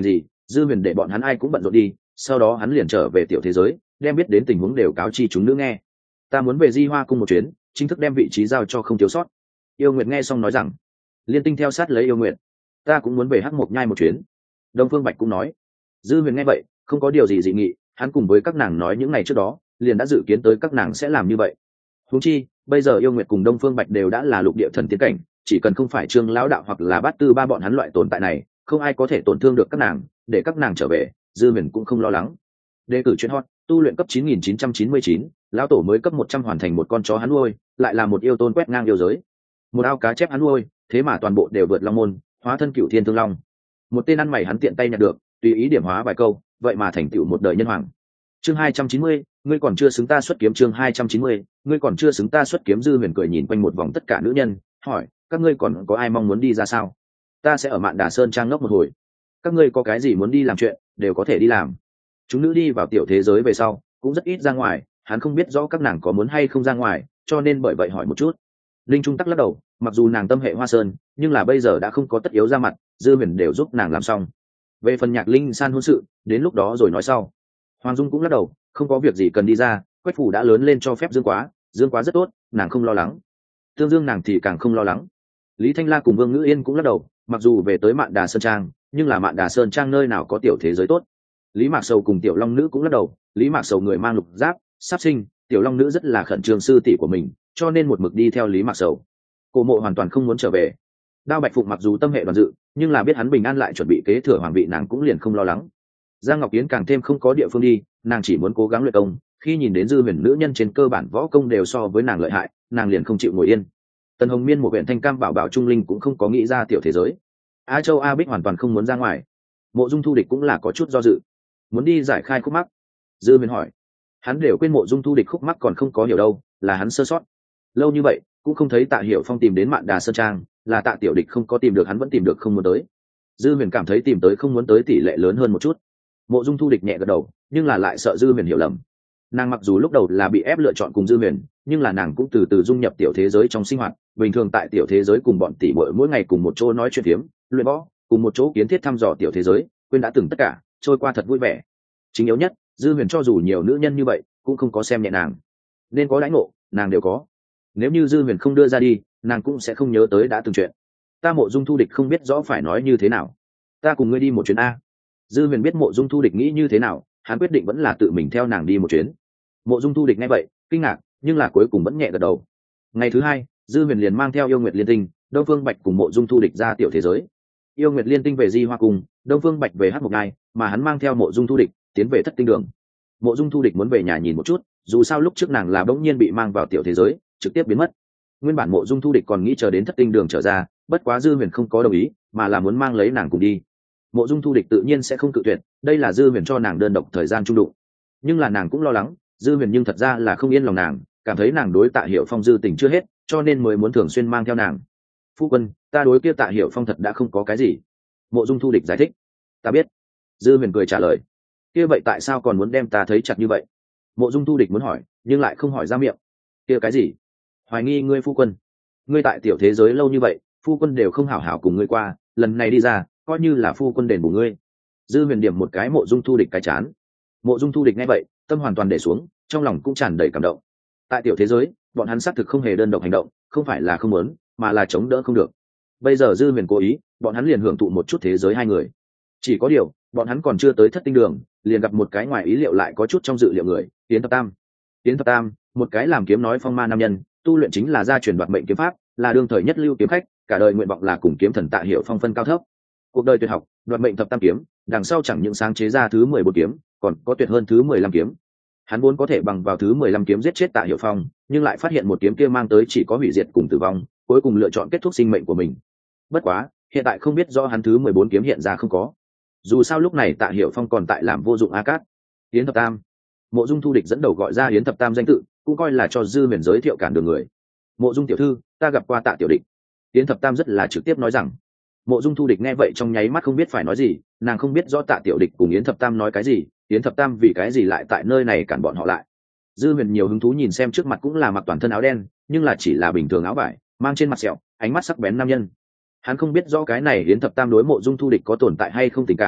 Dư Huyền để bọn hắn ai cũng bận rộn đi, sau đó hắn liền trở về tiểu thế giới, đem biết đến tình huống đều cáo chi chúng nữ nghe. Ta muốn về Di Hoa cung một chuyến, chính thức đem vị trí giao cho không thiếu sót. Yêu Nguyệt nghe xong nói rằng, Liên Tinh theo sát lấy Yêu Nguyệt, ta cũng muốn về Hắc Mộc Nhai một chuyến. Đông Phương Bạch cũng nói. Dư Huyền nghe vậy, không có điều gì dị nghị, hắn cùng với các nàng nói những ngày trước đó, liền đã dự kiến tới các nàng sẽ làm như vậy. Huống chi, bây giờ Yêu Nguyệt cùng Đông Phương Bạch đều đã là lục địa thần tiến cảnh, chỉ cần không phải Trương lão đạo hoặc là Bát Tư ba bọn hắn loại tồn tại này, không ai có thể tổn thương được các nàng, để các nàng trở về, Dư Huyền cũng không lo lắng. Đề cử chuyên hot, tu luyện cấp chín nghìn chín trăm chín mươi chín, lão tổ mới cấp một trăm hoàn thành một con chó hắn nuôi, lại là một yêu tôn quét ngang yêu giới. Một ao cá chép hắn nuôi, thế mà toàn bộ đều vượt long môn, hóa thân cửu thiên thương long. Một tên ăn mày hắn tiện tay nhặt được, tùy ý điểm hóa vài câu, vậy mà thành tựu một đời nhân hoàng. Chương hai trăm chín mươi, ngươi còn chưa xứng ta xuất kiếm. Chương hai trăm chín mươi, ngươi còn chưa xứng ta xuất kiếm. Dư Huyền cười nhìn quanh một vòng tất cả nữ nhân, hỏi, các ngươi còn có ai mong muốn đi ra sao? Ta sẽ ở Mạn Đà Sơn trang ngốc một hồi. Các ngươi có cái gì muốn đi làm chuyện, đều có thể đi làm. Chúng nữ đi vào tiểu thế giới về sau, cũng rất ít ra ngoài, hắn không biết rõ các nàng có muốn hay không ra ngoài, cho nên bởi vậy hỏi một chút. Linh Trung Tắc lắc đầu, mặc dù nàng tâm hệ Hoa Sơn, nhưng là bây giờ đã không có tất yếu ra mặt, Dư Huyền đều giúp nàng làm xong. Về phần Nhạc Linh San hôn sự, đến lúc đó rồi nói sau. Hoàng Dung cũng lắc đầu, không có việc gì cần đi ra, Quách phủ đã lớn lên cho phép Dương Quá, Dương Quá rất tốt, nàng không lo lắng. Tương Dương nàng thì càng không lo lắng. Lý Thanh La cùng Vương Ngữ Yên cũng lắc đầu, mặc dù về tới Mạn Đà Sơn trang, nhưng là Mạn Đà Sơn trang nơi nào có tiểu thế giới tốt. Lý Mạc Sầu cùng Tiểu Long Nữ cũng lắc đầu, Lý Mạc Sầu người mang lục giáp, sắp sinh, Tiểu Long Nữ rất là khẩn trương sư tỷ của mình, cho nên một mực đi theo Lý Mạc Sầu. Cổ Mộ hoàn toàn không muốn trở về. Đao Bạch Phụng mặc dù tâm hệ đoàn dự, nhưng là biết hắn bình an lại chuẩn bị kế thừa hoàng vị, nàng cũng liền không lo lắng. Giang Ngọc Yến càng thêm không có địa phương đi, nàng chỉ muốn cố gắng luyện công, khi nhìn đến Dư Huyền nữ nhân trên cơ bản võ công đều so với nàng lợi hại, nàng liền không chịu ngồi yên. Tần Hồng Miên một huyện Thanh Cam bảo bảo Trung Linh cũng không có nghĩ ra tiểu thế giới. A Châu A Bích hoàn toàn không muốn ra ngoài. Mộ Dung Thu Địch cũng là có chút do dự, muốn đi giải khai khúc mắc. Dư Huyền hỏi, hắn đều quên Mộ Dung Thu Địch khúc mắc còn không có hiểu đâu, là hắn sơ sót. Lâu như vậy cũng không thấy Tạ Hiểu Phong tìm đến Mạn Đà Sơn trang, là Tạ Tiểu Địch không có tìm được hắn vẫn tìm được không muốn tới. Dư Huyền cảm thấy tìm tới không muốn tới tỷ lệ lớn hơn một chút. Mộ Dung Thu Địch nhẹ gật đầu, nhưng là lại sợ Dư Huyền hiểu lầm. Nàng mặc dù lúc đầu là bị ép lựa chọn cùng Dư Huyền, nhưng là nàng cũng từ từ dung nhập tiểu thế giới trong sinh hoạt, bình thường tại tiểu thế giới cùng bọn tỷ muội mỗi ngày cùng một chỗ nói chuyện phiếm, luyện võ, cùng một chỗ kiến thiết thăm dò tiểu thế giới, quên đã từng tất cả, trôi qua thật vui vẻ. Chính yếu nhất, Dư Huyền cho dù nhiều nữ nhân như vậy, cũng không có xem nhẹ nàng. Nên có đãi ngộ, nàng đều có. Nếu như Dư Huyền không đưa ra đi, nàng cũng sẽ không nhớ tới đã từng chuyện. Ta Mộ Dung Thu Địch không biết rõ phải nói như thế nào. Ta cùng ngươi đi một chuyến a. Dư Huyền biết Mộ Dung Thu Địch nghĩ như thế nào, hắn quyết định vẫn là tự mình theo nàng đi một chuyến. Mộ Dung Thu Địch nghe vậy, kinh ngạc, nhưng là cuối cùng vẫn nhẹ gật đầu. Ngày thứ hai, Dư Huyền liền mang theo Yêu Nguyệt Liên Tinh, Đông Phương Bạch cùng Mộ Dung Thu Địch ra tiểu thế giới. Yêu Nguyệt Liên Tinh về Di Hoa Cung, Đông Phương Bạch về Hắc Mộc Nhai, mà hắn mang theo Mộ Dung Thu Địch tiến về Thất Tinh Đường. Mộ Dung Thu Địch muốn về nhà nhìn một chút, dù sao lúc trước nàng là bỗng nhiên bị mang vào tiểu thế giới, trực tiếp biến mất. Nguyên bản Mộ Dung Thu Địch còn nghĩ chờ đến Thất Tinh Đường trở ra, bất quá Dư Huyền không có đồng ý, mà là muốn mang lấy nàng cùng đi. Mộ Dung Thu Địch tự nhiên sẽ không cự tuyệt, đây là Dư Huyền cho nàng đơn độc thời gian trung đụng. Nhưng là nàng cũng lo lắng, Dư Huyền nhưng thật ra là không yên lòng nàng, cảm thấy nàng đối Tạ Hiểu Phong dư tình chưa hết, cho nên mới muốn thường xuyên mang theo nàng. Phu quân, ta đối kia Tạ Hiểu Phong thật đã không có cái gì. Mộ Dung Thu Địch giải thích. Ta biết. Dư Huyền cười trả lời. Kia vậy tại sao còn muốn đem ta thấy chặt như vậy? Mộ Dung Thu Địch muốn hỏi, nhưng lại không hỏi ra miệng. Kia cái gì? Hoài nghi ngươi phu quân. Ngươi tại tiểu thế giới lâu như vậy, phu quân đều không hảo hảo cùng ngươi qua, lần này đi ra, coi như là phu quân đền bù ngươi. Dư Huyền điểm một cái Mộ Dung Thu Địch cái chán. Mộ Dung Thu Địch nghe vậy, tâm hoàn toàn để xuống, trong lòng cũng tràn đầy cảm động. Tại tiểu thế giới, bọn hắn xác thực không hề đơn độc hành động, không phải là không muốn, mà là chống đỡ không được. Bây giờ Dư Huyền cố ý, bọn hắn liền hưởng thụ một chút thế giới hai người. Chỉ có điều, bọn hắn còn chưa tới Thất Tinh Đường, liền gặp một cái ngoài ý liệu lại có chút trong dự liệu người, Yến Thập Tam. Yến Thập Tam, một cái làm kiếm nói phong ma nam nhân, tu luyện chính là gia truyền đoạt mệnh kiếm pháp, là đương thời nhất lưu kiếm khách, cả đời nguyện vọng là cùng kiếm thần Tạ Hiểu Phong phân cao thấp. Cuộc đời tuyệt học, đoạt mệnh thập tam kiếm, đằng sau chẳng những sáng chế ra thứ mười bốn kiếm, còn có tuyệt hơn thứ mười lăm kiếm. Hắn vốn có thể bằng vào thứ mười lăm kiếm giết chết Tạ Hiểu Phong, nhưng lại phát hiện một kiếm kia mang tới chỉ có hủy diệt cùng tử vong, cuối cùng lựa chọn kết thúc sinh mệnh của mình. Bất quá, hiện tại không biết do hắn thứ mười bốn kiếm hiện ra không có. Dù sao lúc này Tạ Hiểu Phong còn tại làm vô dụng a cát. Yến Thập Tam. Mộ Dung Thu Địch dẫn đầu gọi ra Yến Thập Tam danh tự, cũng coi là cho Dư Huyền giới thiệu cản đường người. Mộ Dung tiểu thư, ta gặp qua Tạ tiểu địch. Yến Thập Tam rất là trực tiếp nói rằng. Mộ Dung Thu Địch nghe vậy trong nháy mắt không biết phải nói gì, nàng không biết rõ Tạ tiểu địch cùng Yến Thập Tam nói cái gì, Yến Thập Tam vì cái gì lại tại nơi này cản bọn họ lại. Dư Huyền nhiều hứng thú nhìn xem trước mặt cũng là mặc toàn thân áo đen, nhưng là chỉ là bình thường áo vải, mang trên mặt sẹo, ánh mắt sắc bén nam nhân. Hắn không biết rõ cái này Yến Thập Tam đối Mộ Dung Thu Địch có tồn tại hay không tình cảm,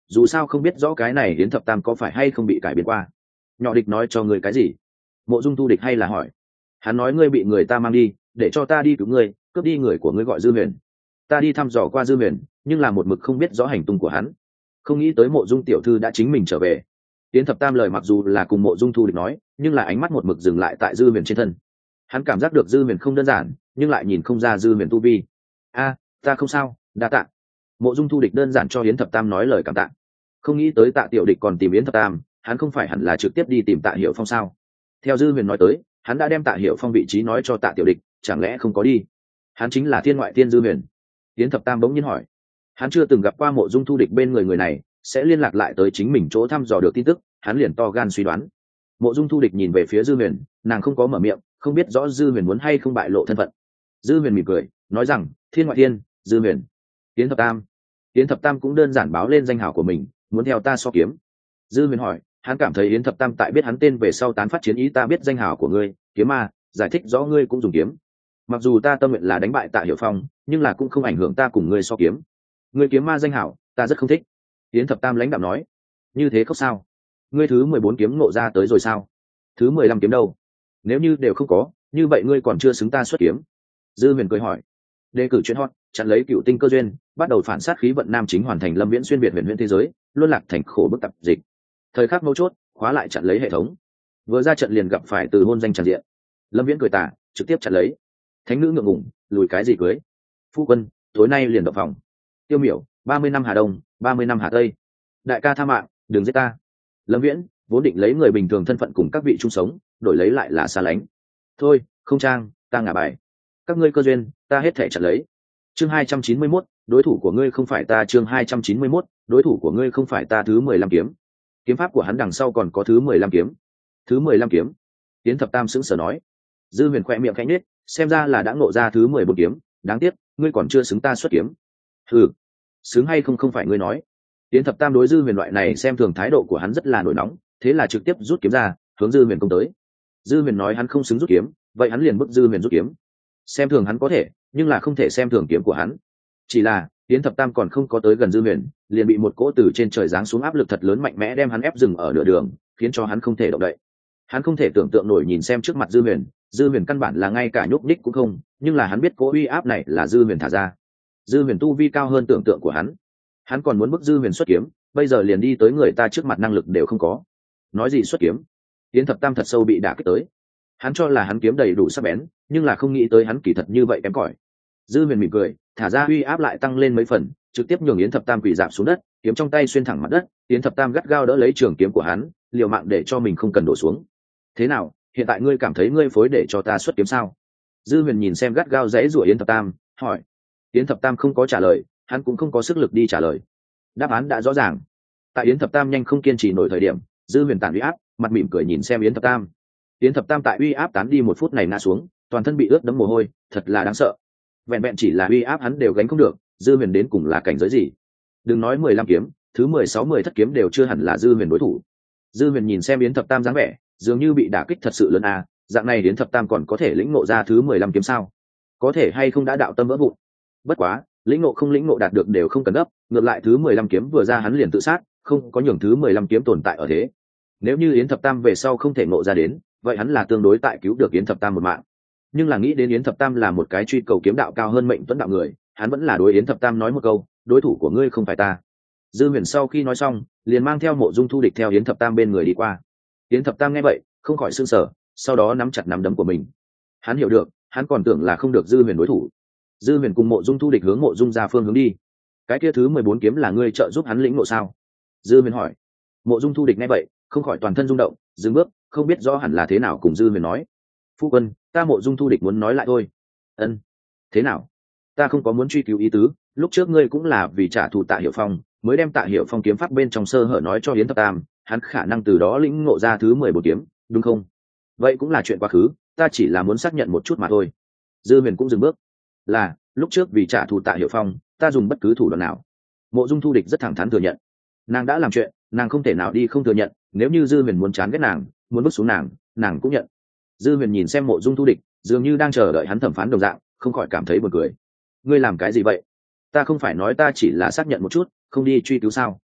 dù sao không biết rõ cái này yến thập tam có phải hay không bị cải biến qua. Nhỏ địch nói cho ngươi cái gì? Mộ Dung Thu Địch hay là hỏi. Hắn nói ngươi bị người ta mang đi, để cho ta đi cứu ngươi, cướp đi người của ngươi gọi Dư Huyền. Ta đi thăm dò qua Dư Huyền, nhưng là một mực không biết rõ hành tung của hắn. Không nghĩ tới Mộ Dung tiểu thư đã chính mình trở về. Yến thập tam lời mặc dù là cùng Mộ Dung Thu Địch nói, nhưng là ánh mắt một mực dừng lại tại Dư Huyền trên thân. Hắn cảm giác được Dư Huyền không đơn giản, nhưng lại nhìn không ra Dư Huyền tu vi. A, ta không sao, đa tạ. Mộ Dung Thu Địch đơn giản cho Yến thập tam nói lời cảm tạ. Không nghĩ tới Tạ Tiểu Địch còn tìm Yến thập tam, hắn không phải hẳn là trực tiếp đi tìm Tạ Hiểu Phong sao? Theo Dư Huyền nói tới, hắn đã đem Tạ Hiểu Phong vị trí nói cho Tạ Tiểu Địch, chẳng lẽ không có đi? Hắn chính là thiên ngoại thiên Dư Huyền. Yến thập tam bỗng nhiên hỏi. Hắn chưa từng gặp qua Mộ Dung Thu Địch bên người người này, sẽ liên lạc lại tới chính mình chỗ thăm dò được tin tức, hắn liền to gan suy đoán. Mộ Dung Thu Địch nhìn về phía Dư Huyền, nàng không có mở miệng, không biết rõ Dư Huyền muốn hay không bại lộ thân phận. Dư Huyền mỉm cười, nói rằng, thiên ngoại thiên, Dư Huyền. Yến thập tam. Yến thập tam cũng đơn giản báo lên danh hào của mình, muốn theo ta so kiếm. Dư Huyền hỏi, hắn cảm thấy Yến thập tam tại biết hắn tên về sau tán phát chiến ý, ta biết danh hào của ngươi, kiếm ma, giải thích rõ ngươi cũng dùng kiếm. Mặc dù ta tâm nguyện là đánh bại Tạ Hiểu Phong, nhưng là cũng không ảnh hưởng ta cùng ngươi so kiếm. Ngươi kiếm ma danh hào, ta rất không thích. Yến thập tam lãnh đạm nói, như thế không sao. Ngươi thứ mười bốn kiếm ngộ ra tới rồi sao? Thứ mười lăm kiếm đâu? Nếu như đều không có, như vậy ngươi còn chưa xứng ta xuất kiếm. Dư Huyền cười hỏi. Đề cử chuyện hot, chặn lấy cựu tinh cơ duyên, bắt đầu phản sát khí vận nam chính hoàn thành lâm viễn xuyên việt huyền huyền thế giới, luôn lạc thành khổ bức tập dịch. Thời khắc mấu chốt, khóa lại chặn lấy hệ thống. Vừa ra trận liền gặp phải từ hôn danh tràn diện. Lâm viễn cười tả, trực tiếp chặn lấy. Thánh nữ ngượng ngùng, lùi cái gì cưới? Phu quân, tối nay liền động phòng. Tiêu Miểu, ba mươi năm Hà Đông, ba mươi năm Hà Tây. Đại ca tha mạng, đừng giết ta. Lâm viễn vốn định lấy người bình thường thân phận cùng các vị chung sống, đổi lấy lại là xa lánh. Thôi, không trang, ta ngả bài. Các ngươi cơ duyên, ta hết thể chặn lấy. Chương hai trăm chín mươi mốt, đối thủ của ngươi không phải ta. Chương hai trăm chín mươi mốt, đối thủ của ngươi không phải ta. Thứ mười lăm kiếm. Kiếm pháp của hắn đằng sau còn có thứ mười lăm kiếm. Thứ mười lăm kiếm. Tiến thập tam sững sờ nói. Dư Huyền khẽ miệng khẽ nhếch, xem ra là đã ngộ ra thứ mười bốn kiếm, đáng tiếc, ngươi còn chưa xứng ta xuất kiếm. Hừ, xứng hay không không phải ngươi nói. Tiến thập tam đối Dư Huyền loại này xem thường thái độ của hắn rất là nổi nóng, thế là trực tiếp rút kiếm ra, hướng Dư Huyền công tới. Dư Huyền nói hắn không xứng rút kiếm, vậy hắn liền bức Dư Huyền rút kiếm. Xem thường hắn có thể, nhưng là không thể xem thường kiếm của hắn. Chỉ là Tiến thập tam còn không có tới gần Dư Huyền, liền bị một cỗ từ trên trời giáng xuống áp lực thật lớn mạnh mẽ đem hắn ép dừng ở nửa đường, khiến cho hắn không thể động đậy. Hắn không thể tưởng tượng nổi nhìn xem trước mặt Dư Huyền, Dư Huyền căn bản là ngay cả nhúc nhích cũng không, nhưng là hắn biết cỗ uy áp này là Dư Huyền thả ra. Dư Huyền tu vi cao hơn tưởng tượng của hắn, hắn còn muốn bức Dư Huyền xuất kiếm, bây giờ liền đi tới người ta trước mặt năng lực đều không có, nói gì xuất kiếm. Tiến thập tam thật sâu bị đả kích tới, hắn cho là hắn kiếm đầy đủ sắc bén, nhưng là không nghĩ tới hắn kỳ thật như vậy kém cỏi. Dư Huyền mỉm cười, thả ra uy áp lại tăng lên mấy phần, trực tiếp nhường Yến thập tam quỳ rạp xuống đất, kiếm trong tay xuyên thẳng mặt đất. Yến thập tam gắt gao đỡ lấy trường kiếm của hắn, liều mạng để cho mình không cần đổ xuống. Thế nào, hiện tại ngươi cảm thấy ngươi phối để cho ta xuất kiếm sao? Dư Huyền nhìn xem gắt gao dãy rủa Yến thập tam, hỏi. Yến thập tam không có trả lời, hắn cũng không có sức lực đi trả lời. Đáp án đã rõ ràng. Tại Yến thập tam nhanh không kiên trì nổi thời điểm, Dư Huyền tản uy áp, mặt mỉm cười nhìn xem Yến thập tam. Yến thập tam tại uy áp tán đi một phút này ngã xuống, toàn thân bị ướt đẫm mồ hôi, thật là đáng sợ. Vẹn vẹn chỉ là uy áp hắn đều gánh không được, Dư Huyền đến cùng là cảnh giới gì? Đừng nói mười lăm kiếm, thứ mười sáu mười thất kiếm đều chưa hẳn là Dư Huyền đối thủ. Dư Huyền nhìn xem Yến thập tam dáng vẻ, dường như bị đả kích thật sự lớn à, dạng này Yến thập tam còn có thể lĩnh ngộ ra thứ mười lăm kiếm sao? Có thể hay không đã đạo tâm vỡ vụn? Bất quá, lĩnh ngộ không lĩnh ngộ đạt được đều không cần gấp, ngược lại thứ mười lăm kiếm vừa ra hắn liền tự sát, không có nhường thứ mười lăm kiếm tồn tại ở thế. Nếu như Yến thập tam về sau không thể ngộ ra đến, vậy hắn là tương đối tại cứu được Yến thập tam một mạng. Nhưng là nghĩ đến Yến thập tam là một cái truy cầu kiếm đạo cao hơn mệnh tuấn đạo người, hắn vẫn là đối Yến thập tam nói một câu, đối thủ của ngươi không phải ta. Dư Huyền sau khi nói xong, liền mang theo Mộ Dung Thu Địch theo Yến thập tam bên người đi qua. Yến thập tam nghe vậy, không khỏi sửng sở, sau đó nắm chặt nắm đấm của mình. Hắn hiểu được, hắn còn tưởng là không được Dư Huyền đối thủ. Dư Huyền cùng Mộ Dung Thu Địch hướng Mộ Dung ra phương hướng đi. Cái kia thứ mười bốn kiếm là ngươi trợ giúp hắn lĩnh ngộ sao? Dư Huyền hỏi. Mộ Dung Thu Địch nghe vậy, không khỏi toàn thân rung động, dừng bước, không biết rõ hẳn là thế nào cùng Dư Huyền nói. Phu quân, ta Mộ Dung Thu Địch muốn nói lại thôi. Ân, thế nào? Ta không có muốn truy cứu ý tứ, lúc trước ngươi cũng là vì trả thù Tạ Hiểu Phong, mới đem Tạ Hiểu Phong kiếm pháp bên trong sơ hở nói cho Yến thập tam, hắn khả năng từ đó lĩnh ngộ ra thứ mười bốn kiếm, đúng không? Vậy cũng là chuyện quá khứ, ta chỉ là muốn xác nhận một chút mà thôi. Dư Huyền cũng dừng bước. Là, lúc trước vì trả thù Tạ Hiểu Phong, ta dùng bất cứ thủ đoạn nào. Mộ Dung Thu Địch rất thẳng thắn thừa nhận. Nàng đã làm chuyện, nàng không thể nào đi không thừa nhận, nếu như Dư Huyền muốn chán ghét nàng, muốn bước xuống nàng, nàng cũng nhận. Dư Huyền nhìn xem Mộ Dung Thu Địch, dường như đang chờ đợi hắn thẩm phán đồng dạng, không khỏi cảm thấy buồn cười. Ngươi làm cái gì vậy? Ta không phải nói ta chỉ là xác nhận một chút, không đi truy cứu sao?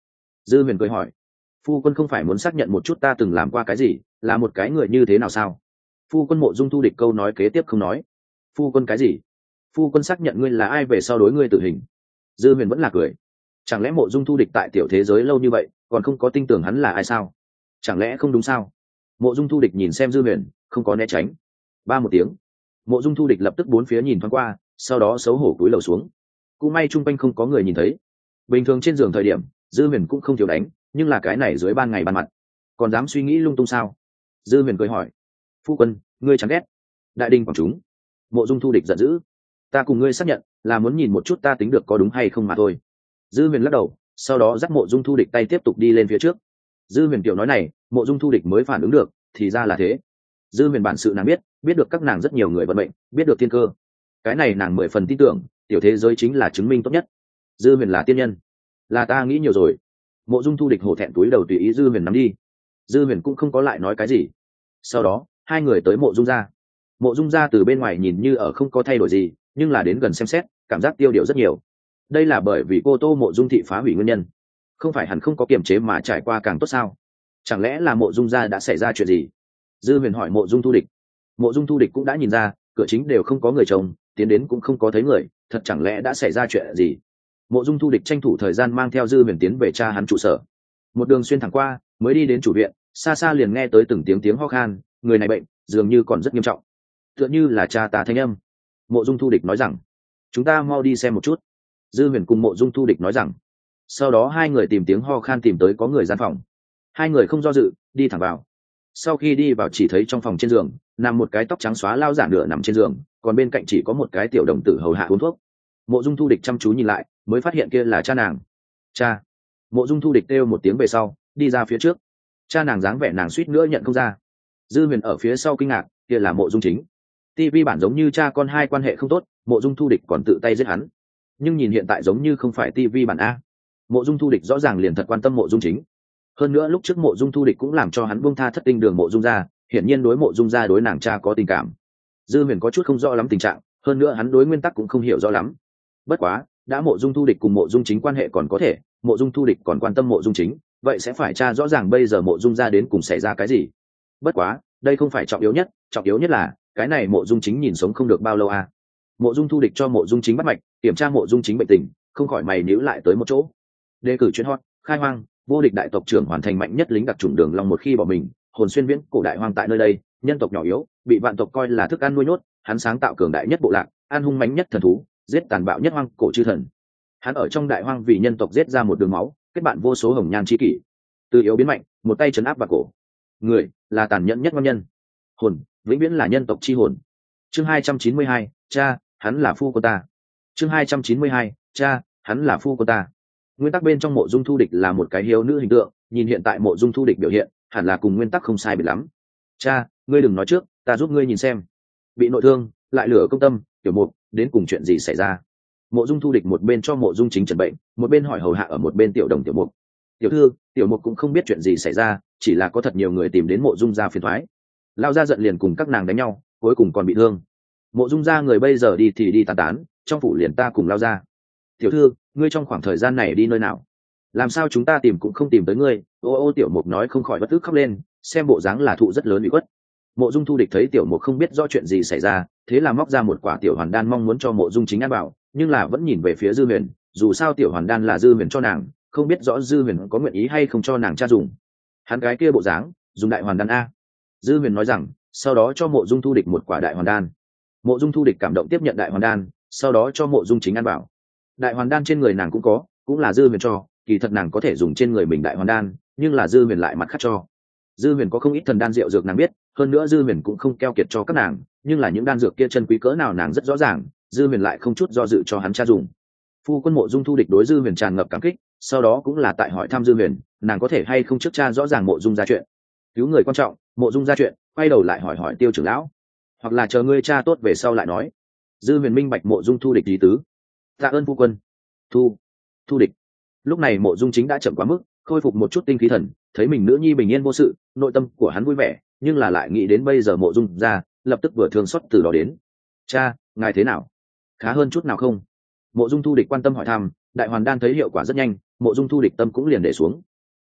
Dư huyền cười hỏi. Phu quân không phải muốn xác nhận một chút ta từng làm qua cái gì, là một cái người như thế nào sao? Phu quân. Mộ dung thu địch câu nói kế tiếp không nói. Phu quân cái gì? Phu quân xác nhận ngươi là ai về sau đối ngươi tử hình. Dư huyền vẫn là cười. Chẳng lẽ mộ dung thu địch tại tiểu thế giới lâu như vậy còn không có tin tưởng hắn là ai sao? Chẳng lẽ không đúng sao? Mộ dung thu địch nhìn xem Dư huyền, không có né tránh. Ba một tiếng, mộ dung thu địch lập tức bốn phía nhìn thoáng qua, sau đó xấu hổ cúi đầu xuống. Cũng may chung quanh không có người nhìn thấy. Bình thường trên giường thời điểm Dư huyền cũng không thiếu đánh, nhưng là cái này dưới ban ngày ban mặt còn dám suy nghĩ lung tung sao? Dư huyền cười hỏi. Phu quân, ngươi chán ghét đại đình quảng chúng. Mộ dung thu địch giận dữ. Ta cùng ngươi xác nhận là muốn nhìn một chút ta tính được có đúng hay không mà thôi. Dư huyền lắc đầu, sau đó dắt mộ dung thu địch tay tiếp tục đi lên phía trước. Dư huyền kiểu nói này mộ dung thu địch mới phản ứng được, thì ra là thế. Dư huyền bản sự nàng biết, biết được các nàng rất nhiều người vận mệnh, biết được thiên cơ. Cái này nàng mười phần tin tưởng, tiểu thế giới chính là chứng minh tốt nhất. Dư huyền là tiên nhân. Là ta nghĩ nhiều rồi. Mộ dung thu địch hổ thẹn túi đầu tùy ý Dư huyền nắm đi. Dư huyền cũng không có lại nói cái gì. Sau đó hai người tới mộ dung gia. Mộ dung gia từ bên ngoài nhìn như ở không có thay đổi gì, nhưng là đến gần xem xét cảm giác tiêu điều rất nhiều. Đây là bởi vì cô tô mộ dung thị phá hủy nguyên nhân. Không phải hẳn không có kiềm chế mà trải qua càng tốt sao? Chẳng lẽ là mộ dung gia đã xảy ra chuyện gì? Dư huyền hỏi mộ dung thu địch. Mộ dung thu địch cũng đã nhìn ra, cửa chính đều không có người chồng, tiến đến cũng không có thấy người, thật chẳng lẽ đã xảy ra chuyện gì? Mộ dung thu địch tranh thủ thời gian mang theo Dư huyền tiến về cha hắn trụ sở. Một đường xuyên thẳng qua mới đi đến chủ viện, xa xa liền nghe tới từng tiếng tiếng ho khan, người này bệnh dường như còn rất nghiêm trọng, tựa như là cha ta thanh âm. Mộ dung thu địch nói rằng chúng ta mau đi xem một chút. Dư huyền cùng mộ dung thu địch nói rằng. Sau đó hai người tìm tiếng ho khan tìm tới có người gian phòng. Hai người không do dự đi thẳng vào. Sau khi đi vào chỉ thấy trong phòng trên giường nằm một cái tóc trắng xóa lao giả nửa nằm trên giường, còn bên cạnh chỉ có một cái tiểu đồng tử hầu hạ uống thuốc. Mộ dung thu địch chăm chú nhìn lại mới phát hiện kia là cha nàng. Cha. Mộ dung thu địch kêu một tiếng về sau đi ra phía trước. Cha nàng dáng vẻ nàng suýt nữa nhận không ra. Dư huyền ở phía sau kinh ngạc, kia là mộ dung chính. ti vi bản giống như cha con hai quan hệ không tốt, mộ dung thu địch còn tự tay giết hắn. Nhưng nhìn hiện tại giống như không phải ti vi bản a. Mộ dung thu địch rõ ràng liền thật quan tâm mộ dung chính. Hơn nữa lúc trước mộ dung thu địch cũng làm cho hắn buông tha thất tinh đường mộ dung gia, hiển nhiên đối mộ dung gia đối nàng cha có tình cảm. Dư huyền có chút không rõ lắm tình trạng, hơn nữa hắn đối nguyên tắc cũng không hiểu rõ lắm. Bất quá đã mộ dung thu địch cùng mộ dung chính quan hệ còn có thể, mộ dung thu địch còn quan tâm mộ dung chính, vậy sẽ phải tra rõ ràng bây giờ mộ dung gia đến cùng xảy ra cái gì. Bất quá đây không phải trọng yếu nhất, trọng yếu nhất là cái này mộ dung chính nhìn sống không được bao lâu à. Mộ dung thu địch cho mộ dung chính bắt mạch, kiểm tra mộ dung chính bệnh tình, không khỏi mày níu lại tới một chỗ. Đề cử chuyến hot khai hoang, vô địch đại tộc trưởng hoàn thành mạnh nhất lính đặc chủng đường long một khi bỏ mình, hồn xuyên viễn cổ đại hoang tại nơi đây, nhân tộc nhỏ yếu bị vạn tộc coi là thức ăn nuôi nhốt, hắn sáng tạo cường đại nhất bộ lạc, an hung mãnh nhất thần thú, giết tàn bạo nhất hoang cổ chư thần. Hắn ở trong đại hoang vì nhân tộc giết ra một đường máu, kết bạn vô số hồng nhan chi kỷ, từ yếu biến mạnh, một tay chấn áp vào cổ. Người là tàn nhẫn nhất ngon nhân, hồn vĩnh viễn là nhân tộc chi hồn. Chương hai trăm chín mươi hai, cha, hắn là phu của ta. Chương hai trăm chín mươi hai, cha, hắn là phu của ta. Nguyên tắc bên trong mộ dung thu địch là một cái hiếu nữ hình tượng, nhìn hiện tại mộ dung thu địch biểu hiện hẳn là cùng nguyên tắc không sai biệt lắm. Cha, ngươi đừng nói trước, ta giúp ngươi nhìn xem. Bị nội thương lại lửa công tâm, tiểu mục đến cùng chuyện gì xảy ra? Mộ dung thu địch một bên cho mộ dung chính trần bệnh, một bên hỏi hầu hạ ở một bên tiểu đồng tiểu mục. Tiểu thư, tiểu mục cũng không biết chuyện gì xảy ra, chỉ là có thật nhiều người tìm đến mộ dung gia phiền thoái. Lao ra giận liền cùng các nàng đánh nhau, cuối cùng còn bị thương. Mộ dung gia người bây giờ đi thì đi tán tán, trong phủ liền ta cùng lao ra. Tiểu thư, ngươi trong khoảng thời gian này đi nơi nào? Làm sao chúng ta tìm cũng không tìm tới ngươi? Ô ô tiểu mục nói không khỏi bất tức khóc lên, xem bộ dáng là thụ rất lớn bị khuất. Mộ dung thu địch thấy tiểu mục không biết rõ chuyện gì xảy ra, thế là móc ra một quả tiểu hoàn đan mong muốn cho mộ dung chính ăn bảo, nhưng là vẫn nhìn về phía dư huyền, dù sao tiểu hoàn đan là dư huyền cho nàng, không biết rõ dư huyền có nguyện ý hay không cho nàng cha dùng. Hắn cái kia bộ dáng dùng đại hoàn đan a. Dư huyền nói rằng, sau đó cho mộ dung thu địch một quả đại hoàn đan. Mộ dung thu địch cảm động tiếp nhận đại hoàn đan, sau đó cho mộ dung chính ăn bảo. Đại hoàn đan trên người nàng cũng có, cũng là dư huyền cho, kỳ thật nàng có thể dùng trên người mình đại hoàn đan, nhưng là dư huyền lại mặt khác cho. Dư huyền có không ít thần đan rượu dược nàng biết, hơn nữa dư huyền cũng không keo kiệt cho các nàng, nhưng là những đan dược kia chân quý cỡ nào nàng rất rõ ràng, dư huyền lại không chút do dự cho hắn cha dùng. Phu quân mộ dung thu địch đối dư huyền tràn ngập cảm kích, sau đó cũng là tại hỏi thăm dư huyền, nàng có thể hay không trước cha rõ ràng mộ dung ra chuyện, cứu người quan trọng, mộ dung ra chuyện, quay đầu lại hỏi hỏi tiêu trưởng lão, hoặc là chờ ngươi cha tốt về sau lại nói. Dư huyền minh bạch mộ dung thu địch lý tứ. Tạ ơn phu quân. Thu thu địch. Lúc này mộ dung chính đã chậm quá mức, khôi phục một chút tinh khí thần, thấy mình nữ nhi bình yên vô sự, nội tâm của hắn vui vẻ, nhưng là lại nghĩ đến bây giờ mộ dung ra, lập tức vừa thương xót từ đó đến. Cha, ngài thế nào? Khá hơn chút nào không? Mộ dung thu địch quan tâm hỏi thăm. Đại hoàn đan thấy hiệu quả rất nhanh, mộ dung thu địch tâm cũng liền để xuống,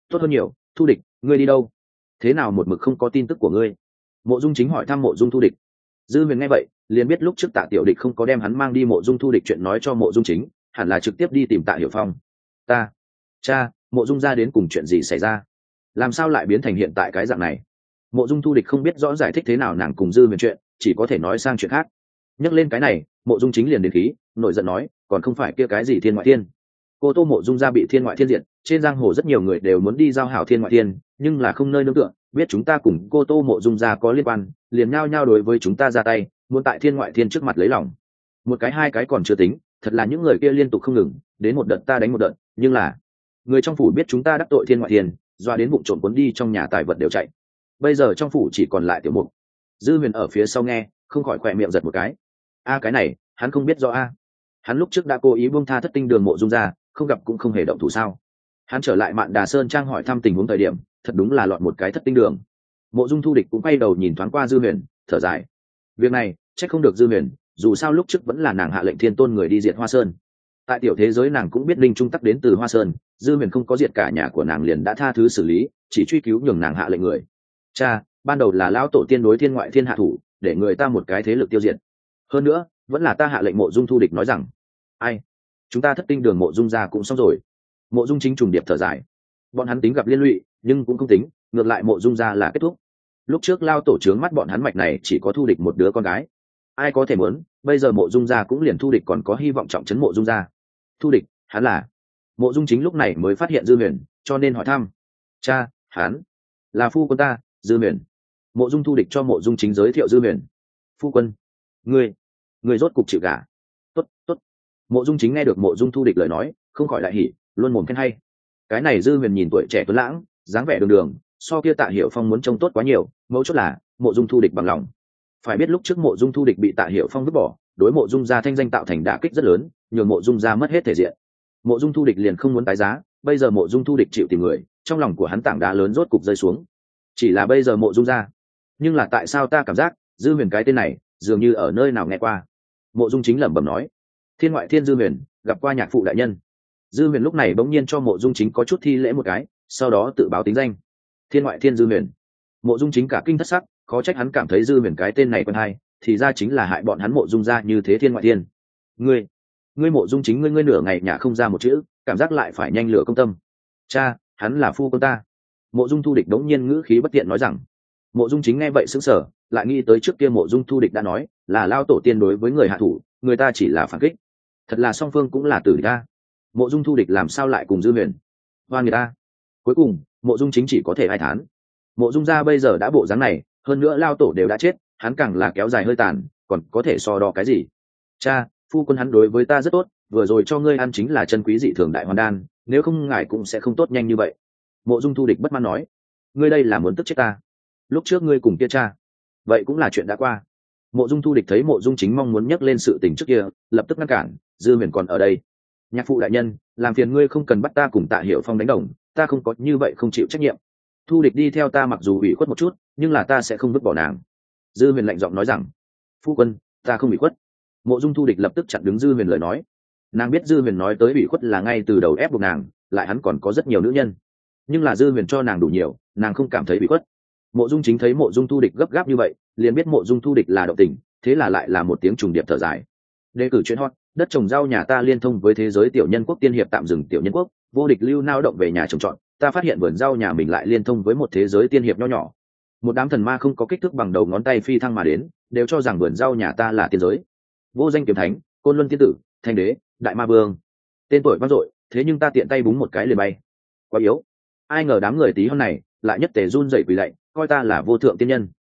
tốt hơn nhiều. Thu địch, ngươi đi đâu? Thế nào một mực không có tin tức của ngươi? Mộ dung chính hỏi thăm mộ dung thu địch. Dư huyền nghe vậy liền biết lúc trước Tạ Tiểu Địch không có đem hắn mang đi mộ dung thu địch chuyện nói cho mộ dung chính, hẳn là trực tiếp đi tìm Tạ Hiểu Phong. Ta, cha, mộ dung ra đến cùng chuyện gì xảy ra, làm sao lại biến thành hiện tại cái dạng này? Mộ dung thu địch không biết rõ giải thích thế nào nàng cùng Dư huyền chuyện, chỉ có thể nói sang chuyện khác. Nhắc lên cái này, mộ dung chính liền đến khí nổi giận nói, còn không phải kia cái gì thiên ngoại thiên. Cô tô mộ dung ra bị thiên ngoại thiên diệt, trên giang hồ rất nhiều người đều muốn đi giao hảo thiên ngoại thiên, nhưng là không nơi nương tựa, biết chúng ta cùng cô tô mộ dung ra có liên quan, liền nhao nhao đối với chúng ta ra tay, muốn tại thiên ngoại thiên trước mặt lấy lòng. Một cái hai cái còn chưa tính, thật là những người kia liên tục không ngừng, đến một đợt ta đánh một đợt, nhưng là người trong phủ biết chúng ta đắc tội thiên ngoại thiên, doa đến bụng trộm cuốn đi trong nhà tài vật đều chạy. Bây giờ trong phủ chỉ còn lại Tiểu Mục. Dư huyền ở phía sau nghe, không khỏi khỏe miệng giật một cái. A cái này hắn không biết rõ a. Hắn lúc trước đã cố ý buông tha thất tinh đường mộ dung ra, không gặp cũng không hề động thủ sao? Hắn trở lại Mạn Đà Sơn trang hỏi thăm tình huống thời điểm, thật đúng là lọt một cái thất tinh đường. Mộ dung thu địch cũng quay đầu nhìn thoáng qua Dư huyền, thở dài. Việc này trách không được Dư huyền, dù sao lúc trước vẫn là nàng hạ lệnh thiên tôn người đi diệt Hoa Sơn. Tại tiểu thế giới nàng cũng biết linh trung tắc đến từ Hoa Sơn, Dư huyền không có diệt cả nhà của nàng liền đã tha thứ xử lý, chỉ truy cứu nhường nàng hạ lệnh người. Cha, ban đầu là lão tổ tiên đối thiên ngoại thiên hạ thủ, để người ta một cái thế lực tiêu diệt. Hơn nữa vẫn là ta hạ lệnh. Mộ dung thu địch nói rằng, ai, chúng ta thất tinh đường mộ dung ra cũng xong rồi. Mộ dung chính trùng điệp thở dài. Bọn hắn tính gặp liên lụy nhưng cũng không tính, ngược lại mộ dung ra là kết thúc. Lúc trước lao tổ trướng mắt bọn hắn mạch này chỉ có thu địch một đứa con gái, ai có thể muốn bây giờ mộ dung ra cũng liền thu địch còn có hy vọng trọng trấn mộ dung ra. Thu địch hắn là? Mộ dung chính lúc này mới phát hiện Dư huyền, cho nên hỏi thăm. Cha, hắn là phu quân ta, Dư huyền. Mộ dung thu địch cho mộ dung chính giới thiệu Dư huyền. Phu quân, ngươi ngươi rốt cục chịu gả. Tốt tốt. Mộ dung chính nghe được mộ dung thu địch lời nói không khỏi đại hỉ, luôn mồm khen hay. Cái này Dư huyền nhìn tuổi trẻ tuấn lãng, dáng vẻ đường đường, so kia Tạ Hiểu Phong muốn trông tốt quá nhiều, mấu chốt là mộ dung thu địch bằng lòng. Phải biết lúc trước mộ dung thu địch bị Tạ Hiểu Phong vứt bỏ, đối mộ dung gia thanh danh tạo thành đả kích rất lớn, nhường mộ dung gia mất hết thể diện. Mộ dung thu địch liền không muốn tái giá, bây giờ mộ dung thu địch chịu tìm người, trong lòng của hắn tảng đá lớn rốt cục rơi xuống. Chỉ là bây giờ mộ dung gia, nhưng là tại sao ta cảm giác Dư huyền cái tên này dường như ở nơi nào nghe qua? Mộ dung chính lẩm bẩm nói. Thiên ngoại thiên Dư huyền gặp qua nhạc phụ đại nhân. Dư huyền lúc này bỗng nhiên cho mộ dung chính có chút thi lễ một cái, sau đó tự báo tính danh. Thiên ngoại thiên Dư huyền. Mộ dung chính cả kinh thất sắc, khó trách hắn cảm thấy Dư huyền cái tên này quen hay, thì ra chính là hại bọn hắn mộ dung ra như thế. Thiên ngoại thiên, ngươi ngươi mộ dung chính ngươi ngươi nửa ngày nhà không ra một chữ, cảm giác lại phải nhanh lửa công tâm. Cha, hắn là phu quân ta. Mộ dung thu địch đống nhiên ngữ khí bất tiện nói rằng. Mộ dung chính nghe vậy sững sờ, lại nghĩ tới trước kia mộ dung thu địch đã nói là lao tổ tiên đối với người hạ thủ, người ta chỉ là phản kích, thật là song phương cũng là tử ta. Mộ dung thu địch làm sao lại cùng Dư huyền hoa người ta? Cuối cùng mộ dung chính chỉ có thể ai thán. Mộ dung gia bây giờ đã bộ dáng này, hơn nữa lao tổ đều đã chết, hắn càng là kéo dài hơi tàn, còn có thể so đo cái gì? Cha, phu quân hắn đối với ta rất tốt, vừa rồi cho ngươi ăn chính là chân quý dị thường đại hoàn đan, nếu không ngài cũng sẽ không tốt nhanh như vậy. Mộ dung thu địch bất mãn nói. Ngươi đây là muốn tức chết ta. Lúc trước ngươi cùng kia cha, vậy cũng là chuyện đã qua. Mộ dung thu địch thấy mộ dung chính mong muốn nhắc lên sự tình trước kia, lập tức ngăn cản. Dư huyền còn ở đây. Nhạc phụ đại nhân, làm phiền ngươi không cần bắt ta cùng Tạ Hiểu Phong đánh đồng, ta không có như vậy không chịu trách nhiệm. Thu địch đi theo ta mặc dù ủy khuất một chút, nhưng là ta sẽ không vứt bỏ nàng. Dư huyền lạnh giọng nói rằng. Phu quân, ta không ủy khuất. Mộ dung thu địch lập tức chặn đứng Dư huyền lời nói. Nàng biết Dư huyền nói tới ủy khuất là ngay từ đầu ép buộc nàng, lại hắn còn có rất nhiều nữ nhân, nhưng là Dư huyền cho nàng đủ nhiều, nàng không cảm thấy ủy khuất. Mộ dung chính thấy mộ dung thu địch gấp gáp như vậy, liền biết mộ dung thu địch là động tình, thế là lại là một tiếng trùng điệp thở dài. Đề cử chuyện hot, đất trồng rau nhà ta liên thông với thế giới tiểu nhân quốc tiên hiệp tạm dừng tiểu nhân quốc, vô địch lưu nao động về nhà trồng trọt, ta phát hiện vườn rau nhà mình lại liên thông với một thế giới tiên hiệp nho nhỏ. Một đám thần ma không có kích thước bằng đầu ngón tay phi thăng mà đến, đều cho rằng vườn rau nhà ta là tiên giới. Vô danh kiếm thánh, côn luân tiên tử, thanh đế, đại ma vương, tên tuổi vang dội, thế nhưng ta tiện tay búng một cái liền bay. Quá yếu. Ai ngờ đám người tí hôm này lại nhất tề run dậy quỳ lạy, coi ta là vô thượng tiên nhân.